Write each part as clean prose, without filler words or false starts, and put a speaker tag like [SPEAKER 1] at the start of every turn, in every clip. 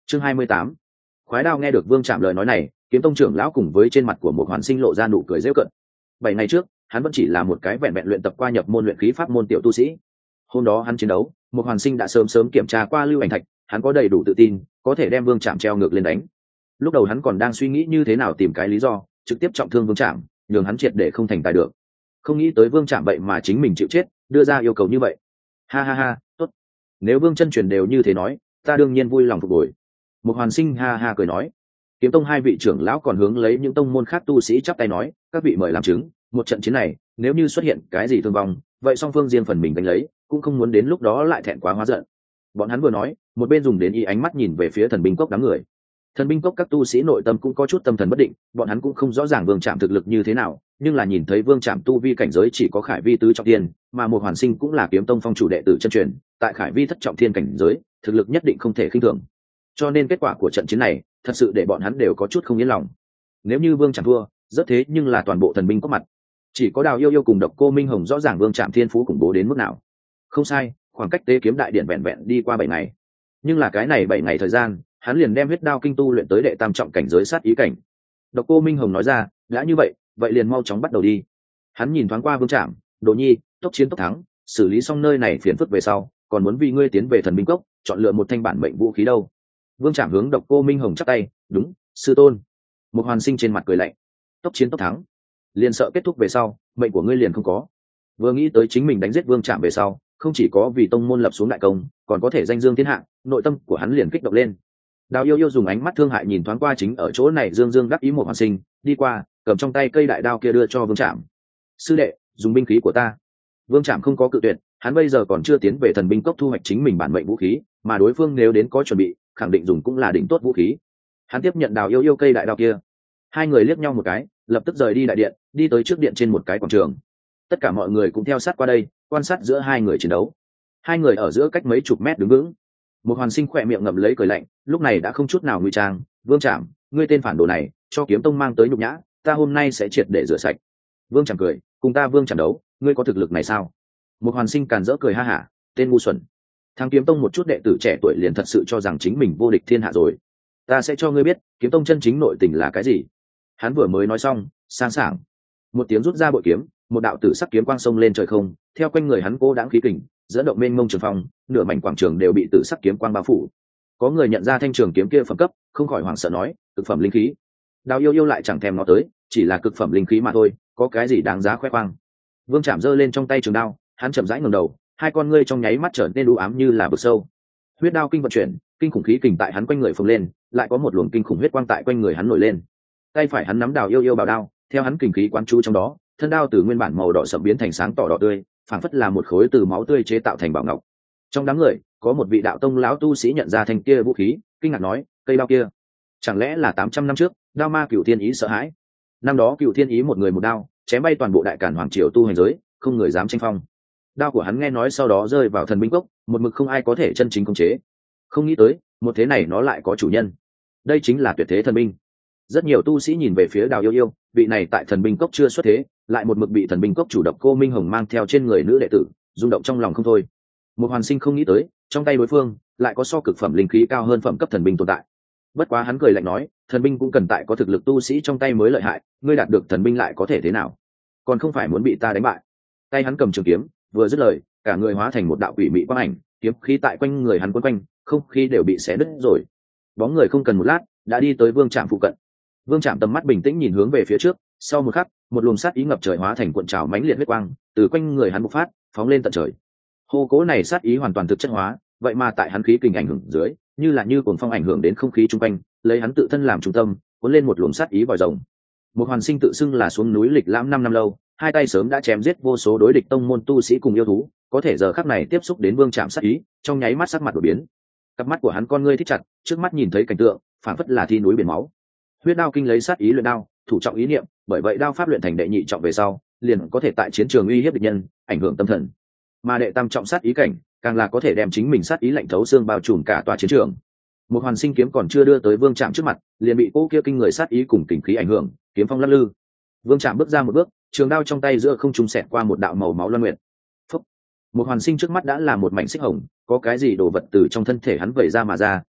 [SPEAKER 1] Chương 28. Khoái Đao nghe được Vương Trạm lời nói này, Kiếm Tông trưởng lão cùng với trên mặt của một Hoàn Sinh lộ ra nụ cười giễu cợt. 7 ngày trước, hắn vẫn chỉ là một cái vẹn vẹn luyện tập qua nhập môn luyện khí pháp môn tiểu tu sĩ. Hôm đó hắn chiến đấu, một Hoàn Sinh đã sớm kiểm tra qua lưu ảnh thạch, hắn có đầy đủ tự tin, có thể đem Vương Trạm treo ngược lên đánh. Lúc đầu hắn còn đang suy nghĩ như thế nào tìm cái lý do, trực tiếp trọng thương Vương Trạm, nhường hắn triệt để không thành tài được. Không nghĩ tới Vương Trạm vậy mà chính mình chịu chết, đưa ra yêu cầu như vậy. Ha ha ha, tốt. Nếu Vương chân truyền đều như thế nói, ta đương nhiên vui lòng phục hồi. Một Hoàn Sinh ha ha cười nói. Kiếm Tông hai vị trưởng lão còn hướng lấy những tông môn khác tu sĩ chắp tay nói, các vị mời làm chứng, một trận chiến này, nếu như xuất hiện cái gì thương vong, vậy song phương riêng phần mình đánh lấy, cũng không muốn đến lúc đó lại thẹn quá hóa giận. Bọn hắn vừa nói, một bên dùng đến ý ánh mắt nhìn về phía Thần Binh Cốc đám người. Thần Binh Cốc các tu sĩ nội tâm cũng có chút tâm thần bất định, bọn hắn cũng không rõ ràng Vương Trạm thực lực như thế nào, nhưng là nhìn thấy Vương Trạm tu vi cảnh giới chỉ có Khải Vi tứ trọng thiên, mà một Hoàn Sinh cũng là Kiếm Tông phong chủ đệ tử chân truyền, tại Khải Vi thất trọng thiên cảnh giới, thực lực nhất định không thể khinh thường. Cho nên kết quả của trận chiến này, thật sự để bọn hắn đều có chút không yên lòng. Nếu như Vương Trạm thua, rất thế nhưng là toàn bộ thần binh có mặt. Chỉ có Đào Yêu Yêu cùng Độc Cô Minh Hồng rõ ràng Vương Trạm thiên phú khủng bố đến mức nào. Không sai, khoảng cách Tế Kiếm Đại Điện vẹn vẹn đi qua 7 ngày. Nhưng là cái này 7 ngày thời gian, hắn liền đem huyết đao kinh tu luyện tới đệ tam trọng cảnh giới sát ý cảnh. Độc Cô Minh Hồng nói ra, đã như vậy liền mau chóng bắt đầu đi. Hắn nhìn thoáng qua Vương Trạm, Đồ Nhi, tốc chiến tốc thắng, xử lý xong nơi này phiền phức về sau, còn muốn vì ngươi tiến về thần binh cốc, chọn lựa một thanh bản mệnh vũ khí đâu. Vương Trạm hướng Độc Cô Minh Hồng chắp tay, đúng, sư tôn. Một Hoàn Sinh trên mặt cười lạnh, tốc chiến tốc thắng, liền sợ kết thúc về sau, mệnh của ngươi liền không có. Vừa nghĩ tới chính mình đánh giết Vương Trạm về sau, không chỉ có vì tông môn lập xuống đại công, còn có thể danh dương thiên hạ, nội tâm của hắn liền kích động lên. Đào Yêu Yêu dùng ánh mắt thương hại nhìn thoáng qua chính ở chỗ này dương dương đắc ý một Hoàn Sinh, đi qua, cầm trong tay cây đại đao kia đưa cho Vương Trạm. Sư đệ, dùng binh khí của ta. Vương Trạm không có cự tuyệt, hắn bây giờ còn chưa tiến về thần binh cốc thu hoạch chính mình bản mệnh vũ khí, mà đối phương nếu đến có chuẩn bị, khẳng định dùng cũng là đỉnh tốt vũ khí. Hắn tiếp nhận Đào Yêu Yêu cây đại đao kia. Hai người liếc nhau một cái, lập tức rời đi đại điện, đi tới trước điện trên một cái quảng trường. Tất cả mọi người cũng theo sát qua đây, quan sát giữa hai người chiến đấu. Hai người ở giữa cách mấy chục mét đứng vững. Một Hoàn Sinh khỏe miệng ngậm lấy cười lạnh, lúc này đã không chút nào ngụy trang. Vương Trạm, ngươi tên phản đồ này, cho Kiếm Tông mang tới nhục nhã, ta hôm nay sẽ triệt để rửa sạch. Vương Trạm cười, cùng ta Vương Trạm đấu, ngươi có thực lực này sao? Một Hoàn Sinh càn rỡ cười ha hả, tên ngu xuẩn. Thằng Kiếm Tông một chút đệ tử trẻ tuổi liền thật sự cho rằng chính mình vô địch thiên hạ rồi. Ta sẽ cho ngươi biết, Kiếm Tông chân chính nội tình là cái gì. Hắn vừa mới nói xong, sang sảng, một tiếng rút ra bội kiếm, một đạo tử sắc kiếm quang sông lên trời không, theo quanh người hắn cô đãng khí kình, dẫn động mênh mông trường phong, nửa mảnh quảng trường đều bị tử sắc kiếm quang bao phủ. Có người nhận ra thanh trường kiếm kia phẩm cấp, không khỏi hoảng sợ nói, cực phẩm linh khí. Đào Yêu Yêu lại chẳng thèm nó tới, chỉ là cực phẩm linh khí mà thôi, có cái gì đáng giá khoe khoang. Vương Trạm giơ lên trong tay trường đao, hắn chậm rãi ngẩng đầu, hai con ngươi trong nháy mắt trở nên u ám như là vực sâu. Huyết đao kinh vận chuyển, kinh khủng khí kình tại hắn quanh người phồng lên, lại có một luồng kinh khủng huyết quang tại quanh người hắn nổi lên. Tay phải hắn nắm Đào Yêu Yêu bảo đao, theo hắn kình khí quán chú trong đó, thân đao từ nguyên bản màu đỏ sẫm biến thành sáng tỏ đỏ tươi, phảng phất là một khối từ máu tươi chế tạo thành bảo ngọc. Trong đám người, có một vị đạo tông lão tu sĩ nhận ra thanh kia vũ khí, kinh ngạc nói, cây đao kia, chẳng lẽ là 800 năm trước, đao ma Cửu Thiên Ý sợ hãi. Năm đó Cửu Thiên Ý một người một đao, chém bay toàn bộ đại cản hoàng triều tu hành giới, không người dám tranh phong. Đao của hắn nghe nói sau đó rơi vào thần binh cốc, một mực không ai có thể chân chính khống chế. Không nghĩ tới, một thế này nó lại có chủ nhân. Đây chính là tuyệt thế thần binh. Rất nhiều tu sĩ nhìn về phía Đào Yêu Yêu, vị này tại thần binh cốc chưa xuất thế, lại một mực bị thần binh cốc chủ Độc Cô Minh Hồng mang theo trên người nữ đệ tử, rung động trong lòng không thôi. Một Hoàn Sinh không nghĩ tới, trong tay đối phương lại có so cực phẩm linh khí cao hơn phẩm cấp thần binh tồn tại. Bất quá hắn cười lạnh nói, thần binh cũng cần tại có thực lực tu sĩ trong tay mới lợi hại, ngươi đạt được thần binh lại có thể thế nào? Còn không phải muốn bị ta đánh bại. Tay hắn cầm trường kiếm, vừa dứt lời, cả người hóa thành một đạo quỷ mị quang ảnh, kiếm khí tại quanh người hắn quấn quanh, không khí đều bị xé nứt rồi. Bóng người không cần một lát, đã đi tới Vương Trạm phụ cận. Vương Trạm tầm mắt bình tĩnh nhìn hướng về phía trước, sau một khắc, một luồng sát ý ngập trời hóa thành cuộn trào mãnh liệt huyết quang, từ quanh người hắn bộc phát, phóng lên tận trời. Hô cố này sát ý hoàn toàn thực chất hóa, vậy mà tại hắn khí kình ảnh hưởng dưới, như cuồng phong ảnh hưởng đến không khí chung quanh, lấy hắn tự thân làm trung tâm, cuốn lên một luồng sát ý vòi rồng. Một Hoàn Sinh tự xưng là xuống núi lịch lãm 5 năm lâu, hai tay sớm đã chém giết vô số đối địch tông môn tu sĩ cùng yêu thú, có thể giờ khắc này tiếp xúc đến Vương Trạm sát ý, trong nháy mắt sắc mặt đổi biến. Cặp mắt của hắn con ngươi thích chặt, trước mắt nhìn thấy cảnh tượng, phảng phất là thi núi biển máu. Huyết đao kinh lấy sát ý luyện đao, thủ trọng ý niệm, bởi vậy đao pháp luyện thành đệ nhị trọng về sau, liền có thể tại chiến trường uy hiếp địch nhân, ảnh hưởng tâm thần. Mà đệ tam trọng sát ý cảnh, càng là có thể đem chính mình sát ý lạnh thấu xương bao trùm cả tòa chiến trường. Một Hoàn Sinh kiếm còn chưa đưa tới Vương Trạm trước mặt, liền bị cỗ kia kinh người sát ý cùng kình khí ảnh hưởng, kiếm phong lắc lư. Vương Trạm bước ra một bước, trường đao trong tay giữa không trung xẹt qua một đạo màu máu loan nguyệt. Phúc. Một Hoàn Sinh trước mắt đã là một mảnh xích hồng, có cái gì đồ vật từ trong thân thể hắn vẩy ra mà ra,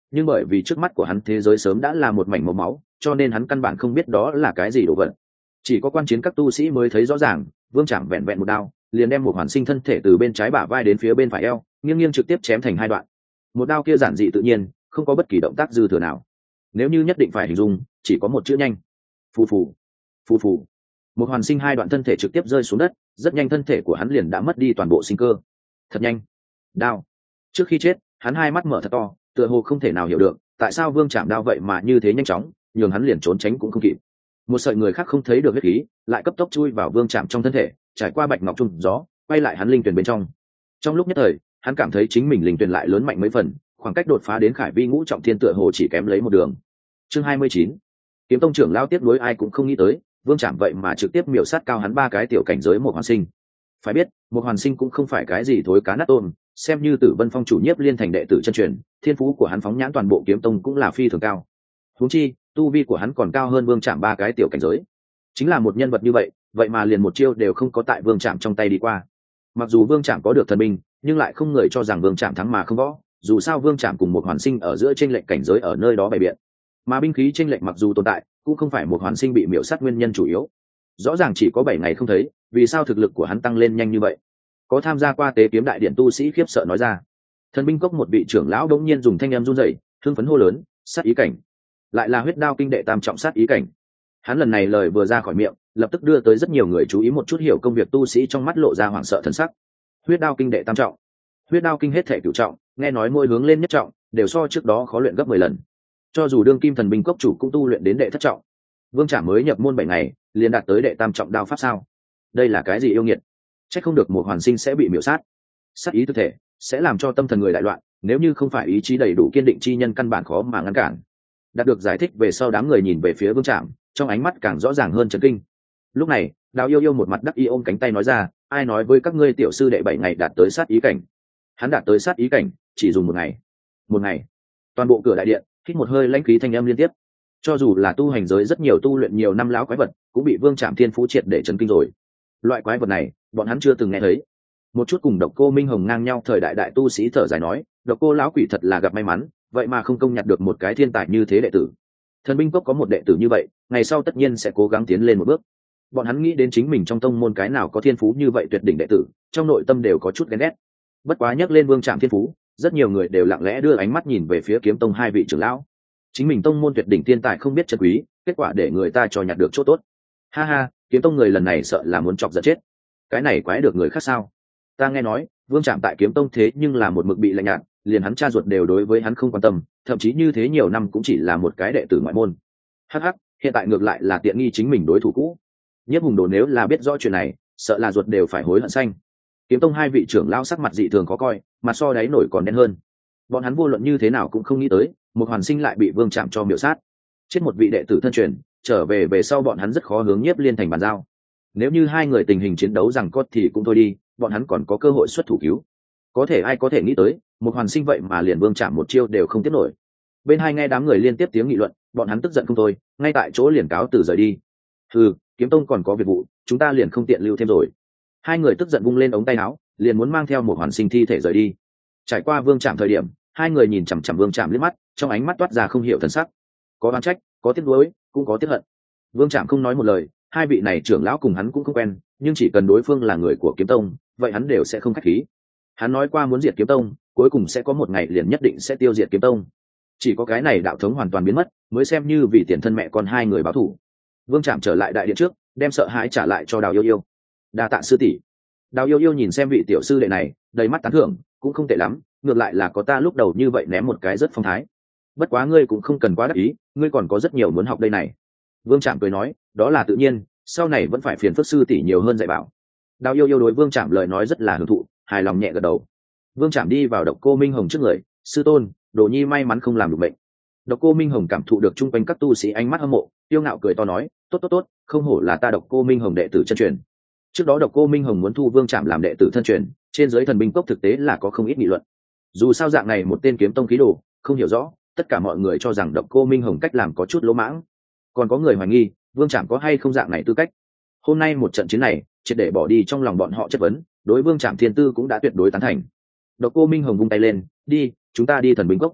[SPEAKER 1] nhưng bởi vì trước mắt của hắn thế giới sớm đã là một mảnh màu máu, cho nên hắn căn bản không biết đó là cái gì đồ vật. Chỉ có quan chiến các tu sĩ mới thấy rõ ràng, Vương Trảm vẹn vẹn một đao liền đem một hoàn sinh thân thể từ bên trái bả vai đến phía bên phải eo nghiêng nghiêng trực tiếp chém thành hai đoạn. Một đao kia giản dị tự nhiên, không có bất kỳ động tác dư thừa nào. Nếu như nhất định phải hình dung, chỉ có một chữ nhanh: phù phù. Phù phù. Một hoàn sinh hai đoạn thân thể trực tiếp rơi xuống đất, rất nhanh thân thể của hắn liền đã mất đi toàn bộ sinh cơ. Thật nhanh. Đao. Trước khi chết, hắn hai mắt mở thật to, tựa hồ không thể nào hiểu được tại sao Vương Trảm đao vậy mà như thế nhanh chóng, nhường hắn liền trốn tránh cũng không kịp. Một sợi người khác không thấy được huyết khí lại cấp tốc chui vào Vương Trảm trong thân thể, trải qua bạch ngọc trung gió quay lại hắn linh tuyển bên trong. Trong lúc nhất thời, hắn cảm thấy chính mình linh tuyển lại lớn mạnh mấy phần, khoảng cách đột phá đến khải vi ngũ trọng thiên tựa hồ chỉ kém lấy một đường. Chương 29. Kiếm tông trưởng lao tiếp nối ai cũng không nghĩ tới, Vương Trảm vậy mà trực tiếp miểu sát cao hắn ba cái tiểu cảnh giới một hoàn sinh. Phải biết, một hoàn sinh cũng không phải cái gì thối cá nát tôm, xem như Tử Vân Phong chủ nhiếp liên thành đệ tử chân truyền, thiên phú của hắn phóng nhãn toàn bộ kiếm tông cũng là phi thường cao. Huống chi, tu vi của hắn còn cao hơn Vương Trảm ba cái tiểu cảnh giới. Chính là một nhân vật như vậy, vậy mà liền một chiêu đều không có tại Vương Trảm trong tay đi qua. Mặc dù Vương Trảm có được thần binh, nhưng lại không người cho rằng Vương Trảm thắng mà không võ, dù sao Vương Trảm cùng một hoàn sinh ở giữa chênh lệch cảnh giới ở nơi đó bày biện. Mà binh khí chênh lệch mặc dù tồn tại, cũng không phải một hoàn sinh bị miểu sát nguyên nhân chủ yếu. Rõ ràng chỉ có 7 ngày không thấy, vì sao thực lực của hắn tăng lên nhanh như vậy? Có tham gia qua tế kiếm đại điện tu sĩ khiếp sợ nói ra. Thần binh cốc một vị trưởng lão đống nhiên dùng thanh âm run rẩy, hưng phấn hô lớn: sát ý cảnh! Lại là huyết đao kinh đệ tam trọng sát ý cảnh. Hắn lần này lời vừa ra khỏi miệng, lập tức đưa tới rất nhiều người chú ý, một chút hiểu công việc tu sĩ trong mắt lộ ra hoảng sợ thần sắc. Huyết đao kinh đệ tam trọng, huyết đao kinh hết thể cửu trọng, nghe nói mỗi hướng lên nhất trọng đều so trước đó khó luyện gấp 10 lần. Cho dù đương kim thần binh cốc chủ cũng tu luyện đến đệ thất trọng. Vương Trảm mới nhập môn 7 ngày liền đạt tới đệ tam trọng đao pháp sao? Đây là cái gì yêu nghiệt? Chắc không được một hoàn sinh sẽ bị miểu sát. Sát ý thực thể sẽ làm cho tâm thần người đại loạn, nếu như không phải ý chí đầy đủ kiên định chi nhân căn bản khó mà ngăn cản. Đạt được giải thích về sau, đám người nhìn về phía Vương Trảm, trong ánh mắt càng rõ ràng hơn chấn kinh. Lúc này, Đào Yêu Yêu một mặt đắc ý ôm cánh tay nói ra: ai nói với các ngươi tiểu sư đệ 7 ngày đạt tới sát ý cảnh? Hắn đạt tới sát ý cảnh chỉ dùng một ngày. Một ngày. Toàn bộ cửa đại điện hít một hơi lãnh khí thanh âm liên tiếp. Cho dù là tu hành giới rất nhiều tu luyện nhiều năm lão quái vật cũng bị Vương Trảm thiên phú triệt để chấn kinh rồi. Loại quái vật này bọn hắn chưa từng nghe thấy. Một chút cùng Độc Cô Minh Hồng ngang nhau thời đại đại tu sĩ thở dài nói: Độc Cô lão quỷ thật là gặp may mắn, vậy mà không công nhặt được một cái thiên tài như thế đệ tử. Thần binh cốc có một đệ tử như vậy, ngày sau tất nhiên sẽ cố gắng tiến lên một bước. Bọn hắn nghĩ đến chính mình trong tông môn cái nào có thiên phú như vậy tuyệt đỉnh đệ tử, trong nội tâm đều có chút ghen ghét. Bất quá nhắc lên Vương Trảm thiên phú, rất nhiều người đều lặng lẽ đưa ánh mắt nhìn về phía kiếm tông hai vị trưởng lão. Chính mình tông môn tuyệt đỉnh thiên tài không biết trân quý, kết quả để người ta cho nhặt được chỗ tốt. Ha ha, kiếm tông người lần này sợ là muốn chọc giận chết. Cái này quái được người khác sao? Ta nghe nói Vương Trảm tại kiếm tông thế nhưng là một mực bị lạnh nhạt, liền hắn cha ruột đều đối với hắn không quan tâm, thậm chí như thế nhiều năm cũng chỉ là một cái đệ tử ngoại môn. Hắc hắc, hiện tại ngược lại là tiện nghi chính mình đối thủ cũ. Nhất Hùng Đồ nếu là biết rõ chuyện này, sợ là ruột đều phải hối hận xanh. Kiếm tông hai vị trưởng lão sắc mặt dị thường khó coi, mặt so đáy nổi còn đen hơn. Bọn hắn vô luận như thế nào cũng không nghĩ tới, một hoàn sinh lại bị Vương Trảm cho miểu sát. Chết một vị đệ tử thân truyền, trở về sau bọn hắn rất khó hướng Nhiếp Liên thành bàn giao. Nếu như hai người tình hình chiến đấu rằng có thì cũng thôi đi, bọn hắn còn có cơ hội xuất thủ cứu. Có thể ai có thể nghĩ tới, một hoàn sinh vậy mà liền Vương Trảm một chiêu đều không tiếp nổi. Bên hai nghe đám người liên tiếp tiếng nghị luận, bọn hắn tức giận không thôi, ngay tại chỗ liền cáo từ rời đi. Kiếm tông còn có việc vụ, chúng ta liền không tiện lưu thêm rồi. Hai người tức giận vung lên ống tay áo, liền muốn mang theo một hoàn sinh thi thể rời đi. Trải qua Vương Trảm thời điểm, hai người nhìn chằm chằm Vương Trảm liếc mắt, trong ánh mắt toát ra không hiểu thần sắc, có oán trách, có tiếc nuối, cũng có tiếc hận. Vương Trảm không nói một lời, hai vị này trưởng lão cùng hắn cũng không quen, nhưng chỉ cần đối phương là người của kiếm tông, vậy hắn đều sẽ không khách khí. Hắn nói qua muốn diệt kiếm tông, cuối cùng sẽ có một ngày liền nhất định sẽ tiêu diệt kiếm tông. Chỉ có cái này đạo thống hoàn toàn biến mất, mới xem như vì tiền thân mẹ con hai người báo thù. Vương Trảm trở lại đại điện trước, đem sợ hãi trả lại cho Đào Yêu Yêu. Đa tạ sư tỷ. Đào Yêu Yêu nhìn xem vị tiểu sư đệ này, đầy mắt tán thưởng, cũng không tệ lắm, ngược lại là có ta lúc đầu như vậy ném một cái rất phong thái. Bất quá ngươi cũng không cần quá đắc ý, ngươi còn có rất nhiều muốn học đây này. Vương Trảm cười nói, đó là tự nhiên, sau này vẫn phải phiền phức sư tỷ nhiều hơn dạy bảo. Đào Yêu Yêu đối Vương Trảm lời nói rất là hưởng thụ, hài lòng nhẹ gật đầu. Vương Trảm đi vào Độc Cô Minh Hồng trước người, sư tôn, Đồ Nhi may mắn không làm được bệnh. Độc Cô Minh Hồng cảm thụ được chung quanh các tu sĩ ánh mắt hâm mộ, tiêu ngạo cười to nói, tốt, không hổ là ta Độc Cô Minh Hồng đệ tử chân truyền. Trước đó Độc Cô Minh Hồng muốn thu Vương Trảm làm đệ tử thân truyền, trên giới thần binh cốc thực tế là có không ít nghị luận. Dù sao dạng này một tên kiếm tông khí đồ, không hiểu rõ, tất cả mọi người cho rằng Độc Cô Minh Hồng cách làm có chút lỗ mãng, còn có người hoài nghi Vương Trảm có hay không dạng này tư cách. Hôm nay một trận chiến này, triệt để bỏ đi trong lòng bọn họ chất vấn, đối Vương Trảm thiên tư cũng đã tuyệt đối tán thành. Độc Cô Minh Hồng vung tay lên, đi, chúng ta đi thần binh cốc.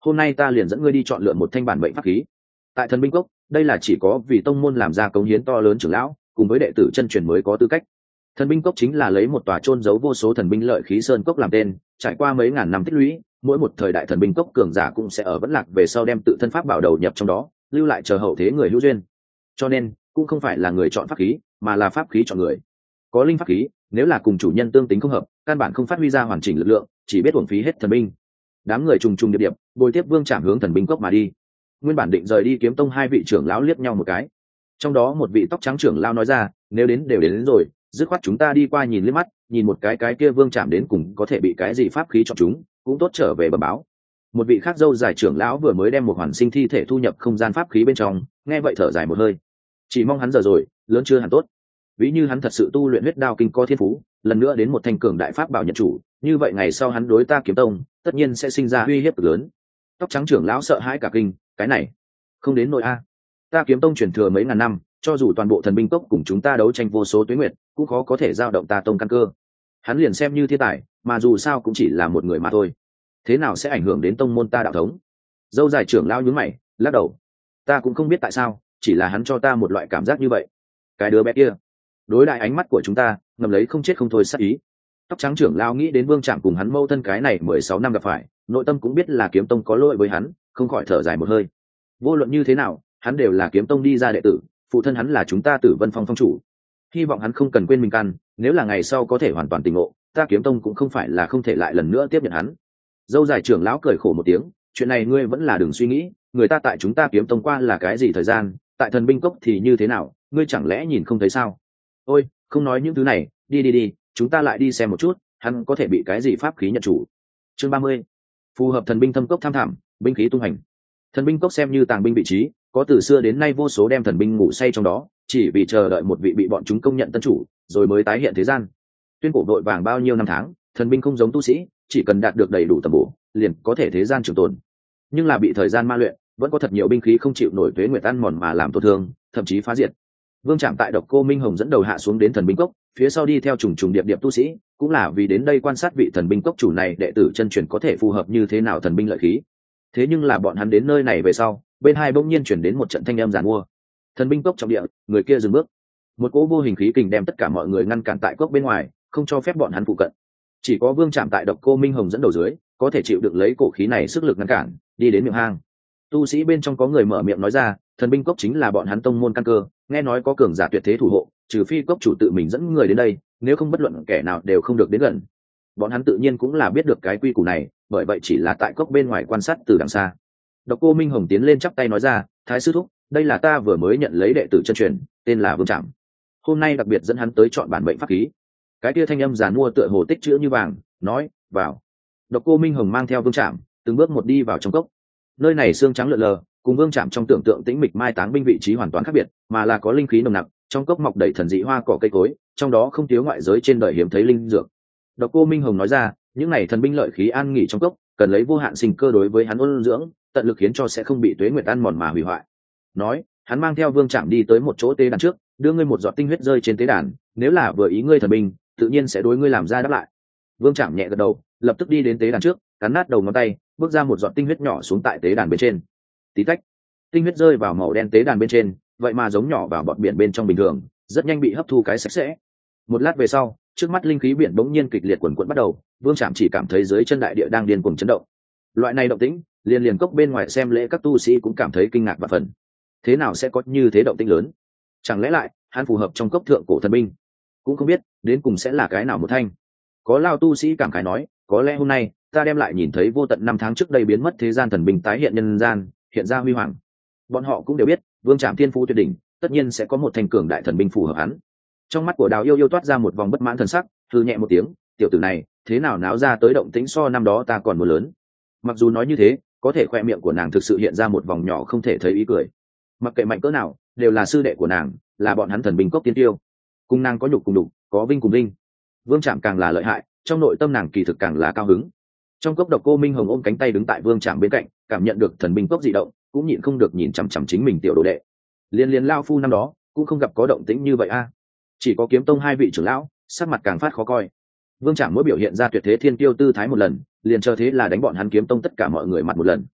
[SPEAKER 1] hôm nay ta liền dẫn ngươi đi chọn lựa một thanh bản mệnh pháp khí. Tại thần binh cốc, đây là chỉ có vì tông môn làm ra cống hiến to lớn trưởng lão cùng với đệ tử chân truyền mới có tư cách. Thần binh cốc chính là lấy một tòa chôn giấu vô số thần binh lợi khí sơn cốc làm tên, trải qua mấy ngàn năm tích lũy, mỗi một thời đại thần binh cốc cường giả cũng sẽ ở vẫn lạc về sau đem tự thân pháp bảo đầu nhập trong đó, lưu lại chờ hậu thế người hữu duyên. Cho nên cũng không phải là người chọn pháp khí, mà là pháp khí chọn người. Có linh pháp khí, nếu là cùng chủ nhân tương tính không hợp, căn bản không phát huy ra hoàn chỉnh lực lượng, chỉ biết uổng phí hết thần binh. Đám người trùng trùng điệp điệp bồi tiếp Vương Trảm hướng thần binh cốc mà đi. Nguyên bản định rời đi kiếm tông hai vị trưởng lão liếc nhau một cái, trong đó một vị tóc trắng trưởng lão nói ra, nếu đến đều đến rồi, dứt khoát chúng ta đi qua nhìn liếc mắt, nhìn một cái kia Vương Trảm đến cùng có thể bị cái gì pháp khí chọn chúng, cũng tốt trở về bẩm báo. Một vị khác dâu dài trưởng lão vừa mới đem một hoàn sinh thi thể thu nhập không gian pháp khí bên trong, nghe vậy thở dài một hơi, chỉ mong hắn giờ rồi lớn chưa hẳn tốt. Ví như hắn thật sự tu luyện huyết đao kinh có thiên phú, lần nữa đến một thanh cường đại pháp bảo nhận chủ, như vậy ngày sau hắn đối ta kiếm tông tất nhiên sẽ sinh ra uy hiếp lớn. Tóc trắng trưởng lão sợ hãi cả kinh, cái này không đến nỗi a, ta kiếm tông truyền thừa mấy ngàn năm, cho dù toàn bộ thần binh cốc cùng chúng ta đấu tranh vô số tuế nguyệt, cũng khó có thể giao động ta tông căn cơ. Hắn liền xem như thiên tài, mà dù sao cũng chỉ là một người mà thôi, thế nào sẽ ảnh hưởng đến tông môn ta đạo thống? Dâu dài trưởng lão nhướng mày lắc đầu, ta cũng không biết tại sao, chỉ là hắn cho ta một loại cảm giác như vậy. Cái đứa bé kia đối đại ánh mắt của chúng ta ngầm lấy không chết không thôi sát ý. Tóc trắng trưởng lão nghĩ đến Vương Trạm cùng hắn mâu thân cái này 16 năm gặp phải, nội tâm cũng biết là kiếm tông có lỗi với hắn, không khỏi thở dài một hơi. Vô luận như thế nào, hắn đều là kiếm tông đi ra đệ tử, phụ thân hắn là chúng ta Tử Vân Phong phong chủ, hy vọng hắn không cần quên mình căn, nếu là ngày sau có thể hoàn toàn tỉnh ngộ, ta kiếm tông cũng không phải là không thể lại lần nữa tiếp nhận hắn. Dâu dài trưởng lão cười khổ một tiếng, chuyện này ngươi vẫn là đừng suy nghĩ, người ta tại chúng ta kiếm tông qua là cái gì thời gian, tại thần binh cốc thì như thế nào, ngươi chẳng lẽ nhìn không thấy sao? Ôi, không nói những thứ này, đi, chúng ta lại đi xem một chút, hắn có thể bị cái gì pháp khí nhận chủ. Chương 30. Phù hợp thần binh thâm cốc tham thẳm, binh khí tung hành. Thần binh cốc xem như tàng binh vị trí, có từ xưa đến nay vô số đem thần binh ngủ say trong đó, chỉ vì chờ đợi một vị bị bọn chúng công nhận tân chủ, rồi mới tái hiện thế gian. Tuyên cổ vội vàng bao nhiêu năm tháng, thần binh không giống tu sĩ, chỉ cần đạt được đầy đủ tầm bổ, liền có thể thế gian trường tồn. Nhưng là bị thời gian ma luyện, vẫn có thật nhiều binh khí không chịu nổi tuế nguyệt ăn mòn mà làm tổn thương, thậm chí phá diệt. Vương Trạm tại Độc Cô Minh Hồng dẫn đầu hạ xuống đến thần binh cốc, phía sau đi theo trùng trùng điệp điệp tu sĩ, cũng là vì đến đây quan sát vị thần binh cốc chủ này đệ tử chân truyền có thể phù hợp như thế nào thần binh lợi khí. Thế nhưng là bọn hắn đến nơi này về sau, bên hai bỗng nhiên chuyển đến một trận thanh âm giàn mua. Thần binh cốc trọng địa, người kia dừng bước. Một cỗ vô hình khí kình đem tất cả mọi người ngăn cản tại cốc bên ngoài, không cho phép bọn hắn phụ cận. Chỉ có Vương Trạm tại Độc Cô Minh Hồng dẫn đầu dưới, có thể chịu đựng lấy cổ khí này sức lực ngăn cản, đi đến miệng hang. Tu sĩ bên trong có người mở miệng nói ra, thần binh cốc chính là bọn hắn tông môn căn cơ, nghe nói có cường giả tuyệt thế thủ hộ, trừ phi cốc chủ tự mình dẫn người đến đây, nếu không bất luận kẻ nào đều không được đến gần. Bọn hắn tự nhiên cũng là biết được cái quy củ này, bởi vậy chỉ là tại cốc bên ngoài quan sát từ đằng xa. Độc Cô Minh Hồng tiến lên chắp tay nói ra, Thái sư thúc, đây là ta vừa mới nhận lấy đệ tử chân truyền, tên là Vương Trạm. Hôm nay đặc biệt dẫn hắn tới chọn bản mệnh pháp khí. Cái kia thanh âm giàn mua tựa hồ tích chữ như vàng, nói, vào. Độc Cô Minh Hồng mang theo Vương Trạm, từng bước một đi vào trong cốc. Nơi này xương trắng lượn lờ, cùng Vương Trạm trong tưởng tượng tĩnh mịch mai táng binh vị trí hoàn toàn khác biệt, mà là có linh khí nồng nặc, trong cốc mọc đầy thần dị hoa cỏ cây cối, trong đó không thiếu ngoại giới trên đời hiếm thấy linh dược. Độc Cô Minh Hồng nói ra, những này thần binh lợi khí an nghỉ trong cốc, cần lấy vô hạn sinh cơ đối với hắn ôn dưỡng, tận lực khiến cho sẽ không bị tuế nguyệt ăn mòn mà hủy hoại. Nói, hắn mang theo Vương Trạm đi tới một chỗ tế đàn trước, đưa ngươi một giọt tinh huyết rơi trên tế đàn, nếu là vừa ý ngươi thần binh, tự nhiên sẽ đối ngươi làm ra đáp lại. Vương Trạm nhẹ gật đầu, lập tức đi đến tế đàn trước, cắn nát đầu ngón tay, bước ra một giọt tinh huyết nhỏ xuống tại tế đàn bên trên. Tí tách, tinh huyết rơi vào màu đen tế đàn bên trên, vậy mà giống nhỏ vào bọt biển bên trong bình thường, rất nhanh bị hấp thu cái sạch sẽ. Một lát về sau, trước mắt linh khí biển bỗng nhiên kịch liệt quần quật bắt đầu, Vương Trạm chỉ cảm thấy dưới chân đại địa đang điên cuồng chấn động. Loại này động tĩnh, liền cốc bên ngoài xem lễ các tu sĩ cũng cảm thấy kinh ngạc và phần. Thế nào sẽ có như thế động tĩnh lớn? Chẳng lẽ lại hắn phù hợp trong cốc thượng cổ thần binh? Cũng không biết đến cùng sẽ là cái nào một thanh. Có lao tu sĩ cảm khái nói, có lẽ hôm nay ta đem lại nhìn thấy vô tận năm tháng trước đây biến mất thế gian thần binh tái hiện nhân gian, hiện ra huy hoàng. Bọn họ cũng đều biết, Vương Trạm thiên phú tuyệt đỉnh, tất nhiên sẽ có một thanh cường đại thần binh phù hợp hắn. Trong mắt của Đào Yêu Yêu toát ra một vòng bất mãn thần sắc, hừ nhẹ một tiếng, tiểu tử này, thế nào náo ra tới động tĩnh so năm đó ta còn muốn lớn. Mặc dù nói như thế, có thể khoe miệng của nàng thực sự hiện ra một vòng nhỏ không thể thấy ý cười. Mặc kệ mạnh cỡ nào, đều là sư đệ của nàng, là bọn hắn thần binh cốc tiên tiêu. Cùng nàng có nhục cùng đục, có vinh cùng vinh. Vương Trạm càng là lợi hại, trong nội tâm nàng kỳ thực càng là cao hứng. Trong cốc Độc Cô Minh Hồng ôm cánh tay đứng tại Vương Trạm bên cạnh, cảm nhận được thần binh cốc dị động, cũng nhịn không được nhìn chằm chằm chính mình tiểu đồ đệ. Liên lao phu năm đó cũng không gặp có động tĩnh như vậy a. Chỉ có kiếm tông hai vị trưởng lão, sắc mặt càng phát khó coi. Vương Trạm mỗi biểu hiện ra tuyệt thế thiên tiêu tư thái một lần, liền chờ thế là đánh bọn hắn kiếm tông tất cả mọi người mặt một lần.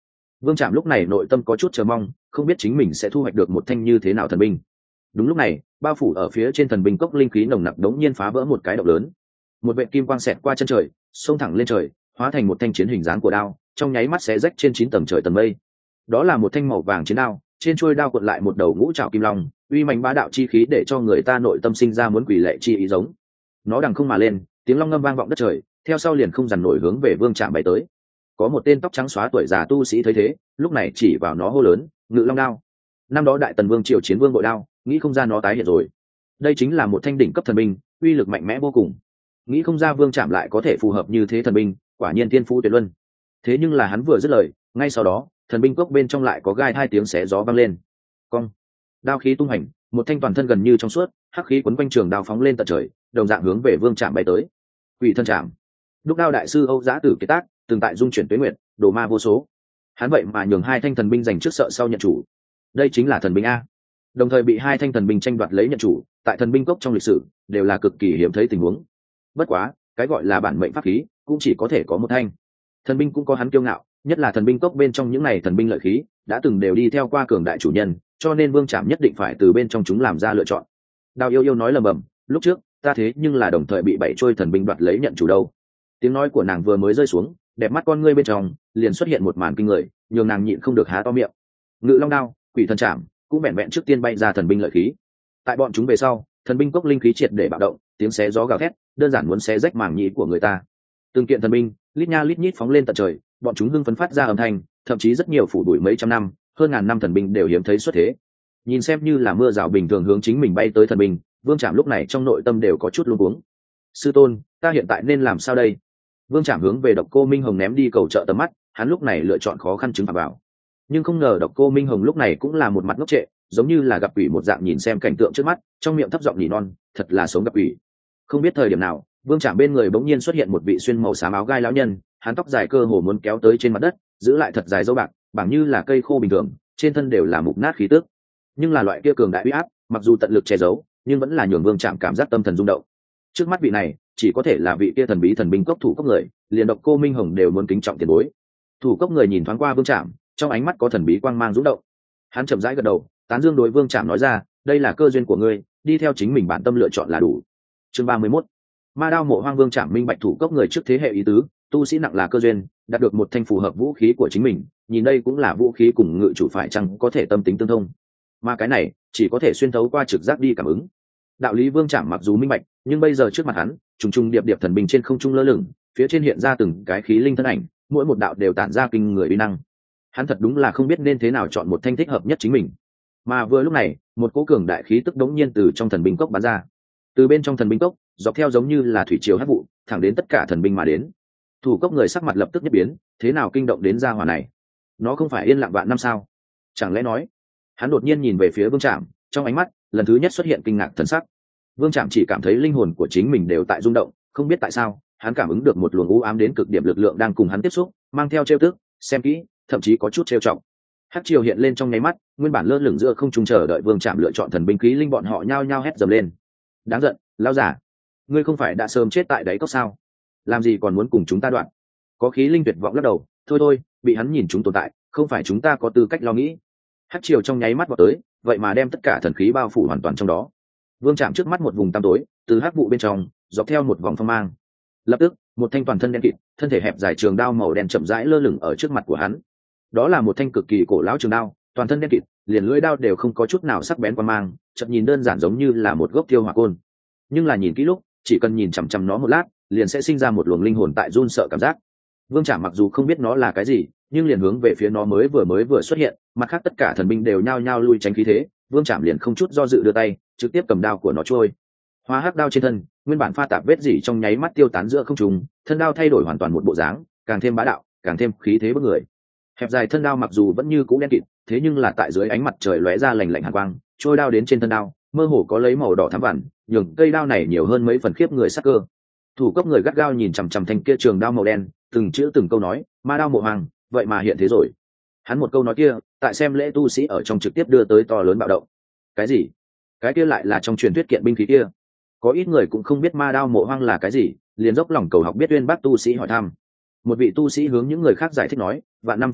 [SPEAKER 1] Vương Trạm lúc này nội tâm có chút chờ mong, không biết chính mình sẽ thu hoạch được một thanh như thế nào thần binh. Đúng lúc này, bao phủ ở phía trên thần binh cốc linh khí nồng nặc đống nhiên phá vỡ một cái động lớn. Một vệt kim quang xẹt qua chân trời, xông thẳng lên trời, hóa thành một thanh chiến hình dáng của đao, trong nháy mắt xé rách trên 9 tầng trời tầng mây. Đó là một thanh màu vàng chiến đao, trên chuôi đao cuộn lại một đầu ngũ trảo kim long, uy mạnh bá đạo chi khí để cho người ta nội tâm sinh ra muốn quỷ lệ chi ý giống. Nó đằng không mà lên, tiếng long ngâm vang vọng đất trời, theo sau liền không dằn nổi hướng về Vương Trạm bay tới. Có một tên tóc trắng xóa tuổi già tu sĩ thấy thế, lúc này chỉ vào nó hô lớn, Ngự Long đao. Năm đó Đại Tần Vương triều chiến vương bội đao, nghĩ không ra nó tái hiện rồi. Đây chính là một thanh đỉnh cấp thần binh, uy lực mạnh mẽ vô cùng. Nghĩ không ra Vương Trạm lại có thể phù hợp như thế thần binh, quả nhiên thiên phú tuyệt luân. Thế nhưng là hắn vừa dứt lời, ngay sau đó, thần binh cốc bên trong lại có gai hai tiếng xé gió vang lên. Cong, đao khí tung hành, một thanh toàn thân gần như trong suốt, hắc khí quấn quanh trường đao phóng lên tận trời, đồng dạng hướng về Vương Trạm bay tới. Quỷ thân trảm. Đúc đao đại sư Âu Giá Tử kiệt tác, từng tại dung chuyển tuế nguyệt, đồ ma vô số. Hắn vậy mà nhường hai thanh thần binh giành trước sợ sau nhận chủ. Đây chính là thần binh a. Đồng thời bị hai thanh thần binh tranh đoạt lấy nhận chủ, tại thần binh cốc trong lịch sử đều là cực kỳ hiếm thấy tình huống. Bất quá, cái gọi là bản mệnh pháp khí, cũng chỉ có thể có một thanh. Thần binh cũng có hắn kiêu ngạo, nhất là thần binh cốc bên trong những này thần binh lợi khí, đã từng đều đi theo qua cường đại chủ nhân, cho nên Vương Trạm nhất định phải từ bên trong chúng làm ra lựa chọn. Đào Yêu Yêu nói lầm bầm, lúc trước, ta thế nhưng là đồng thời bị 7 trôi thần binh đoạt lấy nhận chủ đâu. Tiếng nói của nàng vừa mới rơi xuống, đẹp mắt con ngươi bên trong liền xuất hiện một màn kinh người, nhường nàng nhịn không được há to miệng. Ngự Long đao, Quỷ thần trảm, cũng vẹn vẹn trước tiên bay ra thần binh lợi khí. Tại bọn chúng về sau, thần binh cốc linh khí triệt để bạo động, tiếng xé gió gào thét, đơn giản muốn xé rách màng nhĩ của người ta. Từng kiện thần binh, lít nha lít nhít phóng lên tận trời, bọn chúng hưng phấn phát ra âm thanh, thậm chí rất nhiều phủ đuổi mấy trăm năm, hơn ngàn năm thần binh đều hiếm thấy xuất thế. Nhìn xem như là mưa rào bình thường hướng chính mình bay tới thần binh, Vương Trạm lúc này trong nội tâm đều có chút luống cuống. Sư tôn, ta hiện tại nên làm sao đây? Vương Trạm hướng về Độc Cô Minh Hồng ném đi cầu trợ tầm mắt, hắn lúc này lựa chọn khó khăn chứng phạt vào. Nhưng không ngờ Độc Cô Minh Hồng lúc này cũng là một mặt ngốc trệ, giống như là gặp quỷ một dạng nhìn xem cảnh tượng trước mắt, trong miệng thấp giọng nỉ non, thật là sống gặp quỷ. Không biết thời điểm nào, Vương Trạm bên người bỗng nhiên xuất hiện một vị xuyên màu xám áo gai lão nhân, hắn tóc dài cơ hồ muốn kéo tới trên mặt đất, giữ lại thật dài râu bạc, bằng như là cây khô bình thường, trên thân đều là mục nát khí tức. Nhưng là loại kia cường đại uy áp, mặc dù tận lực che giấu, nhưng vẫn là nhường Vương Trạm cảm giác tâm thần rung động. Trước mắt vị này, chỉ có thể là vị kia thần bí thần binh cốc thủ cốc người, liền Độc Cô Minh Hồng đều muốn kính trọng tiền bối. Thủ cốc người nhìn thoáng qua Vương Trạm, trong ánh mắt có thần bí quang mang rung động. Hắn chậm rãi gật đầu, tán dương đối Vương Trạm nói ra, đây là cơ duyên của ngươi, đi theo chính mình bản tâm lựa chọn là đủ. Chương 31. Ma đao mộ hoang. Vương Trạm minh bạch thủ cốc người trước thế hệ ý tứ, tu sĩ nặng là cơ duyên, đạt được một thanh phù hợp vũ khí của chính mình, nhìn đây cũng là vũ khí cùng ngự chủ phải chăng có thể tâm tính tương thông. Mà cái này chỉ có thể xuyên thấu qua trực giác đi cảm ứng. Đạo lý Vương Trạm mặc dù minh bạch, nhưng bây giờ trước mặt hắn, trùng trùng điệp điệp thần binh trên không trung lơ lửng, phía trên hiện ra từng cái khí linh thân ảnh, mỗi một đạo đều tản ra kinh người uy năng. Hắn thật đúng là không biết nên thế nào chọn một thanh thích hợp nhất chính mình. Mà vừa lúc này, một cỗ cường đại khí tức đống nhiên từ trong thần binh cốc bắn ra. Từ bên trong thần binh cốc, dọc theo giống như là thủy triều hắc vụ, thẳng đến tất cả thần binh mà đến. Thủ cốc người sắc mặt lập tức nhất biến, thế nào kinh động đến gia hỏa này? Nó không phải yên lặng vạn năm sao? Chẳng lẽ nói? Hắn đột nhiên nhìn về phía Vương Trạm, trong ánh mắt lần thứ nhất xuất hiện kinh ngạc thần sắc. Vương Trạm chỉ cảm thấy linh hồn của chính mình đều tại rung động, không biết tại sao, hắn cảm ứng được một luồng u ám đến cực điểm lực lượng đang cùng hắn tiếp xúc, mang theo trêu tức, xem kỹ, thậm chí có chút trêu trọng. Hắc triều hiện lên trong nháy mắt, nguyên bản lơ lửng giữa không trung chờ đợi Vương Trạm lựa chọn thần binh khí linh bọn họ nhao nhao hét dầm lên. Đáng giận, lão giả, ngươi không phải đã sớm chết tại đáy cốc sao? Làm gì còn muốn cùng chúng ta đoạn? Có khí linh tuyệt vọng lắc đầu, thôi thôi, bị hắn nhìn chúng tồn tại, không phải chúng ta có tư cách lo nghĩ. Hắc triều trong nháy mắt vọt tới, vậy mà đem tất cả thần khí bao phủ hoàn toàn trong đó. Vương Trạm trước mắt một vùng tăm tối, từ hắc vụ bên trong dọc theo một vòng phong mang. Lập tức, một thanh toàn thân đen kịt, thân thể hẹp dài trường đao màu đen chậm rãi lơ lửng ở trước mặt của hắn. Đó là một thanh cực kỳ cổ lão trường đao, toàn thân đen kịt, liền lưỡi đao đều không có chút nào sắc bén qua mang, chợt nhìn đơn giản giống như là một gốc tiêu hỏa côn. Nhưng là nhìn kỹ lúc, chỉ cần nhìn chằm chằm nó một lát, liền sẽ sinh ra một luồng linh hồn tại run sợ cảm giác. Vương Trạm mặc dù không biết nó là cái gì, nhưng liền hướng về phía nó mới vừa xuất hiện, mặt khác tất cả thần binh đều nhao nhao lui tránh khí thế, Vương Trạm liền không chút do dự đưa tay, trực tiếp cầm đao của nó trôi. Hóa hắc đao trên thân, nguyên bản pha tạp vết dỉ trong nháy mắt tiêu tán giữa không trung, thân đao thay đổi hoàn toàn một bộ dáng, càng thêm bá đạo, càng thêm khí thế bức người. Hẹp dài thân đao mặc dù vẫn như cũ đen kịt, thế nhưng là tại dưới ánh mặt trời lóe ra lạnh lạnh hàn quang, trôi đao đến trên thân đao, mơ hồ có lấy màu đỏ thắm vằn, nhường cây đao này nhiều hơn mấy phần khiếp người sắc cơ. Thủ cấp người gắt gao nhìn chằm chằm thanh kia trường đao màu đen, từng chữ từng câu nói, ma đao mộ hoàng, vậy mà hiện thế rồi. Hắn một câu nói kia, tại xem lễ tu sĩ ở trong trực tiếp đưa tới to lớn bạo động. Cái gì? Cái kia lại là trong truyền thuyết kiện binh khí kia? Có ít người cũng không biết ma đao mộ hoang là cái gì, liền dốc lòng cầu học biết uyên bác tu sĩ hỏi thăm. Một vị tu sĩ hướng những người khác giải thích nói, vạn năm trước đó,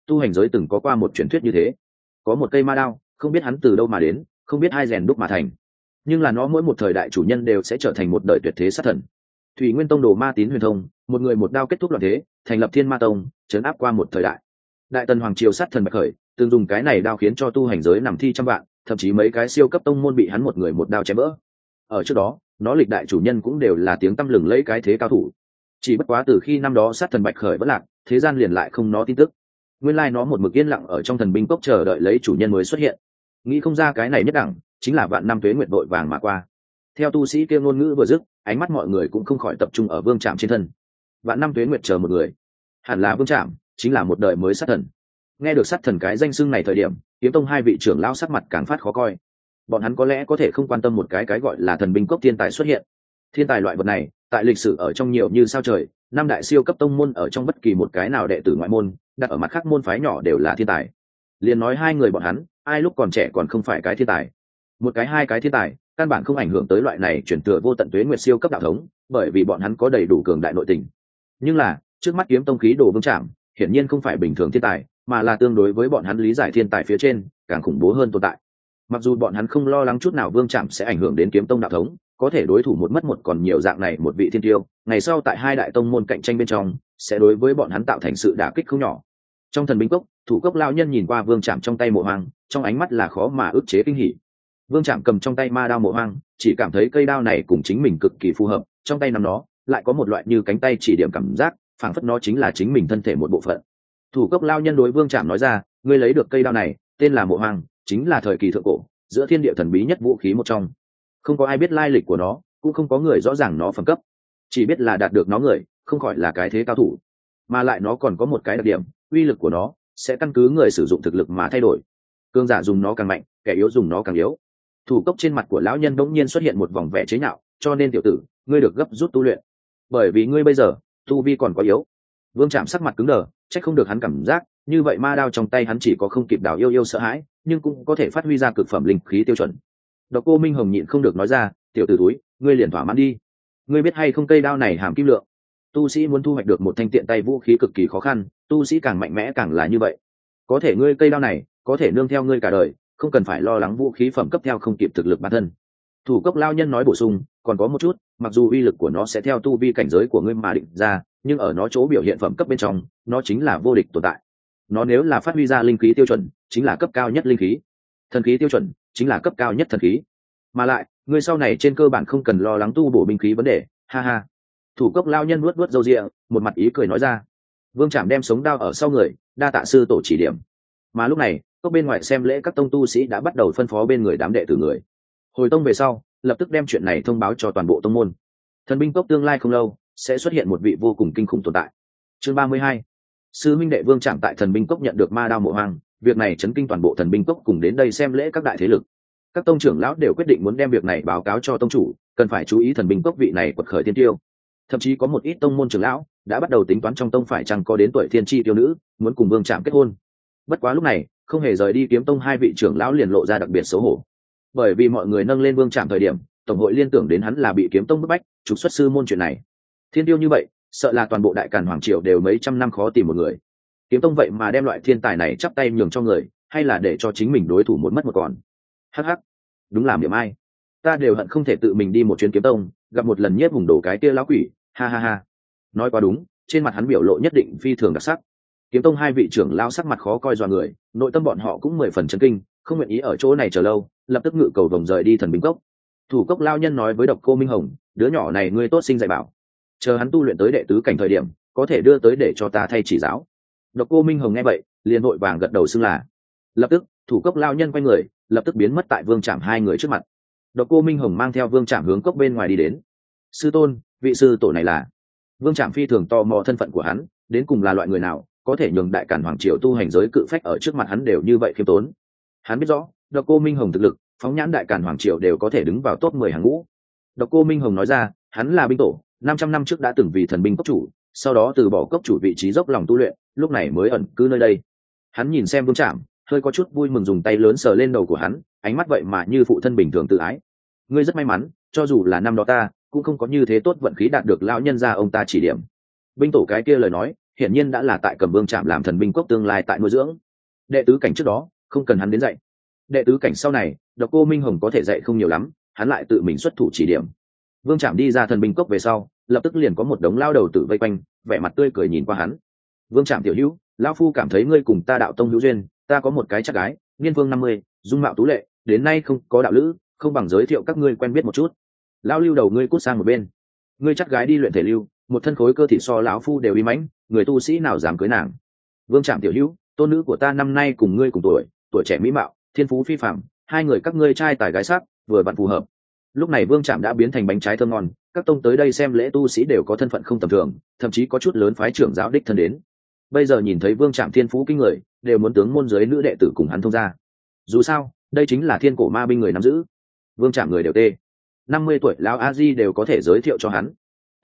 [SPEAKER 1] tu hành giới từng có qua một truyền thuyết như thế. Có một cây ma đao, không biết hắn từ đâu mà đến, không biết ai rèn đúc mà thành, nhưng là nó mỗi một thời đại chủ nhân đều sẽ trở thành một đời tuyệt thế sát thần. Thủy Nguyên Tông đồ ma tín huyền thông, một người một đao kết thúc loạn thế, thành lập Thiên Ma Tông, trấn áp qua một thời đại. Đại Tần hoàng triều sát thần bạch khởi, từng dùng cái này đao khiến cho tu hành giới nằm thi trăm vạn, thậm chí mấy cái siêu cấp tông môn bị hắn một người một đao chém vỡ. Ở trước đó, nó lịch đại chủ nhân cũng đều là tiếng tăm lừng lẫy cái thế cao thủ. Chỉ bất quá từ khi năm đó sát thần bạch khởi vẫn lạc, thế gian liền lại không nó tin tức. Nguyên lai nó một mực yên lặng ở trong thần binh cốc chờ đợi lấy chủ nhân mới xuất hiện. Nghĩ không ra cái này nhất đẳng, chính là vạn năm tuế nguyệt vội vàng mà qua. Theo tu sĩ kia ngôn ngữ vừa dứt, ánh mắt mọi người cũng không khỏi tập trung ở Vương Trạm trên thân. Vạn năm tuế nguyệt chờ một người, hẳn là Vương Trạm, chính là một đời mới sát thần. Nghe được sát thần cái danh xưng này thời điểm, Kiếm Tông hai vị trưởng lão sắc mặt càng phát khó coi. Bọn hắn có lẽ có thể không quan tâm một cái gọi là thần binh cốc thiên tài xuất hiện. Thiên tài loại vật này, tại lịch sử ở trong nhiều như sao trời, năm đại siêu cấp tông môn ở trong bất kỳ một cái nào đệ tử ngoại môn, đặt ở mặt khác môn phái nhỏ đều là thiên tài. Liền nói hai người bọn hắn, ai lúc còn trẻ còn không phải cái thiên tài. Một cái hai cái thiên tài, căn bản không ảnh hưởng tới loại này chuyển thừa vô tận tuế nguyệt siêu cấp đạo thống, bởi vì bọn hắn có đầy đủ cường đại nội tình. Nhưng là, trước mắt Kiếm Tông khí đồ Vương Trạm, hiển nhiên không phải bình thường thiên tài, mà là tương đối với bọn hắn lý giải thiên tài phía trên, càng khủng bố hơn tồn tại. Mặc dù bọn hắn không lo lắng chút nào Vương Trạm sẽ ảnh hưởng đến Kiếm Tông đạo thống, có thể đối thủ một mất một còn nhiều dạng này một vị thiên tiêu, ngày sau tại hai đại tông môn cạnh tranh bên trong, sẽ đối với bọn hắn tạo thành sự đả kích không nhỏ. Trong thần binh cốc, thủ cốc lão nhân nhìn qua Vương Trạm trong tay mộ hoang, trong ánh mắt là khó mà ức chế kinh hỉ. Vương Trạm cầm trong tay ma đao mộ hoang, chỉ cảm thấy cây đao này cùng chính mình cực kỳ phù hợp, trong tay nắm nó, lại có một loại như cánh tay chỉ điểm cảm giác, phảng phất nó chính là chính mình thân thể một bộ phận. Thủ cốc lão nhân đối Vương Trạm nói ra, ngươi lấy được cây đao này, tên là mộ hoang, chính là thời kỳ thượng cổ, giữa thiên địa thần bí nhất vũ khí một trong. Không có ai biết lai lịch của nó, cũng không có người rõ ràng nó phẩm cấp, chỉ biết là đạt được nó người, không khỏi là cái thế cao thủ. Mà lại nó còn có một cái đặc điểm, uy lực của nó sẽ căn cứ người sử dụng thực lực mà thay đổi. Cường giả dùng nó càng mạnh, kẻ yếu dùng nó càng yếu. Thủ cốc trên mặt của lão nhân bỗng nhiên xuất hiện một vòng vẻ chế nhạo, cho nên tiểu tử, ngươi được gấp rút tu luyện, bởi vì ngươi bây giờ tu vi còn quá yếu. Vương Trạm sắc mặt cứng đờ, trách không được hắn cảm giác như vậy, ma đao trong tay hắn chỉ có không kịp đào yêu sợ hãi, nhưng cũng có thể phát huy ra cực phẩm linh khí tiêu chuẩn. Độc Cô Minh Hồng nhịn không được nói ra, tiểu tử túi, ngươi liền thỏa mãn đi. Ngươi biết hay không, cây đao này hàm kim lượng, tu sĩ muốn thu hoạch được một thanh tiện tay vũ khí cực kỳ khó khăn, tu sĩ càng mạnh mẽ càng là như vậy. Có thể ngươi cây đao này có thể nương theo ngươi cả đời, không cần phải lo lắng vũ khí phẩm cấp theo không kịp thực lực bản thân. Thủ cốc lao nhân nói bổ sung, còn có một chút, mặc dù uy lực của nó sẽ theo tu vi cảnh giới của ngươi mà định ra, nhưng ở nó chỗ biểu hiện phẩm cấp bên trong, nó chính là vô địch tồn tại. Nó nếu là phát huy ra linh khí tiêu chuẩn, chính là cấp cao nhất linh khí. Thần khí tiêu chuẩn chính là cấp cao nhất thần khí. Mà lại, ngươi sau này trên cơ bản không cần lo lắng tu bổ binh khí vấn đề, ha ha. Thủ cốc lao nhân nuốt râu ria, một mặt ý cười nói ra. Vương Trạm đem sống đao ở sau người, đa tạ sư tổ chỉ điểm. Mà lúc này, cốc bên ngoài xem lễ các tông tu sĩ đã bắt đầu phân phó bên người đám đệ tử người. Hồi tông về sau, lập tức đem chuyện này thông báo cho toàn bộ tông môn. Thần binh cốc tương lai không lâu sẽ xuất hiện một vị vô cùng kinh khủng tồn tại. Chương 32. Sư minh đệ Vương Trạm tại thần binh cốc nhận được ma đao mộ hoang, việc này chấn kinh toàn bộ thần binh cốc cùng đến đây xem lễ các đại thế lực. Các tông trưởng lão đều quyết định muốn đem việc này báo cáo cho tông chủ, cần phải chú ý thần binh cốc vị này quật khởi tiên tiêu. Thậm chí có một ít tông môn trưởng lão đã bắt đầu tính toán trong tông phải chăng có đến tuổi thiên chi tiêu nữ muốn cùng Vương Trạm kết hôn. Bất quá lúc này, không hề rời đi Kiếm Tông hai vị trưởng lão liền lộ ra đặc biệt xấu hổ, bởi vì mọi người nâng lên Vương Trạm thời điểm, tổng hội liên tưởng đến hắn là bị Kiếm Tông bức bách trục xuất sư môn chuyện này. Thiên tiêu như vậy, sợ là toàn bộ đại càn hoàng triều đều mấy trăm năm khó tìm một người. Kiếm Tông vậy mà đem loại thiên tài này chắp tay nhường cho người, hay là để cho chính mình đối thủ một mất một còn. Hắc hắc, đúng là miệng ai, ta đều hận không thể tự mình đi một chuyến Kiếm Tông, gặp một lần Nhiếp Hùng Đồ cái kia lão quỷ, ha ha ha. Nói quá đúng, trên mặt hắn biểu lộ nhất định phi thường đặc sắc. Kiếm Tông hai vị trưởng lão sắc mặt khó coi dọa người, nội tâm bọn họ cũng 10 phần chấn kinh, không nguyện ý ở chỗ này chờ lâu, lập tức ngự cầu vồng rời đi thần binh cốc. Thủ cốc lao nhân nói với Độc Cô Minh Hồng, đứa nhỏ này ngươi tốt sinh dạy bảo, chờ hắn tu luyện tới đệ tứ cảnh thời điểm, có thể đưa tới để cho ta thay chỉ giáo. Độc Cô Minh Hồng nghe vậy, liền vội vàng gật đầu xưng là. Lập tức, thủ cốc lao nhân quay người, lập tức biến mất tại Vương Trạm hai người trước mặt. Độc Cô Minh Hồng mang theo Vương Trạm hướng cốc bên ngoài đi đến. Sư tôn, vị sư tổ này là? Vương Trạm phi thường tò mò thân phận của hắn, đến cùng là loại người nào, có thể nhường đại càn hoàng triều tu hành giới cự phách ở trước mặt hắn đều như vậy khiêm tốn. Hắn biết rõ, Độc Cô Minh Hồng thực lực, phóng nhãn đại càn hoàng triều đều có thể đứng vào top 10 hàng ngũ. Độc Cô Minh Hồng nói ra, hắn là binh tổ, 500 năm trước đã từng vì thần binh cốc chủ, sau đó từ bỏ cốc chủ vị trí dốc lòng tu luyện, lúc này mới ẩn cư nơi đây. Hắn nhìn xem Vương Trạm, hơi có chút vui mừng dùng tay lớn sờ lên đầu của hắn, ánh mắt vậy mà như phụ thân bình thường tự ái. Ngươi rất may mắn, cho dù là năm đó ta cũng không có như thế tốt vận khí đạt được lão nhân gia ông ta chỉ điểm. Binh tổ cái kia lời nói, hiển nhiên đã là tại cầm vương trạm làm thần binh cốc tương lai tại nuôi dưỡng. Đệ tứ cảnh trước đó không cần hắn đến dạy, đệ tứ cảnh sau này Độc Cô Minh Hồng có thể dạy không nhiều lắm, hắn lại tự mình xuất thủ chỉ điểm. Vương trạm đi ra thần binh cốc về sau, lập tức liền có một đống lao đầu tử vây quanh, vẻ mặt tươi cười nhìn qua hắn. Vương trạm tiểu hữu, lão phu cảm thấy ngươi cùng ta đạo tông hữu duyên, ta có một cái chắc gái, niên vương 50, dung mạo tú lệ, đến nay không có đạo lữ, không bằng giới thiệu các ngươi quen biết một chút. Lão lưu đầu ngươi cút sang một bên, ngươi chắc gái đi luyện thể lưu, một thân khối cơ thịt so lão phu đều uy mãnh, người tu sĩ nào dám cưới nàng. Vương trạm tiểu hữu, tôn nữ của ta năm nay cùng ngươi cùng tuổi, tuổi trẻ mỹ mạo, thiên phú phi phàm, hai người các ngươi trai tài gái sắc, vừa vặn phù hợp. Lúc này Vương trạm đã biến thành bánh trái thơm ngon, các tông tới đây xem lễ tu sĩ đều có thân phận không tầm thường, thậm chí có chút lớn phái trưởng giáo đích thân đến. Bây giờ nhìn thấy Vương trạm thiên phú kinh người, đều muốn tướng môn giới nữ đệ tử cùng hắn thông ra. Dù sao đây chính là thiên cổ ma binh người nắm giữ. Vương trạm người đều tê, 50 tuổi lão a di đều có thể giới thiệu cho hắn.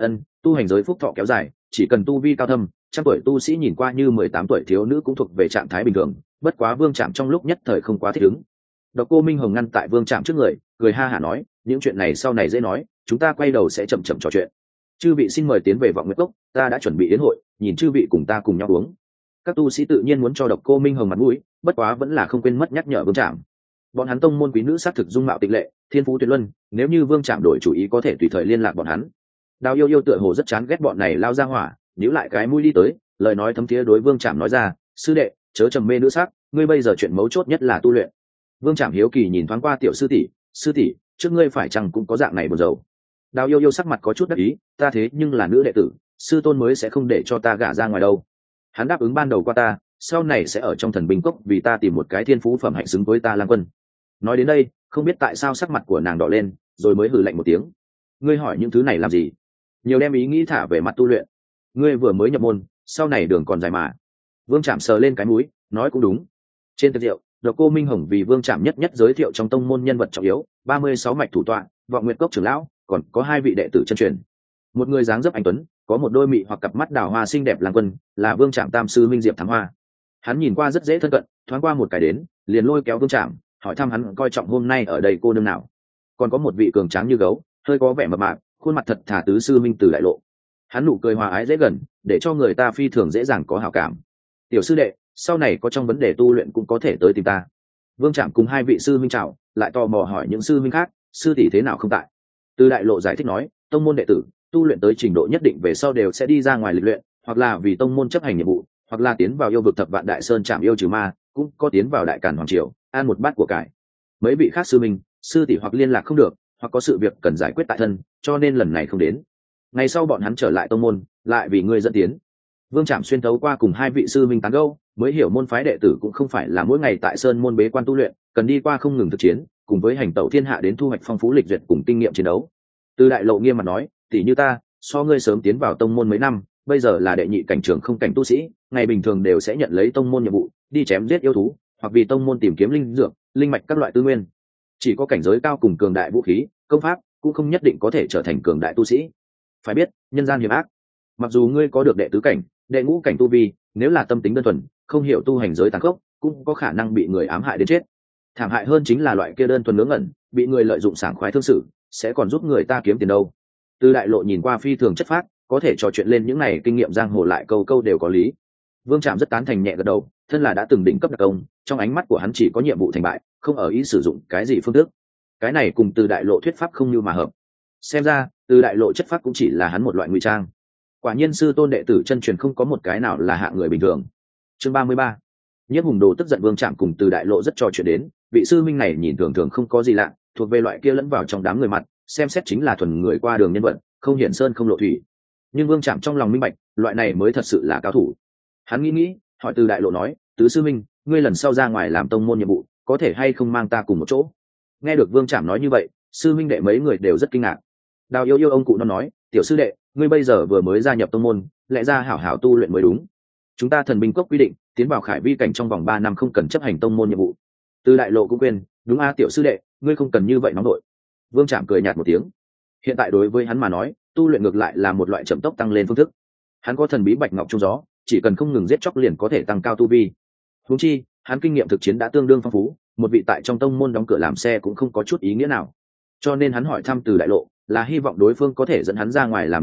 [SPEAKER 1] Tu hành giới phúc thọ kéo dài, chỉ cần tu vi cao thâm, trăm tuổi tu sĩ nhìn qua như 18 tuổi thiếu nữ cũng thuộc về trạng thái bình thường. Bất quá Vương trạm trong lúc nhất thời không quá thích ứng. Độc Cô Minh Hồng ngăn tại Vương trạm trước người, cười ha hả nói, những chuyện này sau này dễ nói, chúng ta quay đầu sẽ chậm chậm trò chuyện. Chư vị xin mời tiến về Vọng Nguyệt Cốc, ta đã chuẩn bị yến hội, nhìn chư vị cùng ta cùng nhau uống. Các tu sĩ tự nhiên muốn cho Độc Cô Minh Hồng mặt mũi, bất quá vẫn là không quên mất nhắc nhở Vương trạm. Bọn hắn tông môn quý nữ sát thực dung mạo tịch lệ, thiên phú tuyệt luân, nếu như Vương trạm đổi chủ ý có thể tùy thời liên lạc bọn hắn. Đào Yêu Yêu tựa hồ rất chán ghét bọn này lao ra hỏa, níu lại cái mũi đi tới, lời nói thấm thía đối Vương trạm nói ra, sư đệ, chớ trầm mê nữ sắc, ngươi bây giờ chuyện mấu chốt nhất là tu luyện. Vương trạm hiếu kỳ nhìn thoáng qua tiểu sư tỷ, trước ngươi phải chăng cũng có dạng này buồn rầu. Đào Yêu Yêu sắc mặt có chút đắc ý, ta thế nhưng là nữ đệ tử, sư tôn mới sẽ không để cho ta gả ra ngoài đâu. Hắn đáp ứng ban đầu qua ta, sau này sẽ ở trong thần binh cốc vì ta tìm một cái thiên phú phẩm hạnh xứng với ta Lang Quân. Nói đến đây không biết tại sao sắc mặt của nàng đỏ lên, rồi mới hừ lạnh một tiếng. Ngươi hỏi những thứ này làm gì? Nhiều đem ý nghĩ thả về mặt tu luyện. Ngươi vừa mới nhập môn, sau này đường còn dài mà. Vương trạm sờ lên cái mũi, nói cũng đúng. Trên tiệc rượu, Độc Cô Minh Hồng vì Vương trạm nhất giới thiệu trong tông môn nhân vật trọng yếu, 36 mạch thủ tọa, Vọng Nguyệt Cốc trưởng lão, còn có 2 vị đệ tử chân truyền. Một người dáng dấp anh tuấn, có một đôi mị hoặc cặp mắt đào hoa xinh đẹp Lang Quân, là Vương trạm tam sư Minh Diệp Thắng Hoa. Hắn nhìn qua rất dễ thân cận, thoáng qua một cái đến, liền lôi kéo Vương trạm, hỏi thăm hắn coi trọng hôm nay ở đây cô nương nào. Còn có một vị cường tráng như gấu, hơi có vẻ mập mạp, khuôn mặt thật thà tứ sư Minh Từ Đại Lộ. Hắn nụ cười hòa ái dễ gần, để cho người ta phi thường dễ dàng có hảo cảm. Tiểu sư đệ, sau này có trong vấn đề tu luyện cũng có thể tới tìm ta. Vương trạm cùng 2 vị sư minh chào, lại tò mò hỏi những sư minh khác, sư tỷ thế nào không tại. Từ Đại Lộ giải thích nói, tông môn đệ tử tu luyện tới trình độ nhất định về sau đều sẽ đi ra ngoài lịch luyện, hoặc là vì tông môn chấp hành nhiệm vụ, hoặc là tiến vào yêu vực Thập Vạn Đại Sơn trạm yêu trừ ma, cũng có tiến vào Đại Càn Hoàng Triều ăn một bát của cải. Mấy vị khác sư minh, sư tỷ hoặc liên lạc không được, hoặc có sự việc cần giải quyết tại thân, cho nên lần này không đến. Ngày sau bọn hắn trở lại tông môn, lại vì ngươi dẫn tiến. Vương trạm xuyên thấu qua cùng 2 vị sư minh tán gẫu, mới hiểu môn phái đệ tử cũng không phải là mỗi ngày tại sơn môn bế quan tu luyện, cần đi qua không ngừng thực chiến, cùng với hành tẩu thiên hạ đến thu hoạch phong phú lịch duyệt cùng kinh nghiệm chiến đấu. Từ Đại Lộ nghiêm mặt nói, tỷ như ta, so ngươi sớm tiến vào tông môn mấy năm, bây giờ là đệ nhị cảnh trưởng không cảnh tu sĩ, ngày bình thường đều sẽ nhận lấy tông môn nhiệm vụ, đi chém giết yêu thú, hoặc vì tông môn tìm kiếm linh dược, linh mạch các loại tư nguyên. Chỉ có cảnh giới cao cùng cường đại vũ khí, công pháp, cũng không nhất định có thể trở thành cường đại tu sĩ. Phải biết, nhân gian hiểm ác. Mặc dù ngươi có được đệ tứ cảnh, đệ ngũ cảnh tu vi, nếu là tâm tính đơn thuần, không hiểu tu hành giới tàn khốc, cũng có khả năng bị người ám hại đến chết. Thảm hại hơn chính là loại kia đơn thuần ngớ ngẩn, bị người lợi dụng sảng khoái thương xử, sẽ còn giúp người ta kiếm tiền đâu. Từ Đại Lộ nhìn qua phi thường chất phác, có thể trò chuyện lên những này kinh nghiệm giang hồ lại câu câu đều có lý. Vương trạm rất tán thành nhẹ gật đầu, thân là đã từng đỉnh cấp đặc công, trong ánh mắt của hắn chỉ có nhiệm vụ thành bại, không ở ý sử dụng cái gì phương thức. Cái này cùng Từ Đại Lộ thuyết pháp không như mà hợp. Xem ra Từ Đại Lộ chất phác cũng chỉ là hắn một loại ngụy trang. Quả nhiên sư tôn đệ tử chân truyền không có một cái nào là hạng người bình thường. Chương 33. Nhiếp Hùng Đồ tức giận Vương trạm cùng Từ Đại Lộ rất trò chuyện đến, vị sư minh này nhìn thường thường không có gì lạ, thuộc về loại kia lẫn vào trong đám người mặt, xem xét chính là thuần người qua đường nhân vật, không hiển sơn không lộ thủy. Nhưng Vương trạm trong lòng minh bạch, loại này mới thật sự là cao thủ. Hắn nghĩ, hỏi Từ Đại Lộ nói, tứ sư minh, ngươi lần sau ra ngoài làm tông môn nhiệm vụ, có thể hay không mang ta cùng một chỗ? Nghe được Vương trạm nói như vậy, sư minh đệ mấy người đều rất kinh ngạc. Đào Yêu Yêu ông cụ nó nói, tiểu sư đệ, ngươi bây giờ vừa mới gia nhập tông môn, lẽ ra hảo hảo tu luyện mới đúng. Chúng ta thần binh cốc quy định, tiến vào khải vi cảnh trong vòng 3 năm không cần chấp hành tông môn nhiệm vụ. Từ Đại Lộ cũng quên, đúng a tiểu sư đệ, ngươi không cần như vậy nóng đội. Vương trạm cười nhạt một tiếng. Hiện tại đối với hắn mà nói, tu luyện ngược lại là một loại chậm tốc tăng lên phương thức. Hắn có thần bí bạch ngọc trong gió, chỉ cần không ngừng giết chóc liền có thể tăng cao tu vi. Huống chi, hắn kinh nghiệm thực chiến đã tương đương phong phú, một vị tại trong tông môn đóng cửa làm xe cũng không có chút ý nghĩa nào. Cho nên hắn hỏi thăm Từ Đại Lộ, là hy vọng đối phương có thể dẫn hắn ra ngoài làm nhiệm vụ,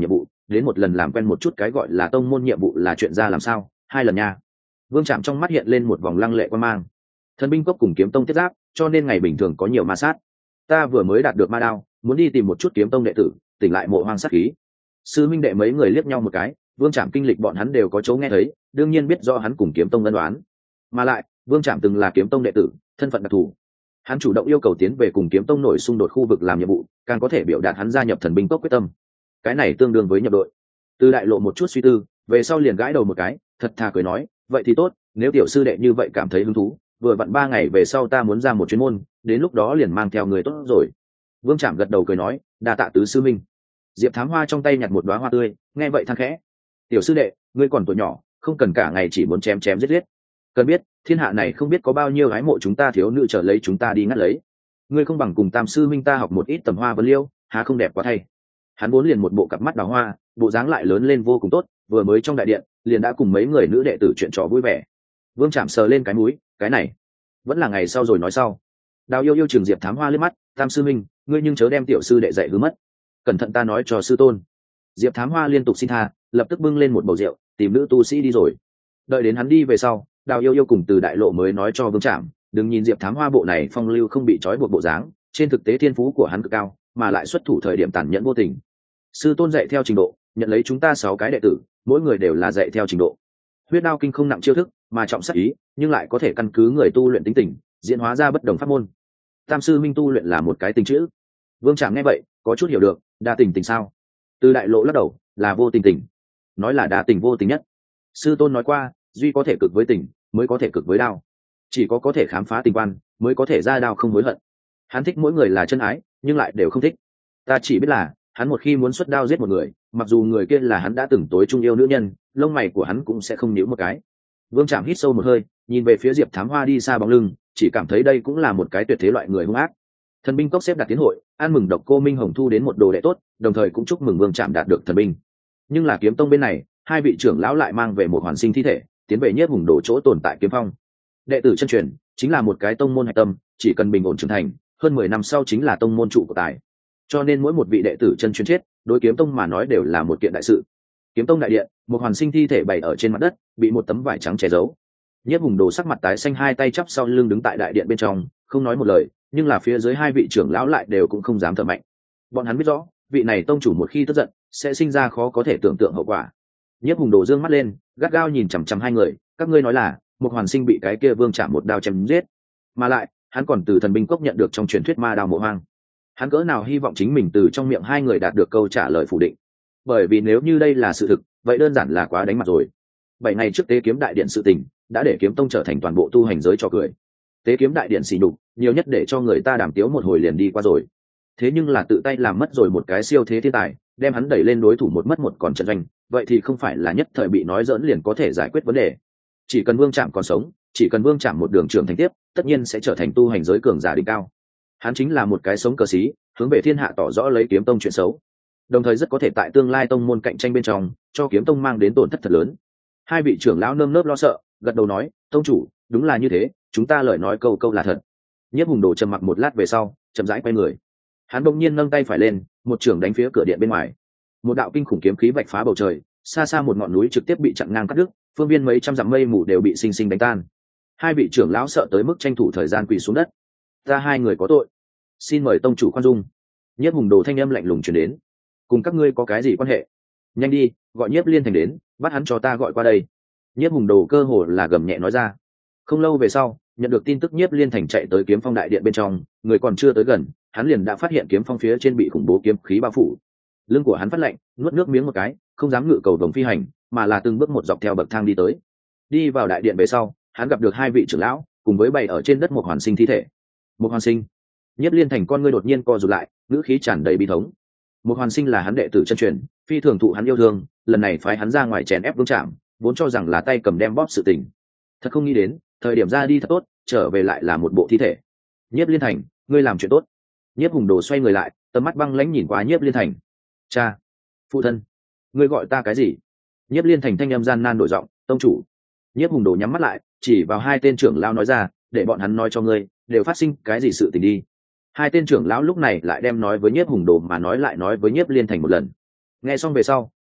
[SPEAKER 1] đến một lần làm quen một chút cái gọi là tông môn nhiệm vụ là chuyện ra làm sao, 2 lần nha. Vương Trạm trong mắt hiện lên một vòng lăng lệ quan mang. Thần binh cốc cùng kiếm tông tiếp giáp, cho nên ngày bình thường có nhiều ma sát. Ta vừa mới đạt được ma đao, muốn đi tìm một chút kiếm tông đệ tử, tỉnh lại mộ hoang sát khí. Sư minh đệ mấy người liếc nhau một cái, Vương Trạm kinh lịch bọn hắn đều có chỗ nghe thấy, đương nhiên biết rõ hắn cùng kiếm tông ân đoán. Mà lại, Vương Trạm từng là kiếm tông đệ tử, thân phận đặc thù. Hắn chủ động yêu cầu tiến về cùng kiếm tông nổi xung đột khu vực làm nhiệm vụ, càng có thể biểu đạt hắn gia nhập thần binh cốc quyết tâm. Cái này tương đương với nhập đội. Từ đại lộ một chút suy tư, về sau liền gãi đầu một cái, thật thà cười nói, vậy thì tốt, nếu tiểu sư đệ như vậy cảm thấy hứng thú, vừa vặn 3 ngày về sau ta muốn ra một chuyến môn, đến lúc đó liền mang theo người tốt rồi. Vương Trạm gật đầu cười nói, đa tạ tứ sư minh. Diệp Thám Hoa trong tay nhặt một đóa hoa tươi, nghe vậy than khẽ, tiểu sư đệ, ngươi còn tuổi nhỏ, không cần cả ngày chỉ muốn chém chém giết giết. Cần biết, thiên hạ này không biết có bao nhiêu gái mộ chúng ta thiếu nữ trở lấy chúng ta đi ngắt lấy. Ngươi không bằng cùng tam sư minh ta học một ít tầm hoa vấn liêu, há không đẹp quá thay. Hắn vốn liền một bộ cặp mắt đào hoa, bộ dáng lại lớn lên vô cùng tốt, vừa mới trong đại điện liền đã cùng mấy người nữ đệ tử chuyện trò vui vẻ. Vương Trạm sờ lên cái mũi, cái này vẫn là ngày sau rồi nói sau. Đào Yêu Yêu trường Diệp Thám Hoa liếc mắt, tam sư minh, ngươi nhưng chớ đem tiểu sư đệ dạy hư mất, cẩn thận ta nói cho sư tôn. Diệp Thám Hoa liên tục xin tha, lập tức bưng lên một bầu rượu, tìm nữ tu sĩ đi rồi. Đợi đến hắn đi về sau, Đào Yêu Yêu cùng từ đại lộ mới nói cho Vương Trạm, đừng nhìn Diệp Thám Hoa bộ này phong lưu không bị trói buộc bộ dáng, trên thực tế thiên phú của hắn cực cao, mà lại xuất thủ thời điểm tàn nhẫn vô tình. Sư tôn dạy theo trình độ, nhận lấy chúng ta 6 cái đệ tử, mỗi người đều là dạy theo trình độ. Huyết đao kinh không nặng chiêu thức, mà trọng sát ý, nhưng lại có thể căn cứ người tu luyện tính tình, diễn hóa ra bất đồng pháp môn. Tam sư minh tu luyện là một cái tình chữ. Vương Trạm nghe vậy, có chút hiểu được, đa tình tình sao? Từ đại lộ lắc đầu, là vô tình tình. Nói là đa tình vô tình nhất. Sư tôn nói qua, duy có thể cực với tình, mới có thể cực với đao. Chỉ có thể khám phá tình quan, mới có thể ra đao không hối hận. Hắn thích mỗi người là chân ái, nhưng lại đều không thích. Ta chỉ biết là, hắn một khi muốn xuất đao giết một người, mặc dù người kia là hắn đã từng tối trung yêu nữ nhân, lông mày của hắn cũng sẽ không nhíu một cái. Vương Trạm hít sâu một hơi, nhìn về phía Diệp Thám Hoa đi xa bóng lưng, chỉ cảm thấy đây cũng là một cái tuyệt thế loại người hung ác. Thần binh cốc xếp đặt tiến hội, ăn mừng độc cô Minh Hồng thu đến một đồ đệ tốt, đồng thời cũng chúc mừng Vương Trạm đạt được thần binh. Nhưng là kiếm tông bên này, 2 vị trưởng lão lại mang về một hoàn sinh thi thể, tiến về Nhiếp Hùng Đồ chỗ tồn tại kiếm phong. Đệ tử chân truyền chính là một cái tông môn hạch tâm, chỉ cần bình ổn trưởng thành, hơn 10 năm sau chính là tông môn trụ của tài. Cho nên mỗi một vị đệ tử chân truyền chết, đối kiếm tông mà nói đều là một kiện đại sự. Kiếm tông đại điện, một hoàn sinh thi thể bày ở trên mặt đất, bị một tấm vải trắng che giấu. Nhiếp Hùng Đồ sắc mặt tái xanh, 2 tay chắp sau lưng đứng tại đại điện bên trong, không nói một lời, nhưng là phía dưới 2 vị trưởng lão lại đều cũng không dám thở mạnh. Bọn hắn biết rõ, vị này tông chủ một khi tức giận, sẽ sinh ra khó có thể tưởng tượng hậu quả. Nhiếp Hùng Đồ dương mắt lên, gắt gao nhìn chằm chằm 2 người, các ngươi nói là, một hoàn sinh bị cái kia Vương Trạm một đao chém giết, mà lại, hắn còn từ thần binh cốc nhận được trong truyền thuyết ma đao mộ hoang. Hắn cỡ nào hy vọng chính mình từ trong miệng 2 người đạt được câu trả lời phủ định. Bởi vì nếu như đây là sự thực, vậy đơn giản là quá đánh mặt rồi. 7 ngày trước tế kiếm đại điện sự tình, đã để kiếm tông trở thành toàn bộ tu hành giới trò cười. Tế kiếm đại điện xỉ nhục, nhiều nhất để cho người ta đàm tiếu một hồi liền đi qua rồi. Thế nhưng là tự tay làm mất rồi một cái siêu thế thiên tài, đem hắn đẩy lên đối thủ một mất một còn trận doanh, vậy thì không phải là nhất thời bị nói giỡn liền có thể giải quyết vấn đề. Chỉ cần Vương Trạm còn sống, chỉ cần Vương Trạm một đường trưởng thành tiếp, tất nhiên sẽ trở thành tu hành giới cường giả đỉnh cao. Hắn chính là một cái sống cờ sĩ, hướng về thiên hạ tỏ rõ lấy kiếm tông chuyện xấu, đồng thời rất có thể tại tương lai tông môn cạnh tranh bên trong cho kiếm tông mang đến tổn thất thật lớn. 2 vị trưởng lão nơm nớp lo sợ, gật đầu nói, tông chủ, đúng là như thế, chúng ta lời nói câu câu là thật. Nhiếp Hùng Đồ trầm mặc một lát về sau, chậm rãi quay người. Hắn bỗng nhiên nâng tay phải lên, một chưởng đánh phía cửa điện bên ngoài. Một đạo kinh khủng kiếm khí vạch phá bầu trời, xa xa một ngọn núi trực tiếp bị chặn ngang cắt đứt, phương viên mấy trăm dặm mây mù đều bị sinh sinh đánh tan. 2 vị trưởng lão sợ tới mức tranh thủ thời gian quỳ xuống đất. Ta 2 người có tội, xin mời tông chủ khoan dung. Nhiếp Hùng Đồ thanh âm lạnh lùng truyền đến. Cùng các ngươi có cái gì quan hệ? Nhanh đi, gọi Nhiếp Liên Thành đến, bắt hắn cho ta gọi qua đây. Nhiếp Hùng Đồ cơ hồ là gầm nhẹ nói ra. Không lâu về sau, nhận được tin tức Nhiếp Liên Thành chạy tới kiếm phong đại điện bên trong, người còn chưa tới gần, hắn liền đã phát hiện kiếm phong phía trên bị khủng bố kiếm khí bao phủ. Lưng của hắn phát lạnh, nuốt nước miếng một cái, không dám ngự cầu vồng phi hành, mà là từng bước một dọc theo bậc thang đi tới. Đi vào đại điện về sau, hắn gặp được 2 vị trưởng lão, cùng với bày ở trên đất một hoàn sinh thi thể. Một hoàn sinh. Nhiếp Liên Thành con ngươi đột nhiên co rụt lại, ngữ khí tràn đầy bi thống. Một hoàn sinh là hắn đệ tử chân truyền, phi thường thụ hắn yêu thương, lần này phái hắn ra ngoài chèn ép Vương Trạm, vốn cho rằng là tay cầm đem bóp sự tình. Thật không nghĩ đến, thời điểm ra đi thật tốt, trở về lại là một bộ thi thể. Nhiếp Liên Thành, ngươi làm chuyện tốt. Nhiếp Hùng Đồ xoay người lại, tầm mắt băng lãnh nhìn qua Nhiếp Liên Thành. Cha, phụ thân, ngươi gọi ta cái gì? Nhiếp Liên Thành thanh âm gian nan đổi giọng, tông chủ. Nhiếp Hùng Đồ nhắm mắt lại, chỉ vào 2 tên trưởng lão nói ra, để bọn hắn nói cho ngươi, đều phát sinh cái gì sự tình đi. 2 tên trưởng lão lúc này lại đem nói với Nhiếp Hùng Đồ mà nói lại nói với Nhiếp Liên Thành một lần. Nghe xong về sau,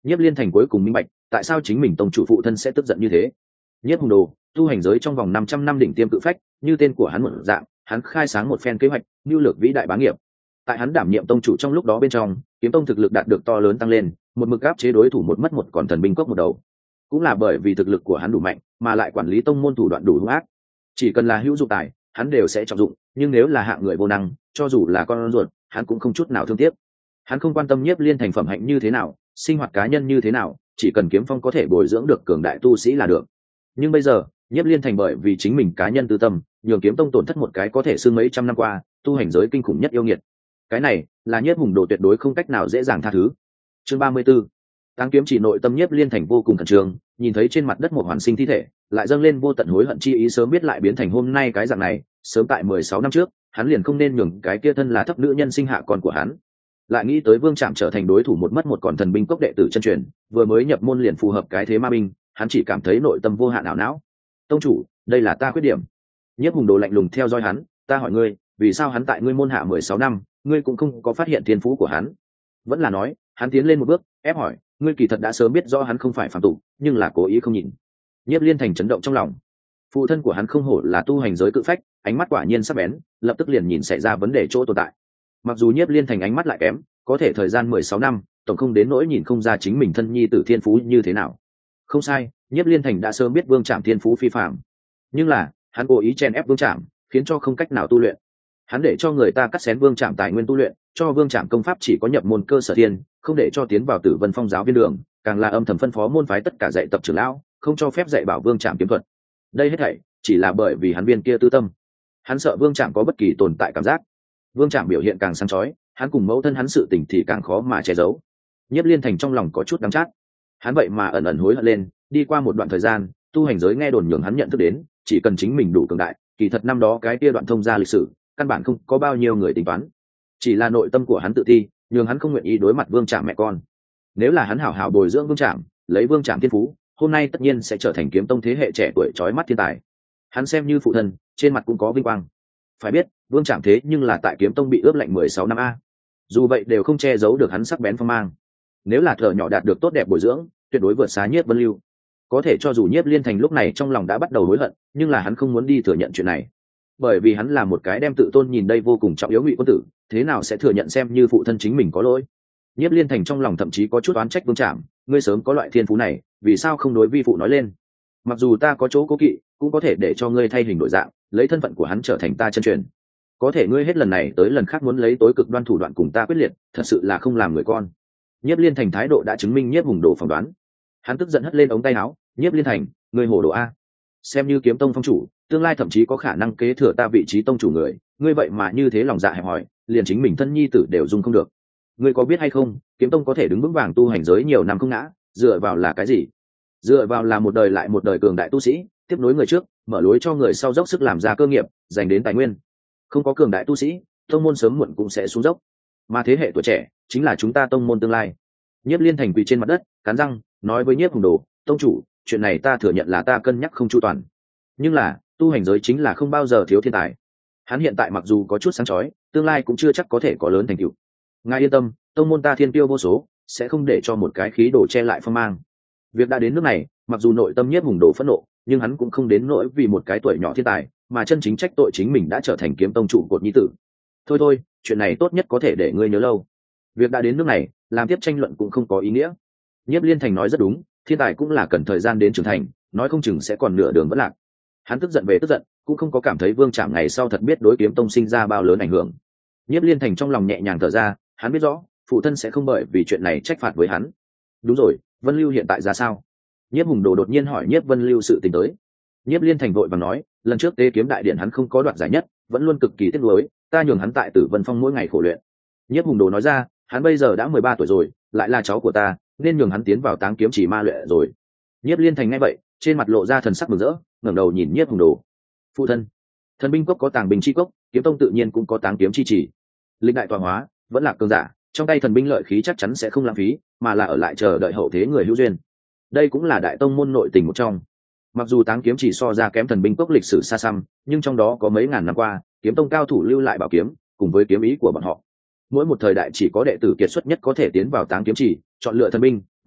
[SPEAKER 1] Nhiếp Liên Thành cuối cùng minh bạch tại sao chính mình tông chủ phụ thân sẽ tức giận như thế. Nhiếp Hùng Đồ tu hành giới trong vòng 500 năm đỉnh tiêm cự phách, như tên của hắn một dạng, hắn khai sáng một phen kế hoạch nhu lược vĩ đại bá nghiệp. Tại hắn đảm nhiệm tông chủ trong lúc đó bên trong, kiếm tông thực lực đạt được to lớn tăng lên, một mực áp chế đối thủ một mất một còn thần binh cốc một đầu. Cũng là bởi vì thực lực của hắn đủ mạnh, mà lại quản lý tông môn thủ đoạn đủ hung ác. Chỉ cần là hữu dụng tài, hắn đều sẽ trọng dụng, nhưng nếu là hạng người vô năng, cho dù là con ruột, hắn cũng không chút nào thương tiếc. Hắn không quan tâm Nhiếp Liên Thành phẩm hạnh như thế nào, sinh hoạt cá nhân như thế nào, chỉ cần kiếm phong có thể bồi dưỡng được cường đại tu sĩ là được. Nhưng bây giờ, Nhiếp Liên Thành bởi vì chính mình cá nhân tư tâm, nhường kiếm tông tổn thất một cái có thể xương mấy trăm năm qua tu hành giới kinh khủng nhất yêu nghiệt. Cái này là Nhiếp Hùng Đồ tuyệt đối không cách nào dễ dàng tha thứ. Chương 34. Táng kiếm chỉ nội tâm Nhiếp Liên Thành vô cùng khẩn trương, nhìn thấy trên mặt đất một hoàn sinh thi thể, lại dâng lên vô tận hối hận chi ý, sớm biết lại biến thành hôm nay cái dạng này, sớm tại 16 năm trước, hắn liền không nên nhường cái kia thân là thấp nữ nhân sinh hạ con của hắn. Lại nghĩ tới Vương Trạm trở thành đối thủ một mất một còn thần binh cốc đệ tử chân truyền, vừa mới nhập môn liền phù hợp cái thế ma binh, hắn chỉ cảm thấy nội tâm vô hạn ảo não. Tông chủ, đây là ta khuyết điểm. Nhiếp Hùng Đồ lạnh lùng theo dõi hắn, ta hỏi ngươi, vì sao hắn tại ngươi môn hạ 16 năm, ngươi cũng không có phát hiện thiên phú của hắn? Vẫn là nói, hắn tiến lên một bước, ép hỏi, ngươi kỳ thật đã sớm biết rõ hắn không phải phàm tục, nhưng là cố ý không nhìn. Nhiếp Liên Thành chấn động trong lòng. Phụ thân của hắn không hổ là tu hành giới cự phách, ánh mắt quả nhiên sắc bén, lập tức liền nhìn xảy ra vấn đề chỗ tồn tại. Mặc dù Nhiếp Liên Thành ánh mắt lại kém, có thể thời gian 16 năm, tổng không đến nỗi nhìn không ra chính mình thân nhi tử thiên phú như thế nào. Không sai, Nhiếp Liên Thành đã sớm biết Vương Trạm thiên phú phi phàm, nhưng là hắn cố ý chen ép Vương Trạm, khiến cho không cách nào tu luyện. Hắn để cho người ta cắt xén Vương Trạm tài nguyên tu luyện, cho Vương Trạm công pháp chỉ có nhập môn cơ sở thiên, không để cho tiến vào Tử Vân Phong giáo viên đường, càng là âm thầm phân phó môn phái tất cả dạy tập trưởng lão, không cho phép dạy bảo Vương Trạm kiếm thuật. Đây hết thảy chỉ là bởi vì hắn viên kia tư tâm. Hắn sợ Vương Trạm có bất kỳ tồn tại cảm giác. Vương Trạm biểu hiện càng sáng chói, hắn cùng mẫu thân hắn sự tình thì càng khó mà che giấu. Nhiếp Liên Thành trong lòng có chút đắng chát. Hắn vậy mà ẩn ẩn hối hận lên, đi qua một đoạn thời gian, tu hành giới nghe đồn nhường hắn nhận thức đến, chỉ cần chính mình đủ cường đại, kỳ thật năm đó cái kia đoạn thông gia lịch sử, căn bản không có bao nhiêu người tính toán. Chỉ là nội tâm của hắn tự ti, nhường hắn không nguyện ý đối mặt Vương Trạm mẹ con. Nếu là hắn hảo hảo bồi dưỡng Vương Trạm, lấy Vương Trạm thiên phú, hôm nay tất nhiên sẽ trở thành kiếm tông thế hệ trẻ tuổi chói mắt thiên tài. Hắn xem như phụ thân, trên mặt cũng có vinh quang. Phải biết, Vương Trạm thế nhưng là tại kiếm tông bị ướp lạnh 16 năm a. Dù vậy đều không che giấu được hắn sắc bén phong mang. Nếu là thợ nhỏ đạt được tốt đẹp bồi dưỡng, tuyệt đối vượt xa Nhiếp Vân Lưu. Có thể cho dù Nhiếp Liên Thành lúc này trong lòng đã bắt đầu hối hận, nhưng là hắn không muốn đi thừa nhận chuyện này, bởi vì hắn là một cái đem tự tôn nhìn đây vô cùng trọng yếu ngụy quân tử, thế nào sẽ thừa nhận xem như phụ thân chính mình có lỗi. Nhiếp Liên Thành trong lòng thậm chí có chút oán trách Vương Trạm, ngươi sớm có loại thiên phú này, vì sao không đối vi phụ nói lên? Mặc dù ta có chỗ cố kỵ, cũng có thể để cho ngươi thay hình đổi dạng, lấy thân phận của hắn trở thành ta chân truyền. Có thể ngươi hết lần này tới lần khác muốn lấy tối cực đoan thủ đoạn cùng ta quyết liệt, thật sự là không làm người con. Nhiếp Liên Thành thái độ đã chứng minh Nhiếp Hùng Đồ phỏng đoán. Hắn tức giận hất lên ống tay áo, Nhiếp Liên Thành, ngươi hồ đồ a! Xem như kiếm tông phong chủ, tương lai thậm chí có khả năng kế thừa ta vị trí tông chủ người, ngươi vậy mà như thế lòng dạ hẹp hòi, liền chính mình thân nhi tử đều dung không được. Ngươi có biết hay không, kiếm tông có thể đứng vững vàng tu hành giới nhiều năm không ngã, dựa vào là cái gì? Dựa vào là một đời lại một đời cường đại tu sĩ, tiếp nối người trước, mở lối cho người sau dốc sức làm ra cơ nghiệp, giành đến tài nguyên. Không có cường đại tu sĩ, tông môn sớm muộn cũng sẽ xuống dốc. Mà thế hệ tuổi trẻ chính là chúng ta tông môn tương lai. Nhiếp Liên Thành quỳ trên mặt đất, cắn răng nói với Nhiếp Hùng Đồ, tông chủ, chuyện này ta thừa nhận là ta cân nhắc không chu toàn, nhưng là tu hành giới chính là không bao giờ thiếu thiên tài. Hắn hiện tại mặc dù có chút sáng chói, tương lai cũng chưa chắc có thể có lớn thành tựu. Ngài yên tâm, tông môn ta thiên tiêu vô số, sẽ không để cho một cái khí đồ che lại phong mang. Việc đã đến nước này, mặc dù nội tâm Nhiếp Hùng Đồ phẫn nộ, nhưng hắn cũng không đến nỗi vì một cái tuổi nhỏ thiên tài mà chân chính trách tội chính mình đã trở thành kiếm tông trụ cột nhi tử. Thôi, chuyện này tốt nhất có thể để ngươi nhớ lâu. Việc đã đến nước này, làm tiếp tranh luận cũng không có ý nghĩa. Nhiếp Liên Thành nói rất đúng, thiên tài cũng là cần thời gian đến trưởng thành, nói không chừng sẽ còn nửa đường vẫn lạc. Hắn tức giận về tức giận, cũng không có cảm thấy Vương Trạm ngày sau thật biết đối kiếm tông sinh ra bao lớn ảnh hưởng. Nhiếp Liên Thành trong lòng nhẹ nhàng thở ra, hắn biết rõ phụ thân sẽ không bởi vì chuyện này trách phạt với hắn. Đúng rồi, Vân Lưu hiện tại ra sao? Nhiếp Hùng Đồ đột nhiên hỏi Nhiếp Vân Lưu sự tình tới. Nhiếp Liên Thành vội vàng nói, lần trước Tế Kiếm đại điện hắn không có đoạt giải nhất, vẫn luôn cực kỳ tiếc nuối, ta nhường hắn tại Tử Vân Phong mỗi ngày khổ luyện. Nhiếp Hùng Đồ nói ra, hắn bây giờ đã 13 tuổi rồi, lại là cháu của ta, nên nhường hắn tiến vào Táng Kiếm Chỉ ma luyện rồi. Nhiếp Liên Thành nghe vậy, trên mặt lộ ra thần sắc mừng rỡ, ngẩng đầu nhìn Nhiếp Hùng Đồ. Phụ thân, thần binh cốc có tàng binh chi cốc, kiếm tông tự nhiên cũng có Táng Kiếm chi chỉ. Lịch đại tọa hóa, vẫn là cường giả, trong tay thần binh lợi khí chắc chắn sẽ không lãng phí, mà là ở lại chờ đợi hậu thế người hữu duyên. Đây cũng là đại tông môn nội tình một trong. Mặc dù Táng Kiếm chỉ so ra kém thần binh cốc lịch sử xa xăm, nhưng trong đó có mấy ngàn năm qua, kiếm tông cao thủ lưu lại bảo kiếm, cùng với kiếm ý của bọn họ. Mỗi một thời đại chỉ có đệ tử kiệt xuất nhất có thể tiến vào Táng Kiếm chỉ, chọn lựa thần binh,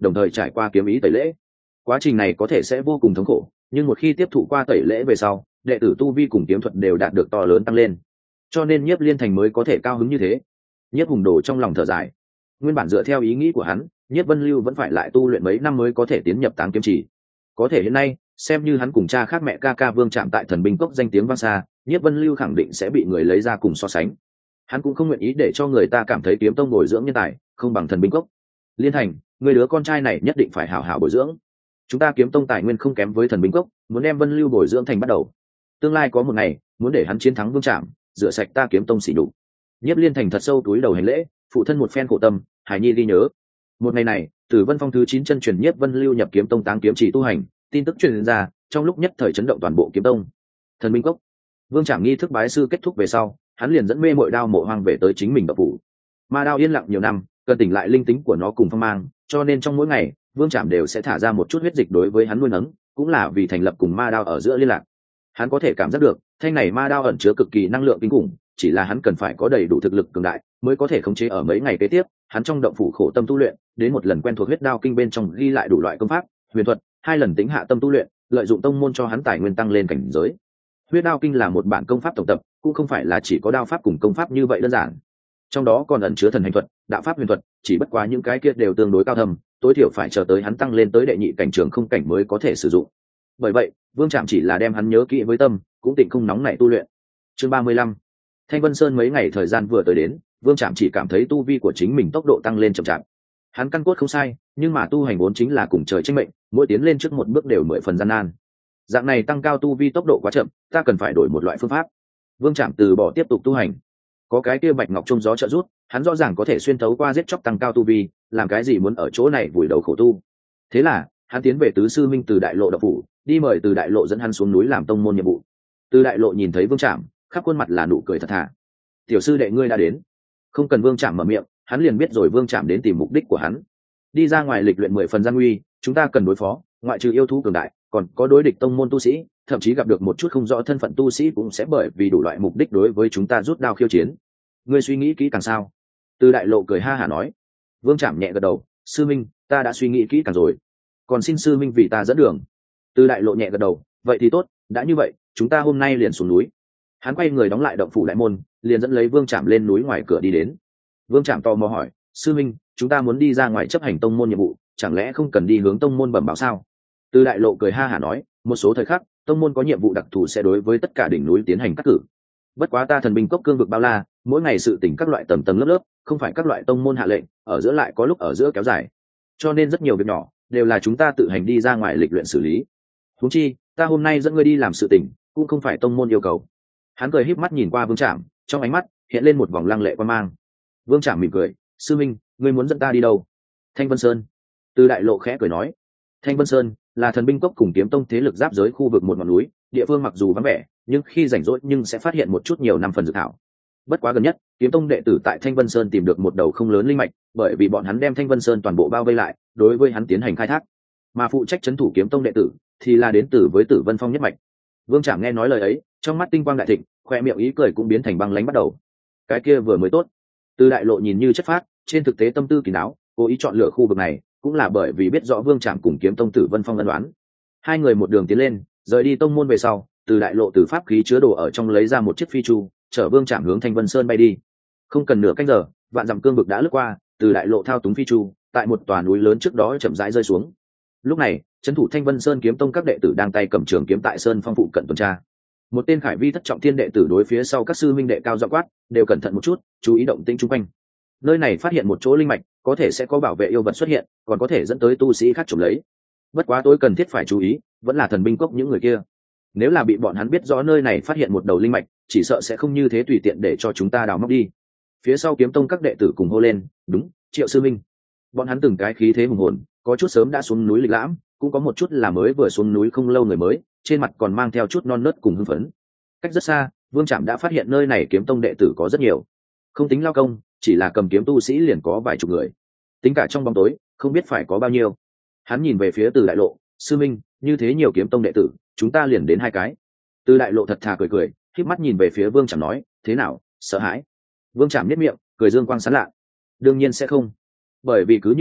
[SPEAKER 1] đồng thời trải qua kiếm ý tẩy lễ. Quá trình này có thể sẽ vô cùng thống khổ, nhưng một khi tiếp thụ qua tẩy lễ về sau, đệ tử tu vi cùng kiếm thuật đều đạt được to lớn tăng lên, cho nên Nhiếp Liên Thành mới có thể cao hứng như thế. Nhiếp Hùng Đồ trong lòng thở dài. Nguyên bản dựa theo ý nghĩ của hắn, Nhiếp Vân Lưu vẫn phải lại tu luyện mấy năm mới có thể tiến nhập Táng Kiếm Chỉ. Có thể hiện nay, xem như hắn cùng cha khác mẹ ca ca Vương Trạm tại Thần Binh Cốc danh tiếng vang xa, Nhiếp Vân Lưu khẳng định sẽ bị người lấy ra cùng so sánh. Hắn cũng không nguyện ý để cho người ta cảm thấy kiếm tông bồi dưỡng nhân tài không bằng Thần Binh Cốc. Liên Thành, người đứa con trai này nhất định phải hảo hảo bồi dưỡng. Chúng ta kiếm tông tài nguyên không kém với Thần Binh Cốc, muốn đem Vân Lưu bồi dưỡng thành bắt đầu. Tương lai có một ngày, muốn để hắn chiến thắng Vương Trạm, rửa sạch ta kiếm tông xỉ nhục. Nhiếp Liên Thành thật sâu túi đầu hành lễ, phụ thân một phen khổ tâm, Hải Nhi ghi nhớ. Một ngày này, Tử Vân Phong thứ 9 chân truyền Nhiếp Vân Lưu nhập kiếm tông Táng Kiếm Chỉ tu hành, tin tức truyền ra, trong lúc nhất thời chấn động toàn bộ kiếm tông. Thần Binh Cốc, Vương Trạm nghi thức bái sư kết thúc về sau, hắn liền dẫn mê mội đao mộ hoang về tới chính mình độc phủ. Ma đao yên lặng nhiều năm, cần tỉnh lại linh tính của nó cùng phong mang, cho nên trong mỗi ngày, Vương Trạm đều sẽ thả ra một chút huyết dịch đối với hắn nuôi nấng, cũng là vì thành lập cùng ma đao ở giữa liên lạc. Hắn có thể cảm giác được, thanh này ma đao ẩn chứa cực kỳ năng lượng kinh khủng, chỉ là hắn cần phải có đầy đủ thực lực cường đại, mới có thể khống chế ở mấy ngày kế tiếp. Hắn trong động phủ khổ tâm tu luyện, đến một lần quen thuộc huyết đao kinh bên trong ghi lại đủ loại công pháp, huyền thuật, 2 lần tính hạ tâm tu luyện, lợi dụng tông môn cho hắn tài nguyên tăng lên cảnh giới. Huyết đao kinh là một bản công pháp tổng tập, cũng không phải là chỉ có đao pháp cùng công pháp như vậy đơn giản. Trong đó còn ẩn chứa thần hành thuật, đạo pháp huyền thuật, chỉ bất quá những cái kia đều tương đối cao thâm, tối thiểu phải chờ tới hắn tăng lên tới đệ nhị cảnh trường không cảnh mới có thể sử dụng. Bởi vậy, Vương Trạm chỉ là đem hắn nhớ kỹ với tâm, cũng tịnh không nóng nảy tu luyện. Chương 35. Thanh Vân Sơn mấy ngày thời gian vừa tới đến, Vương Trạm chỉ cảm thấy tu vi của chính mình tốc độ tăng lên chậm chạp. Hắn căn cốt không sai, nhưng mà tu hành vốn chính là cùng trời chênh mệnh, mỗi tiến lên trước một bước đều 10 phần gian nan. Dạng này tăng cao tu vi tốc độ quá chậm, ta cần phải đổi một loại phương pháp. Vương Trạm từ bỏ tiếp tục tu hành. Có cái kia bạch ngọc trung gió trợ giúp, hắn rõ ràng có thể xuyên thấu qua giết chóc tăng cao tu vi, làm cái gì muốn ở chỗ này vùi đầu khổ tu. Thế là, hắn tiến về tứ sư minh Từ Đại Lộ độc phủ, đi mời Từ Đại Lộ dẫn hắn xuống núi làm tông môn nhiệm vụ. Từ Đại Lộ nhìn thấy Vương Trạm, khắp khuôn mặt là nụ cười thật thà. "Tiểu sư đệ ngươi đã đến." Không cần Vương Trạm mở miệng, hắn liền biết rồi Vương Trạm đến tìm mục đích của hắn. Đi ra ngoài lịch luyện 10 phần gian nguy, chúng ta cần đối phó, ngoại trừ yêu thú cường đại, còn có đối địch tông môn tu sĩ, thậm chí gặp được một chút không rõ thân phận tu sĩ cũng sẽ bởi vì đủ loại mục đích đối với chúng ta rút đao khiêu chiến. Ngươi suy nghĩ kỹ càng sao? Từ Đại Lộ cười ha hả nói. Vương Trạm nhẹ gật đầu, "Sư minh, ta đã suy nghĩ kỹ càng rồi. Còn xin sư minh vì ta dẫn đường." Từ Đại Lộ nhẹ gật đầu, "Vậy thì tốt, đã như vậy, chúng ta hôm nay liền xuống núi." Hắn quay người đóng lại động phủ đại môn, liền dẫn lấy Vương Trạm lên núi ngoài cửa đi đến. Vương Trạm tò mò hỏi, "Sư minh, chúng ta muốn đi ra ngoài chấp hành tông môn nhiệm vụ, chẳng lẽ không cần đi hướng tông môn bẩm báo sao?" Từ Đại Lộ cười ha hả nói, "Một số thời khắc, tông môn có nhiệm vụ đặc thù sẽ đối với tất cả đỉnh núi tiến hành cắt cử. Bất quá ta Thần Binh Cốc cương vực bao la, mỗi ngày sự tỉnh các loại tầng tầng lớp lớp, không phải các loại tông môn hạ lệnh, ở giữa lại có lúc ở giữa kéo dài. Cho nên rất nhiều việc nhỏ đều là chúng ta tự hành đi ra ngoài lịch luyện xử lý. Huống chi, ta hôm nay dẫn ngươi đi làm sự tỉnh, cũng không phải tông môn yêu cầu." Hắn cười híp mắt nhìn qua Vương Trạm, trong ánh mắt hiện lên một vòng lăng lệ quan mang. Vương Trạm mỉm cười, "Sư minh, ngươi muốn dẫn ta đi đâu?" "Thanh Vân Sơn." Từ Đại Lộ khẽ cười nói. Thanh Vân Sơn là Thần Binh Cốc cùng kiếm tông thế lực giáp giới khu vực một ngọn núi, địa phương mặc dù vắng vẻ, nhưng khi rảnh rỗi nhưng sẽ phát hiện một chút nhiều năm phần dược thảo. Bất quá gần nhất, kiếm tông đệ tử tại Thanh Vân Sơn tìm được một đầu không lớn linh mạch, bởi vì bọn hắn đem Thanh Vân Sơn toàn bộ bao vây lại, đối với hắn tiến hành khai thác. Mà phụ trách trấn thủ kiếm tông đệ tử thì là đến từ với Tử Vân Phong nhất mạch. Vương Trạm nghe nói lời ấy, trong mắt tinh quang đại thịnh, khoe miệng ý cười cũng biến thành băng lãnh bắt đầu. Cái kia vừa mới tốt. Từ Đại Lộ nhìn như chất phác, trên thực tế tâm tư kín đáo, cố ý chọn lựa khu vực này, cũng là bởi vì biết rõ Vương Trạm cùng kiếm tông Tử Vân Phong ân đoán. Hai người một đường tiến lên, rời đi tông môn về sau, Từ Đại Lộ từ pháp khí chứa đồ ở trong lấy ra một chiếc phi chu, chở Vương Trạm hướng Thanh Vân Sơn bay đi. Không cần nửa canh giờ, vạn dặm cương vực đã lướt qua, Từ Đại Lộ thao túng phi chu, tại một tòa núi lớn trước đó chậm rãi rơi xuống. Lúc này, trấn thủ Thanh Vân Sơn kiếm tông các đệ tử đang tay cầm trường kiếm tại sơn phong phụ cận tuần tra. Một tên khải vi thất trọng thiên đệ tử đối phía sau các sư minh đệ cao giọng quát, đều cẩn thận một chút, chú ý động tĩnh xung quanh. Nơi này phát hiện một chỗ linh mạch, có thể sẽ có bảo vệ yêu vật xuất hiện, còn có thể dẫn tới tu sĩ khác trộm lấy. Bất quá tối cần thiết phải chú ý, vẫn là Thần Binh Cốc những người kia. Nếu là bị bọn hắn biết rõ nơi này phát hiện một đầu linh mạch, chỉ sợ sẽ không như thế tùy tiện để cho chúng ta đào móc đi. Phía sau kiếm tông các đệ tử cùng hô lên, "Đúng, Triệu sư minh." Bọn hắn từng cái khí thế hùng hồn, có chút sớm đã xuống núi lịch lãm, cũng có một chút là mới vừa xuống núi không lâu người mới, trên mặt còn mang theo chút non nớt cùng hưng phấn. Cách rất xa, Vương Trạm đã phát hiện nơi này kiếm tông đệ tử có rất nhiều, không tính lao công, chỉ là cầm kiếm tu sĩ liền có vài chục người, tính cả trong bóng tối không biết phải có bao nhiêu. Hắn nhìn về phía Từ Đại Lộ, "Sư minh, như thế nhiều kiếm tông đệ tử, chúng ta liền đến 2 cái." Từ Đại Lộ thật thà cười cười, khép mắt nhìn về phía Vương Trạm nói, "Thế nào, sợ hãi?" Vương Trạm nhếch miệng, cười dương quang sáng lạ, "Đương nhiên sẽ không. Bởi vì cứ như vậy,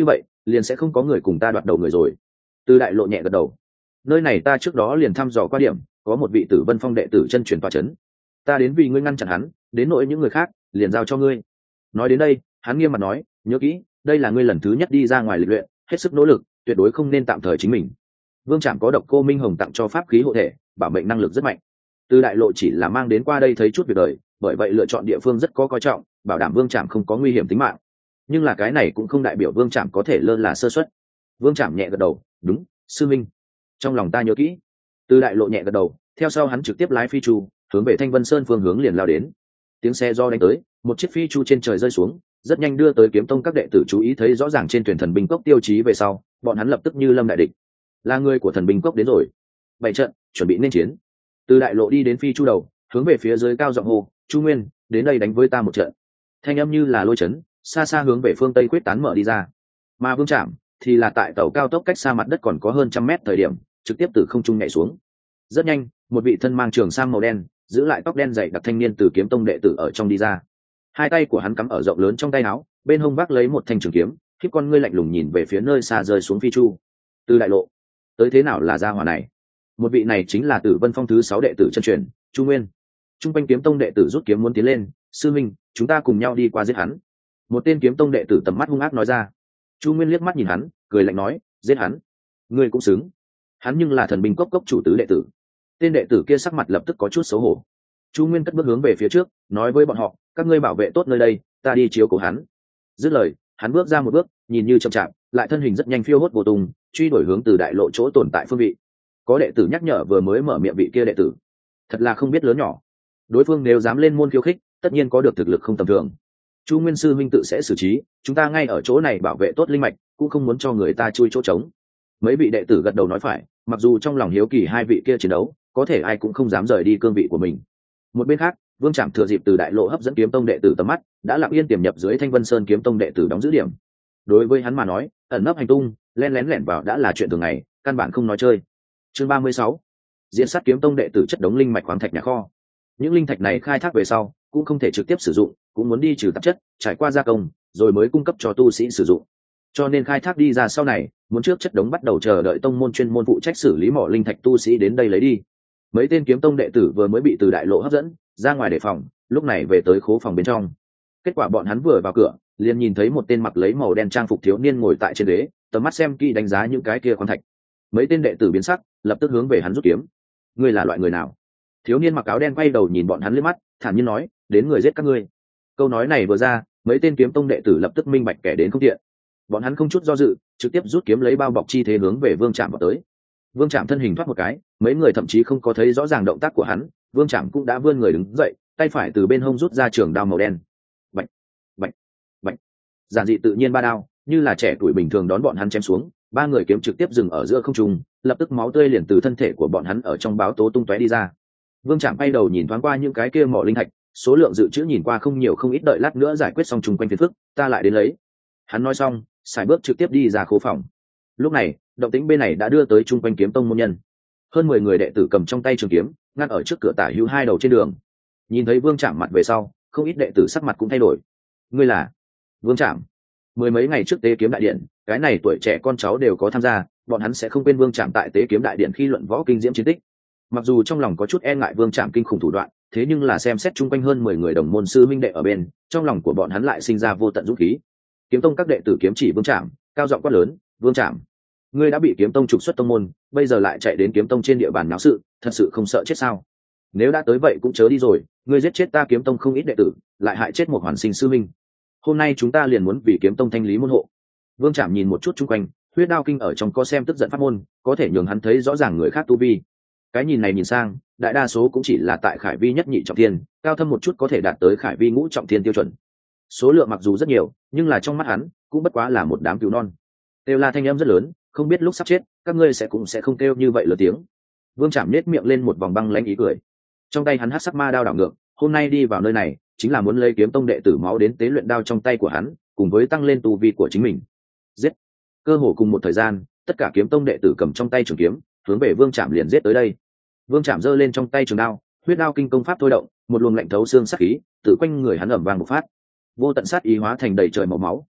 [SPEAKER 1] liền sẽ không có người cùng ta đoạt đầu người rồi. Từ Đại Lộ nhẹ gật đầu. Nơi này ta trước đó liền thăm dò qua điểm, có một vị Tử Vân Phong đệ tử chân truyền tọa chấn. Ta đến vì ngươi ngăn chặn hắn, đến nỗi những người khác liền giao cho ngươi. Nói đến đây, hắn nghiêm mặt nói, nhớ kỹ, đây là ngươi lần thứ nhất đi ra ngoài lịch luyện, hết sức nỗ lực, tuyệt đối không nên tạm thời chính mình. Vương Trạm có độc cô Minh Hồng tặng cho pháp khí hộ thể, bảo mệnh năng lực rất mạnh. Từ Đại Lộ chỉ là mang đến qua đây thấy chút việc đời, bởi vậy lựa chọn địa phương rất có coi trọng, bảo đảm Vương Trạm không có nguy hiểm tính mạng. Nhưng là cái này cũng không đại biểu Vương Trạm có thể lơ là sơ suất. Vương Trạm nhẹ gật đầu, đúng, sư minh. Trong lòng ta nhớ kỹ. Từ Đại Lộ nhẹ gật đầu, theo sau hắn trực tiếp lái phi chu, hướng về Thanh Vân Sơn phương hướng liền lao đến. Tiếng xe do đánh tới, một chiếc phi chu trên trời rơi xuống, rất nhanh đưa tới Kiếm Tông các đệ tử chú ý thấy rõ ràng trên thuyền thần binh cốc tiêu chí về sau, bọn hắn lập tức như lâm đại địch. Là người của thần binh cốc đến rồi. Bảy trận, chuẩn bị nên chiến. Từ Đại Lộ đi đến phi chu đầu, hướng về phía dưới cao giọng hô, Chu Nguyên, đến đây đánh với ta một trận. Thanh âm như là lôi chấn, xa xa hướng về phương tây quyết tán mở đi ra. Mà Vương Trạm thì là tại tàu cao tốc cách xa mặt đất còn có hơn 100 mét thời điểm, trực tiếp từ không trung nhảy xuống. Rất nhanh, một vị thân mang trường sam màu đen, giữ lại tóc đen dày đặc thanh niên từ Kiếm Tông đệ tử ở trong đi ra. Hai tay của hắn cắm ở rộng lớn trong tay áo, bên hông vác lấy một thanh trường kiếm, khiếp con ngươi lạnh lùng nhìn về phía nơi xa rơi xuống phi chu. Từ Đại Lộ, tới thế nào là gia hỏa này? Một vị này chính là Tử Vân Phong thứ 6 đệ tử chân truyền, Chu Nguyên. Trung quanh Kiếm Tông đệ tử rút kiếm muốn tiến lên, sư minh, chúng ta cùng nhau đi qua giết hắn. Một tên Kiếm Tông đệ tử tầm mắt hung ác nói ra. Chu Nguyên liếc mắt nhìn hắn, cười lạnh nói, giết hắn, ngươi cũng xứng. Hắn nhưng là thần binh cốc cốc chủ tứ đệ tử. Tên đệ tử kia sắc mặt lập tức có chút xấu hổ. Chu Nguyên cất bước hướng về phía trước, nói với bọn họ, các ngươi bảo vệ tốt nơi đây, ta đi chiếu cố hắn. Dứt lời, hắn bước ra một bước, nhìn như chậm chạp, lại thân hình rất nhanh phiêu hốt vô tung, truy đuổi hướng từ Đại Lộ chỗ tồn tại phương vị. Có đệ tử nhắc nhở vừa mới mở miệng vị kia đệ tử, thật là không biết lớn nhỏ. Đối phương nếu dám lên môn khiêu khích, tất nhiên có được thực lực không tầm thường. Chu Nguyên sư minh tự sẽ xử trí, chúng ta ngay ở chỗ này bảo vệ tốt linh mạch, cũng không muốn cho người ta chui chỗ trống. Mấy vị đệ tử gật đầu nói phải, mặc dù trong lòng hiếu kỳ hai vị kia chiến đấu, có thể ai cũng không dám rời đi cương vị của mình. Một bên khác, Vương Trạm thừa dịp từ Đại Lộ hấp dẫn Kiếm Tông đệ tử tầm mắt, đã lặng yên tiềm nhập dưới Thanh Vân Sơn Kiếm Tông đệ tử đóng giữ điểm. Đối với hắn mà nói, ẩn nấp hành tung, lén lén lẻn vào đã là chuyện thường ngày, căn bản không nói chơi. Chương 36. Diễn sát Kiếm Tông đệ tử chất đống linh mạch khoáng thạch nhà kho. Những linh thạch này khai thác về sau, cũng không thể trực tiếp sử dụng, cũng muốn đi trừ tạp chất, trải qua gia công, rồi mới cung cấp cho tu sĩ sử dụng. Cho nên khai thác đi ra sau này, muốn trước chất đống bắt đầu chờ đợi tông môn chuyên môn phụ trách xử lý mỏ linh thạch tu sĩ đến đây lấy đi. Mấy tên Kiếm Tông đệ tử vừa mới bị từ Đại Lộ hấp dẫn ra ngoài đề phòng, lúc này về tới khố phòng bên trong. Kết quả bọn hắn vừa vào cửa, liền nhìn thấy một tên mặc lấy màu đen trang phục thiếu niên ngồi tại trên ghế, tầm mắt xem kỹ đánh giá những cái kia khoáng thạch. Mấy tên đệ tử biến sắc, lập tức hướng về hắn rút kiếm. Ngươi là loại người nào? Thiếu niên mặc áo đen quay đầu nhìn bọn hắn liếc mắt, thản nhiên nói, đến người giết các ngươi. Câu nói này vừa ra, mấy tên Kiếm Tông đệ tử lập tức minh bạch kẻ đến không tiện. Bọn hắn không chút do dự, trực tiếp rút kiếm lấy bao bọc chi thế hướng về Vương Trạm vào tới. Vương Trạm thân hình thoát một cái, mấy người thậm chí không có thấy rõ ràng động tác của hắn, Vương Trạm cũng đã vươn người đứng dậy, tay phải từ bên hông rút ra trường đao màu đen. Bạch, bạch, bạch. Giản dị tự nhiên ba đao, như là trẻ tuổi bình thường đón bọn hắn chém xuống, ba người kiếm trực tiếp dừng ở giữa không trung, lập tức máu tươi liền từ thân thể của bọn hắn ở trong báo tố tung tóe đi ra. Vương Trạm bay đầu nhìn thoáng qua những cái kia mỏ linh thạch, số lượng dự trữ nhìn qua không nhiều không ít, đợi lát nữa giải quyết xong chung quanh phiền phức, ta lại đến lấy. Hắn nói xong, sải bước trực tiếp đi ra khố phòng. Lúc này, động tĩnh bên này đã đưa tới chung quanh Kiếm Tông môn nhân. Hơn 10 người đệ tử cầm trong tay trường kiếm, ngăn ở trước cửa tả hữu hai đầu trên đường. Nhìn thấy Vương Trạm mặt về sau, không ít đệ tử sắc mặt cũng thay đổi. Ngươi là Vương Trạm? Mười mấy ngày trước tế kiếm đại điện, cái này tuổi trẻ con cháu đều có tham gia, bọn hắn sẽ không quên Vương Trạm tại tế kiếm đại điện khi luận võ kinh diễm chiến tích. Mặc dù trong lòng có chút e ngại Vương Trạm kinh khủng thủ đoạn, thế nhưng là xem xét chung quanh hơn 10 người đồng môn sư minh đệ ở bên, trong lòng của bọn hắn lại sinh ra vô tận dũng khí. Kiếm Tông các đệ tử kiếm chỉ Vương Trạm, cao giọng quát lớn, Vương Trạm, ngươi đã bị Kiếm Tông trục xuất tông môn, bây giờ lại chạy đến Kiếm Tông trên địa bàn náo sự, thật sự không sợ chết sao? Nếu đã tới vậy cũng chớ đi rồi, ngươi giết chết ta Kiếm Tông không ít đệ tử, lại hại chết một hoàn sinh sư minh. Hôm nay chúng ta liền muốn vì Kiếm Tông thanh lý môn hộ. Vương Trạm nhìn một chút chung quanh, huyết đao kinh ở trong có xem tức giận pháp môn, có thể nhường hắn thấy rõ ràng người khác tu vi. Cái nhìn này nhìn sang, đại đa số cũng chỉ là tại khải vi nhất nhị trọng thiên, cao thâm một chút có thể đạt tới khải vi ngũ trọng thiên tiêu chuẩn. Số lượng mặc dù rất nhiều, nhưng là trong mắt hắn cũng bất quá là một đám cứu non. Kêu la thanh âm rất lớn, không biết lúc sắp chết các ngươi sẽ không kêu như vậy lớn tiếng. Vương Trạm nết miệng lên một vòng băng lãnh ý cười, trong tay hắn hắc sắc ma đao đảo ngược, hôm nay đi vào nơi này chính là muốn lấy Kiếm Tông đệ tử máu đến tế luyện đao trong tay của hắn, cùng với tăng lên tu vi của chính mình. Giết! Cơ hồ cùng một thời gian, tất cả Kiếm Tông đệ tử cầm trong tay trường kiếm, hướng về Vương Trạm liền giết tới đây. Vương Trạm giơ lên trong tay trường đao, huyết đao kinh công pháp thôi động, một luồng lạnh thấu xương sát khí từ quanh người hắn ẩm vang bộc phát. Vô tận sát ý hóa thành đầy trời màu máu,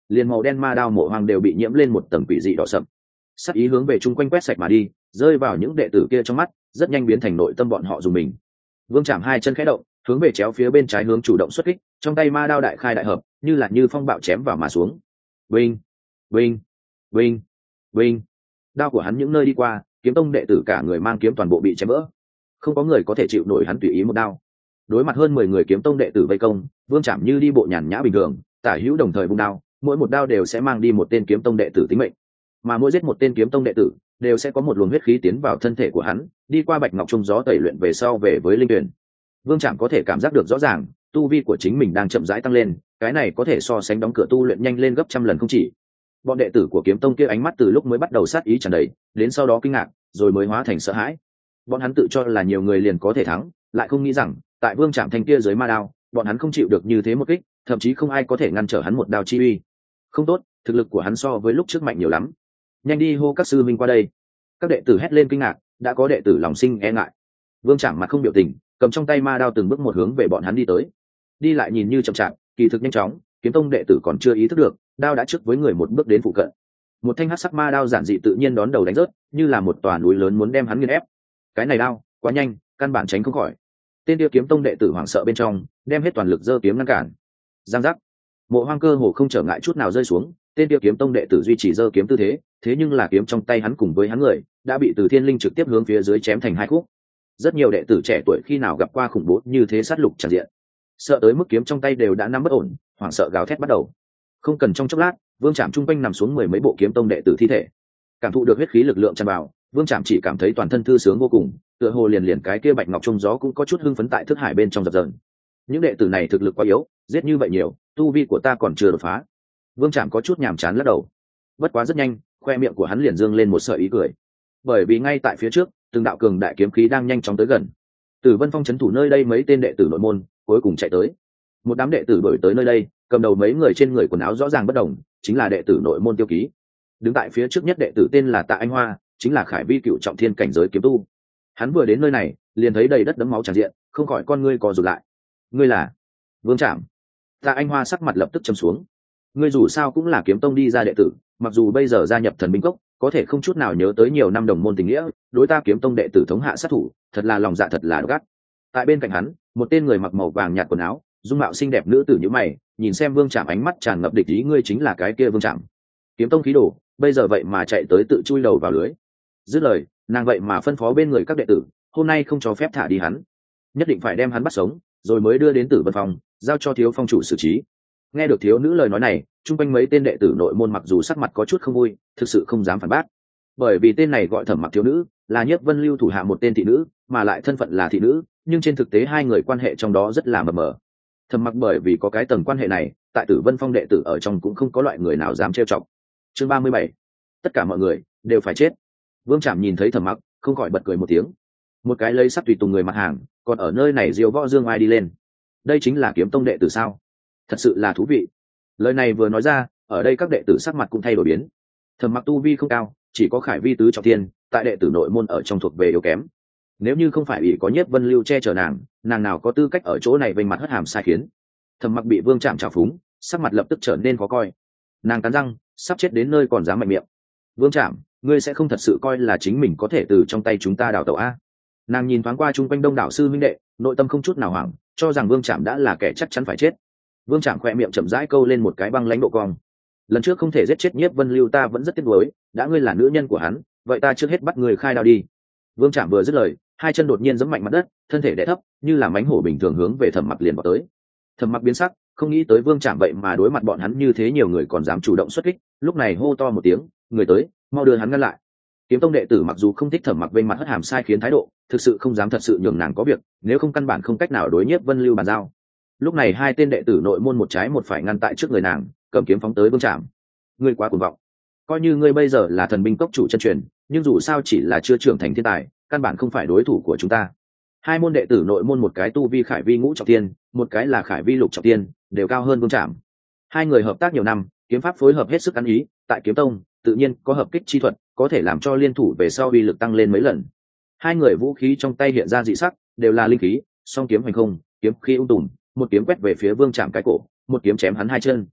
[SPEAKER 1] liền màu đen ma đao mộ hoang đều bị nhiễm lên một tầng quỷ dị đỏ sậm. Sát ý hướng về chung quanh quét sạch mà đi, rơi vào những đệ tử kia trong mắt, rất nhanh biến thành nội tâm bọn họ dùng mình. Vương Trảm hai chân khẽ động, hướng về chéo phía bên trái hướng chủ động xuất kích, trong tay ma đao đại khai đại hợp, như là như phong bạo chém vào mà xuống. Vinh, vinh, vinh, vinh. Đao của hắn những nơi đi qua, kiếm tông đệ tử cả người mang kiếm toàn bộ bị chém vỡ. Không có người có thể chịu nổi hắn tùy ý một đao. Đối mặt hơn 10 người kiếm tông đệ tử vây công, Vương Trảm như đi bộ nhàn nhã bình thường, tả hữu đồng thời vung đao, mỗi một đao đều sẽ mang đi một tên kiếm tông đệ tử tính mệnh. Mà mỗi giết một tên kiếm tông đệ tử, đều sẽ có một luồng huyết khí tiến vào thân thể của hắn, đi qua bạch ngọc trung gió tẩy luyện về sau về với linh tuyển. Vương Trảm có thể cảm giác được rõ ràng, tu vi của chính mình đang chậm rãi tăng lên, cái này có thể so sánh đóng cửa tu luyện nhanh lên gấp trăm lần không chỉ. Bọn đệ tử của kiếm tông kia ánh mắt từ lúc mới bắt đầu sát ý tràn đầy, đến sau đó kinh ngạc, rồi mới hóa thành sợ hãi. Bọn hắn tự cho là nhiều người liền có thể thắng, lại không nghĩ rằng, tại Vương Trảm thanh kia dưới ma đao, bọn hắn không chịu được như thế một kích, thậm chí không ai có thể ngăn trở hắn một đao chi uy. Không tốt, thực lực của hắn so với lúc trước mạnh nhiều lắm. Nhanh đi hô các sư minh qua đây. Các đệ tử hét lên kinh ngạc, đã có đệ tử lòng sinh e ngại. Vương Trảm mặt không biểu tình, cầm trong tay ma đao từng bước một hướng về bọn hắn đi tới. Đi lại nhìn như chậm chạp, kỳ thực nhanh chóng, kiếm tông đệ tử còn chưa ý thức được, đao đã trước với người một bước đến phụ cận. Một thanh hắc sắc ma đao giản dị tự nhiên đón đầu đánh rớt, như là một tòa núi lớn muốn đem hắn nghiền ép. Cái này đao quá nhanh, căn bản tránh không khỏi. Tên tiêu kiếm tông đệ tử hoảng sợ bên trong, đem hết toàn lực giơ kiếm ngăn cản. Giang giác, mộ hoang cơ hồ không trở ngại chút nào rơi xuống. Tên tiêu kiếm tông đệ tử duy trì giơ kiếm tư thế, thế nhưng là kiếm trong tay hắn cùng với hắn người đã bị Từ Thiên Linh trực tiếp hướng phía dưới chém thành hai khúc. Rất nhiều đệ tử trẻ tuổi khi nào gặp qua khủng bố như thế sát lục tràn diện, sợ tới mức kiếm trong tay đều đã nắm bất ổn, hoảng sợ gào thét bắt đầu. Không cần trong chốc lát, Vương Trảm trung quanh nằm xuống 10 mấy bộ kiếm tông đệ tử thi thể. Cảm thụ được huyết khí lực lượng tràn vào, Vương Trảm chỉ cảm thấy toàn thân thư sướng vô cùng, tựa hồ liền cái kia bạch ngọc trung gió cũng có chút hưng phấn tại thức hải bên trong dập dờn. Những đệ tử này thực lực quá yếu, giết như vậy nhiều, tu vi của ta còn chưa đột phá. Vương Trảm có chút nhàm chán lắc đầu. Bất quá rất nhanh, khoe miệng của hắn liền dương lên một sợi ý cười, bởi vì ngay tại phía trước, từng đạo cường đại kiếm khí đang nhanh chóng tới gần. Tử Vân Phong trấn thủ nơi đây mấy tên đệ tử nội môn cuối cùng chạy tới. Một đám đệ tử đổi tới nơi đây, cầm đầu mấy người trên người quần áo rõ ràng bất đồng, chính là đệ tử nội môn Tiêu Ký. Đứng tại phía trước nhất đệ tử tên là Tạ Anh Hoa, chính là Khải Vi cựu trọng thiên cảnh giới kiếm tu. Hắn vừa đến nơi này, liền thấy đầy đất đẫm máu tràn diện, không khỏi con ngươi co rụt lại. Ngươi là Vương Trảm? Tạ Anh Hoa sắc mặt lập tức trầm xuống. Ngươi dù sao cũng là kiếm tông đi ra đệ tử, mặc dù bây giờ gia nhập Thần Binh Cốc, có thể không chút nào nhớ tới nhiều năm đồng môn tình nghĩa, đối ta kiếm tông đệ tử thống hạ sát thủ, thật là lòng dạ thật là độc ác. Tại bên cạnh hắn, một tên người mặc màu vàng nhạt quần áo, dung mạo xinh đẹp nữ tử như mày, nhìn xem Vương Trảm ánh mắt tràn ngập địch ý. Ngươi chính là cái kia Vương Trảm? Kiếm tông khí đồ, bây giờ vậy mà chạy tới tự chui đầu vào lưới. Dứt lời, nàng vậy mà phân phó bên người các đệ tử, hôm nay không cho phép thả đi hắn, nhất định phải đem hắn bắt sống, rồi mới đưa đến Tử Vân Phong, giao cho thiếu phong chủ xử trí. Nghe được thiếu nữ lời nói này, chung quanh mấy tên đệ tử nội môn mặc dù sắc mặt có chút không vui, thực sự không dám phản bác, bởi vì tên này gọi Thẩm Mặc thiếu nữ, là Nhất Vân Lưu thủ hạ một tên thị nữ, mà lại thân phận là thị nữ, nhưng trên thực tế hai người quan hệ trong đó rất là mờ mờ. Thẩm Mặc bởi vì có cái tầng quan hệ này, tại Tử Vân Phong đệ tử ở trong cũng không có loại người nào dám trêu chọc. Chương 37, tất cả mọi người đều phải chết. Vương Trảm nhìn thấy Thẩm Mặc, không khỏi bật cười một tiếng. Một cái lấy sắt tùy tùng người mặt hàng, còn ở nơi này diêu võ dương ai đi lên. Đây chính là kiếm tông đệ tử sao? Thật sự là thú vị. Lời này vừa nói ra, ở đây các đệ tử sắc mặt cũng thay đổi biến. Thẩm Mặc tu vi không cao, chỉ có Khải Vi tứ trọng thiên, tại đệ tử nội môn ở trong thuộc về yếu kém. Nếu như không phải ủy có Nhiếp Vân Lưu che chở nàng nào có tư cách ở chỗ này vênh mặt hất hàm sai khiến. Thẩm Mặc bị Vương Trảm trào phúng, sắc mặt lập tức trở nên khó coi. Nàng cắn răng, sắp chết đến nơi còn dám mạnh miệng. Vương Trảm, ngươi sẽ không thật sự coi là chính mình có thể từ trong tay chúng ta đào tẩu a? Nàng nhìn thoáng qua chung quanh đông đảo sư minh đệ, nội tâm không chút nào hoảng, cho rằng Vương Trảm đã là kẻ chắc chắn phải chết. Vương Trảm khỏe miệng chậm rãi câu lên một cái băng lãnh độ cong. Lần trước không thể giết chết Nhiếp Vân Lưu ta vẫn rất tiếc nuối, đã ngươi là nữ nhân của hắn, vậy ta trước hết bắt người khai đao đi. Vương Trảm vừa dứt lời, hai chân đột nhiên giẫm mạnh mặt đất, thân thể đè thấp, như là mánh hổ bình thường hướng về Thẩm Mặc liền vào tới. Thẩm Mặc biến sắc, không nghĩ tới Vương Trảm vậy mà đối mặt bọn hắn như thế nhiều người còn dám chủ động xuất kích, lúc này hô to một tiếng, người tới, mau đưa hắn ngăn lại. Kiếm tông đệ tử mặc dù không thích Thẩm Mặc vênh mặt hất hàm sai khiến thái độ, thực sự không dám thật sự nhường nàng có việc, nếu không căn bản không cách nào đối Nhiếp Vân Lưu bàn giao. Lúc này hai tên đệ tử nội môn một trái một phải ngăn tại trước người nàng, cầm kiếm phóng tới Vương Trảm. Ngươi quá cuồng vọng, coi như ngươi bây giờ là Thần Binh Cốc chủ chân truyền, nhưng dù sao chỉ là chưa trưởng thành thiên tài, căn bản không phải đối thủ của chúng ta. Hai môn đệ tử nội môn, một cái tu vi Khải Vi ngũ trọng tiên, một cái là Khải Vi lục trọng tiên, đều cao hơn Vương Trảm. Hai người hợp tác nhiều năm, kiếm pháp phối hợp hết sức ăn ý, tại kiếm tông tự nhiên có hợp kích chi thuật, có thể làm cho liên thủ về sau uy lực tăng lên mấy lần. Hai người vũ khí trong tay hiện ra dị sắc, đều là linh khí, song kiếm hành không, kiếm khí ung tùm, một kiếm quét về phía Vương Trảm cái cổ, một kiếm chém hắn hai chân.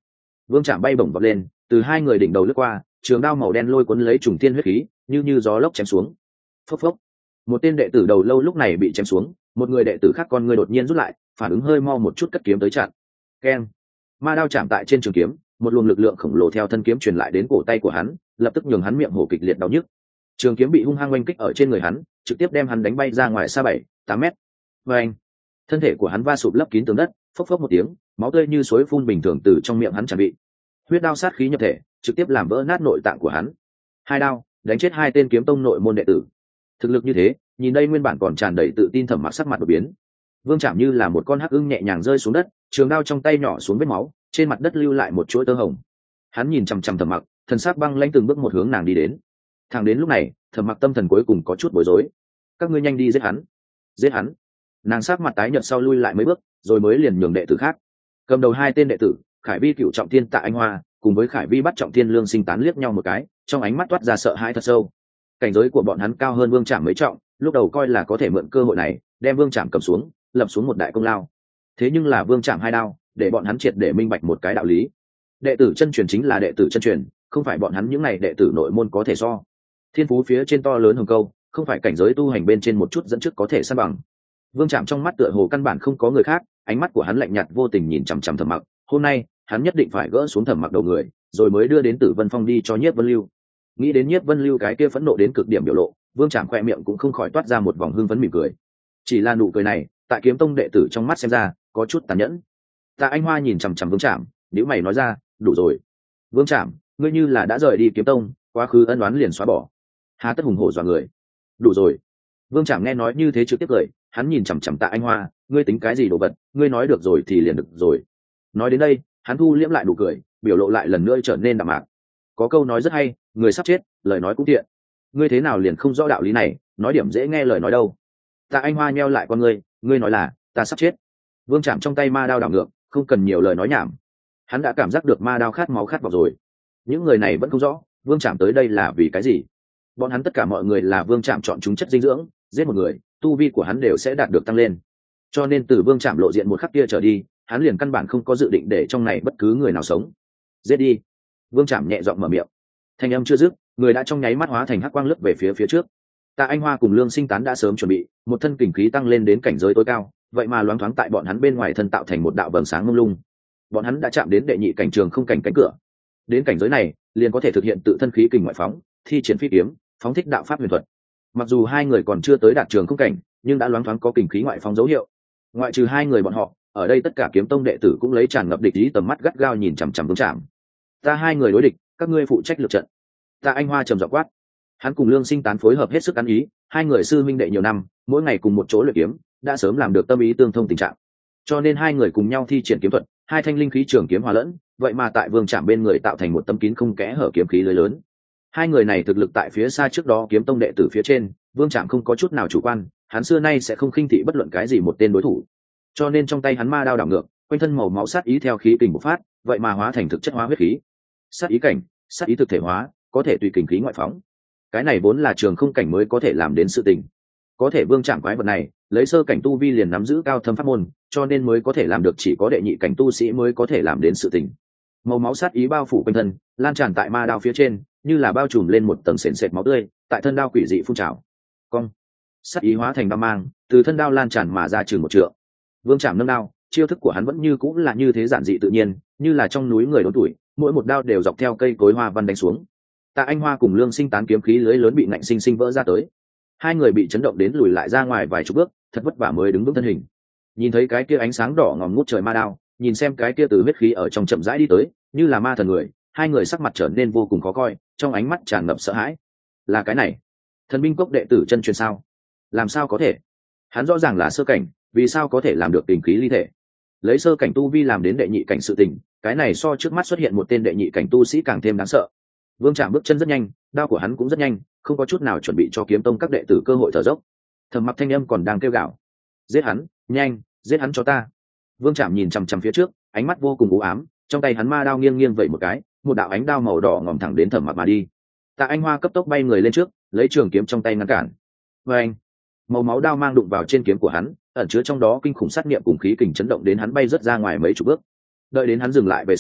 [SPEAKER 1] Vương Trạm bay bổng vọt lên, từ hai người đỉnh đầu lướt qua, trường đao màu đen lôi cuốn lấy trùng thiên huyết khí, như gió lốc chém xuống. Phốc phốc. Một tên đệ tử đầu lâu lúc này bị chém xuống, một người đệ tử khác con người đột nhiên rút lại, phản ứng hơi mau một chút cất kiếm tới chặn. Keng. Ma đao chạm tại trên trường kiếm, một luồng lực lượng khổng lồ theo thân kiếm truyền lại đến cổ tay của hắn, lập tức nhường hắn miệng hổ kịch liệt đau nhức. Trường kiếm bị hung hăng oanh kích ở trên người hắn, trực tiếp đem hắn đánh bay ra ngoài xa 7-8 mét. Và anh, thân thể của hắn va sụp lấp kín tường đất, phốc phốc một tiếng, máu tươi như suối phun bình thường từ trong miệng hắn tràn bị. Huyết đao sát khí nhập thể, trực tiếp làm vỡ nát nội tạng của hắn. Hai đao đánh chết hai tên kiếm tông nội môn đệ tử. Thực lực như thế, nhìn đây nguyên bản còn tràn đầy tự tin Thẩm Mặc sắc mặt đột biến. Vương Trạm như là một con hắc ưng nhẹ nhàng rơi xuống đất, trường đao trong tay nhỏ xuống vết máu, trên mặt đất lưu lại một chuỗi tơ hồng. Hắn nhìn chằm chằm Thẩm Mặc, thần sắc băng lãnh từng bước một hướng nàng đi đến. Thẳng đến lúc này, Thẩm Mặc tâm thần cuối cùng có chút bối rối. Các ngươi nhanh đi giết hắn, giết hắn. Nàng sắc mặt tái nhợt sau lui lại mấy bước, rồi mới liền nhường đệ tử khác. Cầm đầu hai tên đệ tử, Khải Vi Cựu Trọng Thiên Tạ Anh Hoa, cùng với Khải Vi Bắt Trọng Thiên Lương Sinh tán liếc nhau một cái, trong ánh mắt toát ra sợ hãi thật sâu. Cảnh giới của bọn hắn cao hơn Vương Trạm mấy trọng, lúc đầu coi là có thể mượn cơ hội này đem Vương Trạm cầm xuống, lập xuống một đại công lao. Thế nhưng là Vương Trạm hai đao, để bọn hắn triệt để minh bạch một cái đạo lý. Đệ tử chân truyền chính là đệ tử chân truyền, không phải bọn hắn những này đệ tử nội môn có thể so. Thiên phú phía trên to lớn hồng câu, không phải cảnh giới tu hành bên trên một chút dẫn trước có thể san bằng. Vương Trạm trong mắt tựa hồ căn bản không có người khác, ánh mắt của hắn lạnh nhạt vô tình nhìn chằm chằm Thẩm Mặc. Hôm nay, hắn nhất định phải gỡ xuống Thẩm Mặc đầu người, rồi mới đưa đến Tử Vân Phong đi cho Nhiếp Vân Lưu. Nghĩ đến Nhiếp Vân Lưu cái kia phẫn nộ đến cực điểm biểu lộ, Vương Trạm khoe miệng cũng không khỏi toát ra một vòng hưng phấn mỉm cười. Chỉ là nụ cười này, tại Kiếm Tông đệ tử trong mắt xem ra, có chút tàn nhẫn. Tạ Anh Hoa nhìn chằm chằm Vương Trạm, nếu mày nói ra, đủ rồi. Vương Trạm, ngươi như là đã rời đi Kiếm Tông, quá khứ ân oán liền xóa bỏ. Hà tất hùng hổ dọa người. Đủ rồi. Vương Trạm nghe nói như thế trực tiếp cười, hắn nhìn chằm chằm Tạ Anh Hoa, ngươi tính cái gì đồ vật, ngươi nói được rồi thì liền được rồi. Nói đến đây, hắn thu liễm lại nụ cười, biểu lộ lại lần nữa trở nên đạm mạc. Có câu nói rất hay, người sắp chết, lời nói cũng tiện. Ngươi thế nào liền không rõ đạo lý này, nói điểm dễ nghe lời nói đâu. Tạ Anh Hoa nheo lại con ngươi nói là ta sắp chết. Vương Trạm trong tay ma đao đảo ngược, không cần nhiều lời nói nhảm. Hắn đã cảm giác được ma đao khát máu khát vào rồi. Những người này vẫn không rõ Vương Trạm tới đây là vì cái gì. Bọn hắn tất cả mọi người là Vương Trạm chọn chúng chất dinh dưỡng, giết một người, tu vi của hắn đều sẽ đạt được tăng lên. Cho nên từ Vương Trạm lộ diện một khắc kia trở đi, hắn liền căn bản không có dự định để trong này bất cứ người nào sống. Giết đi. Vương Trạm nhẹ giọng mở miệng. Thanh âm chưa dứt, người đã trong nháy mắt hóa thành hắc quang lướt về phía trước. Tạ Anh Hoa cùng Lương Sinh Tán đã sớm chuẩn bị, một thân kình khí tăng lên đến cảnh giới tối cao, vậy mà loáng thoáng tại bọn hắn bên ngoài thân tạo thành một đạo vầng sáng mông lung. Bọn hắn đã chạm đến đệ nhị cảnh trường không cảnh cánh cửa. Đến cảnh giới này, liền có thể thực hiện tự thân khí kình ngoại phóng, thi triển phi kiếm, phóng thích đạo pháp huyền thuật. Mặc dù hai người còn chưa tới đạt trường không cảnh, nhưng đã loáng thoáng có kình khí ngoại phóng dấu hiệu. Ngoại trừ hai người bọn họ, ở đây tất cả Kiếm Tông đệ tử cũng lấy tràn ngập địch ý tầm mắt gắt gao nhìn chằm chằm Vương Trạm. Ta hai người đối địch, các ngươi phụ trách lượt trận. Tạ Anh Hoa trầm giọng quát. Hắn cùng Lương Sinh Tán phối hợp hết sức ăn ý, hai người sư minh đệ nhiều năm, mỗi ngày cùng một chỗ luyện kiếm, đã sớm làm được tâm ý tương thông tình trạng. Cho nên hai người cùng nhau thi triển kiếm thuật, hai thanh linh khí trường kiếm hòa lẫn, vậy mà tại Vương Trạm bên người tạo thành một tấm kín không kẽ hở kiếm khí lưới lớn. Hai người này thực lực tại phía xa trước đó Kiếm Tông đệ tử phía trên, Vương Trạm không có chút nào chủ quan, hắn xưa nay sẽ không khinh thị bất luận cái gì một tên đối thủ. Cho nên trong tay hắn ma đao đảo ngược, quanh thân màu máu sát ý theo khí kình bộc phát, vậy mà hóa thành thực chất hóa huyết khí. Sát ý cảnh, sát ý thực thể hóa, có thể tùy kình khí ngoại phóng. Cái này vốn là trường không cảnh mới có thể làm đến sự tình. Có thể Vương Trạm quái vật này, lấy sơ cảnh tu vi liền nắm giữ cao thâm pháp môn, cho nên mới có thể làm được, chỉ có đệ nhị cảnh tu sĩ mới có thể làm đến sự tình. Màu máu sát ý bao phủ quanh thân, lan tràn tại ma đao phía trên, như là bao trùm lên một tầng sền sệt máu tươi, tại thân đao quỷ dị phun trào. Cong. Sát ý hóa thành đao mang, từ thân đao lan tràn mà ra chừng một trượng. Vương Trạm nâng đao, chiêu thức của hắn vẫn như cũng là như thế giản dị tự nhiên, như là trong núi người đốn tuổi, mỗi một đao đều dọc theo cây cối hoa văn đánh xuống. Tạ Anh Hoa cùng Lương Sinh Tán kiếm khí lưới lớn bị ngạnh sinh sinh vỡ ra tới. Hai người bị chấn động đến lùi lại ra ngoài vài chục bước, thật vất vả mới đứng vững thân hình. Nhìn thấy cái kia ánh sáng đỏ ngòm ngút trời ma đao, nhìn xem cái kia từ huyết khí ở trong chậm rãi đi tới, như là ma thần người, hai người sắc mặt trở nên vô cùng khó coi, trong ánh mắt tràn ngập sợ hãi. Là cái này, Thần Binh Cốc đệ tử chân truyền sao? Làm sao có thể? Hắn rõ ràng là sơ cảnh, vì sao có thể làm được tình khí ly thể? Lấy sơ cảnh tu vi làm đến đệ nhị cảnh sự tình, cái này so trước mắt xuất hiện một tên đệ nhị cảnh tu sĩ càng thêm đáng sợ. Vương Trạm bước chân rất nhanh, đao của hắn cũng rất nhanh, không có chút nào chuẩn bị cho Kiếm Tông các đệ tử cơ hội thở dốc. Thẩm Mặc thanh âm còn đang kêu gào, giết hắn, nhanh, giết hắn cho ta. Vương Trạm nhìn chằm chằm phía trước, ánh mắt vô cùng u ám, trong tay hắn ma đao nghiêng nghiêng vẩy một cái, một đạo ánh đao màu đỏ ngòm thẳng đến Thẩm Mặc mà đi. Tạ Anh Hoa cấp tốc bay người lên trước, lấy trường kiếm trong tay ngăn cản. Và anh, màu máu đao mang đụng vào trên kiếm của hắn, ẩn chứa trong đó kinh khủng sát niệm cùng khí kình chấn động đến hắn bay rất ra ngoài mấy chục bước. Đợi đến hắn dừng lại về sau,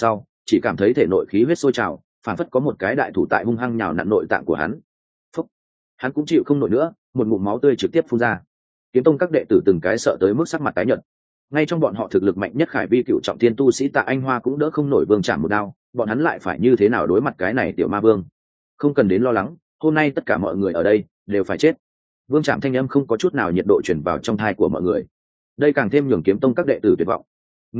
[SPEAKER 1] chỉ cảm thấy thể nội khí huyết sôi trào, phản phất có một cái đại thủ tại hung hăng nhào nặn nội tạng của hắn. Phúc. Hắn cũng chịu không nổi nữa, một ngụm máu tươi trực tiếp phun ra. Kiếm tông các đệ tử từng cái sợ tới mức sắc mặt tái nhợt. Ngay trong bọn họ thực lực mạnh nhất Khải Vi cựu trọng thiên tu sĩ Tạ Anh Hoa cũng đỡ không nổi Vương Trảm một đao, bọn hắn lại phải như thế nào đối mặt cái này tiểu ma vương? Không cần đến lo lắng, hôm nay tất cả mọi người ở đây đều phải chết. Vương Trảm thanh âm không có chút nào nhiệt độ truyền vào trong tai của mọi người. Đây càng thêm nhường kiếm tông các đệ tử tuyệt vọng.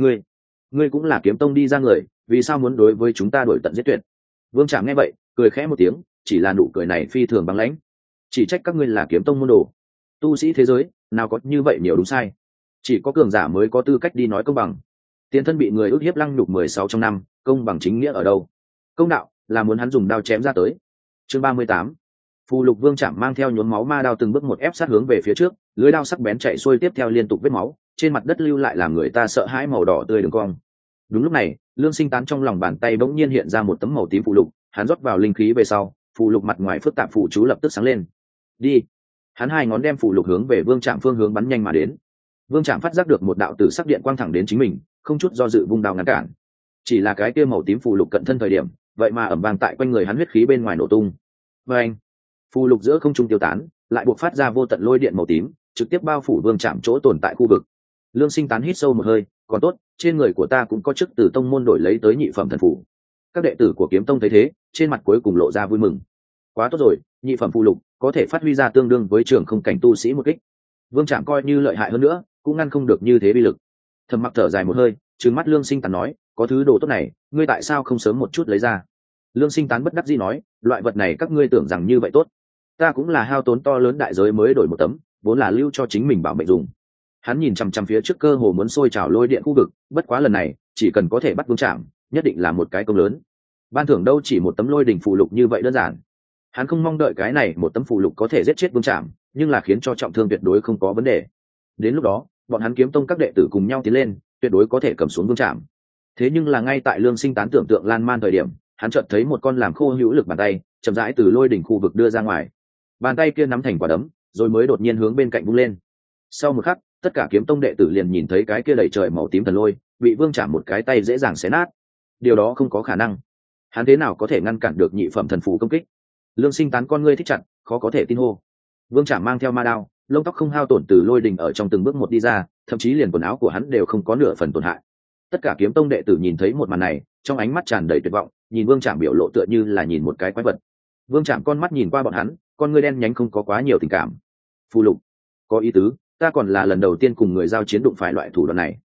[SPEAKER 1] Ngươi cũng là kiếm tông đi ra người, vì sao muốn đối với chúng ta đổi tận giết tuyệt? Vương Trảm nghe vậy, cười khẽ một tiếng, chỉ là nụ cười này phi thường băng lãnh. Chỉ trách các ngươi là kiếm tông môn đồ. Tu sĩ thế giới, nào có như vậy nhiều đúng sai. Chỉ có cường giả mới có tư cách đi nói công bằng. Tiền thân bị người ức hiếp lăng nhục 16 trong năm, công bằng chính nghĩa ở đâu? Công đạo là muốn hắn dùng đao chém ra tới. Chương 38. Phù Lục Vương Trảm mang theo nhuốm máu ma đao từng bước một ép sát hướng về phía trước, lưỡi đao sắc bén chạy xuôi tiếp theo liên tục vết máu, trên mặt đất lưu lại làm người ta sợ hãi màu đỏ tươi đường cong. Đúng lúc này, Lương Sinh Tán trong lòng bàn tay bỗng nhiên hiện ra một tấm màu tím phù lục, hắn rót vào linh khí về sau, phù lục mặt ngoài phức tạp phù chú lập tức sáng lên. Đi. Hắn hai ngón đem phù lục hướng về Vương Trảm phương hướng bắn nhanh mà đến. Vương Trảm phát giác được một đạo tử sắc điện quang thẳng đến chính mình, không chút do dự vung đao ngăn cản. Chỉ là cái kia màu tím phù lục cận thân thời điểm, vậy mà ầm vang tại quanh người hắn huyết khí bên ngoài nổ tung. Và anh, phù lục giữa không trung tiêu tán, lại buộc phát ra vô tận lôi điện màu tím, trực tiếp bao phủ Vương Trảm chỗ tồn tại khu vực. Lương Sinh Tán hít sâu một hơi, còn tốt, trên người của ta cũng có chức từ tông môn đổi lấy tới nhị phẩm thần phù. Các đệ tử của kiếm tông thấy thế, trên mặt cuối cùng lộ ra vui mừng. Quá tốt rồi, nhị phẩm phù lục có thể phát huy ra tương đương với trường không cảnh tu sĩ một kích. Vương Trảm coi như lợi hại hơn nữa, cũng ngăn không được như thế bi lực. Thầm Mặc thở dài một hơi, trừng mắt Lương Sinh Tán nói, có thứ đồ tốt này, ngươi tại sao không sớm một chút lấy ra? Lương Sinh Tán bất đắc dĩ nói, loại vật này các ngươi tưởng rằng như vậy tốt, ta cũng là hao tốn to lớn đại giới mới đổi một tấm, vốn là lưu cho chính mình bảo mệnh dùng. Hắn nhìn chằm chằm phía trước cơ hồ muốn sôi trào lôi điện khu vực, bất quá lần này chỉ cần có thể bắt Vương Trảm, nhất định là một cái công lớn. Ban thưởng đâu chỉ một tấm lôi đỉnh phù lục như vậy đơn giản. Hắn không mong đợi cái này một tấm phù lục có thể giết chết Vương Trảm, nhưng là khiến cho trọng thương tuyệt đối không có vấn đề. Đến lúc đó, bọn hắn kiếm tông các đệ tử cùng nhau tiến lên, tuyệt đối có thể cầm xuống Vương Trảm. Thế nhưng là ngay tại Lương Sinh Tán tưởng tượng lan man thời điểm, hắn chợt thấy một con làm khô hữu lực bàn tay chậm rãi từ lôi đỉnh khu vực đưa ra ngoài. Bàn tay kia nắm thành quả đấm, rồi mới đột nhiên hướng bên cạnh vung lên. Sau một khắc, tất cả kiếm tông đệ tử liền nhìn thấy cái kia đầy trời màu tím thần lôi bị Vương Trảm một cái tay dễ dàng xé nát. Điều đó không có khả năng. Hắn thế nào có thể ngăn cản được nhị phẩm thần phù công kích? Lương Sinh Tán con ngươi thích chặt, khó có thể tin hô. Vương Trảm mang theo ma đao, lông tóc không hao tổn từ lôi đình ở trong từng bước một đi ra, thậm chí liền quần áo của hắn đều không có nửa phần tổn hại. Tất cả kiếm tông đệ tử nhìn thấy một màn này, trong ánh mắt tràn đầy tuyệt vọng, nhìn Vương Trảm biểu lộ tựa như là nhìn một cái quái vật. Vương Trảm con mắt nhìn qua bọn hắn, con ngươi đen nhánh không có quá nhiều tình cảm. Phù lục, có ý tứ, ta còn là lần đầu tiên cùng người giao chiến đụng phải loại thủ đoạn này.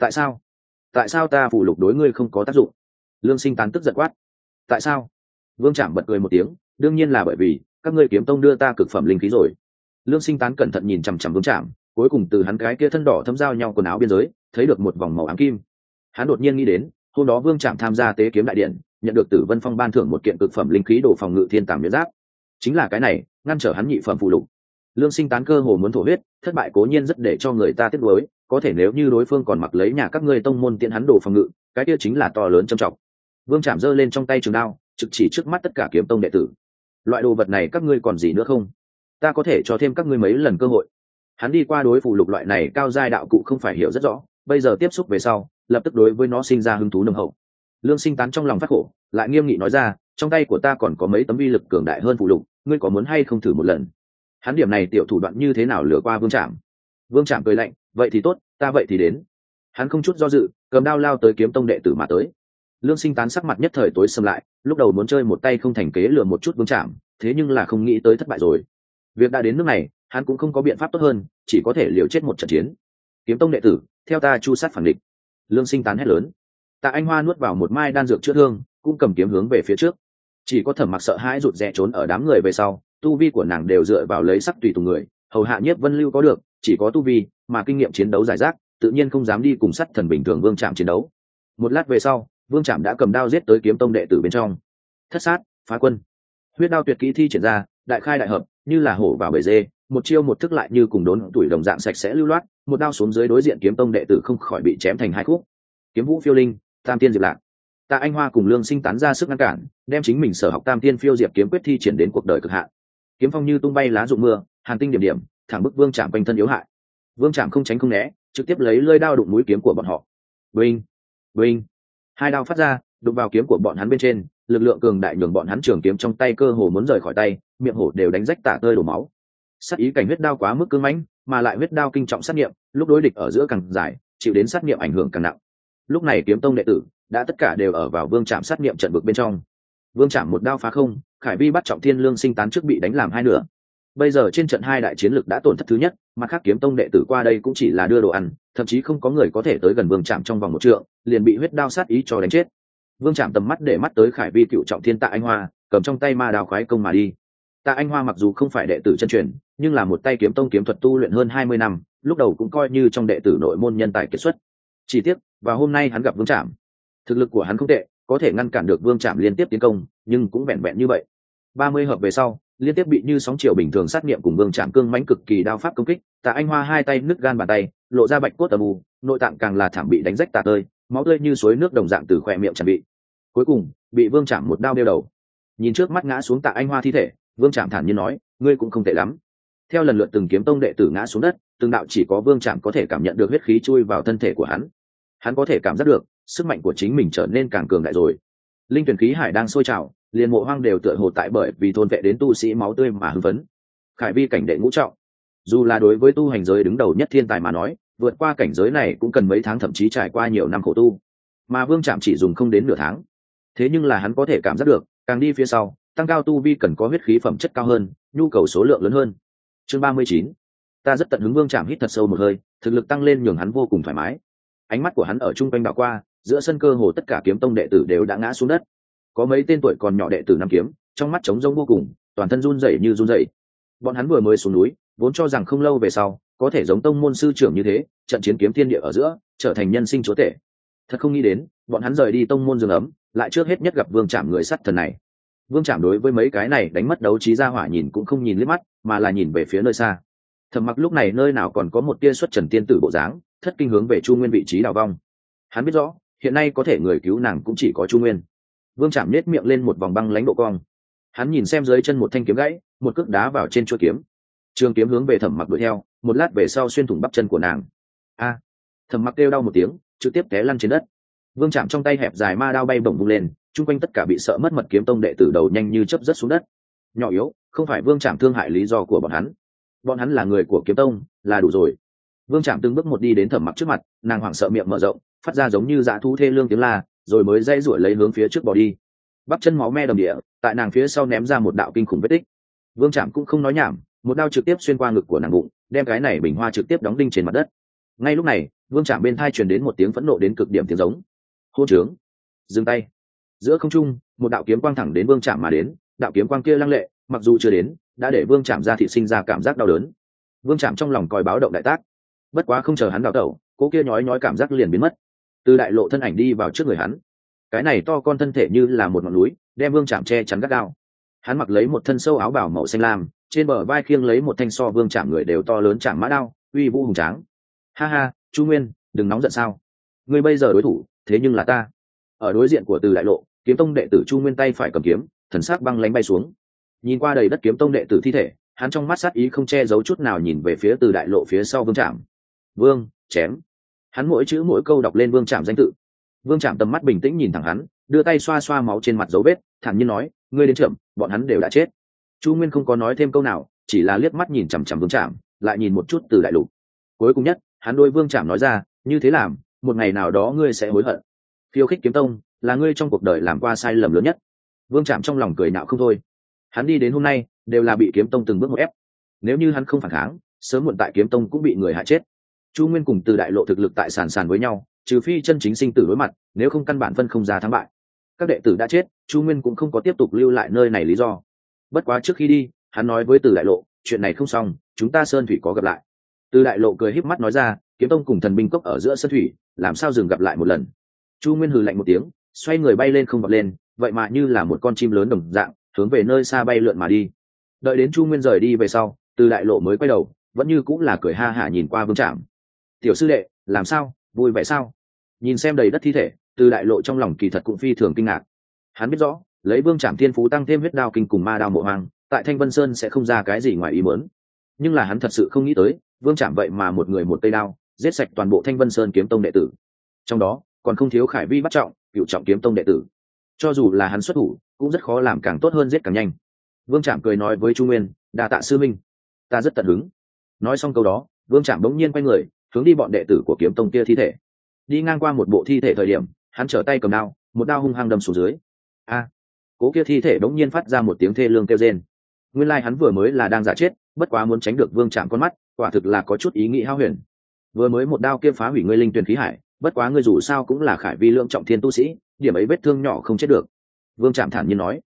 [SPEAKER 1] Tại sao ta phù lục đối ngươi không có tác dụng? Lương Sinh Tán tức giận quát. Tại sao? Vương Trảm bật cười một tiếng, đương nhiên là bởi vì các ngươi kiếm tông đưa ta cực phẩm linh khí rồi. Lương Sinh Tán cẩn thận nhìn chằm chằm Vương Trảm, cuối cùng từ hắn cái kia thân đỏ thấm giao nhau quần áo biên giới thấy được một vòng màu ám kim. Hắn đột nhiên nghĩ đến, hôm đó Vương Trảm tham gia tế kiếm đại điện, nhận được Tử Vân Phong ban thưởng một kiện cực phẩm linh khí đồ phòng ngự thiên tàm nhuyễn giáp. Chính là cái này ngăn trở hắn nhị phẩm phù lục. Lương Sinh Tán cơ hồ muốn thổ huyết, thất bại cố nhiên rất để cho người ta tiếc nuối, có thể nếu như đối phương còn mặc lấy nhà các ngươi tông môn tiện hắn đồ phòng ngự, cái kia chính là to lớn trầm trọng. Vương Trảm giơ lên trong tay trường đao, trực chỉ trước mắt tất cả kiếm tông đệ tử. Loại đồ vật này các ngươi còn gì nữa không? Ta có thể cho thêm các ngươi mấy lần cơ hội. Hắn đi qua đối phù lục loại này cao giai đạo cụ không phải hiểu rất rõ, bây giờ tiếp xúc về sau, lập tức đối với nó sinh ra hứng thú nồng hậu. Lương Sinh Tán trong lòng phát khổ, lại nghiêm nghị nói ra, trong tay của ta còn có mấy tấm uy lực cường đại hơn phù lục, ngươi có muốn hay không thử một lần? Hắn điểm này tiểu thủ đoạn như thế nào lừa qua Vương Trảm? Vương Trảm cười lạnh, vậy thì tốt, ta vậy thì đến. Hắn không chút do dự, cầm đao lao tới kiếm tông đệ tử mà tới. Lương Sinh Tán sắc mặt nhất thời tối sầm lại, lúc đầu muốn chơi một tay không thành kế lừa một chút Vương Trảm, thế nhưng là không nghĩ tới thất bại rồi. Việc đã đến nước này, hắn cũng không có biện pháp tốt hơn, chỉ có thể liều chết một trận chiến. Kiếm tông đệ tử, theo ta chu sát phản địch. Lương Sinh Tán hét lớn. Tạ Anh Hoa nuốt vào một mai đan dược chữa thương, cũng cầm kiếm hướng về phía trước. Chỉ có Thẩm Mặc sợ hãi rụt rè trốn ở đám người về sau, tu vi của nàng đều dựa vào lấy sắc tùy tùng người, hầu hạ Nhiếp Vân Lưu có được, chỉ có tu vi, mà kinh nghiệm chiến đấu giải rác, tự nhiên không dám đi cùng sắt thần bình thường Vương Trảm chiến đấu. Một lát về sau, Vương Trảm đã cầm đao giết tới kiếm tông đệ tử bên trong. Thất sát, phá quân. Huyết đao tuyệt kỹ thi triển ra, đại khai đại hợp, như là hổ vào bể dê, một chiêu một thức lại như cùng đốn tuổi đồng dạng sạch sẽ lưu loát, một đao xuống dưới đối diện kiếm tông đệ tử không khỏi bị chém thành hai khúc. Kiếm vũ phiêu linh, tam tiên diệp lạc. Tạ Anh Hoa cùng Lương Sinh Tán ra sức ngăn cản, đem chính mình sở học tam tiên phiêu diệp kiếm quyết thi triển đến cuộc đời cực hạn. Kiếm phong như tung bay lá rụng mưa, hàn tinh điểm điểm, thẳng bức Vương Trảm quanh thân yếu hại. Vương Trảm không tránh không né, trực tiếp lấy lưỡi đao đụng mũi kiếm của bọn họ. Vinh, vinh. Hai đao phát ra, đụng vào kiếm của bọn hắn bên trên, lực lượng cường đại nhường bọn hắn trường kiếm trong tay cơ hồ muốn rời khỏi tay, miệng hổ đều đánh rách tả tơi đổ máu. Sát ý cảnh huyết đao quá mức cứng mãnh, mà lại huyết đao kinh trọng sát nghiệm, lúc đối địch ở giữa càng dài, chịu đến sát nghiệm ảnh hưởng càng nặng. Lúc này kiếm tông đệ tử đã tất cả đều ở vào Vương Trạm sát nghiệm trận vực bên trong. Vương Trạm một đao phá không, Khải Vi bắt trọng thiên lương sinh tán trước bị đánh làm hai nửa. Bây giờ trên trận hai đại chiến lực đã tổn thất thứ nhất, mà khác kiếm tông đệ tử qua đây cũng chỉ là đưa đồ ăn, thậm chí không có người có thể tới gần Vương Trạm trong vòng một trượng, liền bị huyết đao sát ý cho đánh chết. Vương Trạm tầm mắt để mắt tới Khải Vi cựu trọng thiên Tạ Anh Hoa, cầm trong tay ma đao khoái công mà đi. Tạ Anh Hoa mặc dù không phải đệ tử chân truyền, nhưng là một tay kiếm tông kiếm thuật tu luyện hơn 20 năm, lúc đầu cũng coi như trong đệ tử nội môn nhân tài kiệt xuất. Chỉ tiếc, và hôm nay hắn gặp Vương Trạm, thực lực của hắn không tệ, có thể ngăn cản được Vương Trạm liên tiếp tiến công, nhưng cũng vẹn vẹn như vậy. 30 hợp về sau, liên tiếp bị như sóng chiều bình thường sát nghiệm cùng Vương Trạm cương mãnh cực kỳ đao pháp công kích, Tạ Anh Hoa hai tay nứt gan bàn tay, lộ ra bạch cốt âm u, nội tạng càng là thảm bị đánh rách tả tơi, máu tươi như suối nước đồng dạng từ khóe miệng tràn bị. Cuối cùng, bị Vương Trạm một đao đeo đầu. Nhìn trước mắt ngã xuống Tạ Anh Hoa thi thể, Vương Trạm thản nhiên nói, ngươi cũng không tệ lắm. Theo lần lượt từng kiếm tông đệ tử ngã xuống đất, từng đạo chỉ có Vương Trạm có thể cảm nhận được huyết khí chui vào thân thể của hắn. Hắn có thể cảm giác được, sức mạnh của chính mình trở nên càng cường đại rồi. Linh tuyển khí hải đang sôi trào, liền mộ hoang đều tựa hồ tại bởi vì thôn vệ đến tu sĩ máu tươi mà hưng phấn. Khải Vi cảnh đệ ngũ trọng, dù là đối với tu hành giới đứng đầu nhất thiên tài mà nói, vượt qua cảnh giới này cũng cần mấy tháng thậm chí trải qua nhiều năm khổ tu, mà Vương Trạm chỉ dùng không đến nửa tháng. Thế nhưng là hắn có thể cảm giác được, càng đi phía sau, tăng cao tu vi cần có huyết khí phẩm chất cao hơn, nhu cầu số lượng lớn hơn. Chương 39. Ta rất tận hứng. Vương Trạm hít thật sâu một hơi, thực lực tăng lên nhường hắn vô cùng thoải mái. Ánh mắt của hắn ở trung quanh đảo qua, giữa sân cơ hồ tất cả kiếm tông đệ tử đều đã ngã xuống đất. Có mấy tên tuổi còn nhỏ đệ tử nằm kiếm, trong mắt trống rỗng vô cùng, toàn thân run rẩy như run rẩy. Bọn hắn vừa mới xuống núi, vốn cho rằng không lâu về sau có thể giống tông môn sư trưởng như thế, trận chiến kiếm thiên địa ở giữa, trở thành nhân sinh chúa tể. Thật không nghĩ đến, bọn hắn rời đi tông môn giường ấm, lại trước hết nhất gặp Vương Trạm người sắt thần này. Vương Trạm đối với mấy cái này đánh mất đấu trí ra hỏa nhìn cũng không nhìn liếc mắt, mà là nhìn về phía nơi xa. Thẩm Mặc lúc này nơi nào còn có một tia xuất trần tiên tử bộ dáng, thất kinh hướng về Chu Nguyên vị trí đào vong. Hắn biết rõ, hiện nay có thể người cứu nàng cũng chỉ có Chu Nguyên. Vương Trạm nhếch miệng lên một vòng băng lãnh độ cong. Hắn nhìn xem dưới chân một thanh kiếm gãy, một cước đá vào trên chuôi kiếm. Trường kiếm hướng về Thẩm Mặc đuổi theo, một lát về sau xuyên thủng bắp chân của nàng. A! Thẩm Mặc kêu đau một tiếng, trực tiếp té lăn trên đất. Vương Trạm trong tay hẹp dài ma đao bay bổng vung lên, chung quanh tất cả bị sợ mất mật kiếm tông đệ tử đầu nhanh như chớp rớt xuống đất. Nhỏ yếu, không phải Vương Trạm thương hại lý do của bọn hắn. Bọn hắn là người của kiếm tông, là đủ rồi. Vương Trạm từng bước một đi đến Thẩm Mặc trước mặt, nàng hoảng sợ miệng mở rộng, phát ra giống như dã thú thê lương tiếng la, rồi mới dây rủi lấy hướng phía trước bỏ đi. Bắp chân máu me đầm địa, tại nàng phía sau ném ra một đạo kinh khủng vết tích. Vương Trạm cũng không nói nhảm, một đao trực tiếp xuyên qua ngực của nàng bụng, đem cái này bình hoa trực tiếp đóng đinh trên mặt đất. Ngay lúc này, Vương Trạm bên tai truyền đến một tiếng phẫn nộ đến cực điểm tiếng giống. Hôn trướng, dừng tay. Giữa không trung, một đạo kiếm quang thẳng đến Vương Trạm mà đến, đạo kiếm quang kia lăng lệ, mặc dù chưa đến, đã để Vương Trạm ra thị sinh ra cảm giác đau đớn. Vương Trạm trong lòng còi báo động đại tác. Bất quá không chờ hắn đào tẩu, cố kia nhói nhói cảm giác liền biến mất. Từ đại lộ thân ảnh đi vào trước người hắn. Cái này to con thân thể như là một ngọn núi, đem Vương Trạm che chắn gắt gao. Hắn mặc lấy một thân sâu áo bào màu xanh lam, trên bờ vai khiêng lấy một thanh so Vương Trạm người đều to lớn trảm mã đao, uy vũ hùng tráng. Ha ha, Chu Nguyên, đừng nóng giận sao? Ngươi bây giờ đối thủ, thế nhưng là ta. Ở đối diện của Từ đại lộ, kiếm tông đệ tử Chu Nguyên tay phải cầm kiếm, thần sắc băng lãnh bay xuống. Nhìn qua đầy đất kiếm tông đệ tử thi thể, hắn trong mắt sát ý không che giấu chút nào nhìn về phía Từ đại lộ phía sau Vương Trạm. Vương, chém. Hắn mỗi chữ mỗi câu đọc lên Vương Trạm danh tự. Vương Trạm tầm mắt bình tĩnh nhìn thẳng hắn, đưa tay xoa xoa máu trên mặt dấu vết, thản nhiên nói, ngươi đến chậm, bọn hắn đều đã chết. Chu Nguyên không có nói thêm câu nào, chỉ là liếc mắt nhìn chằm chằm Vương Trạm, lại nhìn một chút Từ đại lục. Cuối cùng nhất, hắn đôi Vương Trạm nói ra, như thế làm, một ngày nào đó ngươi sẽ hối hận. Khiêu khích kiếm tông, là ngươi trong cuộc đời làm qua sai lầm lớn nhất. Vương Trạm trong lòng cười nạo không thôi. Hắn đi đến hôm nay, đều là bị kiếm tông từng bước một ép. Nếu như hắn không phản kháng, sớm muộn tại kiếm tông cũng bị người hại chết. Chu Nguyên cùng Từ đại lộ thực lực tại sàn sàn với nhau, trừ phi chân chính sinh tử đối mặt, nếu không căn bản phân không ra thắng bại. Các đệ tử đã chết, Chu Nguyên cũng không có tiếp tục lưu lại nơi này lý do. Bất quá trước khi đi, hắn nói với Từ đại lộ, chuyện này không xong, chúng ta sơn thủy có gặp lại. Từ đại lộ cười híp mắt nói ra, kiếm tông cùng thần binh cốc ở giữa sơn thủy, làm sao dừng gặp lại một lần. Chu Nguyên hừ lạnh một tiếng, xoay người bay lên không vọt lên, vậy mà như là một con chim lớn đồng dạng, hướng về nơi xa bay lượn mà đi. Đợi đến Chu Nguyên rời đi về sau, Từ đại lộ mới quay đầu, vẫn như cũng là cười ha hả nhìn qua Vương Trạm. Tiểu sư đệ, làm sao, vui vẻ sao? Nhìn xem đầy đất thi thể, Từ đại lộ trong lòng kỳ thật cũng phi thường kinh ngạc. Hắn biết rõ, lấy Vương Trạm thiên phú tăng thêm huyết đao kinh cùng ma đao mộ hoang, tại Thanh Vân Sơn sẽ không ra cái gì ngoài ý muốn. Nhưng là hắn thật sự không nghĩ tới, Vương Trạm vậy mà một người một tay đao, giết sạch toàn bộ Thanh Vân Sơn kiếm tông đệ tử. Trong đó, còn không thiếu Khải Vi bắt trọng, cựu trọng kiếm tông đệ tử. cho dù là hắn xuất thủ cũng rất khó làm càng tốt hơn giết càng nhanh. Vương Trạm cười nói với Chu Nguyên, đa tạ sư minh, ta rất tận hứng. Nói xong câu đó, Vương Trạm bỗng nhiên quay người hướng đi bọn đệ tử của kiếm tông kia thi thể. Đi ngang qua một bộ thi thể thời điểm, hắn trở tay cầm đao, một đao hung hăng đâm xuống dưới. A! Cố kia thi thể bỗng nhiên phát ra một tiếng thê lương kêu rên. Nguyên lai hắn vừa mới là đang giả chết, bất quá muốn tránh được Vương Trạm con mắt, quả thực là có chút ý nghĩ hao huyền. Vừa mới một đao kia phá hủy ngươi linh tuyển khí hải, bất quá ngươi dù sao cũng là khải vi lượng trọng thiên tu sĩ, điểm ấy vết thương nhỏ không chết được. Vương Trạm thản nhiên nói.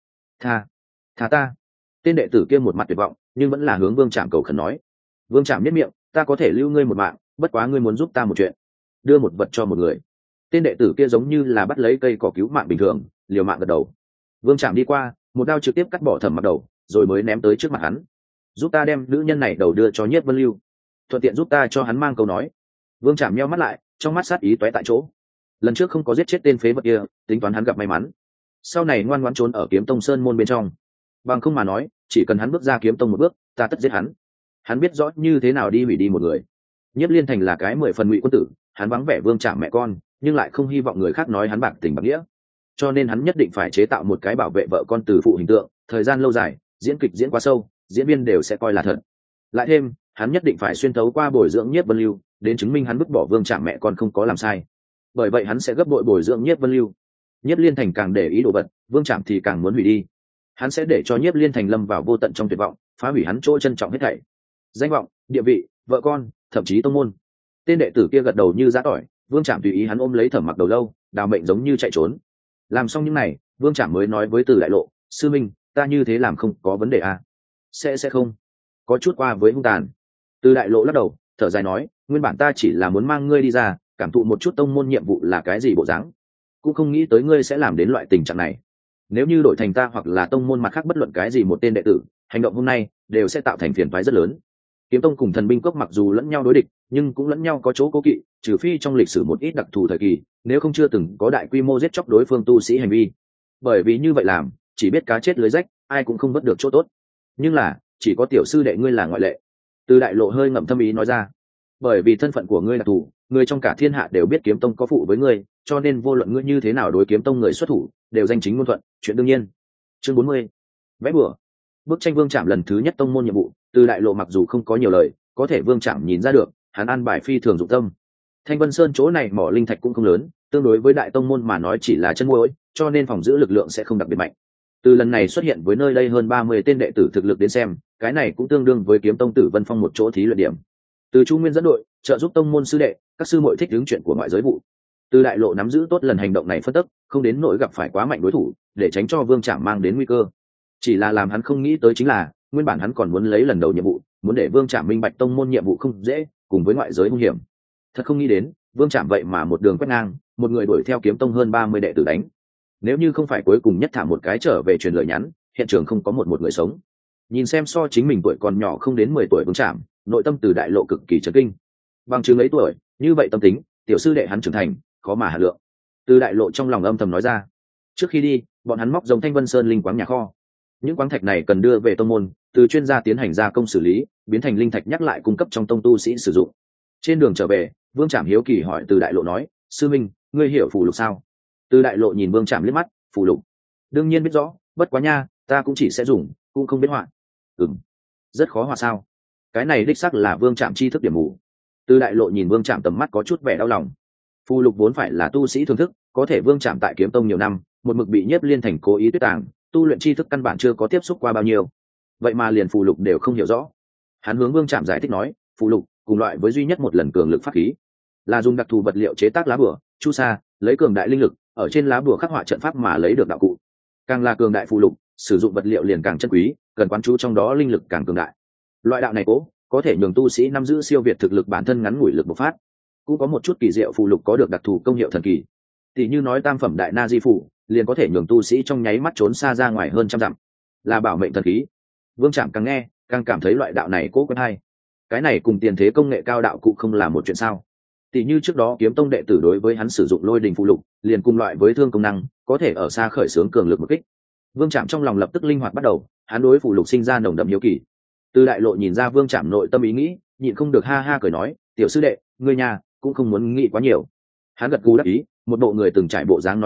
[SPEAKER 1] Tha ta. Tên đệ tử kia một mặt tuyệt vọng, nhưng vẫn là hướng Vương Trạm cầu khẩn nói. Vương Trạm nhếch miệng, ta có thể lưu ngươi một mạng, bất quá ngươi muốn giúp ta một chuyện, đưa một vật cho một người. Tên đệ tử kia giống như là bắt lấy cây cỏ cứu mạng bình thường, liều mạng gật đầu. Vương Trạm đi qua, một đao trực tiếp cắt bỏ Thẩm Mặc đầu, rồi mới ném tới trước mặt hắn. Giúp ta đem nữ nhân này đầu đưa cho Nhiếp Vân Lưu, thuận tiện giúp ta cho hắn mang câu nói. Vương Trạm nheo mắt lại, trong mắt sát ý tóe tại chỗ. Lần trước không có giết chết tên phế vật kia, tính toán hắn gặp may mắn, sau này ngoan ngoãn trốn ở Kiếm Tông Sơn môn bên trong. Bằng không mà nói, chỉ cần hắn bước ra Kiếm Tông một bước, ta tất giết hắn. Hắn biết rõ như thế nào đi hủy đi một người. Nhiếp Liên Thành là cái 10 phần ngụy quân tử, hắn vắng vẻ Vương Trạm mẹ con, nhưng lại không hy vọng người khác nói hắn bạc tình bạc nghĩa, cho nên hắn nhất định phải chế tạo một cái bảo vệ vợ con từ phụ hình tượng. Thời gian lâu dài, diễn kịch diễn quá sâu, diễn viên đều sẽ coi là thật. Lại thêm, hắn nhất định phải xuyên thấu qua bồi dưỡng Nhiếp Vân Lưu, đến chứng minh hắn vứt bỏ Vương Trạm mẹ con không có làm sai. Bởi vậy hắn sẽ gấp bội bồi dưỡng Nhiếp Vân Lưu. Nhiếp Liên Thành càng để ý đồ vật, Vương Trạm thì càng muốn hủy đi. Hắn sẽ để cho Nhiếp Liên Thành lâm vào vô tận trong tuyệt vọng, phá hủy hắn chỗ trân trọng hết thảy, danh vọng, địa vị, vợ con, thậm chí tông môn. Tên đệ tử kia gật đầu như giã tỏi. Vương Trạm tùy ý hắn ôm lấy Thẩm Mặc đầu lâu, đào mệnh giống như chạy trốn. Làm xong những này, Vương Trạm mới nói với Từ Đại Lộ, sư minh, ta như thế làm không có vấn đề à? Sẽ không. Có chút qua với hung tàn. Từ Đại Lộ lắc đầu, thở dài nói, nguyên bản ta chỉ là muốn mang ngươi đi ra, cảm thụ một chút tông môn nhiệm vụ là cái gì bộ dáng, cũng không nghĩ tới ngươi sẽ làm đến loại tình trạng này. Nếu như đổi thành ta hoặc là tông môn mặt khác bất luận cái gì một tên đệ tử, hành động hôm nay đều sẽ tạo thành phiền toái rất lớn. Kiếm Tông cùng Thần Binh Cốc mặc dù lẫn nhau đối địch, nhưng cũng lẫn nhau có chỗ cố kỵ, trừ phi trong lịch sử một ít đặc thù thời kỳ, nếu không chưa từng có đại quy mô giết chóc đối phương tu sĩ hành vi. Bởi vì như vậy làm, chỉ biết cá chết lưới rách, ai cũng không vớt được chỗ tốt. Nhưng là, chỉ có tiểu sư đệ ngươi là ngoại lệ. Từ Đại Lộ hơi ngậm thâm ý nói ra. Bởi vì thân phận của ngươi là thủ, người trong cả thiên hạ đều biết Kiếm Tông có phụ với ngươi, cho nên vô luận ngươi như thế nào đối Kiếm Tông người xuất thủ, đều danh chính ngôn thuận, chuyện đương nhiên. Chương 40. Vẽ bừa. Bức tranh Vương Trạm lần thứ nhất tông môn nhiệm vụ, Từ Đại Lộ mặc dù không có nhiều lời, có thể Vương Trạm nhìn ra được, hắn an bài phi thường dụng tâm. Thanh Vân Sơn chỗ này mỏ linh thạch cũng không lớn, tương đối với đại tông môn mà nói chỉ là chân muối, cho nên phòng giữ lực lượng sẽ không đặc biệt mạnh. Từ lần này xuất hiện với nơi đây hơn 30 tên đệ tử thực lực đến xem, cái này cũng tương đương với Kiếm Tông Tử Vân Phong một chỗ thí luyện điểm. Từ Chu Nguyên dẫn đội, trợ giúp tông môn sư đệ, các sư muội thích ứng chuyện của ngoại giới vụ. Từ Đại Lộ nắm giữ tốt lần hành động này phân tích, không đến nỗi gặp phải quá mạnh đối thủ, để tránh cho Vương Trạm mang đến nguy cơ. Chỉ là làm hắn không nghĩ tới chính là, nguyên bản hắn còn muốn lấy lần đầu nhiệm vụ, muốn để Vương Trạm minh bạch tông môn nhiệm vụ không dễ, cùng với ngoại giới hung hiểm. Thật không nghĩ đến, Vương Trạm vậy mà một đường quét ngang, một người đuổi theo Kiếm Tông hơn 30 đệ tử đánh. Nếu như không phải cuối cùng nhất thả một cái trở về truyền lời nhắn, hiện trường không có một người sống. Nhìn xem so chính mình tuổi còn nhỏ không đến 10 tuổi Vương Trạm, nội tâm Từ Đại Lộ cực kỳ chấn kinh. Bằng chứng ấy tuổi, như vậy tâm tính, tiểu sư đệ hắn trưởng thành, khó mà hạ lượng. Từ Đại Lộ trong lòng âm thầm nói ra. Trước khi đi, bọn hắn móc giống Thanh Vân Sơn linh quáng nhà kho. Những quáng thạch này cần đưa về tông môn, từ chuyên gia tiến hành gia công xử lý, biến thành linh thạch nhắc lại cung cấp trong tông tu sĩ sử dụng. Trên đường trở về, Vương Trạm hiếu kỳ hỏi Từ Đại Lộ nói, sư minh, ngươi hiểu phù lục sao? Từ Đại Lộ nhìn Vương Trạm liếc mắt, phù lục, đương nhiên biết rõ, bất quá nha, ta cũng chỉ sẽ dùng, cũng không biết họa. Rất khó họa sao? Cái này đích xác là Vương Trạm tri thức điểm mù. Từ Đại Lộ nhìn Vương Trạm tầm mắt có chút vẻ đau lòng. Phù lục vốn phải là tu sĩ thưởng thức, có thể Vương Trạm tại Kiếm Tông nhiều năm, một mực bị Nhiếp Liên Thành cố ý tuyết tàng, tu luyện tri thức căn bản chưa có tiếp xúc qua bao nhiêu, vậy mà liền phù lục đều không hiểu rõ. Hắn hướng Vương Trạm giải thích nói, phù lục cùng loại với duy nhất một lần cường lực pháp khí, là dùng đặc thù vật liệu chế tác lá bùa, chu sa, lấy cường đại linh lực ở trên lá bùa khắc họa trận pháp mà lấy được đạo cụ. Càng là cường đại phù lục, sử dụng vật liệu liền càng chân quý, cần quán chú trong đó linh lực càng cường đại. Loại đạo này có thể nhường tu sĩ nắm giữ siêu việt thực lực bản thân ngắn ngủi lực bộc phát. Cũng có một chút kỳ diệu phù lục có được đặc thù công hiệu thần kỳ, tỷ như nói tam phẩm đại na di phù, liền có thể nhường tu sĩ trong nháy mắt trốn xa ra ngoài hơn trăm dặm, là bảo mệnh thần khí. Vương Trạm càng nghe càng cảm thấy loại đạo này cố quen hay. Cái này cùng tiền thế công nghệ cao đạo cụ không là một chuyện sao? Tỷ như trước đó Kiếm Tông đệ tử đối với hắn sử dụng lôi đình phù lục, liền cùng loại với thương công năng, có thể ở xa khởi xướng cường lực một kích. Vương Trạm trong lòng lập tức linh hoạt bắt đầu, hắn đối phù lục sinh ra nồng đậm hiếu kỳ. Từ Đại Lộ nhìn ra Vương Trạm nội tâm ý nghĩ, nhịn không được ha ha cười nói, tiểu sư đệ, ngươi nhà cũng không muốn nghĩ quá nhiều. Hắn gật gù đáp ý, một bộ người từng trải bộ dáng nói ra,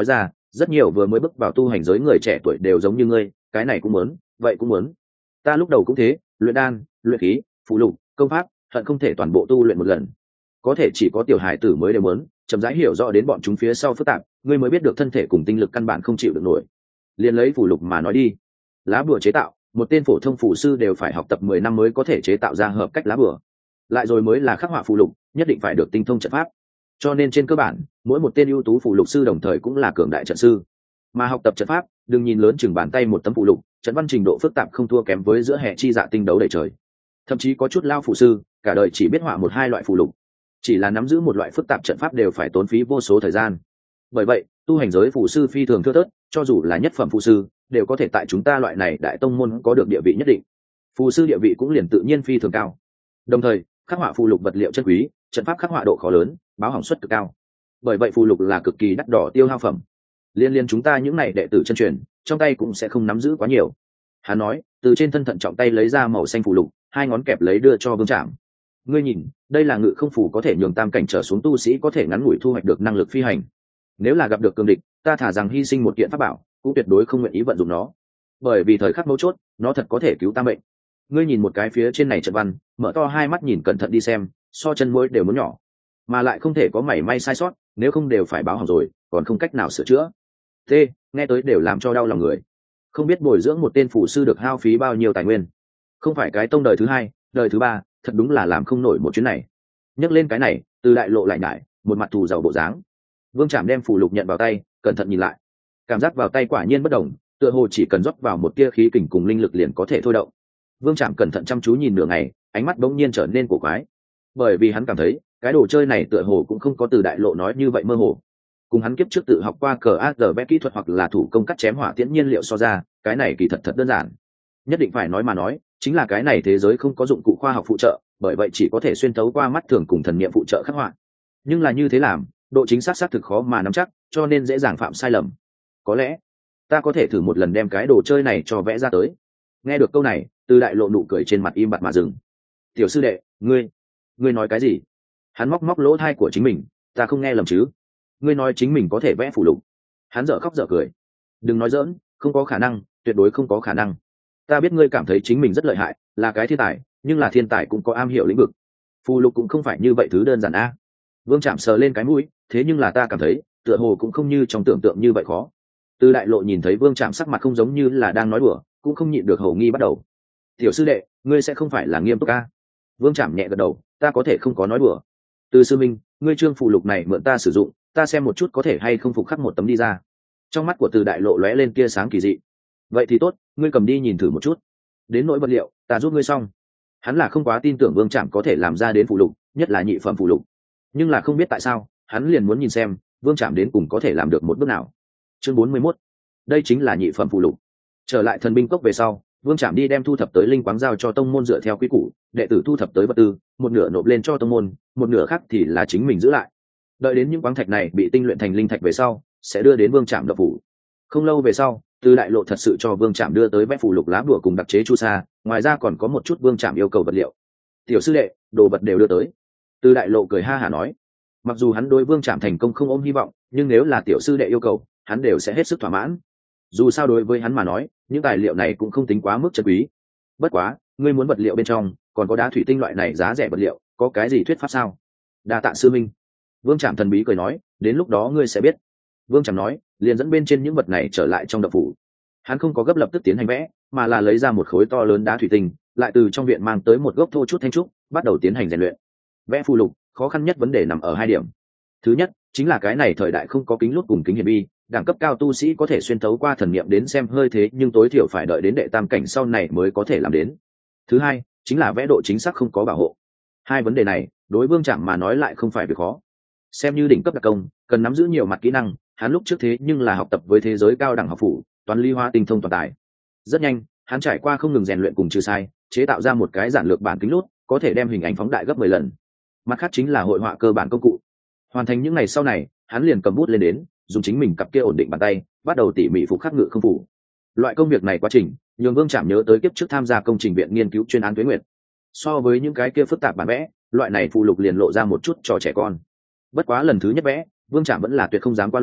[SPEAKER 1] rất nhiều vừa mới bước vào tu hành giới người trẻ tuổi đều giống như ngươi, cái này cũng muốn, vậy cũng muốn. Ta lúc đầu cũng thế, luyện đan, luyện khí, phụ lục, công pháp, hận không thể toàn bộ tu luyện một lần. Có thể chỉ có tiểu hải tử mới đều muốn, chậm rãi hiểu rõ đến bọn chúng phía sau phức tạp, ngươi mới biết được thân thể cùng tinh lực căn bản không chịu được nổi. Liên lấy phụ lục mà nói đi, lá bùa chế tạo, một tên phổ thông phù sư đều phải học tập 10 năm mới có thể chế tạo ra hợp cách lá bùa. Lại rồi mới là khắc họa phụ lục, nhất định phải được tinh thông trận pháp. Cho nên trên cơ bản, mỗi một tên ưu tú phụ lục sư đồng thời cũng là cường đại trận sư. Mà học tập trận pháp, đừng nhìn lớn chừng bàn tay một tấm phụ lục, trận văn trình độ phức tạp không thua kém với giữa hệ chi dạ tinh đấu đầy trời. Thậm chí có chút lao phụ sư, cả đời chỉ biết họa một hai loại phụ lục, chỉ là nắm giữ một loại phức tạp trận pháp đều phải tốn phí vô số thời gian. Bởi vậy, tu hành giới phù sư phi thường thưa thớt, cho dù là nhất phẩm phù sư, đều có thể tại chúng ta loại này đại tông môn có được địa vị nhất định. Phù sư địa vị cũng liền tự nhiên phi thường cao. Đồng thời, khắc họa phù lục vật liệu chân quý, trận pháp khắc họa độ khó lớn, báo hỏng suất cực cao. Bởi vậy phù lục là cực kỳ đắt đỏ tiêu hao phẩm. Liên chúng ta những này đệ tử chân truyền, trong tay cũng sẽ không nắm giữ quá nhiều. Hắn nói, từ trên thân thận trọng tay lấy ra màu xanh phù lục, hai ngón kẹp lấy đưa cho Vương Trạm. Ngươi nhìn, đây là ngự không phù có thể nhường tam cảnh trở xuống tu sĩ có thể ngắn ngủi thu hoạch được năng lực phi hành. Nếu là gặp được cường địch, ta thả rằng hy sinh một kiện pháp bảo, cũng tuyệt đối không nguyện ý vận dụng nó. Bởi vì thời khắc mấu chốt, nó thật có thể cứu ta mệnh. Ngươi nhìn một cái phía trên này trận văn, mở to hai mắt nhìn cẩn thận đi xem, so chân mũi đều muốn nhỏ, mà lại không thể có mảy may sai sót, nếu không đều phải báo hỏng rồi, còn không cách nào sửa chữa. T, nghe tới đều làm cho đau lòng người. Không biết bồi dưỡng một tên phù sư được hao phí bao nhiêu tài nguyên. Không phải cái tông đời thứ hai, đời thứ ba, thật đúng là làm không nổi một chuyến này. Nhắc lên cái này, Từ Đại Lộ lại nhải, một mặt thù giàu bộ dáng. Vương Trạm đem phù lục nhận vào tay, cẩn thận nhìn lại. Cảm giác vào tay quả nhiên bất đồng, tựa hồ chỉ cần rót vào một tia khí kình cùng linh lực liền có thể thôi động. Vương Trạm cẩn thận chăm chú nhìn nửa ngày, ánh mắt bỗng nhiên trở nên cổ quái, bởi vì hắn cảm thấy cái đồ chơi này tựa hồ cũng không có Từ Đại Lộ nói như vậy mơ hồ. Cùng hắn kiếp trước tự học qua cờ ác vẽ kỹ thuật hoặc là thủ công cắt chém hỏa tiễn nhiên liệu so ra, cái này kỳ thật đơn giản. Nhất định phải nói mà nói, chính là cái này thế giới không có dụng cụ khoa học phụ trợ, bởi vậy chỉ có thể xuyên thấu qua mắt thường cùng thần niệm phụ trợ khắc họa. Nhưng là như thế làm, độ chính xác xác thực khó mà nắm chắc, cho nên dễ dàng phạm sai lầm. Có lẽ ta có thể thử một lần đem cái đồ chơi này cho vẽ ra tới. Nghe được câu này, Từ Đại Lộ nụ cười trên mặt im bặt mà dừng. Tiểu sư đệ, ngươi nói cái gì? Hắn móc lỗ tai của chính mình, ta không nghe lầm chứ? Ngươi nói chính mình có thể vẽ phù lục? Hắn dở khóc dở cười. Đừng nói giỡn, không có khả năng, tuyệt đối không có khả năng. Ta biết ngươi cảm thấy chính mình rất lợi hại, là cái thiên tài, nhưng là thiên tài cũng có am hiểu lĩnh vực. Phù lục cũng không phải như vậy thứ đơn giản a. Vương Trạm sờ lên cái mũi, thế nhưng là ta cảm thấy, tựa hồ cũng không như trong tưởng tượng như vậy khó. Từ Đại Lộ nhìn thấy Vương Trạm sắc mặt không giống như là đang nói đùa, cũng không nhịn được hầu nghi bắt đầu. Tiểu sư đệ, ngươi sẽ không phải là nghiêm túc a? Vương Trạm nhẹ gật đầu, ta có thể không có nói đùa. Từ sư minh, ngươi trương phù lục này mượn ta sử dụng, ta xem một chút có thể hay không phục khắc một tấm đi ra. Trong mắt của Từ Đại Lộ lóe lên tia sáng kỳ dị. Vậy thì tốt, ngươi cầm đi nhìn thử một chút. Đến nỗi vật liệu, ta giúp ngươi xong. Hắn là không quá tin tưởng Vương Trạm có thể làm ra đến phù lục, nhất là nhị phẩm phù lục. Nhưng là không biết tại sao, hắn liền muốn nhìn xem Vương Trạm đến cùng có thể làm được một bước nào. Chương 41. Đây chính là nhị phẩm phù lục. Trở lại thần binh cốc về sau, Vương Trạm đi đem thu thập tới linh quáng giao cho tông môn dựa theo quy củ, đệ tử thu thập tới vật tư, một nửa nộp lên cho tông môn, một nửa khác thì là chính mình giữ lại. Đợi đến những quáng thạch này bị tinh luyện thành linh thạch về sau, sẽ đưa đến Vương Trạm đập phủ. Không lâu về sau, Từ Đại Lộ thật sự cho Vương Trạm đưa tới vẽ phù lục lá bùa cùng đặc chế chu sa, ngoài ra còn có một chút Vương Trạm yêu cầu vật liệu. Tiểu sư đệ, đồ vật đều đưa tới. Từ Đại Lộ cười ha hả nói, mặc dù hắn đối Vương Trạm thành công không ôm hy vọng, nhưng nếu là tiểu sư đệ yêu cầu, hắn đều sẽ hết sức thỏa mãn. Dù sao đối với hắn mà nói, những tài liệu này cũng không tính quá mức chân quý. Bất quá, ngươi muốn vật liệu bên trong, còn có đá thủy tinh loại này giá rẻ vật liệu, có cái gì thuyết pháp sao? Đa tạ sư minh. Vương Trạm thần bí cười nói, đến lúc đó ngươi sẽ biết. Vương Trạm nói, liền dẫn bên trên những vật này trở lại trong đập phủ. Hắn không có gấp lập tức tiến hành vẽ, mà là lấy ra một khối to lớn đá thủy tinh, lại từ trong viện mang tới một gốc thô chút thanh trúc, bắt đầu tiến hành rèn luyện. Vẽ phù lục, khó khăn nhất vấn đề nằm ở hai điểm. Thứ nhất, chính là cái này thời đại không có kính lúp cùng kính hiển vi, đẳng cấp cao tu sĩ có thể xuyên thấu qua thần niệm đến xem hơi thế, nhưng tối thiểu phải đợi đến đệ tam cảnh sau này mới có thể làm đến. Thứ hai, chính là vẽ độ chính xác không có bảo hộ. Hai vấn đề này, đối Vương Trạm mà nói lại không phải việc khó. Xem như đỉnh cấp đặc công, cần nắm giữ nhiều mặt kỹ năng, hắn lúc trước thế nhưng là học tập với thế giới cao đẳng học phủ, toán lý hóa tinh thông toàn tài. Rất nhanh, hắn trải qua không ngừng rèn luyện cùng trừ sai, chế tạo ra một cái giản lược bản kính lút, có thể đem hình ảnh phóng đại gấp 10 lần. Mặt khác chính là hội họa cơ bản công cụ. Hoàn thành những ngày sau này, hắn liền cầm bút lên đến, dùng chính mình cặp kia ổn định bàn tay, bắt đầu tỉ mỉ phục khắc ngự không phủ. Loại công việc này quá trình, nhường Vương Trạm nhớ tới kiếp trước tham gia công trình viện nghiên cứu chuyên án Tuế Nguyệt. So với những cái kia phức tạp bản vẽ, loại này phụ lục liền lộ ra một chút trò trẻ con. Bất quá lần thứ nhất vẽ, Vương Trạm vẫn là tuyệt không dám qua loa,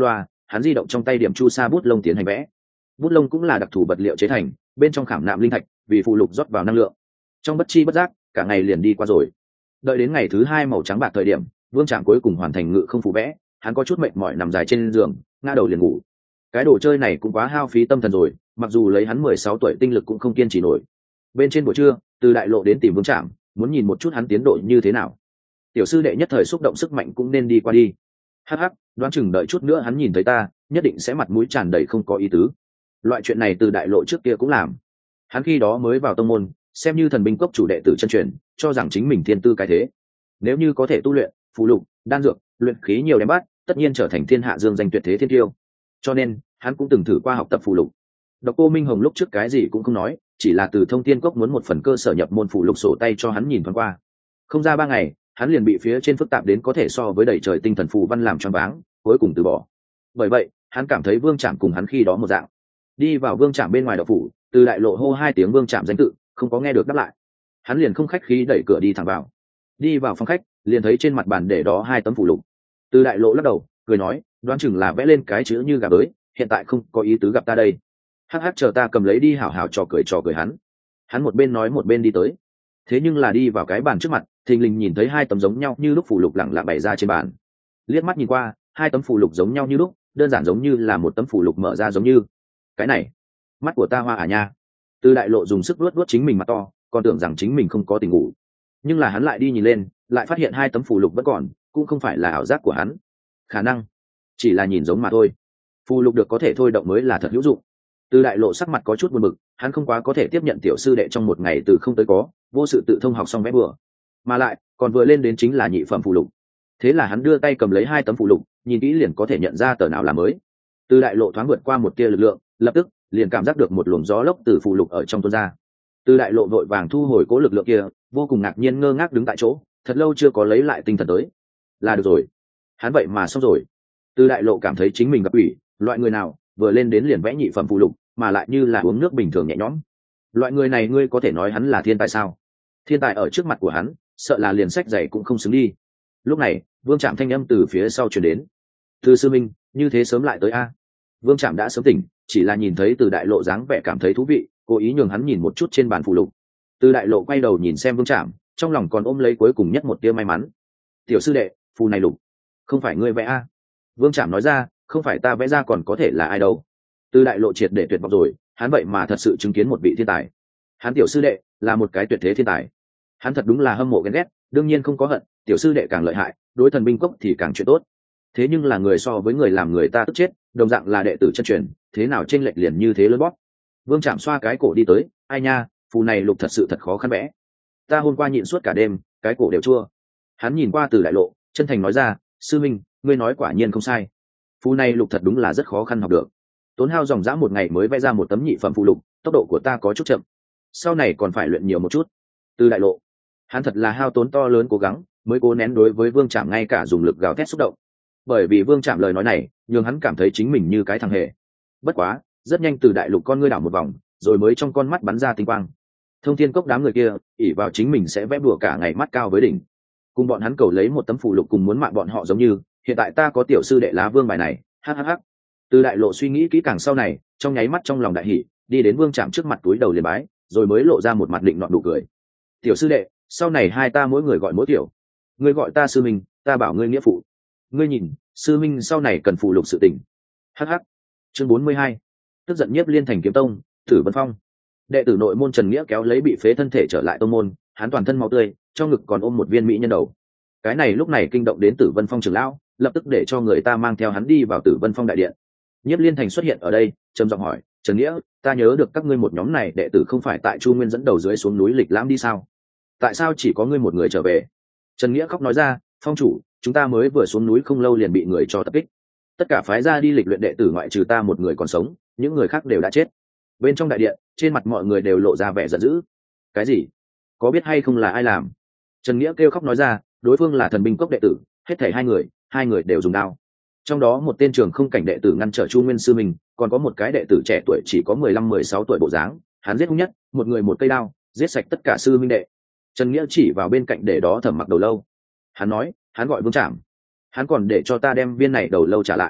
[SPEAKER 1] hắn di động trong tay điểm chu sa bút lông tiến hành vẽ. Bút lông cũng là đặc thù vật liệu chế thành, bên trong khảm nạm linh thạch, vì phụ lục rót vào năng lượng. Trong bất chi bất giác, cả ngày liền đi qua rồi. Đợi đến ngày thứ hai màu trắng bạc thời điểm, Vương Trạm cuối cùng hoàn thành ngự không phù vẽ, hắn có chút mệt mỏi nằm dài trên giường, ngã đầu liền ngủ. Cái đồ chơi này cũng quá hao phí tâm thần rồi, mặc dù lấy hắn 16 tuổi tinh lực cũng không kiên trì nổi. Bên trên buổi trưa, Từ Đại Lộ đến tìm Vương Trạm, muốn nhìn một chút hắn tiến độ như thế nào. Tiểu sư đệ nhất thời xúc động sức mạnh cũng nên đi qua đi. Hắc hắc, đoán chừng đợi chút nữa hắn nhìn thấy ta, nhất định sẽ mặt mũi tràn đầy không có ý tứ. Loại chuyện này Từ Đại Lộ trước kia cũng làm. Hắn khi đó mới vào tông môn, xem như thần binh cốc chủ đệ tử chân truyền, cho rằng chính mình thiên tư cái thế. Nếu như có thể tu luyện, phù lục, đan dược, luyện khí nhiều đem bát, tất nhiên trở thành thiên hạ dương danh tuyệt thế thiên tiêu. Cho nên, hắn cũng từng thử qua học tập phù lục. Độc Cô Minh Hồng lúc trước cái gì cũng không nói, chỉ là từ Thông Thiên Cốc muốn một phần cơ sở nhập môn phù lục sổ tay cho hắn nhìn thoáng qua. Không ra 3 ngày, hắn liền bị phía trên phức tạp đến có thể so với đầy trời tinh thần phù văn làm choáng váng, cuối cùng từ bỏ. Bởi vậy, hắn cảm thấy Vương Trạm cùng hắn khi đó một dạng. Đi vào Vương Trạm bên ngoài đạo phủ, Từ Đại Lộ hô 2 tiếng Vương Trạm danh tự, không có nghe được đáp lại. Hắn liền không khách khí đẩy cửa đi thẳng vào. Đi vào phòng khách, liền thấy trên mặt bàn để đó 2 tấm phù lục. Từ Đại Lộ lắc đầu, cười nói, đoán chừng là vẽ lên cái chữ như gà bới, hiện tại không có ý tứ gặp ta đây. Hắc hắc, chờ ta cầm lấy đi hảo hảo trò cười hắn. Hắn một bên nói một bên đi tới. Thế nhưng là đi vào cái bàn trước mặt, thình lình nhìn thấy 2 tấm giống nhau như lúc phù lục lẳng lặng bày ra trên bàn. Liếc mắt nhìn qua, 2 tấm phù lục giống nhau như lúc, đơn giản giống như là một tấm phù lục mở ra giống như. Cái này, mắt của ta hoa à nha. Từ Đại Lộ dùng sức vuốt chính mình mặt to, còn tưởng rằng chính mình không có tỉnh ngủ. Nhưng là hắn lại đi nhìn lên, lại phát hiện 2 tấm phù lục vẫn còn, cũng không phải là ảo giác của hắn. Khả năng chỉ là nhìn giống mà thôi. Phù lục được có thể thôi động mới là thật hữu dụng. Từ Đại Lộ sắc mặt có chút buồn bực, hắn không quá có thể tiếp nhận tiểu sư đệ trong một ngày từ không tới có, vô sự tự thông học xong vẽ bừa, mà lại còn vừa lên đến chính là nhị phẩm phù lục. Thế là hắn đưa tay cầm lấy 2 tấm phù lục, nhìn kỹ liền có thể nhận ra tờ nào là mới. Từ Đại Lộ thoáng vượt qua một tia lực lượng, lập tức liền cảm giác được một luồng gió lốc từ phù lục ở trong tuôn ra. Từ Đại Lộ vội vàng thu hồi cố lực lượng kia, vô cùng ngạc nhiên ngơ ngác đứng tại chỗ, thật lâu chưa có lấy lại tinh thần tới. Là được rồi, hắn vậy mà xong rồi. Từ Đại Lộ cảm thấy chính mình gặp ủy, loại người nào vừa lên đến liền vẽ nhị phẩm phù lục, mà lại như là uống nước bình thường nhẹ nhõm. Loại người này ngươi có thể nói hắn là thiên tài sao? Thiên tài ở trước mặt của hắn, sợ là liền sách giày cũng không xứng đi. Lúc này, Vương Trạm thanh âm từ phía sau truyền đến. Từ sư minh, như thế sớm lại tới a? Vương Trạm đã sớm tỉnh, chỉ là nhìn thấy Từ Đại Lộ dáng vẻ cảm thấy thú vị, cố ý nhường hắn nhìn một chút trên bàn phù lục. Từ Đại Lộ quay đầu nhìn xem Vương Trạm, trong lòng còn ôm lấy cuối cùng nhất một tia may mắn. Tiểu sư đệ, phù này lục, không phải ngươi vẽ a? Vương Trạm nói ra, không phải ta vẽ ra còn có thể là ai đâu. Từ Đại Lộ triệt để tuyệt vọng rồi, hắn vậy mà thật sự chứng kiến một vị thiên tài. Hắn tiểu sư đệ là một cái tuyệt thế thiên tài. Hắn thật đúng là hâm mộ ghen ghét, đương nhiên không có hận, tiểu sư đệ càng lợi hại, đối thần binh cốc thì càng chuyện tốt. Thế nhưng là người so với người làm người ta tức chết, đồng dạng là đệ tử chân truyền, thế nào chênh lệch liền như thế lớn bóp. Vương Trạm xoa cái cổ đi tới, ai nha, phù này lục thật sự thật khó khăn vẽ. Ta hôm qua nhịn suốt cả đêm, cái cổ đều chua. Hắn nhìn qua Từ Đại Lộ, chân thành nói ra, sư minh, ngươi nói quả nhiên không sai. Phù này lục thật đúng là rất khó khăn học được. Tốn hao dòng dã một ngày mới vẽ ra một tấm nhị phẩm phù lục, tốc độ của ta có chút chậm, sau này còn phải luyện nhiều một chút. Từ Đại Lộ, hắn thật là hao tốn to lớn cố gắng mới cố nén đối với Vương Trạm ngay cả dùng lực gào thét xúc động, bởi vì Vương Trạm lời nói này nhường hắn cảm thấy chính mình như cái thằng hề. Bất quá rất nhanh Từ Đại Lục con ngươi đảo một vòng, rồi mới trong con mắt bắn ra tinh quang. Thông Thiên Cốc đám người kia ỷ vào chính mình sẽ vẽ bùa cả ngày mắt cao với đỉnh, cùng bọn hắn cầu lấy một tấm phù lục cùng muốn mạng bọn họ giống như. Hiện tại ta có tiểu sư đệ lá vương bài này, hhh. Từ Đại Lộ suy nghĩ kỹ càng sau này, trong nháy mắt trong lòng đại hỉ, đi đến Vương Trạm trước mặt túi đầu liền bái, rồi mới lộ ra một mặt định nọt nụ cười. Tiểu sư đệ, sau này hai ta mỗi người gọi mỗi tiểu. Ngươi gọi ta sư minh, ta bảo ngươi nghĩa phụ. Ngươi nhìn, sư minh sau này cần phụ lục sự tình. Hh. Chương 42. Tức giận Nhiếp Liên Thành Kiếm Tông, Tử Vân Phong. Đệ tử nội môn Trần Nghĩa kéo lấy bị phế thân thể trở lại tông môn, hắn toàn thân máu tươi, trong ngực còn ôm một viên mỹ nhân đầu. Cái này lúc này kinh động đến Tử Vân Phong trưởng lão, lập tức để cho người ta mang theo hắn đi vào Tử Vân Phong đại điện. Nhiếp Liên Thành xuất hiện ở đây, trầm giọng hỏi, Trần Nghĩa, ta nhớ được các ngươi một nhóm này đệ tử không phải tại Chu Nguyên dẫn đầu dưới xuống núi lịch lãm đi sao? Tại sao chỉ có ngươi một người trở về? Trần Nghĩa khóc nói ra, phong chủ, chúng ta mới vừa xuống núi không lâu liền bị người cho tập kích. Tất cả phái ra đi lịch luyện đệ tử ngoại trừ ta một người còn sống, những người khác đều đã chết. Bên trong đại điện, trên mặt mọi người đều lộ ra vẻ giận dữ. Cái gì? Có biết hay không là ai làm? Trần Nghĩa kêu khóc nói ra, đối phương là thần binh cốc đệ tử, hết thảy hai người đều dùng đao. Trong đó một tên trường không cảnh đệ tử ngăn trở Chu Nguyên sư mình, còn có một cái đệ tử trẻ tuổi chỉ có 15-16 tuổi bộ dáng, hắn giết hung nhất, một người một cây đao, giết sạch tất cả sư minh đệ. Trần Nghĩa chỉ vào bên cạnh để đó Thẩm Mặc đầu lâu. Hắn nói, hắn gọi Vương Trạm. Hắn còn để cho ta đem viên này đầu lâu trả lại.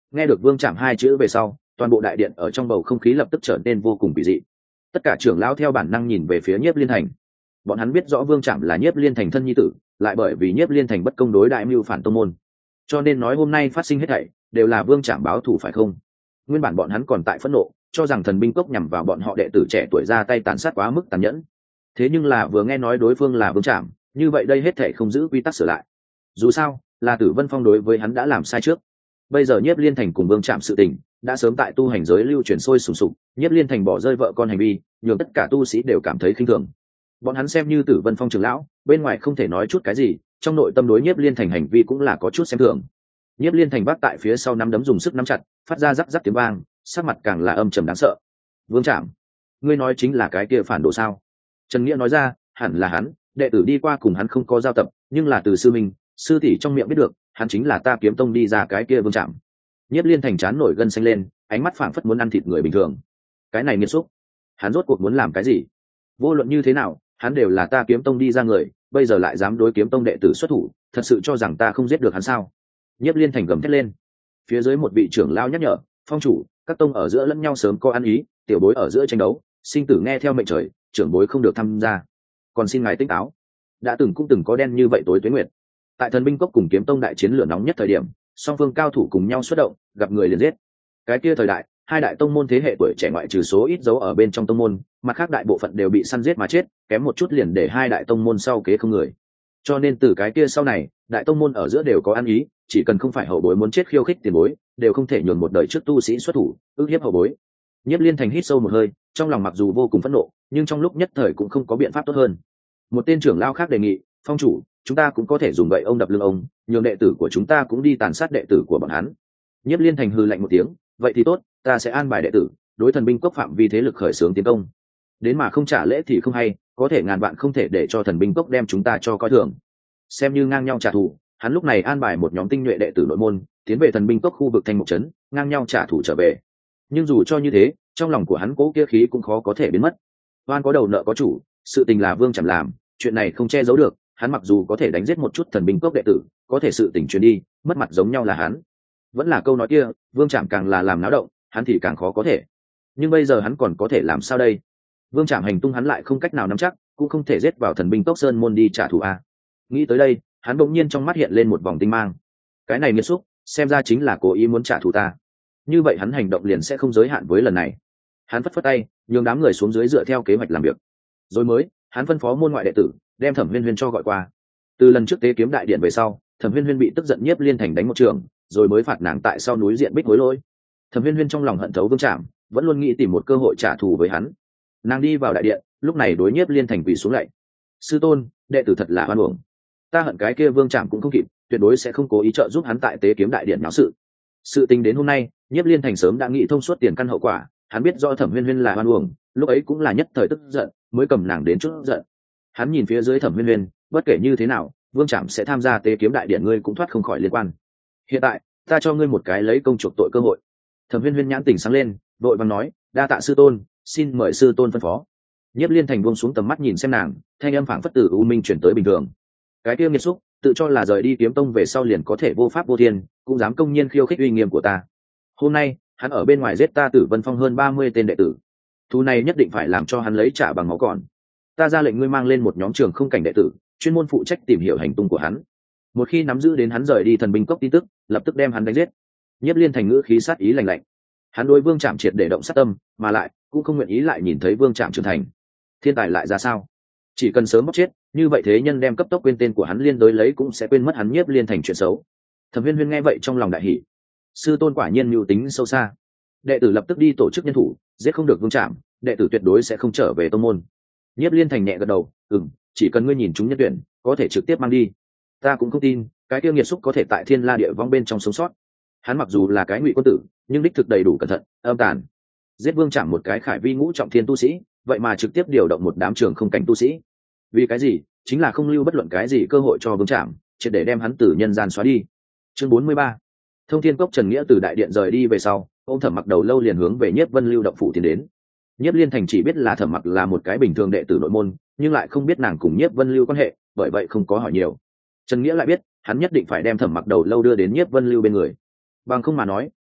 [SPEAKER 1] Nghe được Vương Trạm hai chữ về sau, toàn bộ đại điện ở trong bầu không khí lập tức trở nên vô cùng kỳ dị. Tất cả trưởng lão theo bản năng nhìn về phía Nhiếp Liên Thành. Bọn hắn biết rõ Vương Trạm là Nhiếp Liên Thành thân nhi tử, lại bởi vì Nhiếp Liên Thành bất công đối đại mưu phản tông môn, cho nên nói hôm nay phát sinh hết thảy đều là Vương Trạm báo thù phải không? Nguyên bản bọn hắn còn tại phẫn nộ, cho rằng thần binh cốc nhằm vào bọn họ đệ tử trẻ tuổi ra tay tàn sát quá mức tàn nhẫn. Thế nhưng là vừa nghe nói đối phương là Vương Trạm, như vậy đây hết thảy không giữ quy tắc sửa lại. Dù sao, là Tử Vân Phong đối với hắn đã làm sai trước. Bây giờ Nhiếp Liên Thành cùng Vương Trạm sự tình đã sớm tại tu hành giới lưu truyền sôi sùng sục, Nhiếp Liên Thành bỏ rơi vợ con hành vi, nhường tất cả tu sĩ đều cảm thấy khinh thường. Bọn hắn xem như Tử Vân Phong trưởng lão, bên ngoài không thể nói chút cái gì, trong nội tâm đối Nhiếp Liên Thành hành vi cũng là có chút xem thường. Nhiếp Liên Thành vác tại phía sau nắm đấm dùng sức nắm chặt, phát ra rắc rắc tiếng vang, sắc mặt càng là âm trầm đáng sợ. Vương Trạm, ngươi nói chính là cái kia phản đồ sao? Trần Nghĩa nói ra, hẳn là hắn, đệ tử đi qua cùng hắn không có giao tập, nhưng là từ sư minh, sư tỷ trong miệng biết được, hắn chính là ta Kiếm Tông đi ra cái kia Vương Trạm. Nhiếp Liên Thành chán nổi gân xanh lên, ánh mắt phảng phất muốn ăn thịt người bình thường. Cái này nghiệt xúc, hắn rốt cuộc muốn làm cái gì? Vô luận như thế nào, hắn đều là ta Kiếm Tông đi ra người, bây giờ lại dám đối Kiếm Tông đệ tử xuất thủ, thật sự cho rằng ta không giết được hắn sao? Nhiếp Liên Thành gầm thét lên. Phía dưới một vị trưởng lão nhắc nhở, phong chủ, các tông ở giữa lẫn nhau sớm có ăn ý, tiểu bối ở giữa tranh đấu, sinh tử nghe theo mệnh trời, trưởng bối không được tham gia. Còn xin ngài tỉnh táo. Đã từng cũng từng có đen như vậy tối tuế nguyệt. Tại Thần Binh Cốc cùng Kiếm Tông đại chiến lửa nóng nhất thời điểm, song phương cao thủ cùng nhau xuất động, gặp người liền giết. Cái kia thời đại, hai đại tông môn thế hệ tuổi trẻ ngoại trừ số ít dấu ở bên trong tông môn, mặt khác đại bộ phận đều bị săn giết mà chết, kém một chút liền để hai đại tông môn sau kế không người. Cho nên từ cái kia sau này, đại tông môn ở giữa đều có ăn ý, chỉ cần không phải hậu bối muốn chết khiêu khích tiền bối, đều không thể nhường một đời trước tu sĩ xuất thủ ức hiếp hậu bối. Nhiếp Liên Thành hít sâu một hơi, trong lòng mặc dù vô cùng phẫn nộ, nhưng trong lúc nhất thời cũng không có biện pháp tốt hơn. Một tên trưởng lao khác đề nghị, phong chủ, chúng ta cũng có thể dùng gậy ông đập lưng ông, nhường đệ tử của chúng ta cũng đi tàn sát đệ tử của bọn hắn. Nhiếp Liên Thành hừ lạnh một tiếng, vậy thì tốt, ta sẽ an bài đệ tử đối Thần Binh Cốc phạm vi thế lực khởi xướng tiến công. Đến mà không trả lễ thì không hay, có thể ngàn vạn không thể để cho Thần Binh Cốc đem chúng ta cho coi thường. Xem như ngang nhau trả thù, hắn lúc này an bài một nhóm tinh nhuệ đệ tử nội môn tiến về Thần Binh Cốc khu vực Thanh Mục trấn, ngang nhau trả thù trở về. Nhưng dù cho như thế, trong lòng của hắn cố kia khí cũng khó có thể biến mất. Oan có đầu nợ có chủ, sự tình là Vương Trạm làm, chuyện này không che giấu được. Hắn mặc dù có thể đánh giết một chút Thần Binh Cốc đệ tử, có thể sự tình truyền đi, mất mặt giống nhau là hắn. Vẫn là câu nói kia, Vương Trạm càng là làm náo động, hắn thì càng khó có thể. Nhưng bây giờ hắn còn có thể làm sao đây? Vương Trạm hành tung hắn lại không cách nào nắm chắc, cũng không thể giết vào Thần Binh Cốc sơn môn đi trả thù a. Nghĩ tới đây, hắn bỗng nhiên trong mắt hiện lên một vòng tinh mang. Cái này nghiệt xúc, xem ra chính là cố ý muốn trả thù ta. Như vậy hắn hành động liền sẽ không giới hạn với lần này. Hắn phất phất tay, nhường đám người xuống dưới dựa theo kế hoạch làm việc. Rồi mới, hắn phân phó môn ngoại đệ tử, đem Thẩm Huyên Huyên cho gọi qua. Từ lần trước tế kiếm đại điện về sau, Thẩm Huyên Huyên bị tức giận Nhiếp Liên Thành đánh một trường, rồi mới phạt nàng tại sau núi diện bích hối lỗi. Thẩm Huyên Huyên trong lòng hận thấu Vương Trạm, vẫn luôn nghĩ tìm một cơ hội trả thù với hắn. Nàng đi vào đại điện, lúc này đối Nhiếp Liên Thành quỳ xuống lạy. Sư tôn, đệ tử thật là oan uổng. Ta hận cái kia Vương Trạm cũng không kịp, tuyệt đối sẽ không cố ý trợ giúp hắn tại tế kiếm đại điện náo sự. Sự tình đến hôm nay, Nhiếp Liên Thành sớm đã nghĩ thông suốt tiền căn hậu quả, hắn biết do Thẩm Huyên Huyên là oan uổng, lúc ấy cũng là nhất thời tức giận, mới cầm nàng đến chút giận. Hắn nhìn phía dưới Thẩm Huyên Huyên, bất kể như thế nào, Vương Trạm sẽ tham gia tế kiếm đại điện, ngươi cũng thoát không khỏi liên quan. Hiện tại, ta cho ngươi một cái lấy công chuộc tội cơ hội. Thẩm Huyên Huyên nhãn tỉnh sáng lên, vội vàng nói, đa tạ sư tôn, xin mời sư tôn phân phó. Nhiếp Liên Thành buông xuống tầm mắt nhìn xem nàng, thanh âm phảng phất từ u minh chuyển tới bình thường. Cái kia nghiệt xúc, tự cho là rời đi Kiếm Tông về sau liền có thể vô pháp vô thiên, cũng dám công nhiên khiêu khích uy nghiêm của ta. Hôm nay, hắn ở bên ngoài giết ta Tử Vân Phong hơn 30 tên đệ tử. Thù này nhất định phải làm cho hắn lấy trả bằng máu còn. Ta ra lệnh ngươi mang lên một nhóm trường không cảnh đệ tử, chuyên môn phụ trách tìm hiểu hành tung của hắn. Một khi nắm giữ đến hắn rời đi Thần Binh Cốc tin tức, lập tức đem hắn đánh giết. Nhiếp Liên Thành ngữ khí sát ý lạnh lạnh. Hắn đối Vương Trạm triệt để động sát tâm, mà lại cũng không nguyện ý lại nhìn thấy Vương Trạm trưởng thành. Thiên tài lại ra sao? Chỉ cần sớm bóc chết, như vậy thế nhân đem cấp tốc quên tên của hắn liên đối lấy cũng sẽ quên mất hắn Nhiếp Liên Thành chuyện xấu. Thẩm Huyên Huyên nghe vậy trong lòng đại hỉ. Sư tôn quả nhiên mưu tính sâu xa. Đệ tử lập tức đi tổ chức nhân thủ, giết không được Vương Trạm, đệ tử tuyệt đối sẽ không trở về tông môn. Nhiếp Liên Thành nhẹ gật đầu, chỉ cần ngươi nhìn chúng nhân tuyển, có thể trực tiếp mang đi. Ta cũng không tin, cái kia nghiệt xúc có thể tại Thiên La Địa Vong bên trong sống sót. Hắn mặc dù là cái ngụy quân tử, nhưng đích thực đầy đủ cẩn thận, âm tàn. Giết Vương Trạm một cái khải vi ngũ trọng thiên tu sĩ, vậy mà trực tiếp điều động một đám trường không cảnh tu sĩ. Vì cái gì? Chính là không lưu bất luận cái gì cơ hội cho Vương Trạm, triệt để đem hắn từ nhân gian xóa đi. Chương 43. Thông Thiên Cốc Trần Nghĩa từ đại điện rời đi về sau, ông Thẩm Mặc đầu lâu liền hướng về Nhiếp Vân Lưu động phủ tiến đến. Nhiếp Liên Thành chỉ biết là Thẩm Mặc là một cái bình thường đệ tử nội môn, nhưng lại không biết nàng cùng Nhiếp Vân Lưu quan hệ, bởi vậy không có hỏi nhiều. Trần Nghĩa lại biết, hắn nhất định phải đem Thẩm Mặc đầu lâu đưa đến Nhiếp Vân Lưu bên người. Bằng không mà nói,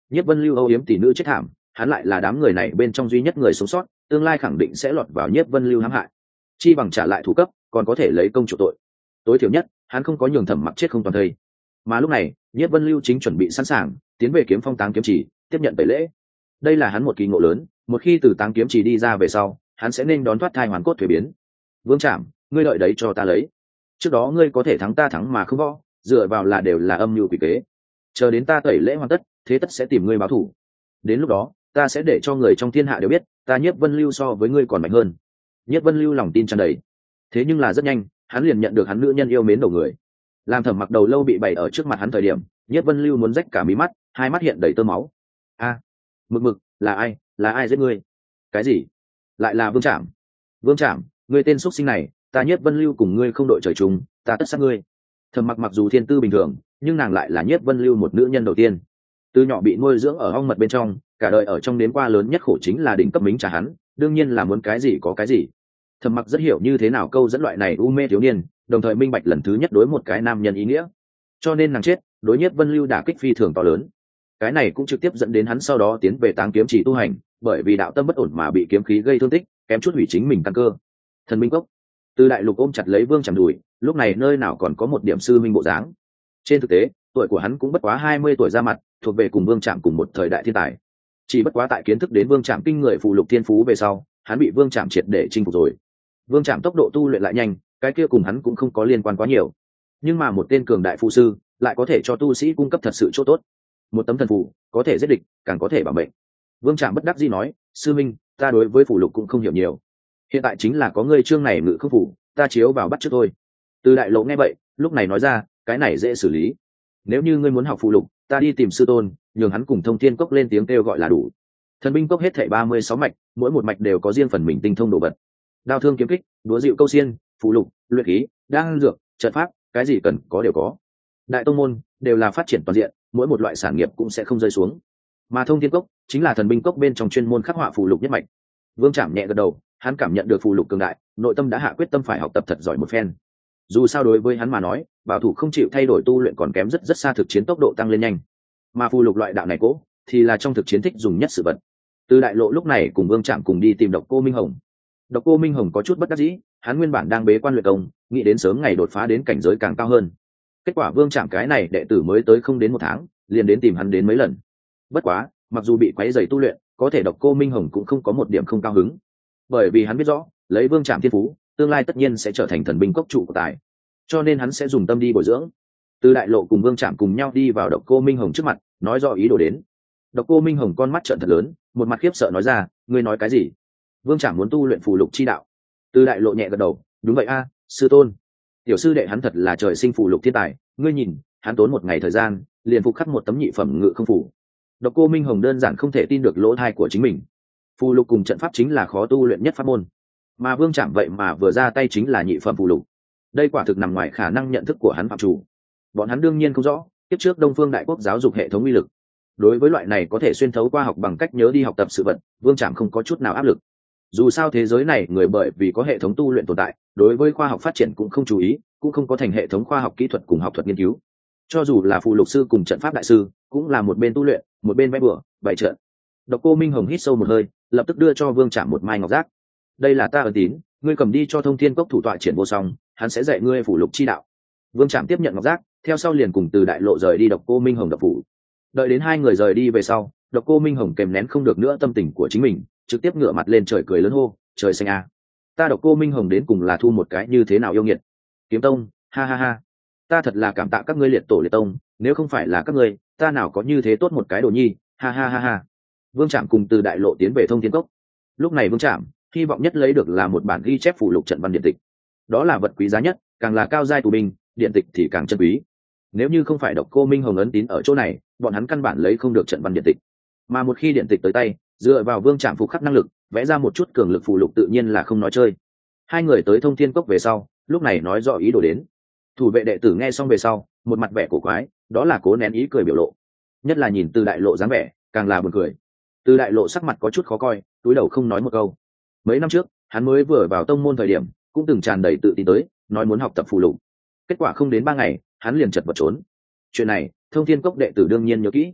[SPEAKER 1] Nhiếp Vân Lưu âu yếm tỷ nữ chết thảm, hắn lại là đám người này bên trong duy nhất người sống sót, tương lai khẳng định sẽ lọt vào Nhiếp Vân Lưu hãm hại. Chi bằng trả lại thủ cấp, còn có thể lấy công chủ tội. Tối thiểu nhất, hắn không có nhường Thẩm Mặc chết không toàn thây. Mà lúc này, Nhiếp Vân Lưu chính chuẩn bị sẵn sàng, tiến về Kiếm Phong Táng kiếm chỉ, tiếp nhận tẩy lễ. Đây là hắn một kỳ ngộ lớn, một khi từ Táng kiếm chỉ đi ra về sau, hắn sẽ nên đón thoát thai hoàn cốt thuế biến. Vương Trảm, ngươi đợi đấy cho ta lấy. Trước đó ngươi có thể thắng ta thắng mà không võ, dựa vào là đều là âm mưu quỷ kế. Chờ đến ta tẩy lễ hoàn tất, thế tất sẽ tìm ngươi báo thù. Đến lúc đó, ta sẽ để cho người trong thiên hạ đều biết, ta Nhiếp Vân Lưu so với ngươi còn mạnh hơn. Nhiếp Vân Lưu lòng tin tràn đầy. Thế nhưng là rất nhanh, hắn liền nhận được hắn nữ nhân yêu mến đầu người. Làm Thẩm Mặc đầu lâu bị bày ở trước mặt hắn thời điểm, Nhiếp Vân Lưu muốn rách cả mí mắt, hai mắt hiện đầy tơ máu. A, Mực Mực, là ai giết ngươi? Cái gì? Lại là Vương Trảm. Vương Trảm, ngươi tên xuất sinh này, ta Nhiếp Vân Lưu cùng ngươi không đội trời chung, ta tất sát ngươi. Thẩm Mặc mặc dù thiên tư bình thường, nhưng nàng lại là Nhiếp Vân Lưu một nữ nhân đầu tiên. Từ nhỏ bị nuôi dưỡng ở ong mật bên trong, cả đời ở trong đến qua lớn nhất khổ chính là đỉnh cấp mính trả hắn, đương nhiên là muốn cái gì có cái gì. Thẩm Mặc rất hiểu như thế nào câu dẫn loại này u mê thiếu niên, đồng thời minh bạch lần thứ nhất đối một cái nam nhân ý nghĩa. Cho nên nàng chết, đối Nhiếp Vân Lưu đả kích phi thường to lớn. Cái này cũng trực tiếp dẫn đến hắn sau đó tiến về Táng kiếm chỉ tu hành, bởi vì đạo tâm bất ổn mà bị kiếm khí gây thương tích, kém chút hủy chính mình căn cơ. Thần Minh Cốc, Từ Đại Lục ôm chặt lấy Vương Trảm đùi, lúc này nơi nào còn có một điểm sư minh bộ dáng. Trên thực tế, tuổi của hắn cũng bất quá 20 tuổi ra mặt, thuộc về cùng Vương Trảm cùng một thời đại thiên tài. Chỉ bất quá tại kiến thức đến Vương Trảm kinh người phù lục thiên phú về sau, hắn bị Vương Trảm triệt để chinh phục rồi. Vương Trảm tốc độ tu luyện lại nhanh, cái kia cùng hắn cũng không có liên quan quá nhiều. Nhưng mà một tên cường đại phù sư lại có thể cho tu sĩ cung cấp thật sự chỗ tốt. Một tấm thần phù có thể giết địch, càng có thể bảo mệnh. Vương Trảm bất đắc dĩ nói, sư minh, ta đối với phù lục cũng không hiểu nhiều. Hiện tại chính là có ngươi chương này ngự không phù, ta chiếu vào bắt trước thôi. Từ Đại Lộ nghe vậy, lúc này nói ra, cái này dễ xử lý. Nếu như ngươi muốn học phù lục, ta đi tìm sư tôn, nhường hắn cùng Thông Thiên Cốc lên tiếng kêu gọi là đủ. Thần binh cốc hết thảy 36 mạch, mỗi một mạch đều có riêng phần mình tinh thông đồ vật. Đao thương kiếm kích, đúa dịu câu xiên, phù lục, luyện khí, đan dược, trận pháp, cái gì cần có đều có. Đại tông môn đều là phát triển toàn diện, mỗi một loại sản nghiệp cũng sẽ không rơi xuống. Mà Thông Thiên Cốc chính là thần binh cốc bên trong chuyên môn khắc họa phù lục nhất mạch. Vương Trảm nhẹ gật đầu, hắn cảm nhận được phù lục cường đại, nội tâm đã hạ quyết tâm phải học tập thật giỏi một phen. Dù sao đối với hắn mà nói, bảo thủ không chịu thay đổi tu luyện còn kém rất xa thực chiến tốc độ tăng lên nhanh. Mà phù lục loại đạo này cố thì là trong thực chiến thích dùng nhất sự vật. Từ Đại Lộ lúc này cùng Vương Trạm cùng đi tìm Độc Cô Minh Hồng. Độc Cô Minh Hồng có chút bất đắc dĩ, hắn nguyên bản đang bế quan luyện công, nghĩ đến sớm ngày đột phá đến cảnh giới càng cao hơn. Kết quả Vương Trạm cái này đệ tử mới tới không đến 1 tháng, liền đến tìm hắn đến mấy lần. Bất quá, mặc dù bị quấy rầy tu luyện, có thể Độc Cô Minh Hồng cũng không có một điểm không cao hứng. Bởi vì hắn biết rõ, lấy Vương Trạm thiên phú, tương lai tất nhiên sẽ trở thành thần binh cốc trụ của tài. Cho nên hắn sẽ dùng tâm đi bồi dưỡng. Từ Đại Lộ cùng Vương Trạm cùng nhau đi vào Độc Cô Minh Hồng trước mặt, nói rõ ý đồ đến. Độc Cô Minh Hồng con mắt trợn thật lớn, một mặt khiếp sợ nói ra, ngươi nói cái gì? Vương Trạm muốn tu luyện phù lục chi đạo. Từ Đại Lộ nhẹ gật đầu, đúng vậy a, sư tôn. Tiểu sư đệ hắn thật là trời sinh phù lục thiên tài, ngươi nhìn, hắn tốn 1 ngày thời gian, liền phục khắc một tấm nhị phẩm ngự không phù. Độc Cô Minh Hồng đơn giản không thể tin được lỗ tai của chính mình. Phù lục cùng trận pháp chính là khó tu luyện nhất pháp môn, mà Vương Trạm vậy mà vừa ra tay chính là nhị phẩm phù lục. Đây quả thực nằm ngoài khả năng nhận thức của hắn phạm chủ. Bọn hắn đương nhiên không rõ, tiếp trước Đông Phương Đại Quốc giáo dục hệ thống uy lực. Đối với loại này có thể xuyên thấu qua học bằng cách nhớ đi học tập sự vật, Vương Trạm không có chút nào áp lực. Dù sao thế giới này người bởi vì có hệ thống tu luyện tồn tại, đối với khoa học phát triển cũng không chú ý, cũng không có thành hệ thống khoa học kỹ thuật cùng học thuật nghiên cứu. Cho dù là phù lục sư cùng trận pháp đại sư, cũng là một bên tu luyện, một bên vẽ bừa, bày trận. Độc Cô Minh Hồng hít sâu một hơi, lập tức đưa cho Vương Trạm một mai ngọc giác. Đây là ta ân tín, ngươi cầm đi cho Thông Thiên Cốc thủ tọa triển vô song, hắn sẽ dạy ngươi phù lục chi đạo. Vương Trạm tiếp nhận ngọc giác, theo sau liền cùng Từ Đại Lộ rời đi Độc Cô Minh Hồng độc phủ. Đợi đến hai người rời đi về sau, Độc Cô Minh Hồng kèm nén không được nữa tâm tình của chính mình, trực tiếp ngửa mặt lên trời cười lớn hô, trời xanh a, ta Độc Cô Minh Hồng đến cùng là thu một cái như thế nào yêu nghiệt. Kiếm Tông, ha ha ha, ta thật là cảm tạ các ngươi liệt tổ liệt tông, nếu không phải là các ngươi, ta nào có như thế tốt một cái đồ nhi, ha ha ha ha. Vương Trạm cùng Từ Đại Lộ tiến về Thông Thiên Cốc. Lúc này Vương Trạm hy vọng nhất lấy được là một bản ghi chép phù lục trận văn điện tịch. Đó là vật quý giá nhất, càng là cao giai tù binh, điện tịch thì càng chân quý. Nếu như không phải Độc Cô Minh Hồng ấn tín ở chỗ này, bọn hắn căn bản lấy không được trận văn điện tịch. Mà một khi điện tịch tới tay, dựa vào Vương Trạm phục khắc năng lực, vẽ ra một chút cường lực phù lục tự nhiên là không nói chơi. Hai người tới Thông Thiên Cốc về sau, lúc này nói rõ ý đồ đến. Thủ vệ đệ tử nghe xong về sau, một mặt vẻ cổ quái, đó là cố nén ý cười biểu lộ. Nhất là nhìn Từ Đại Lộ dáng vẻ, càng là buồn cười. Từ Đại Lộ sắc mặt có chút khó coi, túi đầu không nói một câu. Mấy năm trước, hắn mới vừa vào tông môn thời điểm, cũng từng tràn đầy tự tin tới, nói muốn học tập phù lục. Kết quả không đến 3 ngày, hắn liền chật vật trốn. Chuyện này, Thông Thiên Cốc đệ tử đương nhiên nhớ kỹ.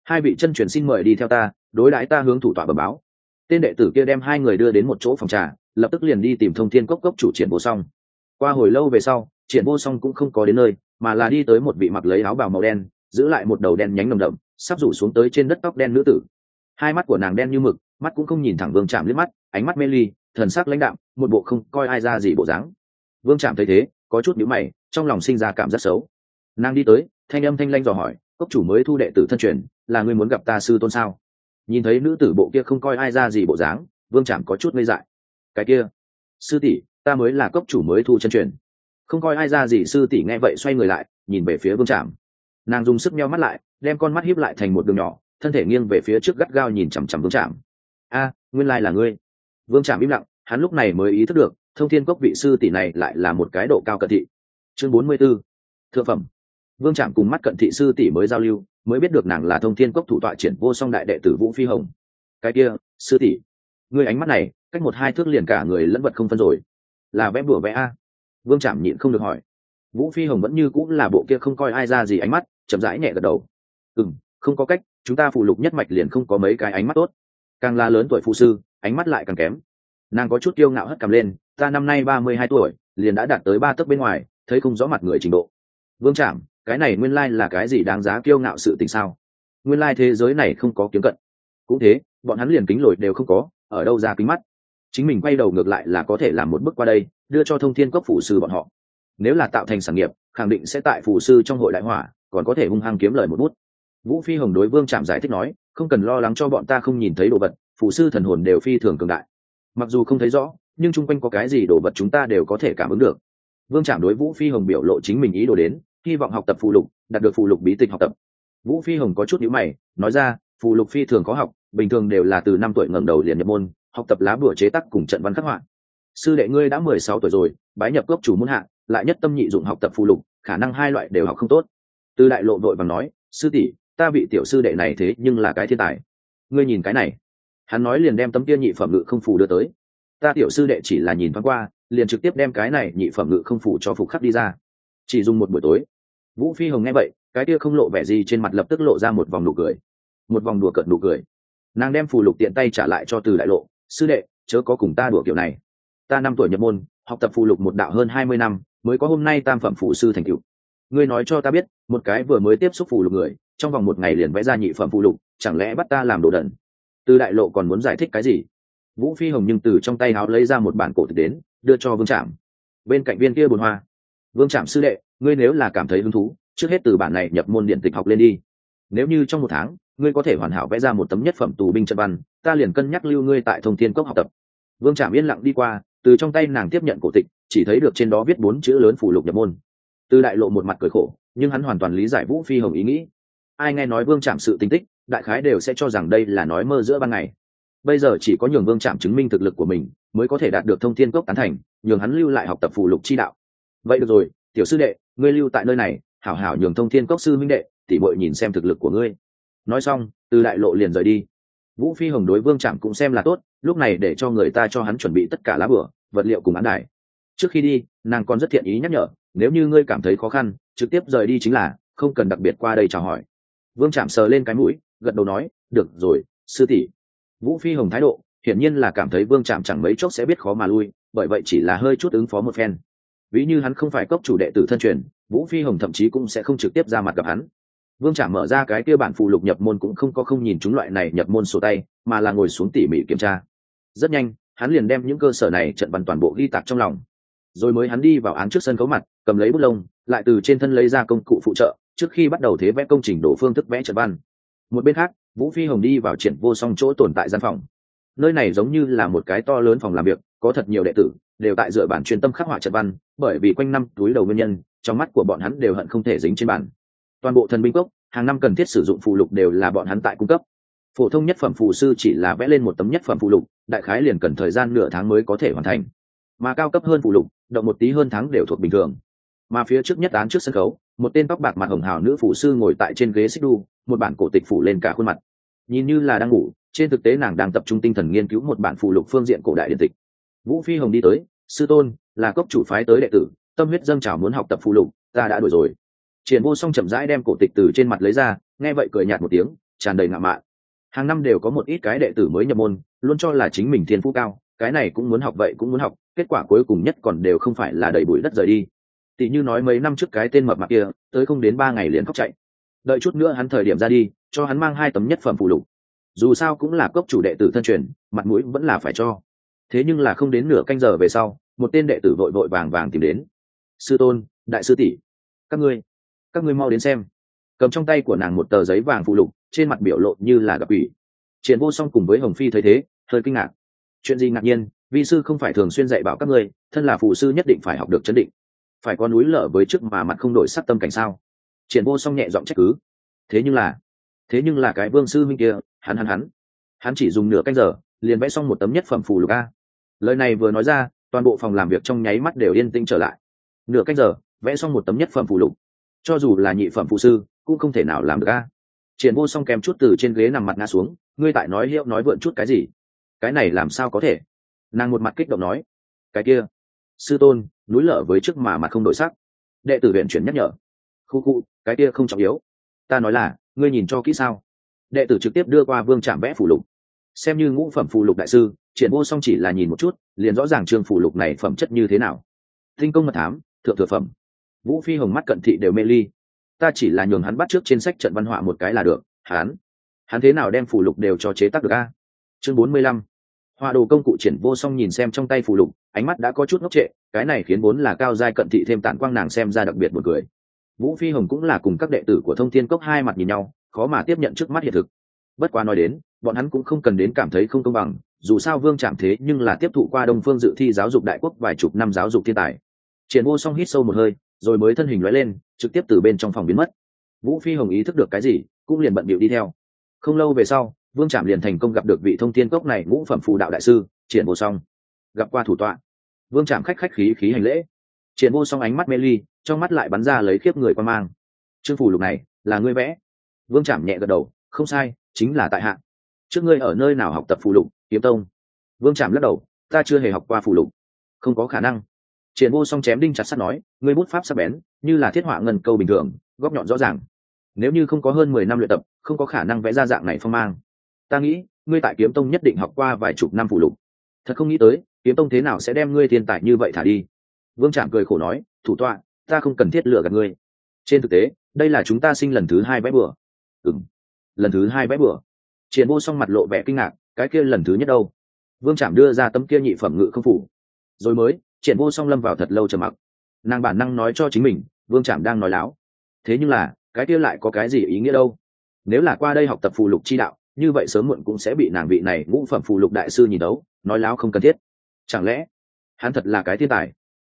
[SPEAKER 1] hai vị chân truyền xin mời đi theo ta, đối đãi ta hướng thủ tọa bẩm báo. Tên đệ tử kia đem hai người đưa đến một chỗ phòng trà, lập tức liền đi tìm Thông Thiên Cốc cốc chủ Triển Vô Song. Qua hồi lâu về sau, Triển Vô Song cũng không có đến nơi, mà là đi tới một vị mặc lấy áo bào màu đen, giữ lại một đầu đen nhánh nồng đậm, sắp rủ xuống tới trên đất tóc đen nữ tử. Hai mắt của nàng đen như mực, mắt cũng không nhìn thẳng Vương Trạm liếc mắt, ánh mắt mê ly, thần sắc lãnh đạm, một bộ không coi ai ra gì bộ dáng. Vương Trạm thấy thế, có chút nhíu mày, trong lòng sinh ra cảm giác xấu. Nàng đi tới, thanh âm thanh lãnh dò hỏi, cốc chủ mới thu đệ tử thân truyền, là ngươi muốn gặp ta sư tôn sao? Nhìn thấy nữ tử bộ kia không coi ai ra gì bộ dáng, Vương Trạm có chút ngây dại. Cái kia, sư tỷ, ta mới là cốc chủ mới thu chân truyền. Không coi ai ra gì sư tỷ nghe vậy xoay người lại, nhìn về phía Vương Trạm. Nàng dùng sức nheo mắt lại, đem con mắt híp lại thành một đường nhỏ, thân thể nghiêng về phía trước gắt gao nhìn chằm chằm Vương Trạm. A, nguyên lai là ngươi. Vương Trạm im lặng, hắn lúc này mới ý thức được, Thông Thiên Cốc vị sư tỷ này lại là một cái độ cao cận thị. Chương 44. Thượng phẩm. Vương Trạm cùng mắt cận thị sư tỷ mới giao lưu, mới biết được nàng là Thông Thiên Cốc thủ tọa Triển Vô Song đại đệ tử Vũ Phi Hồng. Cái kia, sư tỷ, ngươi ánh mắt này, cách 1-2 thước liền cả người lẫn vật không phân rồi. Là vẽ bùa vẽ a? Vương Trạm nhịn không được hỏi. Vũ Phi Hồng vẫn như cũng là bộ kia không coi ai ra gì ánh mắt, chậm rãi nhẹ gật đầu. Không có cách, chúng ta phụ lục nhất mạch liền không có mấy cái ánh mắt tốt. Càng là lớn tuổi phụ sư, ánh mắt lại càng kém. Nàng có chút kiêu ngạo hất cằm lên, ta năm nay 32 tuổi, liền đã đạt tới 3 tấc bên ngoài, thấy không rõ mặt người trình độ. Vương Trạm, cái này nguyên lai là cái gì đáng giá kiêu ngạo sự tình sao? Nguyên lai thế giới này không có kiếm cận. Cũng thế, bọn hắn liền kính lồi đều không có, ở đâu ra kính mắt. Chính mình quay đầu ngược lại là có thể làm một bước qua đây, đưa cho Thông Thiên Cốc phụ sư bọn họ. Nếu là tạo thành sản nghiệp, khẳng định sẽ tại phụ sư trong hội đại hỏa, còn có thể hung hăng kiếm lời một bút. Vũ Phi Hồng đối Vương Trạm giải thích nói, không cần lo lắng cho bọn ta không nhìn thấy đồ vật, phụ sư thần hồn đều phi thường cường đại. Mặc dù không thấy rõ, nhưng chung quanh có cái gì đồ vật chúng ta đều có thể cảm ứng được. Vương Trạm đối Vũ Phi Hồng biểu lộ chính mình ý đồ đến, hy vọng học tập phù lục, đạt được phù lục bí tịch học tập. Vũ Phi Hồng có chút nhíu mày, nói ra, phù lục phi thường khó học, bình thường đều là từ 5 tuổi ngẩng đầu liền nhập môn, học tập lá bùa chế tác cùng trận văn khắc họa. Sư đệ ngươi đã 16 tuổi rồi, bái nhập cốc chủ môn hạ, lại nhất tâm nhị dụng học tập phù lục, khả năng hai loại đều học không tốt. Từ Đại Lộ đội vàng nói, sư tỷ, ta vị tiểu sư đệ này thế nhưng là cái thiên tài. Ngươi nhìn cái này. Hắn nói liền đem tấm kia nhị phẩm ngự không phù đưa tới. Ta tiểu sư đệ chỉ là nhìn thoáng qua, liền trực tiếp đem cái này nhị phẩm ngự không phù cho phục khắc đi ra. Chỉ dùng một buổi tối. Vũ Phi Hồng nghe vậy, cái kia không lộ vẻ gì trên mặt lập tức lộ ra một vòng nụ cười, một vòng đùa cợt nụ cười. Nàng đem phù lục tiện tay trả lại cho Từ Đại Lộ, sư đệ, chớ có cùng ta đùa kiểu này. Ta 5 tuổi nhập môn, học tập phù lục một đạo hơn 20 năm, mới có hôm nay tam phẩm phù sư thành tựu. Ngươi nói cho ta biết, một cái vừa mới tiếp xúc phù lục người, trong vòng 1 ngày liền vẽ ra nhị phẩm phù lục, chẳng lẽ bắt ta làm đồ đần? Từ Đại Lộ còn muốn giải thích cái gì? Vũ Phi Hồng nhưng từ trong tay áo lấy ra một bản cổ tịch đến, đưa cho Vương Trạm. Bên cạnh viên kia bồn hoa. Vương Trạm sư đệ, ngươi nếu là cảm thấy hứng thú, trước hết từ bản này nhập môn điện tịch học lên đi. Nếu như trong 1 tháng, ngươi có thể hoàn hảo vẽ ra một tấm nhất phẩm tù binh trận văn, ta liền cân nhắc lưu ngươi tại Thông Thiên Cốc học tập. Vương Trạm yên lặng đi qua, từ trong tay nàng tiếp nhận cổ tịch, chỉ thấy được trên đó viết 4 chữ lớn phù lục nhập môn. Từ Đại Lộ một mặt cười khổ, nhưng hắn hoàn toàn lý giải Vũ Phi Hồng ý nghĩ. Ai nghe nói Vương Trạm sự tình tích, đại khái đều sẽ cho rằng đây là nói mơ giữa ban ngày. Bây giờ chỉ có nhường Vương Trạm chứng minh thực lực của mình, mới có thể đạt được Thông Thiên Cốc tán thành, nhường hắn lưu lại học tập phù lục chi đạo. Vậy được rồi, tiểu sư đệ, ngươi lưu tại nơi này, hảo hảo nhường Thông Thiên Cốc sư minh đệ, tỉ muội nhìn xem thực lực của ngươi. Nói xong, Từ Đại Lộ liền rời đi. Vũ Phi Hồng đối Vương Trạm cũng xem là tốt, lúc này để cho người ta cho hắn chuẩn bị tất cả lá bùa, vật liệu cùng án đài. Trước khi đi, nàng còn rất thiện ý nhắc nhở, nếu như ngươi cảm thấy khó khăn, trực tiếp rời đi chính là, không cần đặc biệt qua đây chào hỏi. Vương Trạm sờ lên cái mũi, gật đầu nói, được rồi, sư tỷ. Vũ Phi Hồng thái độ, hiển nhiên là cảm thấy Vương Trạm chẳng mấy chốc sẽ biết khó mà lui, bởi vậy chỉ là hơi chút ứng phó một phen. Ví như hắn không phải cốc chủ đệ tử thân truyền, Vũ Phi Hồng thậm chí cũng sẽ không trực tiếp ra mặt gặp hắn. Vương Trạm mở ra cái kia bản phù lục nhập môn cũng không nhìn chúng loại này nhập môn sổ tay, mà là ngồi xuống tỉ mỉ kiểm tra. Rất nhanh, hắn liền đem những cơ sở này trận văn toàn bộ ghi tạc trong lòng. Rồi mới hắn đi vào án trước sân khấu mặt, cầm lấy bút lông, lại từ trên thân lấy ra công cụ phụ trợ, trước khi bắt đầu thế vẽ công trình đổ phương thức vẽ trận văn. Một bên khác, Vũ Phi Hồng đi vào Triển Vô Song chỗ tồn tại gian phòng. Nơi này giống như là một cái to lớn phòng làm việc, có thật nhiều đệ tử đều tại dựa bản chuyên tâm khắc họa trận văn, bởi vì quanh năm túi đầu nguyên nhân, trong mắt của bọn hắn đều hận không thể dính trên bàn. Toàn bộ thần binh cốc, hàng năm cần thiết sử dụng phù lục đều là bọn hắn tại cung cấp. Phổ thông nhất phẩm phù sư chỉ là vẽ lên một tấm nhất phẩm phù lục, đại khái liền cần thời gian nửa tháng mới có thể hoàn thành. Mà cao cấp hơn phù lục, động một tí hơn tháng đều thuộc bình thường. Mà phía trước nhất án trước sân khấu, một tên tóc bạc mặt hồng hào nữ phù sư ngồi tại trên ghế xích đu, một bản cổ tịch phủ lên cả khuôn mặt. Nhìn như là đang ngủ, trên thực tế nàng đang tập trung tinh thần nghiên cứu một bản phù lục phương diện cổ đại điện tịch. Vũ Phi Hồng đi tới, sư tôn, là cốc chủ phái tới đệ tử, tâm huyết dâng trào muốn học tập phù lục, ta đã đuổi rồi. Triển Vô Song chậm rãi đem cổ tịch từ trên mặt lấy ra, nghe vậy cười nhạt một tiếng, tràn đầy ngạo mạn. Hàng năm đều có một ít cái đệ tử mới nhập môn, luôn cho là chính mình thiên phú cao, cái này cũng muốn học vậy cũng muốn học, kết quả cuối cùng nhất còn đều không phải là đầy bụi đất rời đi. Tỷ như nói mấy năm trước cái tên mập mạp kia, tới không đến 3 ngày liền khóc chạy. Đợi chút nữa hắn thời điểm ra đi, cho hắn mang 2 tấm nhất phẩm phụ lục. Dù sao cũng là cốc chủ đệ tử thân truyền, mặt mũi vẫn là phải cho. Thế nhưng là không đến nửa canh giờ về sau, một tên đệ tử vội vội vàng vàng tìm đến. Sư tôn, đại sư tỷ, các ngươi mau đến xem. Cầm trong tay của nàng một tờ giấy vàng phụ lục, trên mặt biểu lộ như là gặp ủy. Triển Vô Song cùng với Hồng Phi thấy thế, hơi kinh ngạc. Chuyện gì ngạc nhiên? Vi sư không phải thường xuyên dạy bảo các ngươi, thân là phụ sư nhất định phải học được chấn định, phải có núi lở với trước mà mặt không đổi sắc tâm cảnh sao? Triển Vô Song nhẹ giọng trách cứ. Thế nhưng là cái Vương sư minh kia, hắn chỉ dùng nửa canh giờ, liền vẽ xong một tấm nhất phẩm phù lục a. Lời này vừa nói ra, toàn bộ phòng làm việc trong nháy mắt đều yên tĩnh trở lại. Nửa canh giờ, vẽ xong một tấm nhất phẩm phù lục, cho dù là nhị phẩm phụ sư cũng không thể nào làm được a. Triển Vô Song kèm chút từ trên ghế nằm mặt ngã xuống, ngươi tại nói hiệu nói vượn chút cái gì? Cái này làm sao có thể? Nàng một mặt kích động nói, cái kia, sư tôn, núi lở với trước mà mặt không đổi sắc. Đệ tử viện chuyển nhắc nhở. Khu, cái kia không trọng yếu. Ta nói là, ngươi nhìn cho kỹ sao? Đệ tử trực tiếp đưa qua Vương Trạm vẽ phù lục. Xem như ngũ phẩm phù lục đại sư, Triển Vô Song chỉ là nhìn một chút, liền rõ ràng trường phù lục này phẩm chất như thế nào. Tinh công mật thám, thượng thừa phẩm. Vũ Phi Hồng mắt cận thị đều mê ly. Ta chỉ là nhường hắn bắt trước trên sách trận văn họa một cái là được, hắn thế nào đem phù lục đều cho chế tác được a? Chương 45. Họa đồ công cụ. Triển Vô Song nhìn xem trong tay phù lục, ánh mắt đã có chút ngốc trệ, cái này khiến vốn là cao giai cận thị thêm tản quang nàng xem ra đặc biệt buồn cười. Vũ Phi Hồng cũng là cùng các đệ tử của Thông Thiên Cốc hai mặt nhìn nhau, khó mà tiếp nhận trước mắt hiện thực. Bất quá nói đến, bọn hắn cũng không cần đến cảm thấy không công bằng, dù sao Vương Trạm thế nhưng là tiếp thụ qua Đông Phương dự thi giáo dục đại quốc vài chục năm giáo dục thiên tài. Triển Vô Song hít sâu một hơi, rồi mới thân hình lóe lên, trực tiếp từ bên trong phòng biến mất. Vũ Phi Hồng ý thức được cái gì, cũng liền bận bịu đi theo. Không lâu về sau, Vương Trạm liền thành công gặp được vị Thông Thiên Cốc này ngũ phẩm phù đạo đại sư Triển Vô Song. Gặp qua thủ tọa, Vương Trạm khách khí hành lễ. Triển Vô Song ánh mắt mê ly, trong mắt lại bắn ra lấy khiếp người quan mang. Chương phù lục này là ngươi vẽ? Vương Trạm nhẹ gật đầu, không sai, chính là tại hạ. Trước ngươi ở nơi nào học tập phù lục? Kiếm Tông. Vương Trạm lắc đầu, ta chưa hề học qua phù lục, không có khả năng. Triển Vô Song chém đinh chặt sắt nói, ngươi bút pháp sắc bén, như là thiết họa ngân câu bình thường, góc nhọn rõ ràng. Nếu như không có hơn 10 năm luyện tập, không có khả năng vẽ ra dạng này phong mang. Ta nghĩ, ngươi tại Kiếm Tông nhất định học qua vài chục năm phù lục. Thật không nghĩ tới, Kiếm Tông thế nào sẽ đem ngươi thiên tài như vậy thả đi. Vương Trạm cười khổ nói, thủ tọa, ta không cần thiết lừa gạt ngươi. Trên thực tế, đây là chúng ta sinh lần thứ 2 vẽ bừa. Lần thứ 2 vẽ bừa. Triển Vô Song mặt lộ vẻ kinh ngạc, cái kia lần thứ nhất đâu? Vương Trạm đưa ra tấm kia nhị phẩm ngự không phủ. Rồi mới, Triển Vô Song lâm vào thật lâu trầm mặc. Nàng bản năng nói cho chính mình, Vương Trạm đang nói láo. Thế nhưng là, cái kia lại có cái gì ý nghĩa đâu? Nếu là qua đây học tập phù lục chi đạo, như vậy sớm muộn cũng sẽ bị nàng vị này ngũ phẩm phù lục đại sư nhìn đấu, nói láo không cần thiết. Chẳng lẽ, hắn thật là cái thiên tài?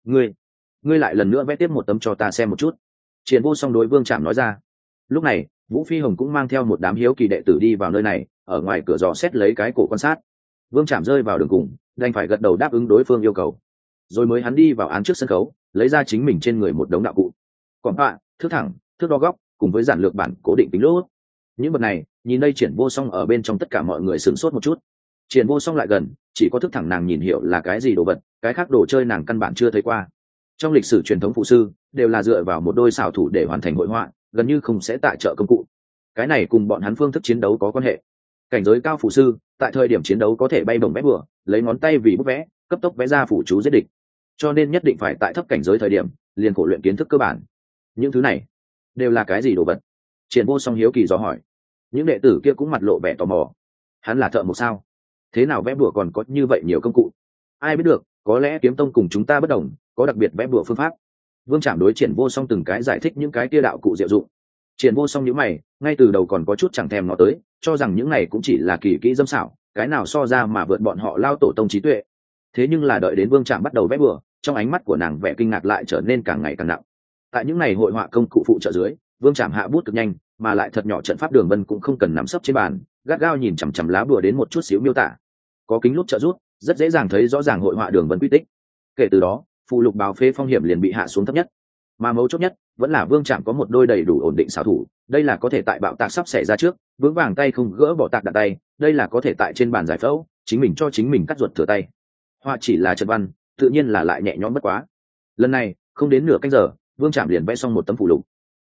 [SPEAKER 1] Ngươi lại lần nữa vẽ tiếp một tấm cho ta xem một chút. Triển Vô Song đối Vương Trạm nói ra. Lúc này, Vũ Phi Hồng cũng mang theo một đám hiếu kỳ đệ tử đi vào nơi này, ở ngoài cửa dò xét lấy cái cổ quan sát. Vương Trạm rơi vào đường cùng, đành phải gật đầu đáp ứng đối phương yêu cầu. Rồi mới hắn đi vào án trước sân khấu, lấy ra chính mình trên người một đống đạo cụ. Quảng họa, thước thẳng, thước đo góc, cùng với giản lược bản cố định tính lỗ. Những vật này, nhìn đây Triển Vô Song ở bên trong tất cả mọi người sửng sốt một chút. Triển Vô Song lại gần, chỉ có thước thẳng nàng nhìn hiểu là cái gì đồ vật, cái khác đồ chơi nàng căn bản chưa thấy qua. Trong lịch sử truyền thống phụ sư, đều là dựa vào một đôi xảo thủ để hoàn thành hội họa, gần như không sẽ tại trợ công cụ. Cái này cùng bọn hắn phương thức chiến đấu có quan hệ. Cảnh giới cao phụ sư, tại thời điểm chiến đấu có thể bay bổng vẽ bừa, lấy ngón tay vì bút vẽ, cấp tốc vẽ ra phủ chú giết địch. Cho nên nhất định phải tại thấp cảnh giới thời điểm, liền khổ luyện kiến thức cơ bản. Những thứ này đều là cái gì đồ vật? Triển Vô Song hiếu kỳ dò hỏi. Những đệ tử kia cũng mặt lộ vẻ tò mò. Hắn là thợ mộc sao? Thế nào vẽ bừa còn có như vậy nhiều công cụ? Ai biết được, có lẽ Kiếm Tông cùng chúng ta bất đồng, có đặc biệt vẽ bừa phương pháp. Vương Trạm đối Triển Vô Song từng cái giải thích những cái kia đạo cụ diệu dụng. Triển Vô Song nhíu mày, ngay từ đầu còn có chút chẳng thèm nó tới, cho rằng những này cũng chỉ là kỳ kỹ dâm xảo, cái nào so ra mà vượt bọn họ lao tổ tông trí tuệ. Thế nhưng là đợi đến Vương Trạm bắt đầu vẽ bừa, trong ánh mắt của nàng vẻ kinh ngạc lại trở nên càng ngày càng nặng. Tại những này hội họa công cụ phụ trợ dưới, Vương Trạm hạ bút cực nhanh, mà lại thật nhỏ trận pháp đường vân cũng không cần nắm sấp trên bàn, gắt gao nhìn chằm chằm lá bùa đến một chút xíu miêu tả. Có kính lúp trợ giúp, rất dễ dàng thấy rõ ràng hội họa đường vân quy tích. Kể từ đó, phù lục báo phế phong hiểm liền bị hạ xuống thấp nhất. Mà mấu chốt nhất vẫn là Vương Trạm có một đôi đầy đủ ổn định xảo thủ, đây là có thể tại bạo tạc sắp xảy ra trước vững vàng tay không gỡ bỏ tạc đặt tay, đây là có thể tại trên bàn giải phẫu chính mình cho chính mình cắt ruột thừa tay. Họa chỉ là trận văn, tự nhiên là lại nhẹ nhõm bất quá. Lần này không đến nửa canh giờ, Vương Trạm liền vẽ xong một tấm phù lục.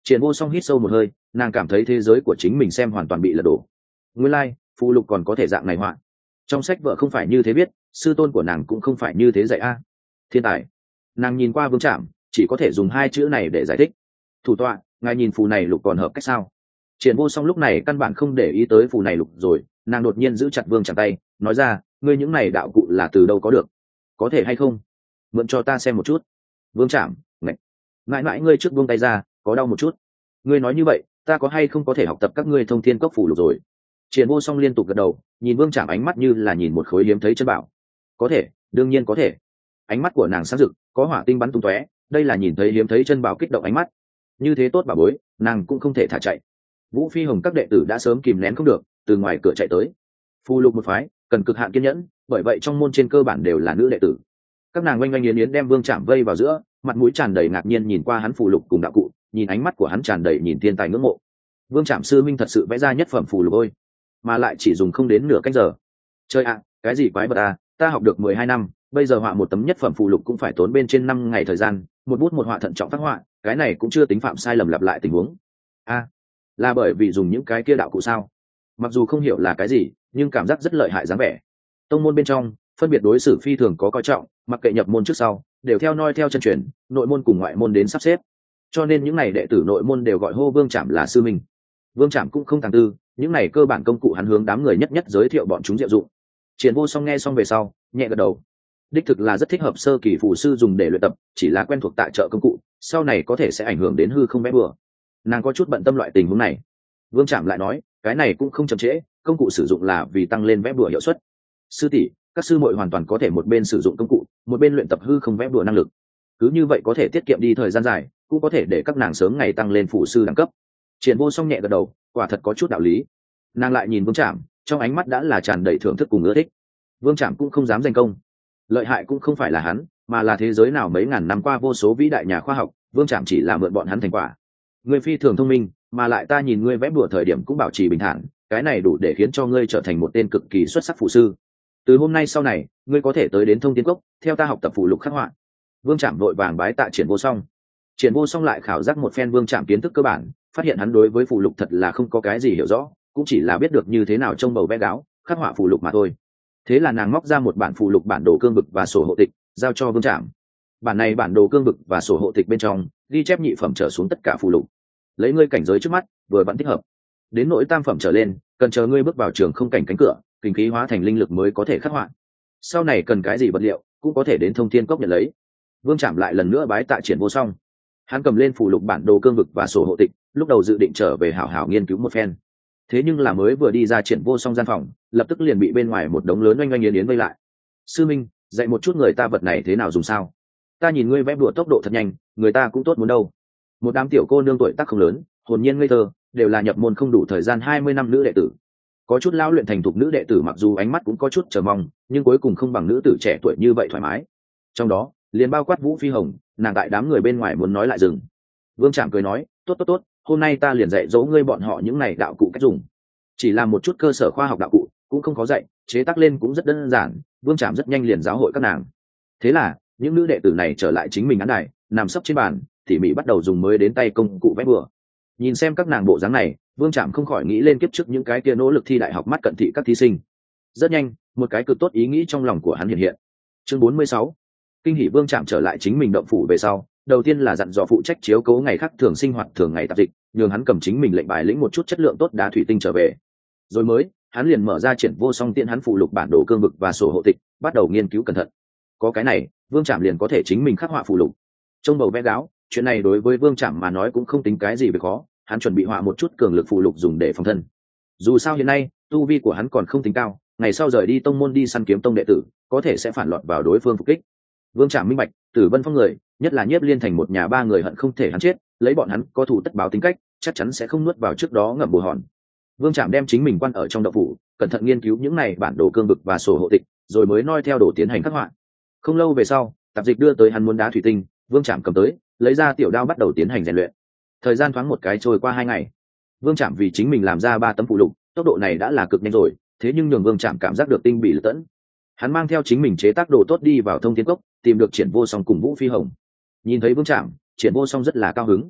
[SPEAKER 1] Triển Vô Song hít sâu một hơi, nàng cảm thấy thế giới của chính mình xem hoàn toàn bị lật đổ. Nguyên lai, phù lục còn có thể dạng này họa. Trong sách vợ không phải như thế viết, sư tôn của nàng cũng không phải như thế dạy a. Thiên tài. Nàng nhìn qua Vương Trạm, chỉ có thể dùng hai chữ này để giải thích. Thủ tọa, ngài nhìn phù này lục còn hợp cách sao? Triển Vô Song lúc này căn bản không để ý tới phù này lục rồi, nàng đột nhiên giữ chặt Vương Trạm tay, nói ra, ngươi những này đạo cụ là từ đâu có được? Có thể hay không? Mượn cho ta xem một chút. Vương Trạm, ngại mãi ngươi trước buông tay ra, có đau một chút. Ngươi nói như vậy, ta có hay không có thể học tập các ngươi thông thiên cốc phù lục rồi? Triển Vô Song liên tục gật đầu, nhìn Vương Trạm ánh mắt như là nhìn một khối hiếm thấy chân bảo. Có thể, đương nhiên có thể. Ánh mắt của nàng sáng rực, có hỏa tinh bắn tung tóe, đây là nhìn thấy hiếm thấy chân bảo kích động ánh mắt. Như thế tốt bà bối, nàng cũng không thể thả chạy. Vũ Phi Hồng các đệ tử đã sớm kìm nén không được, từ ngoài cửa chạy tới. Phù lục một phái, cần cực hạn kiên nhẫn, bởi vậy trong môn trên cơ bản đều là nữ đệ tử. Các nàng oanh oanh yến yến đem Vương Trạm vây vào giữa, mặt mũi tràn đầy ngạc nhiên nhìn qua hắn phù lục cùng đạo cụ, nhìn ánh mắt của hắn tràn đầy nhìn thiên tài ngưỡng mộ. Vương Trạm sư minh thật sự vẽ ra nhất phẩm phù lục ôi, mà lại chỉ dùng không đến nửa canh giờ. Chơi ạ, cái gì quái vật à, ta học được 12 năm, bây giờ họa một tấm nhất phẩm phù lục cũng phải tốn bên trên 5 ngày thời gian, một bút một họa thận trọng phát họa, cái này cũng chưa tính phạm sai lầm lặp lại tình huống. Là bởi vì dùng những cái kia đạo cụ sao? Mặc dù không hiểu là cái gì, nhưng cảm giác rất lợi hại dáng vẻ. Tông môn bên trong, phân biệt đối xử phi thường có coi trọng, mặc kệ nhập môn trước sau, đều theo noi theo chân truyền, nội môn cùng ngoại môn đến sắp xếp. Cho nên những này đệ tử nội môn đều gọi hô Vương Trạm là sư minh. Vương Trạm cũng không thằng tư, những này cơ bản công cụ hắn hướng đám người nhất nhất giới thiệu bọn chúng diệu dụng. Triển Vô Song nghe xong về sau, nhẹ gật đầu. Đích thực là rất thích hợp sơ kỳ phù sư dùng để luyện tập, chỉ là quen thuộc tại trợ công cụ, sau này có thể sẽ ảnh hưởng đến hư không vẽ bừa. Nàng có chút bận tâm loại tình huống này. Vương Trạm lại nói, cái này cũng không chậm trễ, công cụ sử dụng là vì tăng lên vẽ bừa hiệu suất. Sư tỷ, các sư muội hoàn toàn có thể một bên sử dụng công cụ, một bên luyện tập hư không vẽ bừa năng lực. Cứ như vậy có thể tiết kiệm đi thời gian dài, cũng có thể để các nàng sớm ngày tăng lên phù sư đẳng cấp. Triển Vô Song nhẹ gật đầu, quả thật có chút đạo lý. Nàng lại nhìn Vương Trạm, trong ánh mắt đã là tràn đầy thưởng thức cùng ưa thích. Vương Trạm cũng không dám danh công, lợi hại cũng không phải là hắn, mà là thế giới nào mấy ngàn năm qua vô số vĩ đại nhà khoa học, Vương Trạm chỉ là mượn bọn hắn thành quả. Ngươi phi thường thông minh, mà lại ta nhìn ngươi vẽ bùa thời điểm cũng bảo trì bình thản, cái này đủ để khiến cho ngươi trở thành một tên cực kỳ xuất sắc phù sư. Từ hôm nay sau này, ngươi có thể tới đến Thông Thiên Cốc, theo ta học tập phù lục khắc họa. Vương Trạm vội vàng bái tạ Triển Vô Song. Triển Vô Song lại khảo giác một phen Vương Trạm kiến thức cơ bản, phát hiện hắn đối với phù lục thật là không có cái gì hiểu rõ, cũng chỉ là biết được như thế nào trông bầu vẽ gáo, khắc họa phù lục mà thôi. Thế là nàng móc ra một bản phù lục bản đồ cương vực và sổ hộ tịch, giao cho Vương Trạm. Bản này bản đồ cương vực và sổ hộ tịch bên trong ghi chép nhị phẩm trở xuống tất cả phù lục. Lấy ngươi cảnh giới trước mắt, vừa vẫn thích hợp. Đến nỗi tam phẩm trở lên, cần chờ ngươi bước vào trường không cảnh cánh cửa, kinh khí hóa thành linh lực mới có thể khắc họa. Sau này cần cái gì vật liệu, cũng có thể đến Thông Thiên Cốc nhận lấy. Vương Trạm lại lần nữa bái tạ Triển Vô Song. Hắn cầm lên phù lục bản đồ cương vực và sổ hộ tịch, lúc đầu dự định trở về hảo hảo nghiên cứu một phen. Thế nhưng là mới vừa đi ra Triển Vô Song gian phòng, lập tức liền bị bên ngoài một đống lớn oanh oanh yến yến vây lại. Sư minh, dạy một chút người ta vật này thế nào dùng sao? Ta nhìn ngươi vẽ đùa tốc độ thật nhanh, người ta cũng tốt muốn đâu. Một đám tiểu cô nương tuổi tác không lớn, hồn nhiên ngây thơ, đều là nhập môn không đủ thời gian 20 năm nữ đệ tử. Có chút lão luyện thành thục nữ đệ tử mặc dù ánh mắt cũng có chút chờ mong, nhưng cuối cùng không bằng nữ tử trẻ tuổi như vậy thoải mái. Trong đó, liền bao quát Vũ Phi Hồng, nàng tại đám người bên ngoài muốn nói lại dừng. Vương Trạm cười nói, tốt, hôm nay ta liền dạy dỗ ngươi bọn họ những này đạo cụ cách dùng. Chỉ là một chút cơ sở khoa học đạo cụ, cũng không khó dạy, chế tác lên cũng rất đơn giản, Vương Trạm rất nhanh liền giáo hội các nàng. Thế là, những nữ đệ tử này trở lại chính mình án đài, nằm sấp trên bàn, tỉ mỉ bắt đầu dùng mới đến tay công cụ vẽ bừa. Nhìn xem các nàng bộ dáng này, Vương Trạm không khỏi nghĩ lên kiếp trước những cái kia nỗ lực thi đại học mắt cận thị các thí sinh. Rất nhanh, một cái cực tốt ý nghĩ trong lòng của hắn hiện hiện. Chương 46. Kinh hỉ. Vương Trạm trở lại chính mình động phủ về sau, đầu tiên là dặn dò phụ trách chiếu cố ngày khác thường sinh hoạt thường ngày tạp dịch, nhường hắn cầm chính mình lệnh bài lĩnh một chút chất lượng tốt đá thủy tinh trở về. Rồi mới, hắn liền mở ra Triển Vô Song tiện hắn phụ lục bản đồ cương vực và sổ hộ tịch, bắt đầu nghiên cứu cẩn thận. Có cái này, Vương Trạm liền có thể chính mình khắc họa phụ lục. Trong bầu vẽ gáo, chuyện này đối với Vương Trạm mà nói cũng không tính cái gì về khó, hắn chuẩn bị họa một chút cường lực phụ lục dùng để phòng thân. Dù sao hiện nay, tu vi của hắn còn không tính cao, ngày sau rời đi tông môn đi săn kiếm tông đệ tử, có thể sẽ phản loạn vào đối phương phục kích. Vương Trạm minh bạch, Tử Vân Phong người, nhất là Nhiếp Liên thành một nhà ba người hận không thể hắn chết, lấy bọn hắn có thủ tất báo tính cách, chắc chắn sẽ không nuốt vào trước đó ngậm bù hòn. Vương Trạm đem chính mình quan ở trong động phủ, cẩn thận nghiên cứu những này bản đồ cương vực và sổ hộ tịch, rồi mới noi theo đồ tiến hành khắc họa. Không lâu về sau, tạp dịch đưa tới hắn muốn đá thủy tinh, Vương Trạm cầm tới, lấy ra tiểu đao bắt đầu tiến hành rèn luyện. Thời gian thoáng một cái trôi qua 2 ngày. Vương Trạm vì chính mình làm ra 3 tấm phụ lục, tốc độ này đã là cực nhanh rồi, thế nhưng nhường Vương Trạm cảm giác được tinh bị lật tẫn. Hắn mang theo chính mình chế tác đồ tốt đi vào Thông Thiên Cốc, tìm được Triển Vô Song cùng Vũ Phi Hồng. Nhìn thấy Vương Trạm, Triển Vô Song rất là cao hứng.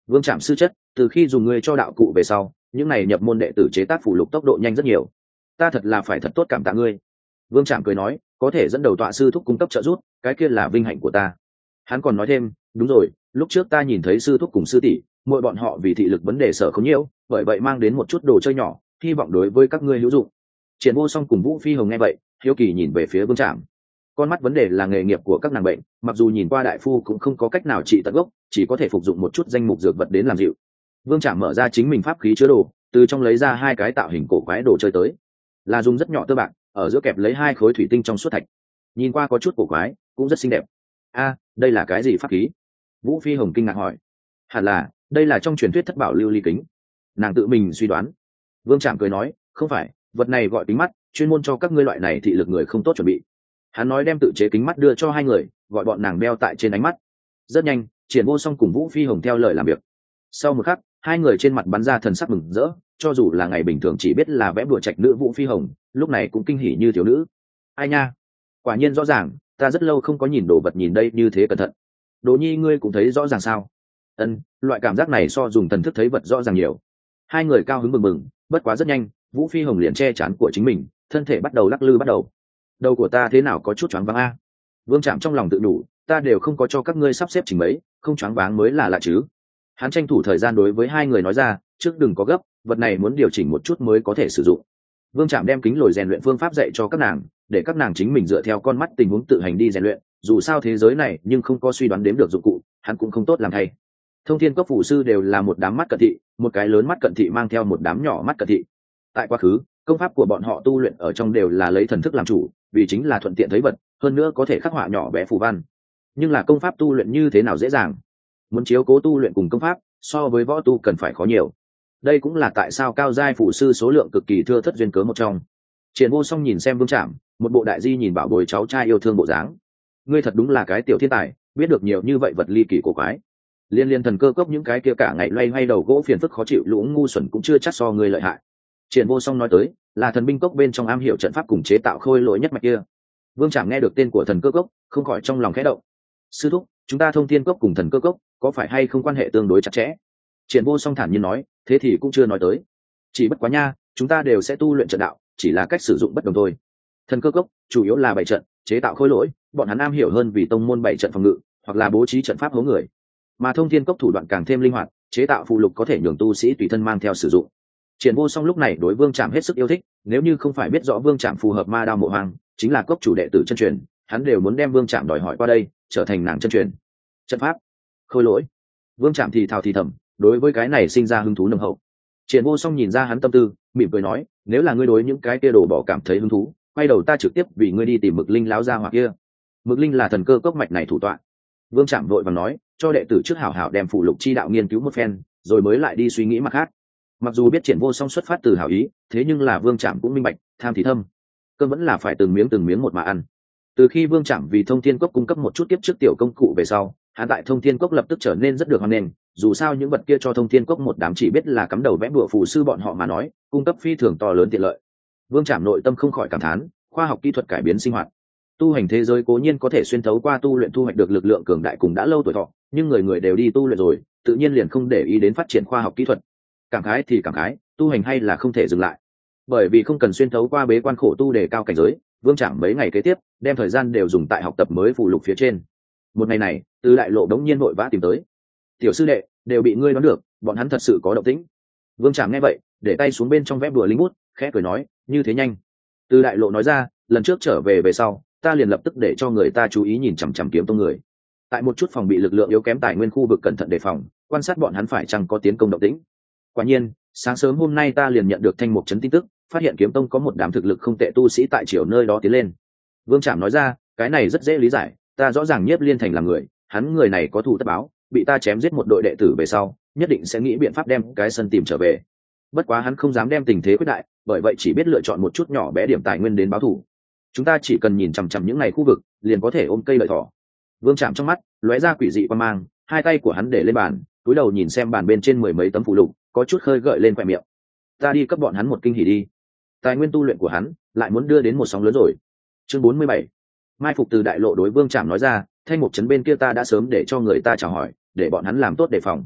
[SPEAKER 1] Vương Trạm sư chất, từ khi dùng ngươi cho đạo cụ về sau, những này nhập môn đệ tử chế tác phụ lục tốc độ nhanh rất nhiều, ta thật là phải thật tốt cảm tạ ngươi. Vương Trạm cười nói, có thể dẫn đầu tọa sư thúc cung cấp trợ giúp, cái kia là vinh hạnh của ta. Hắn còn nói thêm, đúng rồi, lúc trước ta nhìn thấy sư thúc cùng sư tỷ, mỗi bọn họ vì thị lực vấn đề sở không nhiều, bởi vậy mang đến một chút đồ chơi nhỏ, hy vọng đối với các ngươi hữu dụng. Triển Vô Song cùng Vũ Phi Hồng nghe vậy, hiếu kỳ nhìn về phía Vương Trạm. Con mắt vấn đề là nghề nghiệp của các nàng bệnh, mặc dù nhìn qua đại phu cũng không có cách nào trị tận gốc, chỉ có thể phục dụng một chút danh mục dược vật đến làm dịu. Vương Trạm mở ra chính mình pháp khí chứa đồ, từ trong lấy ra hai cái tạo hình cổ quái đồ chơi tới, là dùng rất nhỏ tơ bạc, ở giữa kẹp lấy hai khối thủy tinh trong suốt thạch, nhìn qua có chút cổ quái, cũng rất xinh đẹp. A, đây là cái gì pháp khí? Vũ Phi Hồng kinh ngạc hỏi. Hẳn là, đây là trong truyền thuyết thất bảo lưu ly kính. Nàng tự mình suy đoán. Vương Trạm cười nói, không phải, vật này gọi kính mắt, chuyên môn cho các ngươi loại này thị lực người không tốt chuẩn bị. Hắn nói đem tự chế kính mắt đưa cho hai người, gọi bọn nàng đeo tại trên ánh mắt. Rất nhanh, Triển Vô Song cùng Vũ Phi Hồng theo lời làm việc. Sau một khắc, hai người trên mặt bắn ra thần sắc mừng rỡ, cho dù là ngày bình thường chỉ biết là vẽ bùa trạch nữ Vũ Phi Hồng, lúc này cũng kinh hỉ như thiếu nữ. Ai nha, quả nhiên rõ ràng, ta rất lâu không có nhìn đồ vật nhìn đây như thế cẩn thận. Đỗ Nhi ngươi cũng thấy rõ ràng sao? Ân, loại cảm giác này so dùng thần thức thấy vật rõ ràng nhiều. Hai người cao hứng mừng mừng, bất quá rất nhanh, Vũ Phi Hồng liền che chắn của chính mình, thân thể bắt đầu lắc lư bắt đầu. Đầu của ta thế nào có chút choáng váng a? Vương Trạm trong lòng tự đủ, ta đều không có cho các ngươi sắp xếp chỉnh mấy, không choáng váng mới là lạ chứ. Hắn tranh thủ thời gian đối với hai người nói ra, trước đừng có gấp, vật này muốn điều chỉnh một chút mới có thể sử dụng. Vương Trạm đem kính lồi rèn luyện phương pháp dạy cho các nàng, để các nàng chính mình dựa theo con mắt tình huống tự hành đi rèn luyện, dù sao thế giới này nhưng không có suy đoán đếm được dụng cụ, hắn cũng không tốt làm thay. Thông Thiên Cốc phụ sư đều là một đám mắt cận thị, một cái lớn mắt cận thị mang theo một đám nhỏ mắt cận thị. Tại quá khứ, công pháp của bọn họ tu luyện ở trong đều là lấy thần thức làm chủ, vì chính là thuận tiện thấy vật, hơn nữa có thể khắc họa nhỏ bé phù văn. Nhưng là công pháp tu luyện như thế nào dễ dàng? Muốn chiếu cố tu luyện cùng công pháp, so với võ tu cần phải khó nhiều. Đây cũng là tại sao cao giai phụ sư số lượng cực kỳ thưa thớt duyên cớ một trong. Triển Vô Song nhìn xem Vương Trạm, một bộ đại di nhìn bảo bối cháu trai yêu thương bộ dáng. Ngươi thật đúng là cái tiểu thiên tài, biết được nhiều như vậy vật ly kỳ cổ quái. Liên thần cơ cốc những cái kia cả ngày loay hoay đầu gỗ phiền phức khó chịu lũ ngu xuẩn cũng chưa chắc so ngươi lợi hại. Triển Vô Song nói tới, là thần binh cốc bên trong am hiểu trận pháp cùng chế tạo khôi lỗi nhất mạch kia. Vương Trạm nghe được tên của thần cơ cốc, không khỏi trong lòng khẽ động. Sư thúc, chúng ta Thông Thiên Cốc cùng thần cơ cốc có phải hay không quan hệ tương đối chặt chẽ? Triển Vô Song thản nhiên nói, thế thì cũng chưa nói tới. Chỉ bất quá nha, chúng ta đều sẽ tu luyện trận đạo, chỉ là cách sử dụng bất đồng thôi. Thần cơ cốc chủ yếu là bày trận, chế tạo khôi lỗi, bọn hắn am hiểu hơn vì tông môn bày trận phòng ngự, hoặc là bố trí trận pháp hố người. Mà Thông Thiên Cốc thủ đoạn càng thêm linh hoạt, chế tạo phụ lục có thể nhường tu sĩ tùy thân mang theo sử dụng. Triển Vô Song lúc này đối Vương Trạm hết sức yêu thích, nếu như không phải biết rõ Vương Trạm phù hợp ma đao mộ hoang, chính là cốc chủ đệ tử chân truyền, hắn đều muốn đem Vương Trạm đòi hỏi qua đây, trở thành nàng chân truyền. Trận pháp, khôi lỗi. Vương Trạm thì thào thì thầm, đối với cái này sinh ra hứng thú nồng hậu. Triển Vô Song nhìn ra hắn tâm tư, mỉm cười nói, nếu là ngươi đối những cái kia đồ bỏ cảm thấy hứng thú, quay đầu ta trực tiếp vì ngươi đi tìm Mực Linh láo ra hoặc kia. Mực Linh là thần cơ cốc mạch này thủ tọa. Vương Trạm vội vàng nói, cho đệ tử trước hảo hảo đem phụ lục chi đạo nghiên cứu một phen, rồi mới lại đi suy nghĩ mặt khác. Mặc dù biết Triển Vô Song xuất phát từ hảo ý, thế nhưng là Vương Trạm cũng minh bạch, tham thì thâm, cơm vẫn là phải từng miếng một mà ăn. Từ khi Vương Trạm vì Thông Thiên Cốc cung cấp một chút tiếp trước tiểu công cụ về sau, hắn tại Thông Thiên Cốc lập tức trở nên rất được hoan nghênh, dù sao những vật kia cho Thông Thiên Cốc một đám chỉ biết là cắm đầu vẽ bùa phù sư bọn họ mà nói, cung cấp phi thường to lớn tiện lợi. Vương Trạm nội tâm không khỏi cảm thán, khoa học kỹ thuật cải biến sinh hoạt. Tu hành thế giới cố nhiên có thể xuyên thấu qua tu luyện thu hoạch được lực lượng cường đại cùng đã lâu tuổi thọ, nhưng người người đều đi tu luyện rồi, tự nhiên liền không để ý đến phát triển khoa học kỹ thuật. Cảm khái thì cảm khái, tu hành hay là không thể dừng lại. Bởi vì không cần xuyên thấu qua bế quan khổ tu để cao cảnh giới, Vương Trạm mấy ngày kế tiếp đem thời gian đều dùng tại học tập mới phù lục phía trên. Một ngày này, Từ Đại Lộ đống nhiên vội vã tìm tới. Tiểu sư đệ, đều bị ngươi đoán được, bọn hắn thật sự có động tĩnh. Vương Trạm nghe vậy, để tay xuống bên trong vẽ bùa linh bút, khẽ cười nói, như thế nhanh. Từ Đại Lộ nói ra, lần trước trở về sau, ta liền lập tức để cho người ta chú ý nhìn chằm chằm Kiếm Tông người. Tại một chút phòng bị lực lượng yếu kém tài nguyên khu vực cẩn thận đề phòng, quan sát bọn hắn phải chăng có tiến công động tĩnh. Quả nhiên, sáng sớm hôm nay ta liền nhận được Thanh Mục Trấn tin tức, phát hiện Kiếm Tông có một đám thực lực không tệ tu sĩ tại triều nơi đó tiến lên. Vương Trạm nói ra, cái này rất dễ lý giải, ta rõ ràng Nhiếp Liên Thành là người, hắn người này có thù tất báo, bị ta chém giết một đội đệ tử về sau, nhất định sẽ nghĩ biện pháp đem cái sân tìm trở về. Bất quá hắn không dám đem tình thế quyết đại, bởi vậy chỉ biết lựa chọn một chút nhỏ bé điểm tài nguyên đến báo thù. Chúng ta chỉ cần nhìn chằm chằm những ngày khu vực, liền có thể ôm cây lợi thỏ. Vương Trạm trong mắt lóe ra quỷ dị quan mang, hai tay của hắn để lên bàn, cúi đầu nhìn xem bàn bên trên mười mấy tấm phụ lục, có chút khơi gợi lên khóe miệng. Ta đi cấp bọn hắn một kinh hỉ đi. Tài nguyên tu luyện của hắn lại muốn đưa đến một sóng lớn rồi. Chương 47. Mai phục Từ Đại Lộ đối Vương Trạm nói ra, Thanh Mục Trấn bên kia ta đã sớm để cho người ta chào hỏi, để bọn hắn làm tốt đề phòng.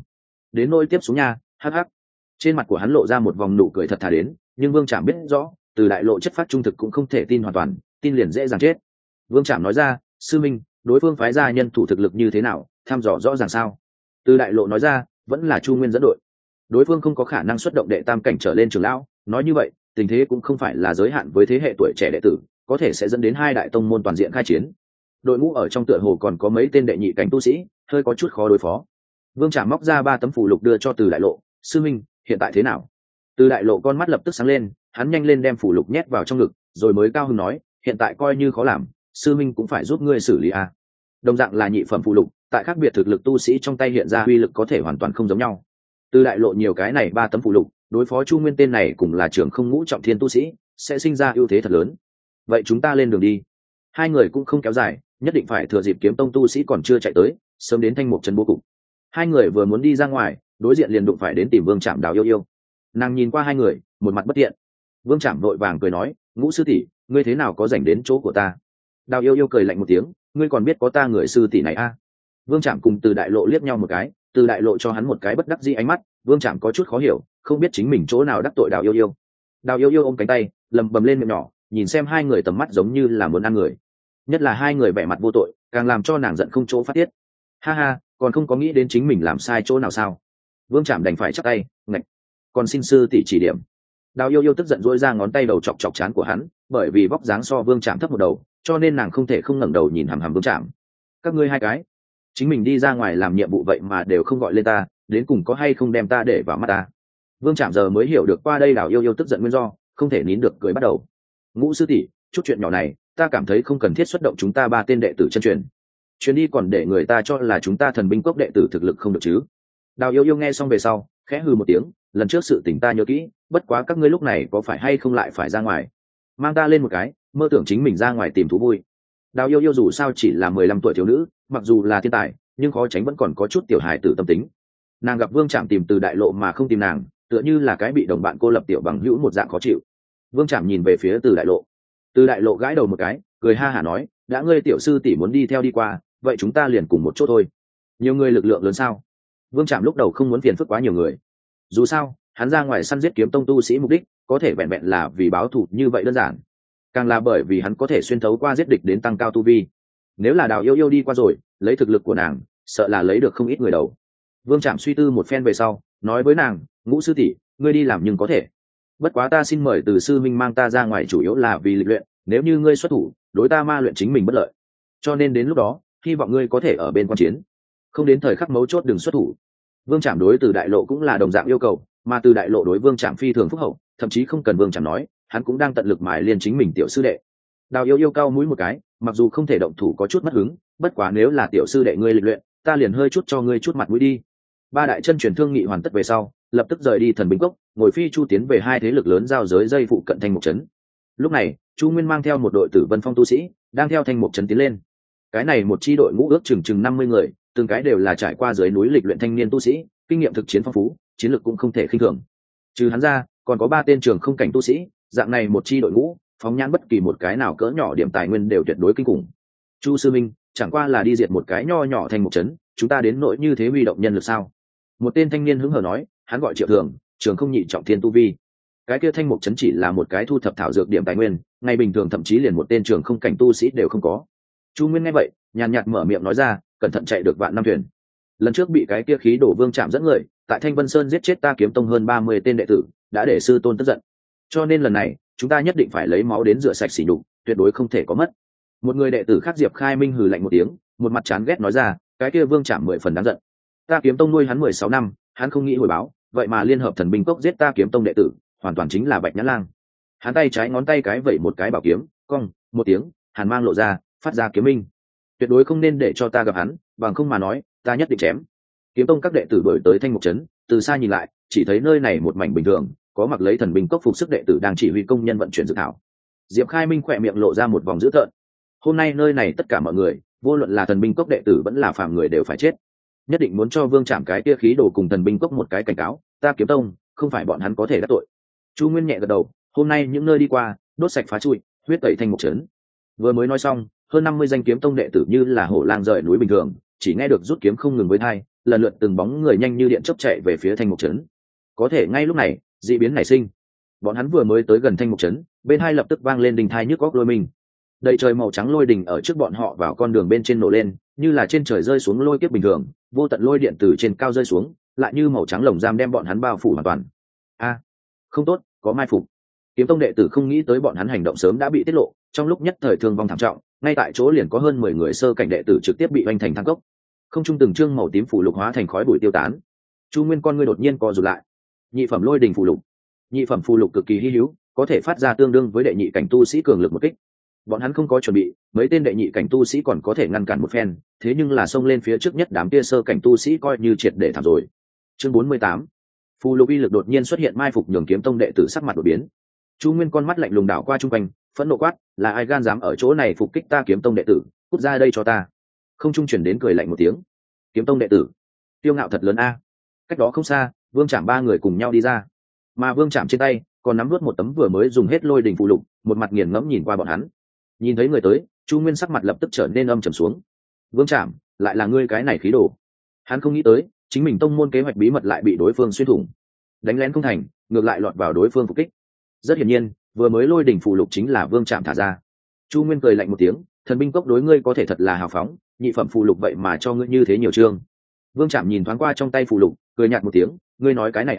[SPEAKER 1] đến nôi tiếp xuống nha, hắc hắc. Trên mặt của hắn lộ ra một vòng nụ cười thật thà đến, nhưng Vương Trạm biết rõ, Từ Đại Lộ chất phát trung thực cũng không thể tin hoàn toàn, tin liền dễ dàng chết. Vương Trạm nói ra, sư minh, đối phương phái ra nhân thủ thực lực như thế nào, thăm dò rõ ràng sao? Từ Đại Lộ nói ra, vẫn là Chu Nguyên dẫn đội. Đối phương không có khả năng xuất động đệ tam cảnh trở lên trưởng lão, nói như vậy, tình thế cũng không phải là giới hạn với thế hệ tuổi trẻ đệ tử, có thể sẽ dẫn đến hai đại tông môn toàn diện khai chiến. Đội ngũ ở trong tựa hồ còn có mấy tên đệ nhị cảnh tu sĩ, hơi có chút khó đối phó. Vương Trạm móc ra 3 tấm phù lục đưa cho Từ Đại Lộ, sư minh, hiện tại thế nào? Từ Đại Lộ con mắt lập tức sáng lên, hắn nhanh lên đem phù lục nhét vào trong ngực, rồi mới cao hứng nói, hiện tại coi như khó làm, sư minh cũng phải giúp ngươi xử lý a. Đồng dạng là nhị phẩm phù lục, tại khác biệt thực lực tu sĩ trong tay hiện ra uy lực có thể hoàn toàn không giống nhau. Từ Đại Lộ nhiều cái này 3 tấm phù lục, đối phó Chu Nguyên tên này cũng là trưởng không ngũ trọng thiên tu sĩ, sẽ sinh ra ưu thế thật lớn. Vậy chúng ta lên đường đi. Hai người cũng không kéo dài, nhất định phải thừa dịp Kiếm Tông tu sĩ còn chưa chạy tới, sớm đến Thanh Mục trấn bố cục. Hai người vừa muốn đi ra ngoài, đối diện liền đụng phải đến tìm Vương Trạm Đào Yêu Yêu. Nàng nhìn qua hai người, một mặt bất tiện. Vương Trạm vội vàng cười nói, Ngũ sư tỷ, ngươi thế nào có rảnh đến chỗ của ta? Đào Yêu Yêu cười lạnh một tiếng, ngươi còn biết có ta người sư tỷ này a? Vương Trạm cùng Từ Đại Lộ liếc nhau một cái, Từ Đại Lộ cho hắn một cái bất đắc dĩ ánh mắt. Vương Trạm có chút khó hiểu, không biết chính mình chỗ nào đắc tội Đào Yêu Yêu. Đào Yêu Yêu ôm cánh tay, lầm bầm lên miệng nhỏ, nhìn xem hai người tầm mắt giống như là muốn ăn người. Nhất là hai người vẻ mặt vô tội, càng làm cho nàng giận không chỗ phát tiết. Ha ha, còn không có nghĩ đến chính mình làm sai chỗ nào sao? Vương Trạm đành phải chắp tay, ngạch, còn xin sư tỷ chỉ điểm. Đào Yêu Yêu tức giận dỗi ra ngón tay đầu chọc chọc trán của hắn, bởi vì vóc dáng so Vương Trạm thấp một đầu, cho nên nàng không thể không ngẩng đầu nhìn hằm hằm Vương Trạm. Các ngươi hai cái, chính mình đi ra ngoài làm nhiệm vụ vậy mà đều không gọi lên ta, đến cùng có hay không đem ta để vào mắt ta? Vương Trạm giờ mới hiểu được qua đây Đào Yêu Yêu tức giận nguyên do, không thể nín được cười bắt đầu. Ngũ sư tỷ, chút chuyện nhỏ này, ta cảm thấy không cần thiết xuất động chúng ta 3 tên đệ tử chân truyền. Chuyến đi còn để người ta cho là chúng ta Thần Binh Cốc đệ tử thực lực không được chứ? Đào Yêu Yêu nghe xong về sau, khẽ hừ một tiếng, lần trước sự tình ta nhớ kỹ, bất quá các ngươi lúc này có phải hay không lại phải ra ngoài? Mang ta lên một cái, mơ tưởng chính mình ra ngoài tìm thú vui. Đào Yêu Yêu dù sao chỉ là 15 tuổi thiếu nữ, mặc dù là thiên tài, nhưng khó tránh vẫn còn có chút tiểu hài tử tâm tính. Nàng gặp Vương Trạm tìm Từ Đại Lộ mà không tìm nàng, tựa như là cái bị đồng bạn cô lập tiểu bằng hữu một dạng khó chịu. Vương Trạm nhìn về phía Từ Đại Lộ. Từ Đại Lộ gãi đầu một cái, cười ha hả nói, đã ngươi tiểu sư tỷ muốn đi theo đi qua, vậy chúng ta liền cùng một chỗ thôi. Nhiều người lực lượng lớn sao? Vương Trạm lúc đầu không muốn phiền phức quá nhiều người. Dù sao, hắn ra ngoài săn giết Kiếm Tông tu sĩ mục đích, có thể vẹn vẹn là vì báo thù như vậy đơn giản. Càng là bởi vì hắn có thể xuyên thấu qua giết địch đến tăng cao tu vi. Nếu là Đào Yêu Yêu đi qua rồi, lấy thực lực của nàng, sợ là lấy được không ít người đầu. Vương Trạm suy tư một phen về sau, nói với nàng, Ngũ sư tỷ, ngươi đi làm nhưng có thể. Bất quá ta xin mời Từ sư minh mang ta ra ngoài chủ yếu là vì lịch luyện, nếu như ngươi xuất thủ, đối ta ma luyện chính mình bất lợi. Cho nên đến lúc đó, hy vọng ngươi có thể ở bên quan chiến, không đến thời khắc mấu chốt đừng xuất thủ. Vương Trạm đối Từ Đại Lộ cũng là đồng dạng yêu cầu, mà Từ Đại Lộ đối Vương Trạm phi thường phúc hậu, thậm chí không cần Vương Trạm nói, hắn cũng đang tận lực mài liên chính mình tiểu sư đệ. Đào Yêu Yêu cao mũi một cái, mặc dù không thể động thủ có chút mất hứng, bất quá nếu là tiểu sư đệ ngươi lịch luyện, ta liền hơi chút cho ngươi chút mặt mũi đi. 3 đại chân truyền thương nghị hoàn tất về sau, lập tức rời đi Thần Binh Cốc, ngồi phi chu tiến về 2 thế lực lớn giao giới dây phụ cận Thanh Mục trấn. Lúc này, Chu Nguyên mang theo một đội Tử Vân Phong tu sĩ, đang theo Thanh Mục trấn tiến lên. Cái này một chi đội ngũ ước chừng 50 người, từng cái đều là trải qua dưới núi lịch luyện thanh niên tu sĩ, kinh nghiệm thực chiến phong phú, chiến lược cũng không thể khinh thường. Trừ hắn ra, còn có 3 tên trường không cảnh tu sĩ, dạng này một chi đội ngũ, phóng nhãn bất kỳ một cái nào cỡ nhỏ điểm tài nguyên đều tuyệt đối kinh khủng. Chu sư minh, chẳng qua là đi diệt một cái nho nhỏ Thanh Mục trấn, chúng ta đến nỗi như thế huy động nhân lực sao? Một tên thanh niên hứng hở nói, hắn gọi Triệu Thường, trường không nhị trọng thiên tu vi. Cái kia Thanh Mục trấn chỉ là một cái thu thập thảo dược điểm tài nguyên, ngày bình thường thậm chí liền một tên trường không cảnh tu sĩ đều không có. Chu Nguyên nghe vậy, nhàn nhạt mở miệng nói ra, cẩn thận chạy được vạn năm thuyền. Lần trước bị cái kia khí đổ Vương Trạm dẫn người, tại Thanh Vân Sơn giết chết ta Kiếm Tông hơn 30 tên đệ tử, đã để sư tôn tức giận. Cho nên lần này, chúng ta nhất định phải lấy máu đến rửa sạch sỉ nhục, tuyệt đối không thể có mất. Một người đệ tử khác Diệp Khai Minh hừ lạnh một tiếng, một mặt chán ghét nói ra, cái kia Vương Trạm 10 phần đáng giận. Ta Kiếm Tông nuôi hắn 16 năm, hắn không nghĩ hồi báo, vậy mà liên hợp Thần Binh Cốc giết ta Kiếm Tông đệ tử, hoàn toàn chính là Bạch Nhãn Lang. Hắn tay trái ngón tay cái vẩy một cái bảo kiếm, cong một tiếng, hàn mang lộ ra, phát ra kiếm minh. Tuyệt đối không nên để cho ta gặp hắn, bằng không mà nói, ta nhất định chém. Kiếm Tông các đệ tử đuổi tới Thanh Mục trấn, từ xa nhìn lại, chỉ thấy nơi này một mảnh bình thường, có mặc lấy Thần Binh Cốc phục sức đệ tử đang chỉ huy công nhân vận chuyển dược thảo. Diệp Khai Minh khỏe miệng lộ ra một vòng dữ tợn. Hôm nay nơi này tất cả mọi người, vô luận là Thần Binh Cốc đệ tử vẫn là phàm người đều phải chết. Nhất định muốn cho Vương Trạm cái kia khí đồ cùng Thần Binh Cốc một cái cảnh cáo, ta Kiếm Tông, không phải bọn hắn có thể đắc tội. Chu Nguyên nhẹ gật đầu, hôm nay những nơi đi qua, đốt sạch phá trụi, huyết tẩy Thanh Mục trấn. Vừa mới nói xong, hơn 50 danh Kiếm Tông đệ tử như là hổ lang rời núi bình thường, chỉ nghe được rút kiếm không ngừng với tai, lần lượt từng bóng người nhanh như điện chớp chạy về phía thanh mục trấn. Có thể ngay lúc này dị biến nảy sinh, bọn hắn vừa mới tới gần thanh mục trấn, bên hai lập tức vang lên đình thai nhức góc lôi mình. Đầy trời màu trắng lôi đình ở trước bọn họ vào con đường bên trên nổ lên, như là trên trời rơi xuống lôi kiếp bình thường, vô tận lôi điện từ trên cao rơi xuống, lại như màu trắng lồng giam đem bọn hắn bao phủ hoàn toàn. A, không tốt, có mai phục. Kiếm tông đệ tử không nghĩ tới bọn hắn hành động sớm đã bị tiết lộ, trong lúc nhất thời thương vong thảm trọng, ngay tại chỗ liền có hơn 10 người sơ cảnh đệ tử trực tiếp bị oanh thành thang cốc. Không trung từng trương màu tím phủ lục hóa thành khói bụi tiêu tán. Chu Nguyên con ngươi đột nhiên co rụt lại. Nhị phẩm lôi đình phủ lục. Nhị phẩm phù lục cực kỳ hi hữu, có thể phát ra tương đương với đệ nhị cảnh tu sĩ cường lực một kích. Bọn hắn không có chuẩn bị, mấy tên đệ nhị cảnh tu sĩ còn có thể ngăn cản một phen, thế nhưng là xông lên phía trước nhất đám kia sơ cảnh tu sĩ coi như triệt để thảm rồi. Chương 48. Phù lục uy lực đột nhiên xuất hiện mai phục nhường kiếm tông đệ tử sắc mặt đổi biến. Chu Nguyên con mắt lạnh lùng đảo qua trung quanh, phẫn nộ quát, là ai gan dám ở chỗ này phục kích ta kiếm tông đệ tử, cút ra đây cho ta. Không trung chuyển đến cười lạnh một tiếng. Kiếm tông đệ tử, tiêu ngạo thật lớn a. Cách đó không xa, Vương Trảm ba người cùng nhau đi ra, mà Vương Trảm trên tay còn nắm vớt một tấm vừa mới dùng hết lôi đình phù lục, một mặt nghiền ngẫm nhìn qua bọn hắn. Nhìn thấy người tới, Chu Nguyên sắc mặt lập tức trở nên âm trầm xuống. Vương Trảm, lại là ngươi cái này khí đồ. Hắn không nghĩ tới, chính mình tông môn kế hoạch bí mật lại bị đối phương xuyên thủng, đánh lén không thành, ngược lại lọt vào đối phương phục kích. Rất hiển nhiên, vừa mới lôi đỉnh phù lục chính là Vương Trạm thả ra. Chu Nguyên cười lạnh một tiếng, thần binh cốc đối ngươi có thể thật là hào phóng, nhị phẩm phù lục vậy mà cho ngươi như thế nhiều chương. Vương Trạm nhìn thoáng qua trong tay phù lục, cười nhạt một tiếng, ngươi nói cái này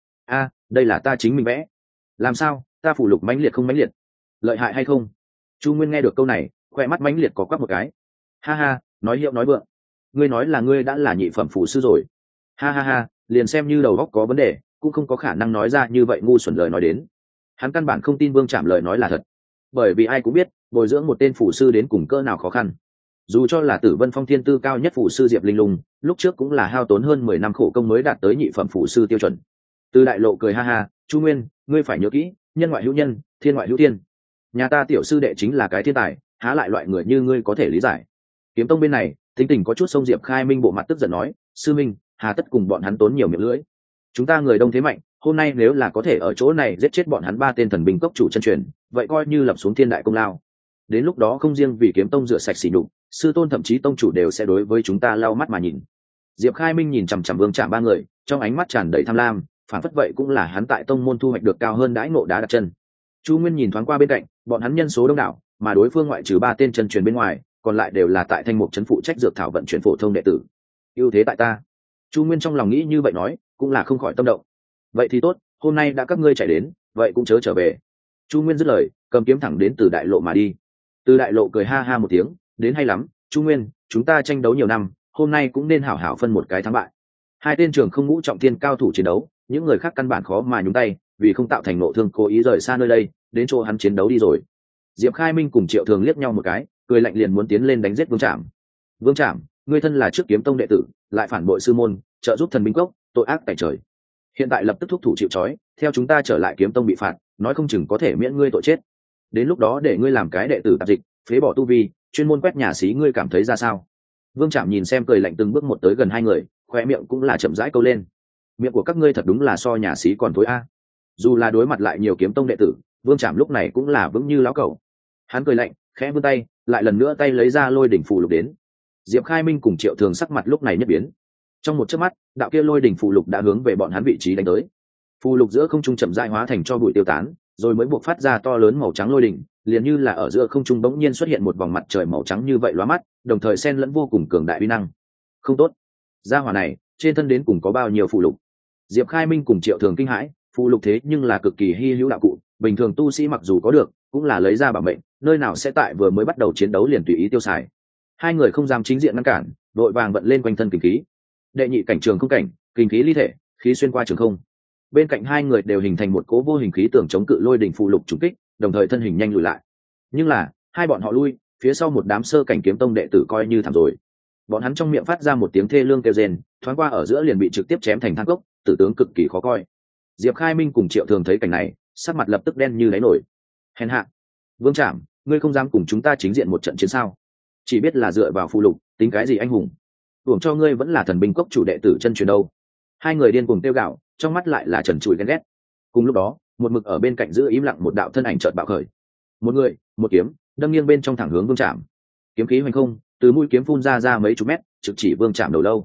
[SPEAKER 1] a, đây là ta chính mình vẽ. Làm sao, ta phù lục mãnh liệt không mãnh liệt, lợi hại hay không? Chu Nguyên nghe được câu này, khoe mắt mãnh liệt có quắc một cái. Ha ha, nói hiệu nói vượng, ngươi nói là ngươi đã là nhị phẩm phù sư rồi. Ha ha ha, liền xem như đầu óc có vấn đề, cũng không có khả năng nói ra như vậy ngu xuẩn lời nói đến. Hắn căn bản không tin Vương Trạm lời nói là thật, bởi vì ai cũng biết bồi dưỡng một tên phù sư đến cùng cỡ nào khó khăn. Dù cho là Tử Vân Phong thiên tư cao nhất phù sư Diệp Linh Lung, lúc trước cũng là hao tốn hơn 10 năm khổ công mới đạt tới nhị phẩm phù sư tiêu chuẩn. Từ Đại Lộ cười ha ha, Chu Nguyên, ngươi phải nhớ kỹ, nhân ngoại hữu nhân, thiên ngoại hữu thiên. Nhà ta tiểu sư đệ chính là cái thiên tài, há lại loại người như ngươi có thể lý giải. Kiếm tông bên này, tính tình có chút sông Diệp Khai Minh bộ mặt tức giận nói, sư minh, hà tất cùng bọn hắn tốn nhiều miệng lưỡi. Chúng ta người đông thế mạnh, hôm nay nếu là có thể ở chỗ này giết chết bọn hắn 3 tên thần binh cốc chủ chân truyền, vậy coi như lập xuống thiên đại công lao. Đến lúc đó không riêng vì kiếm tông rửa sạch sỉ nhục, sư tôn thậm chí tông chủ đều sẽ đối với chúng ta lau mắt mà nhìn. Diệp Khai Minh nhìn chằm chằm Vương Trạm ba người, trong ánh mắt tràn đầy tham lam, phản phất vậy cũng là hắn tại tông môn thu hoạch được cao hơn đãi ngộ đá đặt chân. Chu Nguyên nhìn thoáng qua bên cạnh, bọn hắn nhân số đông đảo, mà đối phương ngoại trừ 3 tên chân truyền bên ngoài, còn lại đều là tại Thanh Mục trấn phụ trách dược thảo vận chuyển phổ thông đệ tử. Ưu thế tại ta. Chu Nguyên trong lòng nghĩ như vậy nói, cũng là không khỏi tâm động. Vậy thì tốt, hôm nay đã các ngươi chạy đến, vậy cũng chớ trở về. Chu Nguyên dứt lời, cầm kiếm thẳng đến Từ Đại Lộ mà đi. Từ Đại Lộ cười ha ha một tiếng, đến hay lắm, Chu Nguyên, chúng ta tranh đấu nhiều năm, hôm nay cũng nên hảo hảo phân một cái thắng bại. 2 tên trưởng không ngũ trọng thiên cao thủ chiến đấu, những người khác căn bản khó mà nhúng tay, vì không tạo thành nộ thương cố ý rời xa nơi đây, đến chỗ hắn chiến đấu đi rồi. Diệp Khai Minh cùng Triệu Thường liếc nhau một cái, cười lạnh liền muốn tiến lên đánh giết Vương Trạm. Vương Trạm, ngươi thân là trước kiếm tông đệ tử, lại phản bội sư môn, trợ giúp thần binh cốc, tội ác tại trời. Hiện tại lập tức thúc thủ chịu trói, theo chúng ta trở lại kiếm tông bị phạt, nói không chừng có thể miễn ngươi tội chết. Đến lúc đó để ngươi làm cái đệ tử tạp dịch, phế bỏ tu vi, chuyên môn quét nhà xí, ngươi cảm thấy ra sao? Vương Trạm nhìn xem cười lạnh từng bước một tới gần 2 người, khoe miệng cũng là chậm rãi câu lên. Miệng của các ngươi thật đúng là so nhà xí còn thối a. Dù là đối mặt lại nhiều kiếm tông đệ tử, Vương Trạm lúc này cũng là vững như lão cẩu. Hắn cười lạnh, khẽ vươn tay, lại lần nữa tay lấy ra lôi đỉnh phù lục đến. Diệp Khai Minh cùng Triệu Thường sắc mặt lúc này nhất biến. Trong một chớp mắt, đạo kia lôi đỉnh phù lục đã hướng về bọn hắn vị trí đánh tới. Phù lục giữa không trung chậm rãi hóa thành cho bụi tiêu tán, rồi mới buộc phát ra to lớn màu trắng lôi đỉnh, liền như là ở giữa không trung bỗng nhiên xuất hiện một vòng mặt trời màu trắng như vậy lóa mắt, đồng thời xen lẫn vô cùng cường đại uy năng. Không tốt, gia hỏa này, trên thân đến cùng có bao nhiêu phù lục? Diệp Khai Minh cùng Triệu Thường kinh hãi, phù lục thế nhưng là cực kỳ hi hữu đạo cụ, bình thường tu sĩ mặc dù có được, cũng là lấy ra bảo mệnh, nơi nào sẽ tại vừa mới bắt đầu chiến đấu liền tùy ý tiêu xài. 2 người không dám chính diện ngăn cản, đội vàng vận lên quanh thân kình khí. Đệ nhị cảnh trường không cảnh, kình khí ly thể, khí xuyên qua trường không. Bên cạnh 2 người đều hình thành một cố vô hình khí tường chống cự lôi đỉnh phù lục trùng kích, đồng thời thân hình nhanh lùi lại. Nhưng là, hai bọn họ lui, phía sau một đám sơ cảnh kiếm tông đệ tử coi như thảm rồi. Bọn hắn trong miệng phát ra một tiếng thê lương kêu rên, thoáng qua ở giữa liền bị trực tiếp chém thành than cốc, tử tướng cực kỳ khó coi. Diệp Khai Minh cùng Triệu Thường thấy cảnh này, sắc mặt lập tức đen như đáy nổi. Hèn hạ, Vương Trạm, ngươi không dám cùng chúng ta chính diện một trận chiến sao? Chỉ biết là dựa vào phù lục, tính cái gì anh hùng? Tưởng cho ngươi vẫn là thần binh cốc chủ đệ tử chân truyền đâu. 2 người điên cuồng tiêu gạo, trong mắt lại là trần trụi ghen ghét. Cùng lúc đó, một mực ở bên cạnh giữ im lặng một đạo thân ảnh chợt bạo khởi. Một người, một kiếm, đâm nghiêng bên trong thẳng hướng Vương Trạm. Kiếm khí hoành không, từ mũi kiếm phun ra mấy chục mét, trực chỉ Vương Trạm đầu lâu.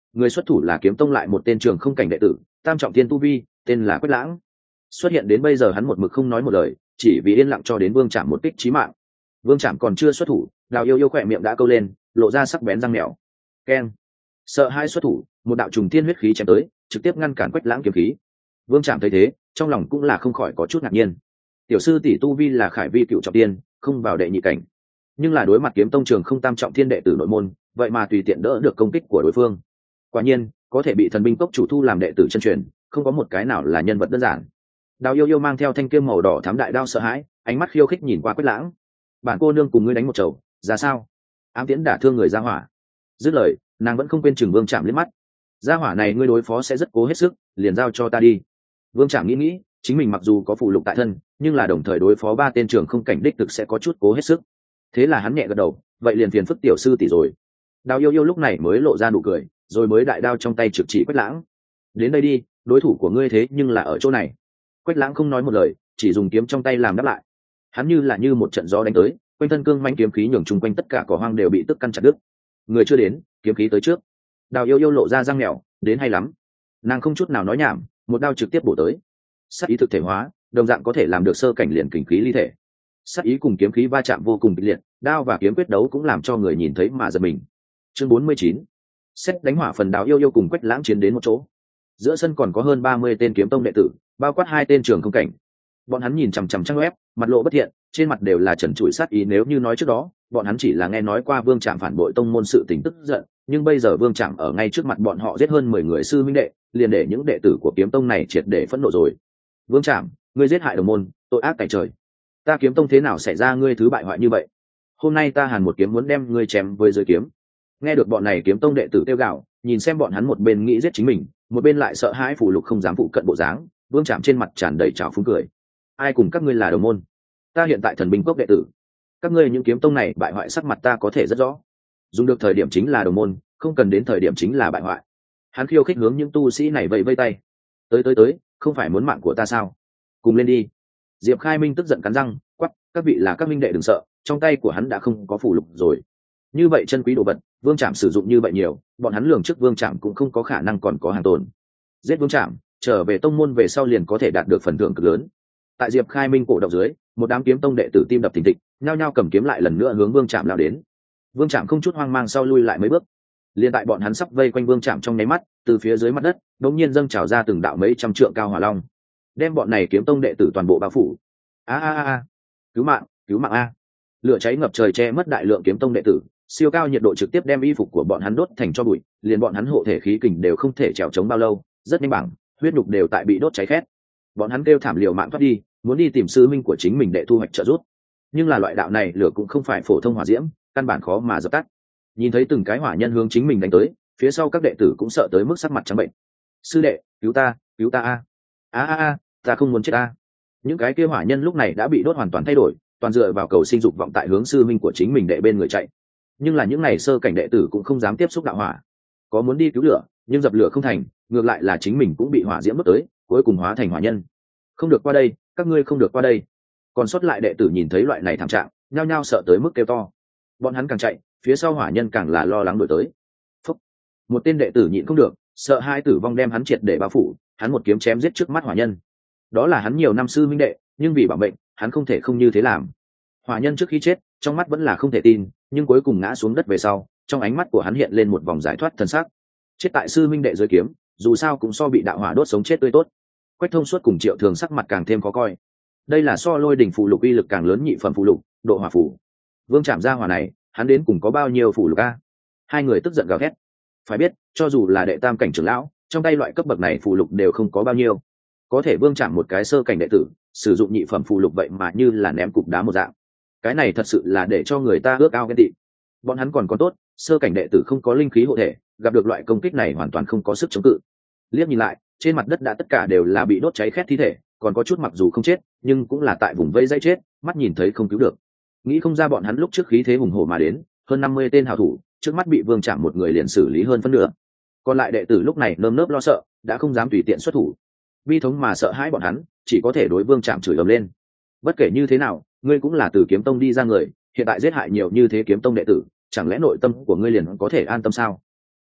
[SPEAKER 1] Người xuất thủ là kiếm tông lại một tên trường không cảnh đệ tử, tam trọng thiên tu vi, tên là Quách Lãng. Xuất hiện đến bây giờ hắn một mực không nói một lời, chỉ vì yên lặng cho đến Vương Trạm một kích chí mạng. Vương Trạm còn chưa xuất thủ, Đào Yêu Yêu khỏe miệng đã câu lên, lộ ra sắc bén răng mèo. Keng! Sợ hai xuất thủ, một đạo trùng thiên huyết khí chém tới, trực tiếp ngăn cản Quách Lãng kiếm khí. Vương Trạm thấy thế, trong lòng cũng là không khỏi có chút ngạc nhiên. Tiểu sư tỷ tu vi là Khải Vi cựu trọng tiên, không vào đệ nhị cảnh, nhưng là đối mặt kiếm tông trường không tam trọng thiên đệ tử nội môn, vậy mà tùy tiện đỡ được công kích của đối phương. Quả nhiên, có thể bị thần binh cốc chủ thu làm đệ tử chân truyền, không có một cái nào là nhân vật đơn giản. Đào Yêu Yêu mang theo thanh kiếm màu đỏ thắm đại đao sợ hãi, ánh mắt khiêu khích nhìn qua Quách Lãng. Bản cô nương cùng ngươi đánh một chầu, ra sao? Ám tiễn đả thương người ra hỏa. Dứt lời, nàng vẫn không quên chừng Vương Trạm liếc mắt. Gia hỏa này ngươi đối phó sẽ rất cố hết sức, liền giao cho ta đi. Vương Trạm nghĩ, chính mình mặc dù có phụ lục tại thân, nhưng là đồng thời đối phó ba tên trưởng không cảnh đích thực sẽ có chút cố hết sức. Thế là hắn nhẹ gật đầu, vậy liền phiền phức tiểu sư tỷ rồi. Đào Yêu Yêu lúc này mới lộ ra nụ cười, rồi mới đại đao trong tay trực chỉ Quách Lãng. Đến đây đi, đối thủ của ngươi thế nhưng là ở chỗ này. Quách Lãng không nói một lời, chỉ dùng kiếm trong tay làm đáp lại. Hắn như một trận gió đánh tới, quanh thân cương manh kiếm khí nhường chung quanh tất cả cỏ hoang đều bị tức căn chặt đứt. Người chưa đến, kiếm khí tới trước. Đào Yêu Yêu lộ ra răng mèo, đến hay lắm. Nàng không chút nào nói nhảm, một đao trực tiếp bổ tới. Sát ý thực thể hóa, đồng dạng có thể làm được sơ cảnh liền kình khí ly thể. Sát ý cùng kiếm khí va chạm vô cùng kịch liệt, đao và kiếm quyết đấu cũng làm cho người nhìn thấy mà giật mình. Chương 49. Xét đánh hỏa phần. Đào Yêu Yêu cùng Quách Lãng chiến đến một chỗ. Giữa sân còn có hơn 30 tên kiếm tông đệ tử, bao quát 2 tên trường không cảnh. Bọn hắn nhìn chằm chằm trang web, mặt lộ bất thiện, trên mặt đều là trần trụi sát ý. Nếu như nói trước đó, bọn hắn chỉ là nghe nói qua Vương Trạm phản bội tông môn sự tình tức giận, nhưng bây giờ Vương Trạm ở ngay trước mặt bọn họ giết hơn 10 người sư minh đệ, liền để những đệ tử của kiếm tông này triệt để phẫn nộ rồi. Vương Trạm, ngươi giết hại đồng môn, tội ác tày trời. Ta kiếm tông thế nào xảy ra ngươi thứ bại hoại như vậy? Hôm nay ta Hàn một kiếm muốn đem ngươi chém với dưới kiếm. Nghe được bọn này kiếm tông đệ tử kêu gào, nhìn xem bọn hắn một bên nghĩ giết chính mình, một bên lại sợ hãi phù lục không dám phụ cận bộ dáng, Vương Trạm trên mặt tràn đầy trào phúng cười. Ai cùng các ngươi là đồng môn? Ta hiện tại thần binh cốc đệ tử. Các ngươi những kiếm tông này bại hoại sắc mặt ta có thể rất rõ. Dùng được thời điểm chính là đồng môn, không cần đến thời điểm chính là bại hoại. Hắn khiêu khích hướng những tu sĩ này vẫy vây tay. Tới, không phải muốn mạng của ta sao? Cùng lên đi. Diệp Khai Minh tức giận cắn răng, quắc, các vị là các minh đệ đừng sợ, trong tay của hắn đã không có phù lục rồi. Như vậy chân quý đồ vật, Vương Trạm sử dụng như vậy nhiều, bọn hắn lường trước Vương Trạm cũng không có khả năng còn có hàng tồn. Giết Vương Trạm, trở về tông môn về sau liền có thể đạt được phần thưởng cực lớn. Tại Diệp Khai Minh cổ động dưới, một đám kiếm tông đệ tử tim đập thình thịch, nhao nhao cầm kiếm lại lần nữa hướng Vương Trạm lao đến. Vương Trạm không chút hoang mang sau lui lại mấy bước. Liên tại bọn hắn sắp vây quanh Vương Trạm trong nháy mắt, từ phía dưới mặt đất, đột nhiên dâng trào ra từng đạo mấy trăm trượng cao hỏa long, đem bọn này kiếm tông đệ tử toàn bộ bao phủ. A! Cứu mạng a! Lửa cháy ngập trời che mất đại lượng kiếm tông đệ tử, siêu cao nhiệt độ trực tiếp đem y phục của bọn hắn đốt thành tro bụi, liền bọn hắn hộ thể khí kình đều không thể trèo chống bao lâu, rất nhanh bảng, huyết nhục đều tại bị đốt cháy khét. Bọn hắn kêu thảm liều mạng thoát đi, muốn đi tìm sư minh của chính mình để thu hoạch trợ giúp. Nhưng là loại đạo này lửa cũng không phải phổ thông hỏa diễm, căn bản khó mà dập tắt. Nhìn thấy từng cái hỏa nhân hướng chính mình đánh tới, phía sau các đệ tử cũng sợ tới mức sắc mặt trắng bệnh. Sư đệ, cứu ta a! Ta không muốn chết a! Những cái kia hỏa nhân lúc này đã bị đốt hoàn toàn thay đổi, toàn dựa vào cầu sinh dục vọng tại hướng sư minh của chính mình đệ bên người chạy. Nhưng là những này sơ cảnh đệ tử cũng không dám tiếp xúc đạo hỏa, có muốn đi cứu lửa, nhưng dập lửa không thành, ngược lại là chính mình cũng bị hỏa diễm đốt tới, cuối cùng hóa thành hỏa nhân. Không được qua đây, các ngươi không được qua đây. Còn sót lại đệ tử nhìn thấy loại này thảm trạng, nhao nhao sợ tới mức kêu to. Bọn hắn càng chạy, phía sau hỏa nhân càng là lo lắng đuổi tới. Phúc. Một tên đệ tử nhịn không được, sợ hai tử vong đem hắn triệt để bao phủ, hắn một kiếm chém giết trước mắt hỏa nhân. Đó là hắn nhiều năm sư minh đệ, nhưng vì bảo mệnh, hắn không thể không như thế làm. Hỏa nhân trước khi chết, trong mắt vẫn là không thể tin, nhưng cuối cùng ngã xuống đất về sau, trong ánh mắt của hắn hiện lên một vòng giải thoát thần sắc. Chết tại sư minh đệ dưới kiếm, dù sao cũng so bị đạo hỏa đốt sống chết tươi tốt. Quách Thông Suốt cùng Triệu Thường sắc mặt càng thêm khó coi. Đây là so Lôi Đỉnh phù lục uy lực càng lớn nhị phẩm phù lục, độ hỏa phù. Vương Trạm ra hỏa này, hắn đến cùng có bao nhiêu phù lục a? Hai người tức giận gào thét. Phải biết, cho dù là đệ tam cảnh trưởng lão, trong tay loại cấp bậc này phù lục đều không có bao nhiêu. Có thể Vương Trạm một cái sơ cảnh đệ tử, sử dụng nhị phẩm phù lục vậy mà như là ném cục đá một dạng. Cái này thật sự là để cho người ta ước ao ghen tị. Bọn hắn còn có tốt, sơ cảnh đệ tử không có linh khí hộ thể, gặp được loại công kích này hoàn toàn không có sức chống cự. Liếc nhìn lại, trên mặt đất đã tất cả đều là bị đốt cháy khét thi thể, còn có chút mặc dù không chết, nhưng cũng là tại vùng vây dây chết, mắt nhìn thấy không cứu được. Nghĩ không ra bọn hắn lúc trước khí thế hùng hổ mà đến, hơn 50 tên hảo thủ, trước mắt bị Vương Trạm một người liền xử lý hơn phân nửa. Còn lại đệ tử lúc này nơm nớp lo sợ, đã không dám tùy tiện xuất thủ. Bi thống mà sợ hãi bọn hắn, chỉ có thể đối Vương Trạm chửi ầm lên. Bất kể như thế nào, ngươi cũng là từ kiếm tông đi ra người, hiện tại giết hại nhiều như thế kiếm tông đệ tử, chẳng lẽ nội tâm của ngươi liền có thể an tâm sao?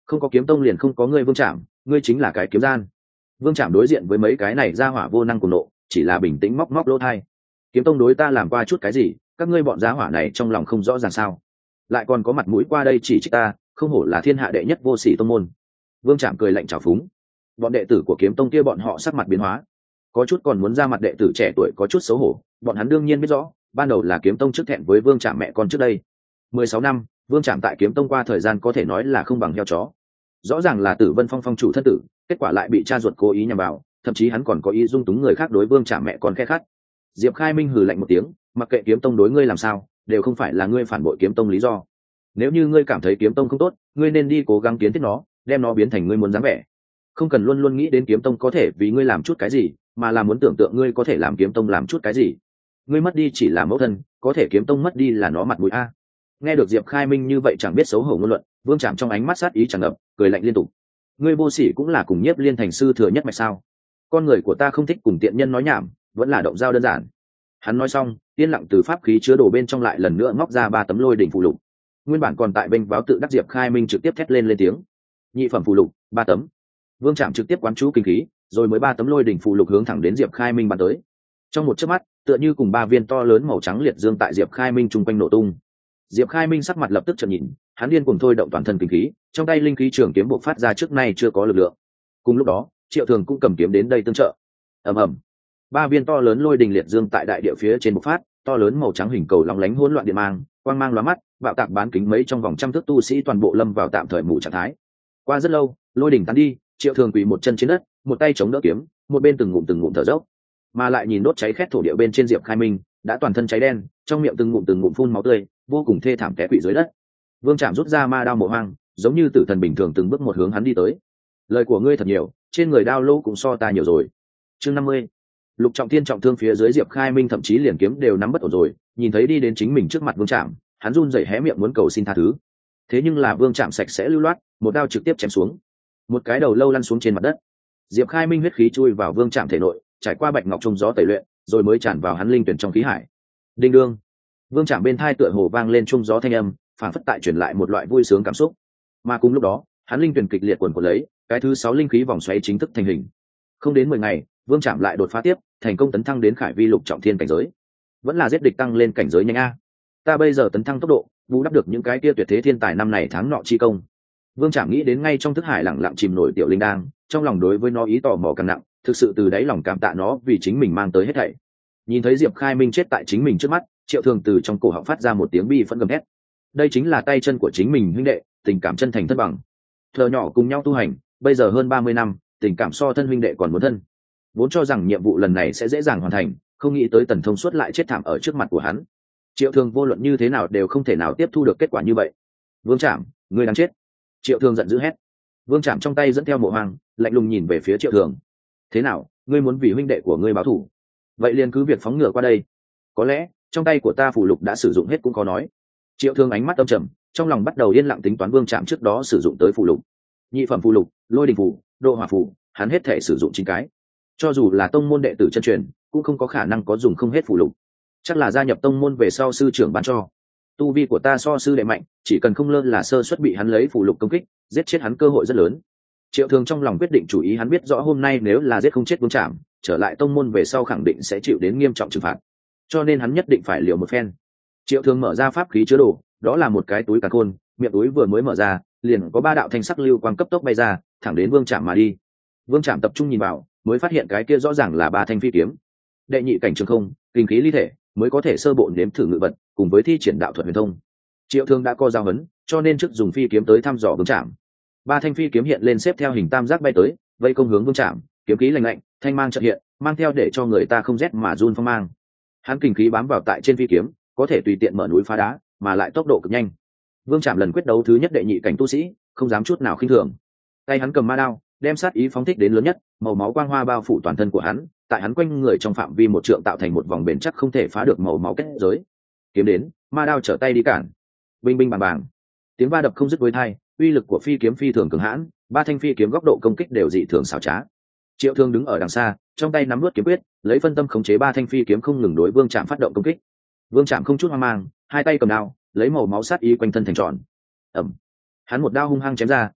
[SPEAKER 1] Không có kiếm tông liền không có ngươi Vương Trạm, ngươi chính là cái kiếm gian. Vương Trạm đối diện với mấy cái này ra hỏa vô năng cùng nộ, chỉ là bình tĩnh móc móc lỗ thai. Kiếm tông đối ta làm qua chút cái gì, các ngươi bọn giá hỏa này trong lòng không rõ ràng sao? Lại còn có mặt mũi qua đây chỉ trích ta, không hổ là thiên hạ đệ nhất vô sỉ tông môn. Vương Trạm cười lạnh trào phúng. Bọn đệ tử của kiếm tông kia bọn họ sắc mặt biến hóa, có chút còn muốn ra mặt đệ tử trẻ tuổi có chút xấu hổ. Bọn hắn đương nhiên biết rõ, ban đầu là kiếm tông trước thẹn với Vương Trạm mẹ con trước đây. 16 năm, Vương Trạm tại kiếm tông qua thời gian có thể nói là không bằng heo chó. Rõ ràng là Tử Vân Phong phong chủ thân tử, kết quả lại bị cha ruột cố ý nhằm vào, thậm chí hắn còn có ý dung túng người khác đối Vương Trạm mẹ con khe khắt. Diệp Khai Minh hừ lạnh một tiếng, mặc kệ kiếm tông đối ngươi làm sao, đều không phải là ngươi phản bội kiếm tông lý do. Nếu như ngươi cảm thấy kiếm tông không tốt, ngươi nên đi cố gắng kiến thiết nó, đem nó biến thành ngươi muốn dáng vẻ. Không cần luôn luôn nghĩ đến kiếm tông có thể vì ngươi làm chút cái gì, mà là muốn tưởng tượng ngươi có thể làm kiếm tông làm chút cái gì. Ngươi mất đi chỉ là mẫu thân, có thể kiếm tông mất đi là nó mặt mũi a. Nghe được Diệp Khai Minh như vậy chẳng biết xấu hổ ngôn luận, Vương Trạm trong ánh mắt sát ý tràn ngập, cười lạnh liên tục. Ngươi vô sỉ cũng là cùng Nhiếp Liên thành sư thừa nhất mạch sao? Con người của ta không thích cùng tiện nhân nói nhảm, vẫn là động dao đơn giản. Hắn nói xong, yên lặng từ pháp khí chứa đồ bên trong lại lần nữa móc ra 3 tấm lôi đỉnh phù lục. Nguyên bản còn tại bênh báo tự đắc Diệp Khai Minh trực tiếp thét lên tiếng. Nhị phẩm phù lục, 3 tấm. Vương Trạm trực tiếp quán chú kinh khí, rồi mới 3 tấm lôi đỉnh phù lục hướng thẳng đến Diệp Khai Minh bắn tới. Trong một chớp mắt, tựa như cùng 3 viên to lớn màu trắng liệt dương tại Diệp Khai Minh trung quanh nổ tung. Diệp Khai Minh sắc mặt lập tức trợn nhìn, hắn điên cuồng thôi động toàn thân kinh khí, trong tay linh khí trường kiếm bộc phát ra trước nay chưa có lực lượng. Cùng lúc đó, Triệu Thường cũng cầm kiếm đến đây tương trợ. Ầm ầm. 3 viên to lớn lôi đình liệt dương tại đại địa phía trên bộc phát, to lớn màu trắng hình cầu lóng lánh hỗn loạn điện mang, quang mang lóa mắt, bạo tạc bán kính mấy trong vòng trăm thước tu sĩ toàn bộ lâm vào tạm thời mù trạng thái. Qua rất lâu, lôi đỉnh tan đi, Triệu Thường quỳ một chân trên đất, một tay chống đỡ kiếm, một bên từng ngụm thở dốc, mà lại nhìn đốt cháy khét thổ địa bên trên Diệp Khai Minh, đã toàn thân cháy đen, trong miệng từng ngụm phun máu tươi, vô cùng thê thảm té quỵ dưới đất. Vương Trạm rút ra ma đao mộ hoang, giống như tử thần bình thường từng bước một hướng hắn đi tới. Lời của ngươi thật nhiều, trên người đao lô cũng so ta nhiều rồi. Chương 50. Lục Trọng Thiên trọng thương phía dưới Diệp Khai Minh thậm chí liền kiếm đều nắm bất ổn rồi, nhìn thấy đi đến chính mình trước mặt Vương Trạm, hắn run rẩy hé miệng muốn cầu xin tha thứ. Thế nhưng là Vương Trạm sạch sẽ lưu loát, một đao trực tiếp chém xuống. Một cái đầu lâu lăn xuống trên mặt đất. Diệp Khai Minh huyết khí chui vào Vương Trạm thể nội, trải qua bạch ngọc trong gió tẩy luyện, rồi mới tràn vào hắn linh tuyển trong khí hải. Đinh đương. Vương Trạm bên thai tựa hồ vang lên trung gió thanh âm, phản phất tại truyền lại một loại vui sướng cảm xúc. Mà cùng lúc đó, hắn linh tuyển kịch liệt cuồn cuộn lấy, cái thứ 6 linh khí vòng xoáy chính thức thành hình. Không đến 10 ngày, Vương Trạm lại đột phá tiếp, thành công tấn thăng đến Khải Vi Lục Trọng Thiên cảnh giới. Vẫn là giết địch tăng lên cảnh giới nhanh a. Ta bây giờ tấn thăng tốc độ, bù đắp được những cái kia tuyệt thế thiên tài năm này tháng nọ chi công. Vương Trạm nghĩ đến ngay trong thức hải lặng lặng chìm nổi tiểu linh đang, trong lòng đối với nó ý tò mò càng nặng, thực sự từ đáy lòng cảm tạ nó vì chính mình mang tới hết thảy. Nhìn thấy Diệp Khai Minh chết tại chính mình trước mắt, Triệu Thường từ trong cổ họng phát ra một tiếng bi phẫn gầm thét. Đây chính là tay chân của chính mình huynh đệ, tình cảm chân thành thân bằng. Thờ nhỏ cùng nhau tu hành, bây giờ hơn 30 năm, tình cảm so thân huynh đệ còn muốn thân. Vốn cho rằng nhiệm vụ lần này sẽ dễ dàng hoàn thành, không nghĩ tới Tần Thông Suốt lại chết thảm ở trước mặt của hắn. Triệu Thường vô luận như thế nào đều không thể nào tiếp thu được kết quả như vậy. Vương Trạm, ngươi đáng chết! Triệu Thường giận dữ hét. Vương Trạm trong tay dẫn theo mộ hoang, lạnh lùng nhìn về phía Triệu Thường. Thế nào, ngươi muốn vì huynh đệ của ngươi báo thù? Vậy liền cứ việc phóng ngựa qua đây. Có lẽ trong tay của ta phù lục đã sử dụng hết cũng có nói. Triệu Thường ánh mắt âm trầm, trong lòng bắt đầu yên lặng tính toán Vương Trạm trước đó sử dụng tới phù lục. Nhị phẩm phù lục, lôi đình phù, độ hỏa phù, hắn hết thể sử dụng 9 cái. Cho dù là tông môn đệ tử chân truyền, cũng không có khả năng có dùng không hết phù lục. Chắc là gia nhập tông môn về sau sư trưởng ban cho. Tu vi của ta so sư đệ mạnh, chỉ cần không lơ là sơ suất bị hắn lấy phù lục công kích, giết chết hắn cơ hội rất lớn. Triệu Thường trong lòng quyết định chủ ý, hắn biết rõ hôm nay nếu là giết không chết Vương Trạm, trở lại tông môn về sau khẳng định sẽ chịu đến nghiêm trọng trừng phạt, cho nên hắn nhất định phải liều một phen. Triệu Thường mở ra pháp khí chứa đồ, đó là một cái túi càn khôn, miệng túi vừa mới mở ra, liền có 3 đạo thanh sắc lưu quang cấp tốc bay ra, thẳng đến Vương Trạm mà đi. Vương Trạm tập trung nhìn vào, mới phát hiện cái kia rõ ràng là 3 thanh phi kiếm. Đệ nhị cảnh trường không, kinh khí ly thể, mới có thể sơ bộ nếm thử ngự vật, cùng với thi triển đạo thuật huyền thông. Triệu Thường đã có giao huấn, cho nên trước dùng phi kiếm tới thăm dò Vương Trạm. 3 thanh phi kiếm hiện lên xếp theo hình tam giác bay tới, vây công hướng Vương Trạm, kiếm khí lạnh lạnh, thanh mang chợt hiện, mang theo để cho người ta không rét mà run phong mang. Hắn kinh khí bám vào tại trên phi kiếm, có thể tùy tiện mở núi phá đá, mà lại tốc độ cực nhanh. Vương Trạm lần quyết đấu thứ nhất đệ nhị cảnh tu sĩ, không dám chút nào khinh thường. Tay hắn cầm ma đao, đem sát ý phóng thích đến lớn nhất, màu máu quang hoa bao phủ toàn thân của hắn, tại hắn quanh người trong phạm vi 1 trượng tạo thành một vòng bền chắc không thể phá được màu máu kết giới. Kiếm đến, ma đao trở tay đi cản. Binh binh bàng bàng, tiếng va đập không dứt với tai, uy lực của phi kiếm phi thường cường hãn, 3 thanh phi kiếm góc độ công kích đều dị thường xảo trá. Triệu Thường đứng ở đằng xa, trong tay nắm nuốt kiếm quyết, lấy phân tâm khống chế 3 thanh phi kiếm không ngừng đối Vương Trạm phát động công kích. Vương Trạm không chút hoang mang, hai tay cầm đao, lấy màu máu sát ý quanh thân thành tròn. Ầm. Hắn một đao hung hăng chém ra,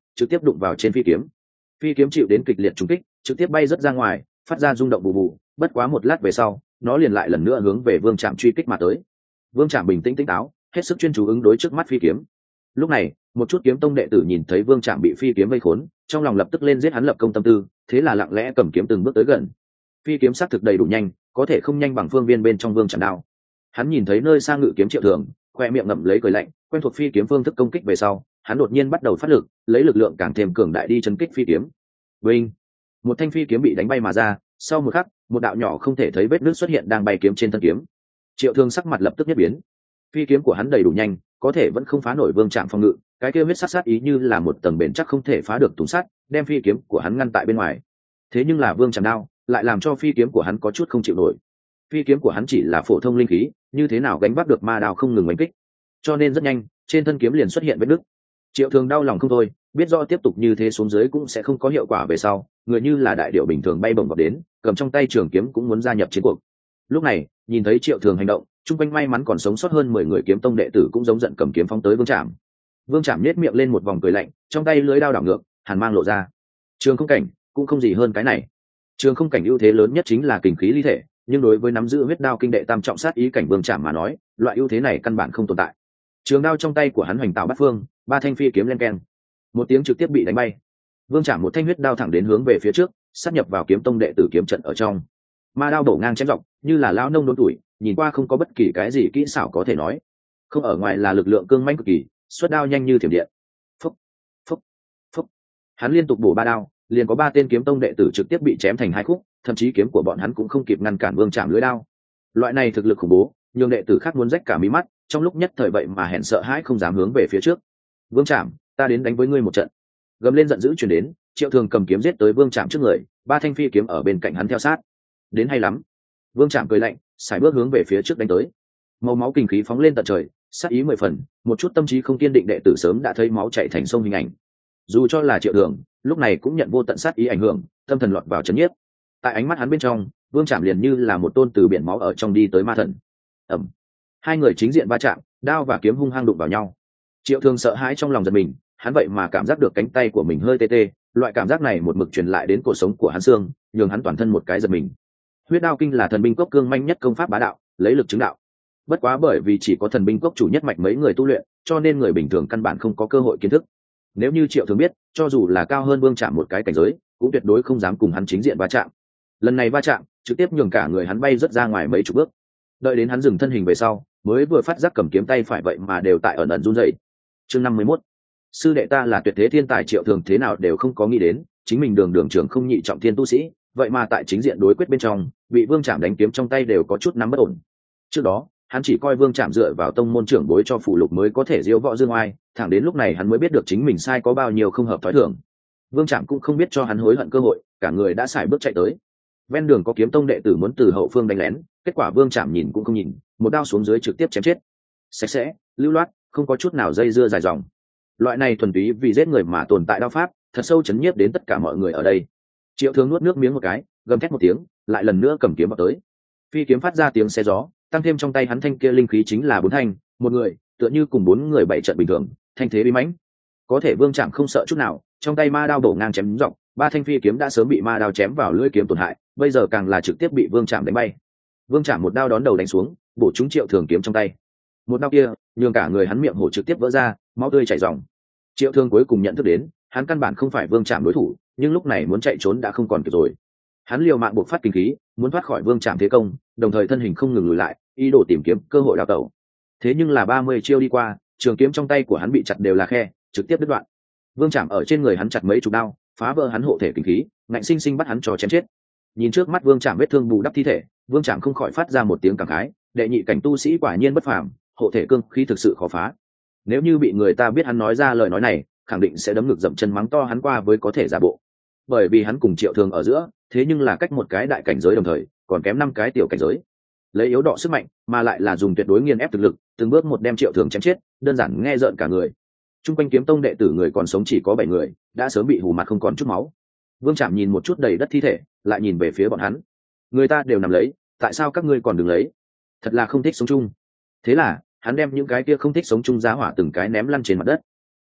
[SPEAKER 1] trực tiếp đụng vào trên phi kiếm. Phi kiếm chịu đến kịch liệt trúng kích, trực tiếp bay rất ra ngoài, phát ra rung động bù bù. Bất quá một lát về sau, nó liền lại lần nữa hướng về Vương Trạm truy kích mà tới. Vương Trạm bình tĩnh tỉnh táo, hết sức chuyên chú ứng đối trước mắt phi kiếm. Lúc này, một chút kiếm tông đệ tử nhìn thấy Vương Trạm bị phi kiếm vây khốn, trong lòng lập tức lên giết hắn lập công tâm tư, thế là lặng lẽ cầm kiếm từng bước tới gần. Phi kiếm xác thực đầy đủ nhanh, có thể không nhanh bằng phương viên bên trong Vương Trạm đao. Hắn nhìn thấy nơi xa ngự kiếm Triệu Thường, khoe miệng ngậm lấy cười lạnh, quen thuộc phi kiếm phương thức công kích về sau, hắn đột nhiên bắt đầu phát lực, lấy lực lượng càng thêm cường đại đi chấn kích phi kiếm. Vinh, một thanh phi kiếm bị đánh bay mà ra, sau một khắc, một đạo nhỏ không thể thấy vết nứt xuất hiện đang bay kiếm trên thân kiếm. Triệu Thường sắc mặt lập tức nhất biến. Phi kiếm của hắn đầy đủ nhanh, có thể vẫn không phá nổi Vương Trạm phòng ngự, cái kia huyết sát sát ý như là một tầng bền chắc không thể phá được thủng sắt, đem phi kiếm của hắn ngăn tại bên ngoài. Thế nhưng là Vương Trạm đao lại làm cho phi kiếm của hắn có chút không chịu nổi. Phi kiếm của hắn chỉ là phổ thông linh khí, như thế nào gánh vác được ma đao không ngừng đánh kích. Cho nên rất nhanh, trên thân kiếm liền xuất hiện vết nứt. Triệu Thường đau lòng không thôi, biết rõ tiếp tục như thế xuống dưới cũng sẽ không có hiệu quả về sau, người như là đại điểu bình thường bay bổng vào đến, cầm trong tay trường kiếm cũng muốn gia nhập chiến cuộc. Lúc này, nhìn thấy Triệu Thường hành động, chung quanh may mắn còn sống sót hơn 10 người kiếm tông đệ tử cũng giống giận cầm kiếm phóng tới Vương Trạm. Vương Trạm nhếch miệng lên một vòng cười lạnh, trong tay lưới đao đảo ngược, hàn mang lộ ra. Trường không cảnh cũng không gì hơn cái này. Trường không cảnh ưu thế lớn nhất chính là kình khí ly thể, nhưng đối với nắm giữ huyết đao kinh đệ tam trọng sát ý cảnh Vương Trạm mà nói, loại ưu thế này căn bản không tồn tại. Trường đao trong tay của hắn hoành tạo bát phương, ba thanh phi kiếm len keng, một tiếng trực tiếp bị đánh bay. Vương Trạm một thanh huyết đao thẳng đến hướng về phía trước, sát nhập vào kiếm tông đệ tử kiếm trận ở trong. Ma đao đổ ngang chém dọc, như là lão nông đốn tuổi, nhìn qua không có bất kỳ cái gì kỹ xảo có thể nói, không ở ngoài là lực lượng cương mãnh cực kỳ, xuất đao nhanh như thiểm điện. Phúc, phúc, phúc. Hắn liên tục bổ ba đao, liền có ba tên kiếm tông đệ tử trực tiếp bị chém thành hai khúc, thậm chí kiếm của bọn hắn cũng không kịp ngăn cản Vương Trạm lưỡi đao. Loại này thực lực khủng bố, nhường đệ tử khác muốn rách cả mí mắt, trong lúc nhất thời vậy mà hèn sợ hãi không dám hướng về phía trước. Vương Trạm, ta đến đánh với ngươi một trận. Gầm lên giận dữ truyền đến, Triệu Thường cầm kiếm giết tới Vương Trạm trước người, ba thanh phi kiếm ở bên cạnh hắn theo sát. Đến hay lắm. Vương Trạm cười lạnh, sải bước hướng về phía trước đánh tới. Màu máu kinh khí phóng lên tận trời, sát ý 10 phần, một chút tâm trí không kiên định đệ tử sớm đã thấy máu chảy thành sông hình ảnh. Dù cho là Triệu Thường, lúc này cũng nhận vô tận sát ý ảnh hưởng, tâm thần lọt vào chấn nhiếp. Tại ánh mắt hắn bên trong, Vương Trạm liền như là một tôn từ biển máu ở trong đi tới ma thần. Ầm. Hai người chính diện va chạm, đao và kiếm hung hăng đụng vào nhau. Triệu Thường sợ hãi trong lòng giật mình, hắn vậy mà cảm giác được cánh tay của mình hơi tê tê, loại cảm giác này một mực truyền lại đến cổ sống của hắn xương, nhường hắn toàn thân một cái giật mình. Huyết đao kinh là thần binh cốc cương manh nhất công pháp bá đạo, lấy lực chứng đạo. Bất quá bởi vì chỉ có thần binh cốc chủ nhất mạch mấy người tu luyện, cho nên người bình thường căn bản không có cơ hội kiến thức. Nếu như Triệu Thường biết, cho dù là cao hơn Vương Trạm một cái cảnh giới, cũng tuyệt đối không dám cùng hắn chính diện va chạm. Lần này va chạm, trực tiếp nhường cả người hắn bay rất ra ngoài mấy chục bước. Đợi đến hắn dừng thân hình về sau, mới vừa phát giác cầm kiếm tay phải vậy mà đều tại ẩn ẩn run rẩy. Chương 51. Sư đệ ta là tuyệt thế thiên tài. Triệu Thường thế nào đều không có nghĩ đến, chính mình đường trưởng không nhị trọng thiên tu sĩ, vậy mà tại chính diện đối quyết bên trong, bị Vương Trạm đánh kiếm trong tay đều có chút nắm bất ổn. Trước đó, hắn chỉ coi Vương Trạm dựa vào tông môn trưởng bối cho phụ lục mới có thể diễu võ dương oai, thẳng đến lúc này hắn mới biết được chính mình sai có bao nhiêu không hợp thói thường. Vương Trạm cũng không biết cho hắn hối hận cơ hội, cả người đã sải bước chạy tới. Ven đường có kiếm tông đệ tử muốn từ hậu phương đánh lén, kết quả Vương Trạm nhìn cũng không nhìn, một đao xuống dưới trực tiếp chém chết. Sạch sẽ, lưu loát, không có chút nào dây dưa dài dòng. Loại này thuần túy vì giết người mà tồn tại đao pháp, thật sâu chấn nhiếp đến tất cả mọi người ở đây. Triệu Thường nuốt nước miếng một cái, gầm thét một tiếng, lại lần nữa cầm kiếm vào tới. Phi kiếm phát ra tiếng xé gió, tăng thêm trong tay hắn thanh kia linh khí chính là 4 thanh, một người, tựa như cùng 4 người bảy trận bình thường, thanh thế uy mãnh. Có thể Vương Trạm không sợ chút nào, trong tay ma đao đổ ngang chém dọc, ba thanh phi kiếm đã sớm bị ma đao chém vào lưỡi kiếm tổn hại, bây giờ càng là trực tiếp bị Vương Trạm đánh bay. Vương Trạm một đao đón đầu đánh xuống, bổ trúng Triệu Thường kiếm trong tay. Một đao kia, nhường cả người hắn miệng hổ trực tiếp vỡ ra, máu tươi chảy ròng. Triệu Thường cuối cùng nhận thức đến, hắn căn bản không phải Vương Trạm đối thủ, nhưng lúc này muốn chạy trốn đã không còn kịp rồi. Hắn liều mạng buộc phát kinh khí, muốn thoát khỏi Vương Trạm thế công, đồng thời thân hình không ngừng lùi lại, ý đồ tìm kiếm cơ hội đào tẩu. Thế nhưng là 30 chiêu đi qua, trường kiếm trong tay của hắn bị chặt đều là khe, trực tiếp đứt đoạn. Vương Trạm ở trên người hắn chặt mấy chục đao, phá vỡ hắn hộ thể kinh khí, ngạnh sinh sinh bắt hắn cho chém chết. Nhìn trước mắt Vương Trạm vết thương bù đắp thi thể, Vương Trạm không khỏi phát ra một tiếng cảm khái, đệ nhị cảnh tu sĩ quả nhiên bất phàm, hộ thể cương khí thực sự khó phá. Nếu như bị người ta biết hắn nói ra lời nói này, khẳng định sẽ đấm ngực dậm chân mắng to hắn qua với có thể giả bộ. Bởi vì hắn cùng Triệu Thường ở giữa, thế nhưng là cách một cái đại cảnh giới đồng thời, còn kém 5 cái tiểu cảnh giới. Lấy yếu đọ sức mạnh, mà lại là dùng tuyệt đối nghiền ép thực lực, từng bước một đem Triệu Thường chém chết, đơn giản nghe rợn cả người. Trung quanh kiếm tông đệ tử người còn sống chỉ có 7 người, đã sớm bị hù mặt không còn chút máu. Vương Trạm nhìn một chút đầy đất thi thể, lại nhìn về phía bọn hắn. Người ta đều nằm lấy, tại sao các ngươi còn đừng lấy? Thật là không thích sống chung. Thế là, hắn đem những cái kia không thích sống chung giá hỏa từng cái ném lăn trên mặt đất.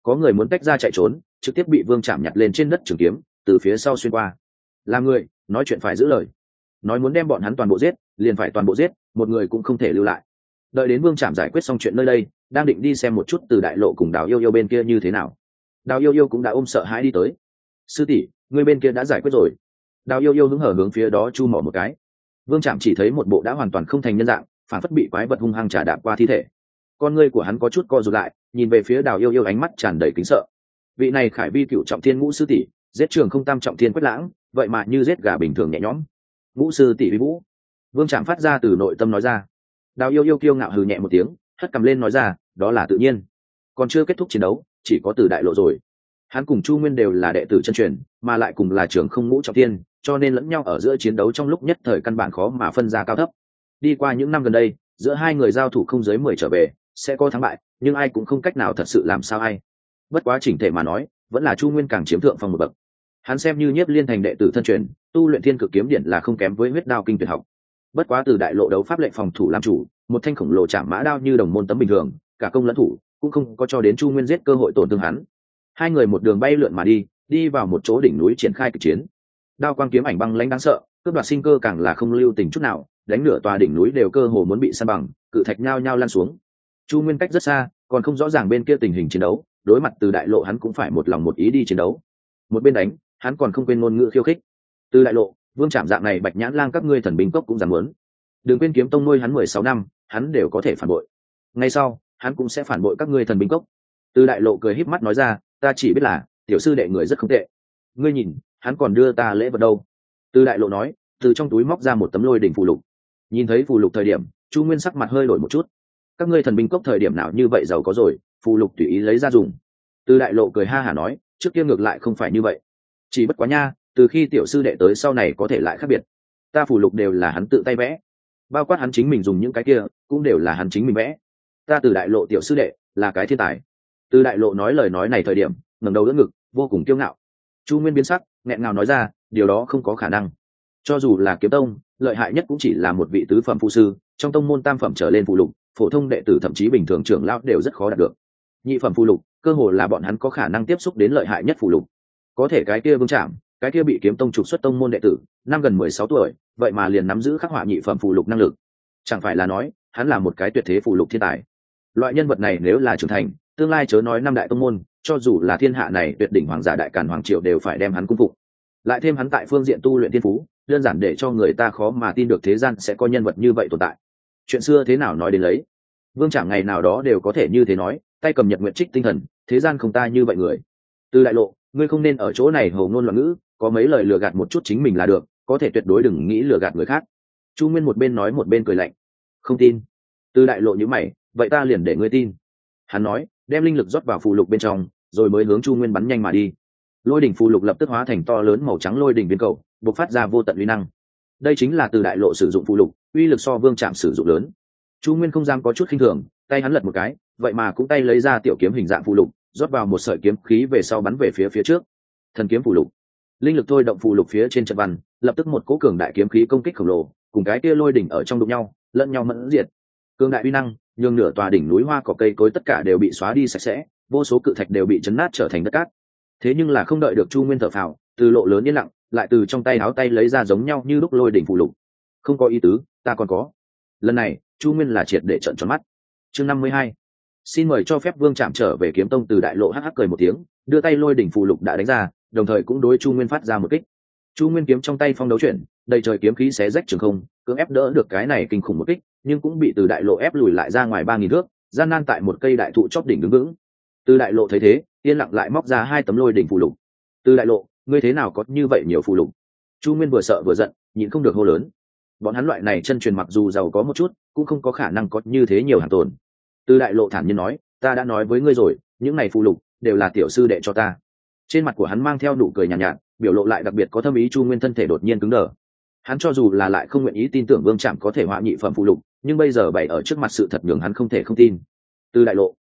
[SPEAKER 1] có người muốn tách ra chạy trốn, trực tiếp bị vương trạm nhặt lên trên đất trường kiếm từ phía sau xuyên qua. Làm người nói chuyện phải giữ lời, nói muốn đem bọn hắn toàn bộ giết liền phải toàn bộ giết, một người cũng không thể lưu lại. Đợi đến vương trạm giải quyết xong chuyện nơi đây, đang định đi xem một chút Từ Đại Lộ cùng Đào Yêu Yêu bên kia như thế nào. Đào Yêu Yêu cũng đã ôm sợ hãi đi tới. Sư tỷ, người bên kia đã giải quyết rồi. Đào Yêu Yêu hứng hở hướng phía đó chu mỏ một cái. Vương trạm chỉ thấy một bộ đã hoàn toàn không thành nhân dạng, phản phất bị quái vật hung hăng trả đạp qua thi thể. Con ngươi của hắn có chút co rụt lại, nhìn về phía Đào Yêu Yêu, ánh mắt tràn đầy kính sợ. Vị này Khải Vi cựu trọng thiên ngũ sư tỷ, giết trường không tam trọng thiên Quách Lãng, vậy mà như giết gà bình thường nhẹ nhõm. Ngũ sư tỷ uy vũ. Vương trạm phát ra từ nội tâm nói ra. Đào Yêu Yêu kiêu ngạo hừ nhẹ một tiếng, hất cầm lên nói ra, đó là tự nhiên. Còn chưa kết thúc chiến đấu, chỉ có Từ Đại Lộ rồi. Hắn cùng Chu Nguyên đều là đệ tử chân truyền, mà lại cùng là trường không ngũ trọng thiên, cho nên lẫn nhau ở giữa chiến đấu trong lúc nhất thời căn bản khó mà phân ra cao thấp. Đi qua những năm gần đây, giữa hai người giao thủ không dưới 10 trở về, sẽ có thắng bại, nhưng ai cũng không cách nào thật sự làm sao ai. Bất quá chỉnh thể mà nói, vẫn là Chu Nguyên càng chiếm thượng phong một bậc. Hắn xem như Nhiếp Liên thành đệ tử thân truyền, tu luyện Thiên Cực kiếm điển là không kém với Huyết Đao kinh tuyệt học. Bất quá Từ Đại Lộ đấu pháp lệnh phòng thủ làm chủ, một thanh khổng lồ chạm mã đao như đồng môn tấm bình thường, cả công lẫn thủ cũng không có cho đến Chu Nguyên giết cơ hội tổn thương hắn. Hai người một đường bay lượn mà đi vào một chỗ đỉnh núi triển khai kịch chiến. Đao quang kiếm ảnh băng lãnh đáng sợ, cướp đoạt sinh cơ càng là không lưu tình chút nào, đánh nửa tòa đỉnh núi đều cơ hồ muốn bị san bằng, cự thạch nhao nhao lan xuống. Chu Nguyên cách rất xa, còn không rõ ràng bên kia tình hình chiến đấu, đối mặt Từ Đại Lộ hắn cũng phải một lòng một ý đi chiến đấu. Một bên đánh, hắn còn không quên ngôn ngữ khiêu khích. Từ Đại Lộ, Vương Trạm dạng này Bạch Nhãn Lang các ngươi thần binh cốc cũng dám muốn. Đừng quên kiếm tông nuôi hắn 16 năm, hắn đều có thể phản bội. Ngay sau, hắn cũng sẽ phản bội các ngươi thần binh cốc. Từ Đại Lộ cười híp mắt nói ra, ta chỉ biết là tiểu sư đệ người rất không tệ. Ngươi nhìn, hắn còn đưa ta lễ vật đâu. Từ Đại Lộ nói, từ trong túi móc ra một tấm lôi đỉnh phù lục. Nhìn thấy phù lục thời điểm, Chu Nguyên sắc mặt hơi đổi một chút. Các ngươi thần binh cốc thời điểm nào như vậy giàu có rồi, phù lục tùy ý lấy ra dùng. Từ Đại Lộ cười ha hả nói, trước kia ngược lại không phải như vậy. Chỉ bất quá nha, từ khi tiểu sư đệ tới sau này có thể lại khác biệt. Ta phù lục đều là hắn tự tay vẽ, bao quát hắn chính mình dùng những cái kia cũng đều là hắn chính mình vẽ. Ta Từ Đại Lộ tiểu sư đệ là cái thiên tài. Từ Đại Lộ nói lời nói này thời điểm ngẩng đầu đỡ ngực, vô cùng kiêu ngạo. Chu Nguyên biến sắc, nghẹn ngào nói ra, điều đó không có khả năng. Cho dù là kiếm tông, lợi hại nhất cũng chỉ là một vị tứ phẩm phụ sư, trong tông môn tam phẩm trở lên phụ lục, phổ thông đệ tử thậm chí bình thường trưởng lão đều rất khó đạt được. Nhị phẩm phụ lục, cơ hồ là bọn hắn có khả năng tiếp xúc đến lợi hại nhất phụ lục. Có thể cái kia Vương Trạm, cái kia bị kiếm tông trục xuất tông môn đệ tử, năm gần 16 tuổi, vậy mà liền nắm giữ khắc họa nhị phẩm phụ lục năng lực. Chẳng phải là nói, hắn là một cái tuyệt thế phụ lục thiên tài. Loại nhân vật này nếu là trưởng thành, tương lai chớ nói năm đại tông môn, cho dù là thiên hạ này tuyệt đỉnh hoàng giả đại càn hoàng triều đều phải đem hắn cung phục. Lại thêm hắn tại phương diện tu luyện thiên phú, đơn giản để cho người ta khó mà tin được thế gian sẽ có nhân vật như vậy tồn tại. Chuyện xưa thế nào nói đến lấy, Vương Trạm ngày nào đó đều có thể như thế nói, tay cầm nhật nguyện trích tinh thần, thế gian không ta như vậy người. Từ Đại Lộ, ngươi không nên ở chỗ này hồ ngôn loạn ngữ, có mấy lời lừa gạt một chút chính mình là được, có thể tuyệt đối đừng nghĩ lừa gạt người khác. Chu Nguyên một bên nói một bên cười lạnh. Không tin. Từ Đại Lộ nhíu mày, vậy ta liền để ngươi tin. Hắn nói, đem linh lực rót vào phù lục bên trong, rồi mới hướng Chu Nguyên bắn nhanh mà đi. Lôi đỉnh phù lục lập tức hóa thành to lớn màu trắng lôi đỉnh viên cầu, bộc phát ra vô tận uy năng. Đây chính là Từ Đại Lộ sử dụng phù lục, uy lực so Vương Trạm sử dụng lớn. Chu Nguyên không dám có chút khinh thường, tay hắn lật một cái, vậy mà cũng tay lấy ra tiểu kiếm hình dạng phù lục, rót vào một sợi kiếm khí về sau bắn về phía trước. Thần kiếm phù lục. Linh lực thôi động phù lục phía trên trận văn, lập tức một cỗ cường đại kiếm khí công kích khổng lồ, cùng cái kia lôi đỉnh ở trong đụng nhau, lẫn nhau mẫn diệt. Cường đại uy năng, nhường nửa tòa đỉnh núi hoa cỏ cây cối tất cả đều bị xóa đi sạch sẽ, vô số cự thạch đều bị chấn nát trở thành đất cát. Thế nhưng là không đợi được Chu Nguyên thở phào, từ lộ lớn yên lặng, lại từ trong tay áo tay lấy ra giống nhau như lúc lôi đỉnh phù lục. Không có ý tứ, ta còn có. Lần này, Chu Nguyên là triệt để trợn tròn mắt. Chương 52. Xin mời cho phép Vương Trạm trở về kiếm tông. Từ Đại Lộ hắc hắc cười một tiếng, đưa tay lôi đỉnh phù lục đã đánh ra, đồng thời cũng đối Chu Nguyên phát ra một kích. Chu Nguyên kiếm trong tay phong đấu chuyển, đầy trời kiếm khí xé rách trường không, cưỡng ép đỡ được cái này kinh khủng một kích, nhưng cũng bị Từ Đại Lộ ép lùi lại ra ngoài 3000 thước, gian nan tại một cây đại thụ chóp đỉnh đứng vững. Từ Đại Lộ thấy thế, yên lặng lại móc ra 2 tấm lôi đỉnh phù lục. Từ Đại Lộ, ngươi thế nào có như vậy nhiều phù lục? Chu Nguyên vừa sợ vừa giận, nhịn không được hô lớn. Bọn hắn loại này chân truyền mặc dù giàu có một chút, cũng không có khả năng có như thế nhiều hàng tồn. Từ Đại Lộ thản nhiên nói, ta đã nói với ngươi rồi, những này phù lục đều là tiểu sư đệ cho ta. Trên mặt của hắn mang theo nụ cười nhàn nhạt, biểu lộ lại đặc biệt có thâm ý. Chu Nguyên thân thể đột nhiên cứng đờ. Hắn cho dù là lại không nguyện ý tin tưởng Vương Trạm có thể họa nhị phẩm phù lục, nhưng bây giờ bày ở trước mặt sự thật nhường hắn không thể không tin. Từ Đại Lộ,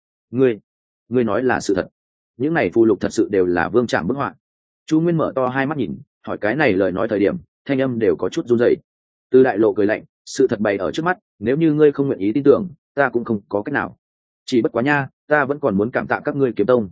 [SPEAKER 1] ngươi nói là sự thật? Những này phù lục thật sự đều là Vương Trạm bức họa? Chu Nguyên mở to hai mắt nhìn, hỏi cái này lời nói thời điểm, thanh âm đều có chút run rẩy. Từ Đại Lộ cười lạnh, sự thật bày ở trước mắt, nếu như ngươi không nguyện ý tin tưởng, ta cũng không có cách nào. Chỉ bất quá nha, ta vẫn còn muốn cảm tạ các ngươi kiếm tông.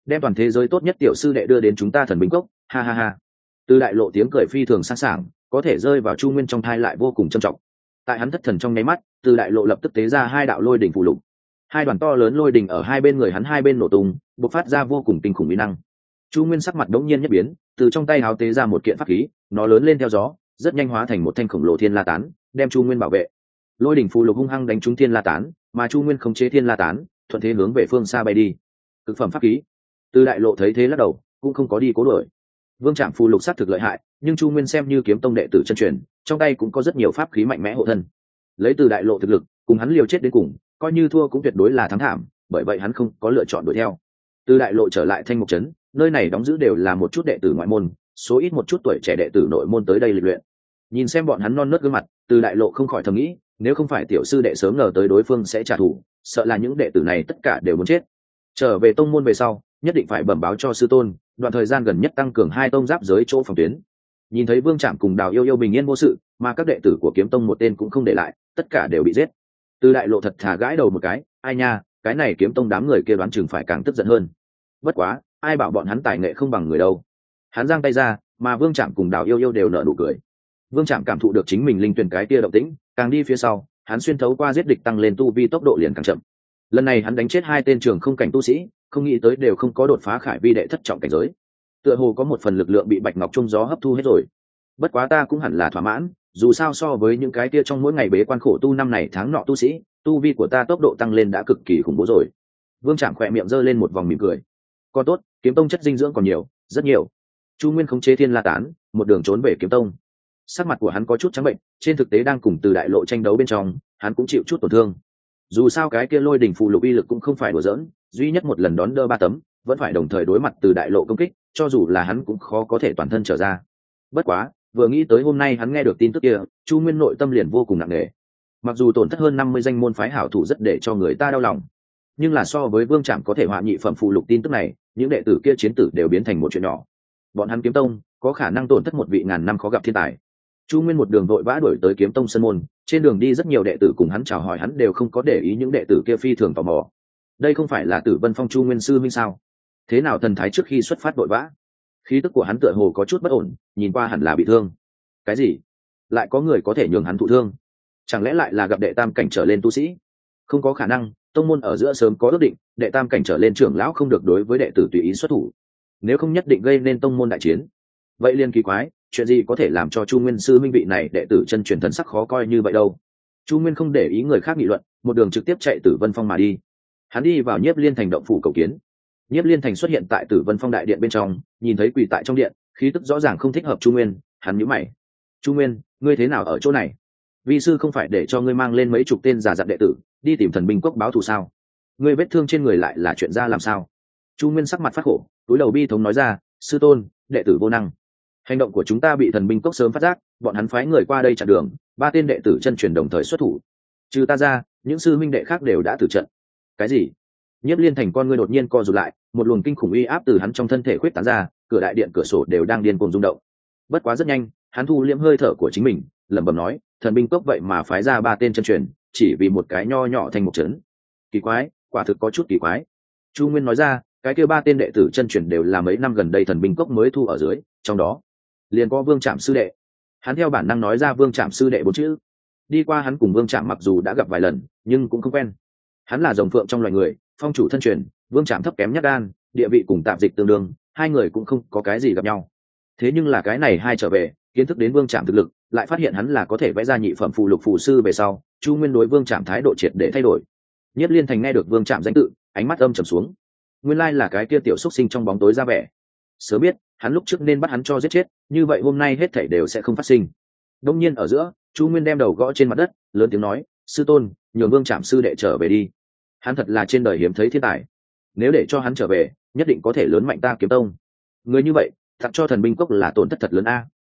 [SPEAKER 1] đem toàn thế giới tốt nhất tiểu sư đệ đưa đến chúng ta thần binh cốc, ha ha ha. Từ đại lộ tiếng cười phi thường sẵn sàng, có thể rơi vào Chu Nguyên trong thai lại vô cùng trầm trọng. Tại hắn thất thần trong nháy mắt, từ đại lộ lập tức tế ra hai đạo lôi đỉnh phù lục, hai đoàn to lớn lôi đỉnh ở hai bên người hắn hai bên nổ tung, bộc phát ra vô cùng kinh khủng uy năng. Chu Nguyên sắc mặt đống nhiên nhất biến, từ trong tay háo tế ra một kiện pháp khí, nó lớn lên theo gió, rất nhanh hóa thành một thanh khổng lồ thiên la tán, đem Chu Nguyên bảo vệ. Lôi đỉnh phù lục hung hăng đánh trúng thiên la tán, mà Chu Nguyên khống chế thiên la tán, thuận thế hướng về phương xa bay đi. Cực phẩm pháp khí. Từ đại lộ thấy thế lắc đầu, cũng không có đi cố đuổi. Vương Trạm phù lục sát thực lợi hại, nhưng Chu Nguyên xem như kiếm tông đệ tử chân truyền, trong tay cũng có rất nhiều pháp khí mạnh mẽ hộ thân. Lấy từ đại lộ thực lực, cùng hắn liều chết đến cùng, coi như thua cũng tuyệt đối là thắng thảm, bởi vậy hắn không có lựa chọn đuổi theo. Từ đại lộ trở lại Thanh Mục trấn, nơi này đóng giữ đều là một chút đệ tử ngoại môn, số ít một chút tuổi trẻ đệ tử nội môn tới đây lịch luyện. Nhìn xem bọn hắn non nớt gương mặt, từ đại lộ không khỏi thầm nghĩ, nếu không phải tiểu sư đệ sớm ngờ tới đối phương sẽ trả thù, sợ là những đệ tử này tất cả đều muốn chết. Trở về tông môn về sau, nhất định phải bẩm báo cho sư tôn, đoạn thời gian gần nhất tăng cường hai tông giáp giới chỗ phòng tuyến. Nhìn thấy Vương Trạm cùng Đào Yêu Yêu bình yên vô sự, mà các đệ tử của kiếm tông một tên cũng không để lại, tất cả đều bị giết. Từ đại lộ thật thà gãi đầu một cái, ai nha, cái này kiếm tông đám người kia đoán chừng phải càng tức giận hơn. Bất quá, ai bảo bọn hắn tài nghệ không bằng người đâu. Hắn giang tay ra, mà Vương Trạm cùng Đào Yêu Yêu đều nở nụ cười. Vương Trạm cảm thụ được chính mình linh tuyển cái kia động tĩnh, càng đi phía sau, hắn xuyên thấu qua giết địch tăng lên tu vi tốc độ liền càng chậm. Lần này hắn đánh chết hai tên trường không cảnh tu sĩ, không nghĩ tới đều không có đột phá khải vi đệ thất trọng cảnh giới. Tựa hồ có một phần lực lượng bị bạch ngọc trung gió hấp thu hết rồi. Bất quá ta cũng hẳn là thỏa mãn, dù sao so với những cái kia trong mỗi ngày bế quan khổ tu năm này tháng nọ tu sĩ, tu vi của ta tốc độ tăng lên đã cực kỳ khủng bố rồi. Vương Trạm khỏe miệng giơ lên một vòng mỉm cười. Còn tốt, kiếm tông chất dinh dưỡng còn nhiều, rất nhiều. Chu Nguyên khống chế thiên la tán, một đường trốn về kiếm tông. Sắc mặt của hắn có chút trắng bệnh, trên thực tế đang cùng từ đại lộ tranh đấu bên trong, hắn cũng chịu chút tổn thương. Dù sao cái kia lôi đỉnh phù lục uy lực cũng không phải đùa giỡn, duy nhất một lần đón đỡ 3 tấm, vẫn phải đồng thời đối mặt từ đại lộ công kích, cho dù là hắn cũng khó có thể toàn thân trở ra. Bất quá, vừa nghĩ tới hôm nay hắn nghe được tin tức kia, Chu Nguyên nội tâm liền vô cùng nặng nề. Mặc dù tổn thất hơn 50 danh môn phái hảo thủ rất để cho người ta đau lòng, nhưng là so với Vương Trạm có thể họa nhị phẩm phù lục tin tức này, những đệ tử kia chiến tử đều biến thành một chuyện nhỏ. Bọn hắn kiếm tông có khả năng tổn thất một vị ngàn năm khó gặp thiên tài. Chu Nguyên một đường vội vã đuổi tới kiếm tông sân môn, trên đường đi rất nhiều đệ tử cùng hắn chào hỏi, hắn đều không có để ý những đệ tử kia phi thường tò mò. Đây không phải là Tử Vân Phong Chu Nguyên sư minh sao? Thế nào thần thái trước khi xuất phát vội vã? Khí tức của hắn tựa hồ có chút bất ổn, nhìn qua hẳn là bị thương. Cái gì? Lại có người có thể nhường hắn thụ thương? Chẳng lẽ lại là gặp đệ tam cảnh trở lên tu sĩ? Không có khả năng, tông môn ở giữa sớm có ước định, đệ tam cảnh trở lên trưởng lão không được đối với đệ tử tùy ý xuất thủ, nếu không nhất định gây nên tông môn đại chiến. Vậy liên kỳ quái, chuyện gì có thể làm cho Chu Nguyên sư minh vị này đệ tử chân truyền thần sắc khó coi như vậy đâu? Chu Nguyên không để ý người khác nghị luận, một đường trực tiếp chạy Tử Vân Phong mà đi. Hắn đi vào Nhiếp Liên Thành động phủ cầu kiến. Nhiếp Liên Thành xuất hiện tại Tử Vân Phong đại điện bên trong, nhìn thấy quỳ tại trong điện, khí tức rõ ràng không thích hợp Chu Nguyên, hắn nhíu mày. Chu Nguyên, ngươi thế nào ở chỗ này? Vi sư không phải để cho ngươi mang lên mấy chục tên giả dặn đệ tử đi tìm thần binh cốc báo thù sao? Ngươi vết thương trên người lại là chuyện ra làm sao? Chu Nguyên sắc mặt phát khổ, túi đầu bi thống nói ra, sư tôn, đệ tử vô năng. Hành động của chúng ta bị thần binh cốc sớm phát giác, bọn hắn phái người qua đây chặn đường, 3 tên đệ tử chân truyền đồng thời xuất thủ. Trừ ta ra, những sư minh đệ khác đều đã tử trận. Cái gì? Nhiếp Liên Thành con ngươi đột nhiên co rụt lại, một luồng kinh khủng uy áp từ hắn trong thân thể khuyết tán ra, cửa đại điện cửa sổ đều đang điên cuồng rung động. Bất quá rất nhanh, hắn thu liễm hơi thở của chính mình, lẩm bẩm nói, thần binh cốc vậy mà phái ra 3 tên chân truyền, chỉ vì một cái nho nhỏ thành một trấn. Kỳ quái, quả thực có chút kỳ quái. Chu Nguyên nói ra, cái kia 3 tên đệ tử chân truyền đều là mấy năm gần đây thần binh cốc mới thu ở dưới, trong đó liền có Vương Trạm sư đệ. Hắn theo bản năng nói ra Vương Trạm sư đệ 4 chữ. Đi qua hắn cùng Vương Trạm mặc dù đã gặp vài lần, nhưng cũng không quen. Hắn là rồng phượng trong loài người, phong chủ thân truyền, Vương Trạm thấp kém nhất đan, địa vị cùng tạp dịch tương đương, hai người cũng không có cái gì gặp nhau. Thế nhưng là cái này hai trở về, kiến thức đến Vương Trạm thực lực, lại phát hiện hắn là có thể vẽ ra nhị phẩm phù lục phù sư về sau, Chu Nguyên đối Vương Trạm thái độ triệt để thay đổi. Nhiếp Liên Thành nghe được Vương Trạm danh tự, ánh mắt âm trầm xuống. Nguyên lai là cái kia tiểu xúc sinh trong bóng tối ra vẻ. Sớm biết, hắn lúc trước nên bắt hắn cho giết chết, như vậy hôm nay hết thảy đều sẽ không phát sinh. Đông nhiên ở giữa, Chu Nguyên đem đầu gõ trên mặt đất, lớn tiếng nói, sư tôn, nhường Vương Trạm sư đệ trở về đi. Hắn thật là trên đời hiếm thấy thiên tài, nếu để cho hắn trở về, nhất định có thể lớn mạnh ta kiếm tông. Người như vậy, tặng cho thần binh cốc là tổn thất thật lớn a.